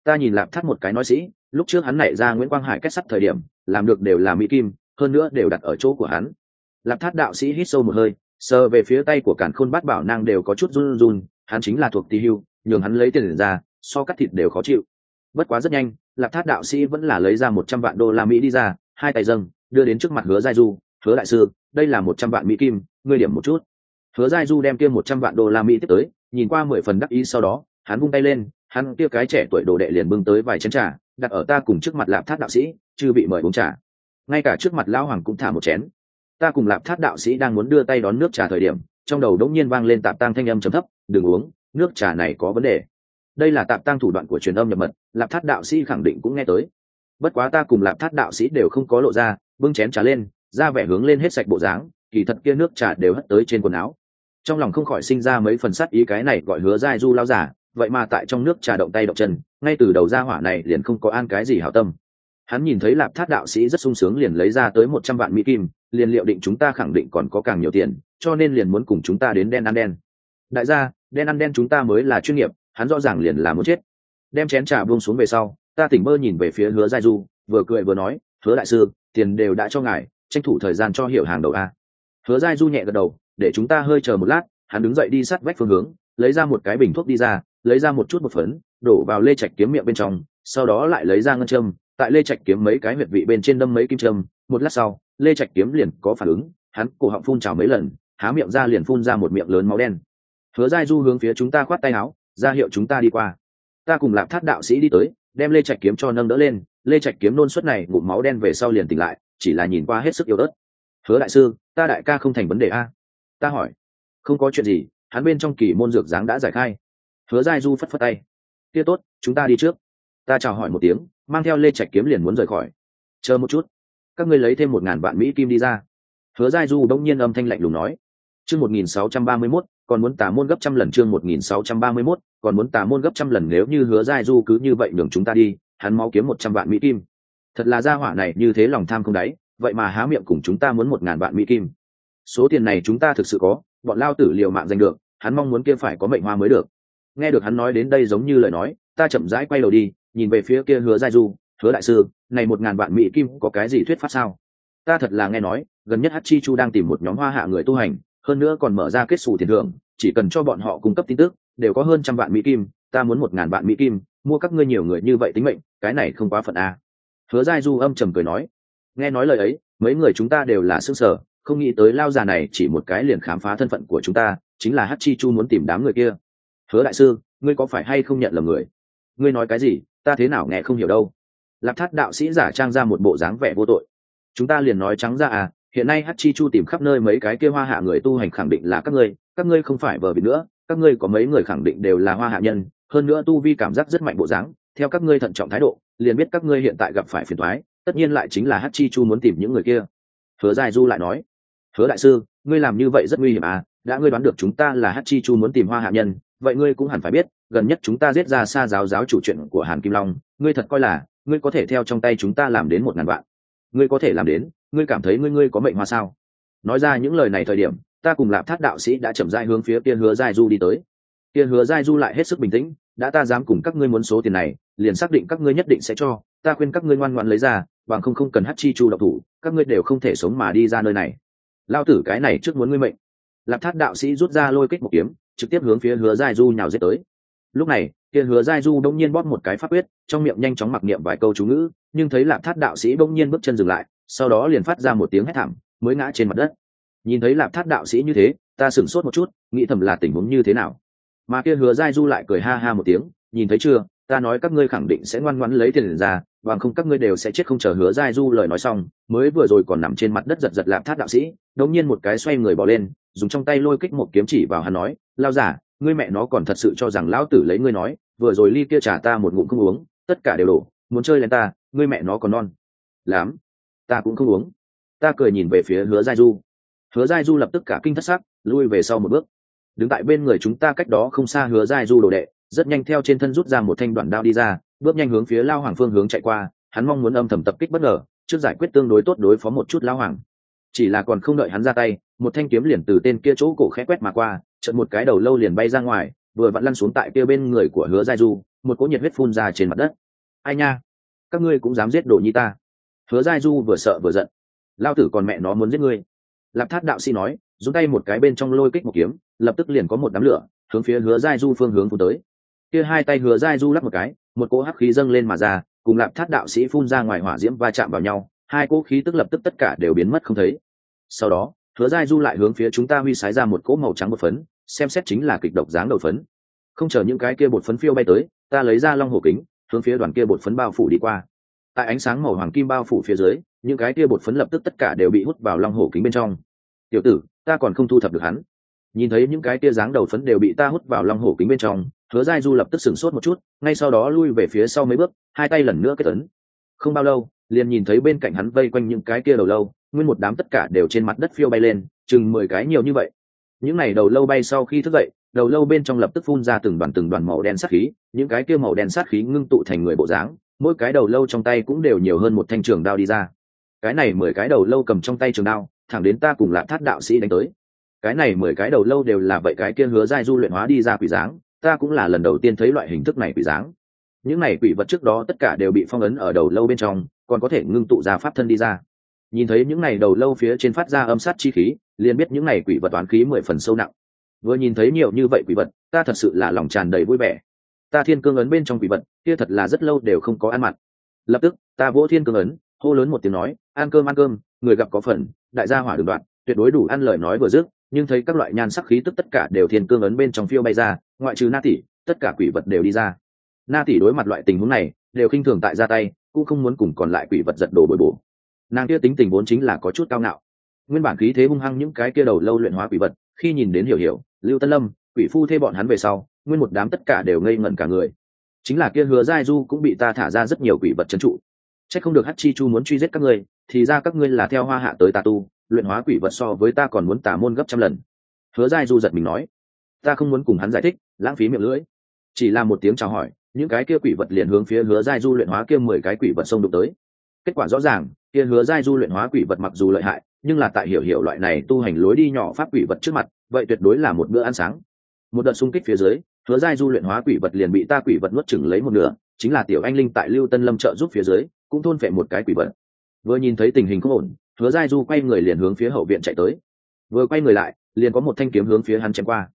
Ta nhìn Lạp Thát một cái nói sĩ, lúc trước hắn nảy ra Nguyễn Quang Hải kết sắt thời điểm làm được đều là mỹ kim, hơn nữa đều đặt ở chỗ của hắn. Lạp Thát đạo sĩ hít sâu một hơi, sờ về phía tay của Càn Khôn Bát Bảo Nang đều có chút run run, hắn chính là thuộc Tỳ Hưu, nhường hắn lấy tiền ra so cắt thịt đều khó chịu. Bất quá rất nhanh, Lạp Thát đạo sĩ vẫn là lấy ra 100 vạn đô la Mỹ đi ra, hai tay dâng đưa đến trước mặt Hứa Giai Du. Hứa đại sư, đây là 100 vạn mỹ kim, ngươi điểm một chút. Hứa Giai Du đem kia 100 vạn đô la Mỹ tiếp tới, nhìn qua 10 phần đắc ý, sau đó hắn vung tay lên, hắn kia cái trẻ tuổi đồ đệ liền bưng tới vài chén trà, đặt ở ta cùng trước mặt Lạp Thát đạo sĩ, chư vị mời uống trà. Ngay cả trước mặt lão hoàng cũng thả một chén. Ta cùng Lạp Thát đạo sĩ đang muốn đưa tay đón nước trà thời điểm, trong đầu đống nhiên vang lên Tạp Tang thanh âm trầm thấp, đừng uống, nước trà này có vấn đề. Đây là Tạp Tang thủ đoạn của truyền âm nhập mật, Lạp Thát đạo sĩ khẳng định cũng nghe tới. Bất quá ta cùng Lạp Thát đạo sĩ đều không có lộ ra, bưng chén trà lên, ra vẻ hướng lên hết sạch bộ dáng, kỳ thật kia nước trà đều hất tới trên quần áo. Trong lòng không khỏi sinh ra mấy phần sát ý, cái này gọi Hứa Giai Du lão giả, vậy mà tại trong nước trà động tay động chân, ngay từ đầu ra hỏa này liền không có an cái gì hảo tâm. Hắn nhìn thấy Lạp Thát đạo sĩ rất sung sướng, liền lấy ra tới 100 vạn mỹ kim, liền liệu định chúng ta khẳng định còn có càng nhiều tiền, cho nên liền muốn cùng chúng ta đến đen ăn đen. Đại gia, đen ăn đen chúng ta mới là chuyên nghiệp, hắn rõ ràng liền là muốn chết. Đem chén trà buông xuống về sau, ta tỉnh bơ nhìn về phía Hứa Giai Du, vừa cười vừa nói, Hứa đại sư, tiền đều đã cho ngài, tranh thủ thời gian cho hiểu hàng đầu a. Hứa Giai Du nhẹ gật đầu, để chúng ta hơi chờ một lát. Hắn đứng dậy đi sát vách phương hướng, lấy ra một cái bình thuốc đi ra, lấy ra một chút bột phấn, đổ vào Lê Trạch kiếm miệng bên trong, sau đó lại lấy ra ngân châm, tại Lê Trạch kiếm mấy cái huyệt vị bên trên đâm mấy kim châm. Một lát sau, Lê Trạch kiếm liền có phản ứng, hắn cổ họng phun trào mấy lần, há miệng ra liền phun ra một miệng lớn máu đen. Hứa Giai Du hướng phía chúng ta khoát tay áo, ra hiệu chúng ta đi qua. Ta cùng Lạp Thát đạo sĩ đi tới, đem Lê Trạch kiếm cho nâng đỡ lên. Lê Trạch kiếm nôn suất này ngụm máu đen về sau liền tỉnh lại, chỉ là nhìn qua hết sức yếu ớt. Hứa đại sư, ta đại ca không thành vấn đề a? Ta hỏi. Không có chuyện gì, hắn bên trong kỳ môn dược dáng đã giải khai. Hứa Giai Du phất phất tay. Kia tốt, chúng ta đi trước. Ta chào hỏi một tiếng, mang theo Lê Trạch kiếm liền muốn rời khỏi. Chờ một chút, các ngươi lấy thêm 1.000 vạn mỹ kim đi ra. Hứa Giai Du đông nhiên âm thanh lạnh lùng nói. Chương 1631, còn muốn tà môn gấp trăm lần. Chương 1631, còn muốn tà môn gấp trăm lần. Nếu như Hứa Giai Du cứ như vậy nhường chúng ta đi, hắn máu kiếm 100 vạn mỹ kim. Thật là gia hỏa này như thế lòng tham không đáy, vậy mà há miệng cùng chúng ta muốn 1.000 vạn mỹ kim. Số tiền này chúng ta thực sự có, bọn lao tử liều mạng giành được, hắn mong muốn kia phải có mệnh hoa mới được. Nghe được hắn nói đến đây giống như lời nói, ta chậm rãi quay đầu đi, nhìn về phía kia Hứa Giai Du. Hứa đại sư, này 1.000 vạn mỹ kim có cái gì thuyết pháp sao? Ta thật là nghe nói, gần nhất Hắc Chi Chu đang tìm một nhóm hoa hạ người tu hành, hơn nữa còn mở ra kết xù tiền thưởng, chỉ cần cho bọn họ cung cấp tin tức, đều có hơn 100 vạn mỹ kim. Ta muốn 1.000 vạn mỹ kim, mua các ngươi nhiều người như vậy tính mệnh, cái này không quá phận à? Hứa Giai Du âm trầm cười nói. Nghe nói lời ấy, mấy người chúng ta đều là sững sờ, không nghĩ tới lao già này chỉ một cái liền khám phá thân phận của chúng ta, chính là Hắc Chi Chu muốn tìm đám người kia. Hứa đại sư, ngươi có phải hay không nhận lầm người? Ngươi nói cái gì, ta thế nào nghe không hiểu đâu. Lạp Thát đạo sĩ giả trang ra một bộ dáng vẻ vô tội. Chúng ta liền nói trắng ra à, hiện nay Hắc Chi Chu tìm khắp nơi mấy cái kia hoa hạ người tu hành, khẳng định là các ngươi không phải vờ vịt nữa, các ngươi có mấy người khẳng định đều là hoa hạ nhân, hơn nữa tu vi cảm giác rất mạnh bộ dáng, theo các ngươi thận trọng thái độ, liền biết các ngươi hiện tại gặp phải phiền toái, tất nhiên lại chính là Hắc Chi Chu muốn tìm những người kia. Hứa Giai Du lại nói. Hứa đại sư, ngươi làm như vậy rất nguy hiểm à, đã ngươi đoán được chúng ta là Hắc Chi Chu muốn tìm hoa hạ nhân, vậy ngươi cũng hẳn phải biết, gần nhất chúng ta giết ra Sa giáo chủ chuyện của Hàn Kim Long, ngươi thật coi là ngươi có thể theo trong tay chúng ta làm đến 1.000 vạn? Ngươi có thể làm đến, ngươi cảm thấy ngươi có mệnh hoa sao? Nói ra những lời này thời điểm, ta cùng Lạp Thát đạo sĩ đã chậm rãi hướng phía kia Hứa Giai Du đi tới. Kia Hứa Giai Du lại hết sức bình tĩnh, đã ta dám cùng các ngươi muốn số tiền này, liền xác định các ngươi nhất định sẽ cho, ta khuyên các ngươi ngoan ngoãn lấy ra, bằng không cần Hắc Chi Chu độc thủ, các ngươi đều không thể sống mà đi ra nơi này. Lao tử cái này trước muốn ngươi mệnh. Lạp Thát đạo sĩ rút ra lôi kích một kiếm, trực tiếp hướng phía Hứa Giai Du nhào giết tới. Lúc này, kia Hứa Giai Du đông nhiên bóp một cái pháp quyết, trong miệng nhanh chóng mặc niệm vài câu chú ngữ, nhưng thấy Lạp Thát đạo sĩ đông nhiên bước chân dừng lại, sau đó liền phát ra một tiếng hét thảm, mới ngã trên mặt đất. Nhìn thấy Lạp Thát đạo sĩ như thế, ta sửng sốt một chút, nghĩ thầm là tình huống như thế nào. Mà kia Hứa Giai Du lại cười ha ha một tiếng, nhìn thấy chưa, ta nói các ngươi khẳng định sẽ ngoan ngoãn lấy tiền ra, bằng không các ngươi đều sẽ chết không. Chờ Hứa Giai Du lời nói xong, mới vừa rồi còn nằm trên mặt đất giật giật Lạp Thát đạo sĩ, đột nhiên một cái xoay người bỏ lên, dùng trong tay lôi kích một kiếm chỉ vào hắn nói, lao giả, ngươi mẹ nó còn thật sự cho rằng lão tử lấy ngươi nói, vừa rồi ly kia trà ta một ngụm không uống, tất cả đều đổ, muốn chơi lên ta, ngươi mẹ nó còn non lắm, ta cũng không uống. Ta cười nhìn về phía Hứa Giai Du. Hứa Giai Du lập tức cả kinh thất sắc, lui về sau một bước. Đứng tại bên người chúng ta cách đó không xa Hứa Giai Du đồ đệ, rất nhanh theo trên thân rút ra một thanh đoạn đao đi ra, bước nhanh hướng phía Lao Hoàng phương hướng chạy qua. Hắn mong muốn âm thầm tập kích bất ngờ, trước giải quyết tương đối tốt đối phó một chút Lao Hoàng. Chỉ là còn không đợi hắn ra tay, một thanh kiếm liền từ tên kia chỗ cổ khẽ quét mà qua, chợt một cái đầu lâu liền bay ra ngoài, vừa vặn lăn xuống tại kia bên người của Hứa Giai Du, một cỗ nhiệt huyết phun ra trên mặt đất. Ai nha, các ngươi cũng dám giết đồ nhi ta? Hứa Giai Du vừa sợ vừa giận. Lao tử còn mẹ nó muốn giết ngươi. Lạp Thát đạo sĩ nói, dùng tay một cái bên trong lôi kích một kiếm, lập tức liền có một đám lửa hướng phía Hứa Giai Du phương hướng phun tới. Kia hai tay Hứa Giai Du lắc một cái, một cỗ hắc khí dâng lên mà ra, cùng Lạp Thát đạo sĩ phun ra ngoài hỏa diễm va chạm vào nhau, hai cỗ khí tức lập tức tất cả đều biến mất không thấy. Sau đó, Hứa Giai Du lại hướng phía chúng ta huy sái ra một cỗ màu trắng bột phấn, xem xét chính là kịch độc dáng đầu phấn. Không chờ những cái kia bột phấn phiêu bay tới, ta lấy ra long hổ kính, hướng phía đoàn kia bột phấn bao phủ đi qua. Tại ánh sáng màu hoàng kim bao phủ phía dưới, những cái kia bột phấn lập tức tất cả đều bị hút vào long hổ kính bên trong. Tiểu tử, ta còn không thu thập được hắn. Nhìn thấy những cái kia dáng đầu phấn đều bị ta hút vào long hổ kính bên trong, Hứa Giai Du lập tức sửng sốt một chút, ngay sau đó lui về phía sau mấy bước, hai tay lần nữa kết ấn. Không bao lâu, liền nhìn thấy bên cạnh hắn vây quanh những cái kia đầu lâu, nguyên một đám tất cả đều trên mặt đất phiêu bay lên, chừng 10 cái nhiều như vậy. Những này đầu lâu bay sau khi thức dậy, đầu lâu bên trong lập tức phun ra từng đoàn màu đen sát khí, những cái kia màu đen sát khí ngưng tụ thành người bộ dáng, mỗi cái đầu lâu trong tay cũng đều nhiều hơn một thanh trường đao đi ra. Cái này 10 cái đầu lâu cầm trong tay trường đao, thẳng đến ta cùng Lạp Thát đạo sĩ đánh tới. Cái này 10 cái đầu lâu đều là vậy cái kia Hứa Giai Du luyện hóa đi ra quỷ dáng, ta cũng là lần đầu tiên thấy loại hình thức này quỷ dáng. Những này quỷ vật trước đó tất cả đều bị phong ấn ở đầu lâu bên trong, còn có thể ngưng tụ ra pháp thân đi ra. Nhìn thấy những này đầu lâu phía trên phát ra âm sát chi khí, liền biết những này quỷ vật toán khí 10 phần sâu nặng. Vừa nhìn thấy nhiều như vậy quỷ vật, ta thật sự là lòng tràn đầy vui vẻ. Ta thiên cương ấn bên trong quỷ vật kia thật là rất lâu đều không có ăn mặn. Lập tức ta vỗ thiên cương ấn, hô lớn một tiếng nói, ăn cơm, người gặp có phần, đại gia hỏa đường đoạn, tuyệt đối đủ ăn. Lời nói vừa dứt, nhưng thấy các loại nhan sắc khí tức tất cả đều thiên cương ấn bên trong phiêu bay ra, ngoại trừ Na tỷ, tất cả quỷ vật đều đi ra. Na tỷ đối mặt loại tình huống này, đều khinh thường tại ra tay, cũng không muốn cùng còn lại quỷ vật giật đồ bồi bổ. Nàng kia tính tình vốn chính là có chút cao ngạo, nguyên bản khí thế hung hăng những cái kia đầu lâu luyện hóa quỷ vật, khi nhìn đến Hiểu, Lưu Tân Lâm, quỷ phu thê bọn hắn về sau, nguyên một đám tất cả đều ngây ngẩn cả người. Chính là kia Hứa Giai Du cũng bị ta thả ra rất nhiều quỷ vật trấn trụ. Chắc không được Hắc Chi Chu muốn truy giết các ngươi, thì ra các ngươi là theo Hoa Hạ tới tà tu, luyện hóa quỷ vật so với ta còn muốn tà môn gấp trăm lần. Hứa Giai Du giật mình nói, ta không muốn cùng hắn giải thích, lãng phí miệng lưỡi, chỉ là một tiếng chào hỏi, những cái kia quỷ vật liền hướng phía Hứa Giai Du luyện hóa kia 10 cái quỷ vật xông đụng tới. Kết quả rõ ràng, kia Hứa Giai Du luyện hóa quỷ vật mặc dù lợi hại, nhưng là tại Hiểu loại này tu hành lối đi nhỏ pháp quỷ vật trước mặt, vậy tuyệt đối là một bữa ăn sáng. Một đợt xung kích phía dưới, Hứa Giai Du luyện hóa quỷ vật liền bị ta quỷ vật nuốt chửng lấy một nửa, chính là tiểu anh linh tại Lưu Tân Lâm trợ giúp phía dưới, cũng thôn phệ một cái quỷ vật. Vừa nhìn thấy tình hình không ổn, Hứa Giai Du quay người liền hướng phía hậu viện chạy tới. Vừa quay người lại, liền có một thanh kiếm hướng phía hắn chém qua.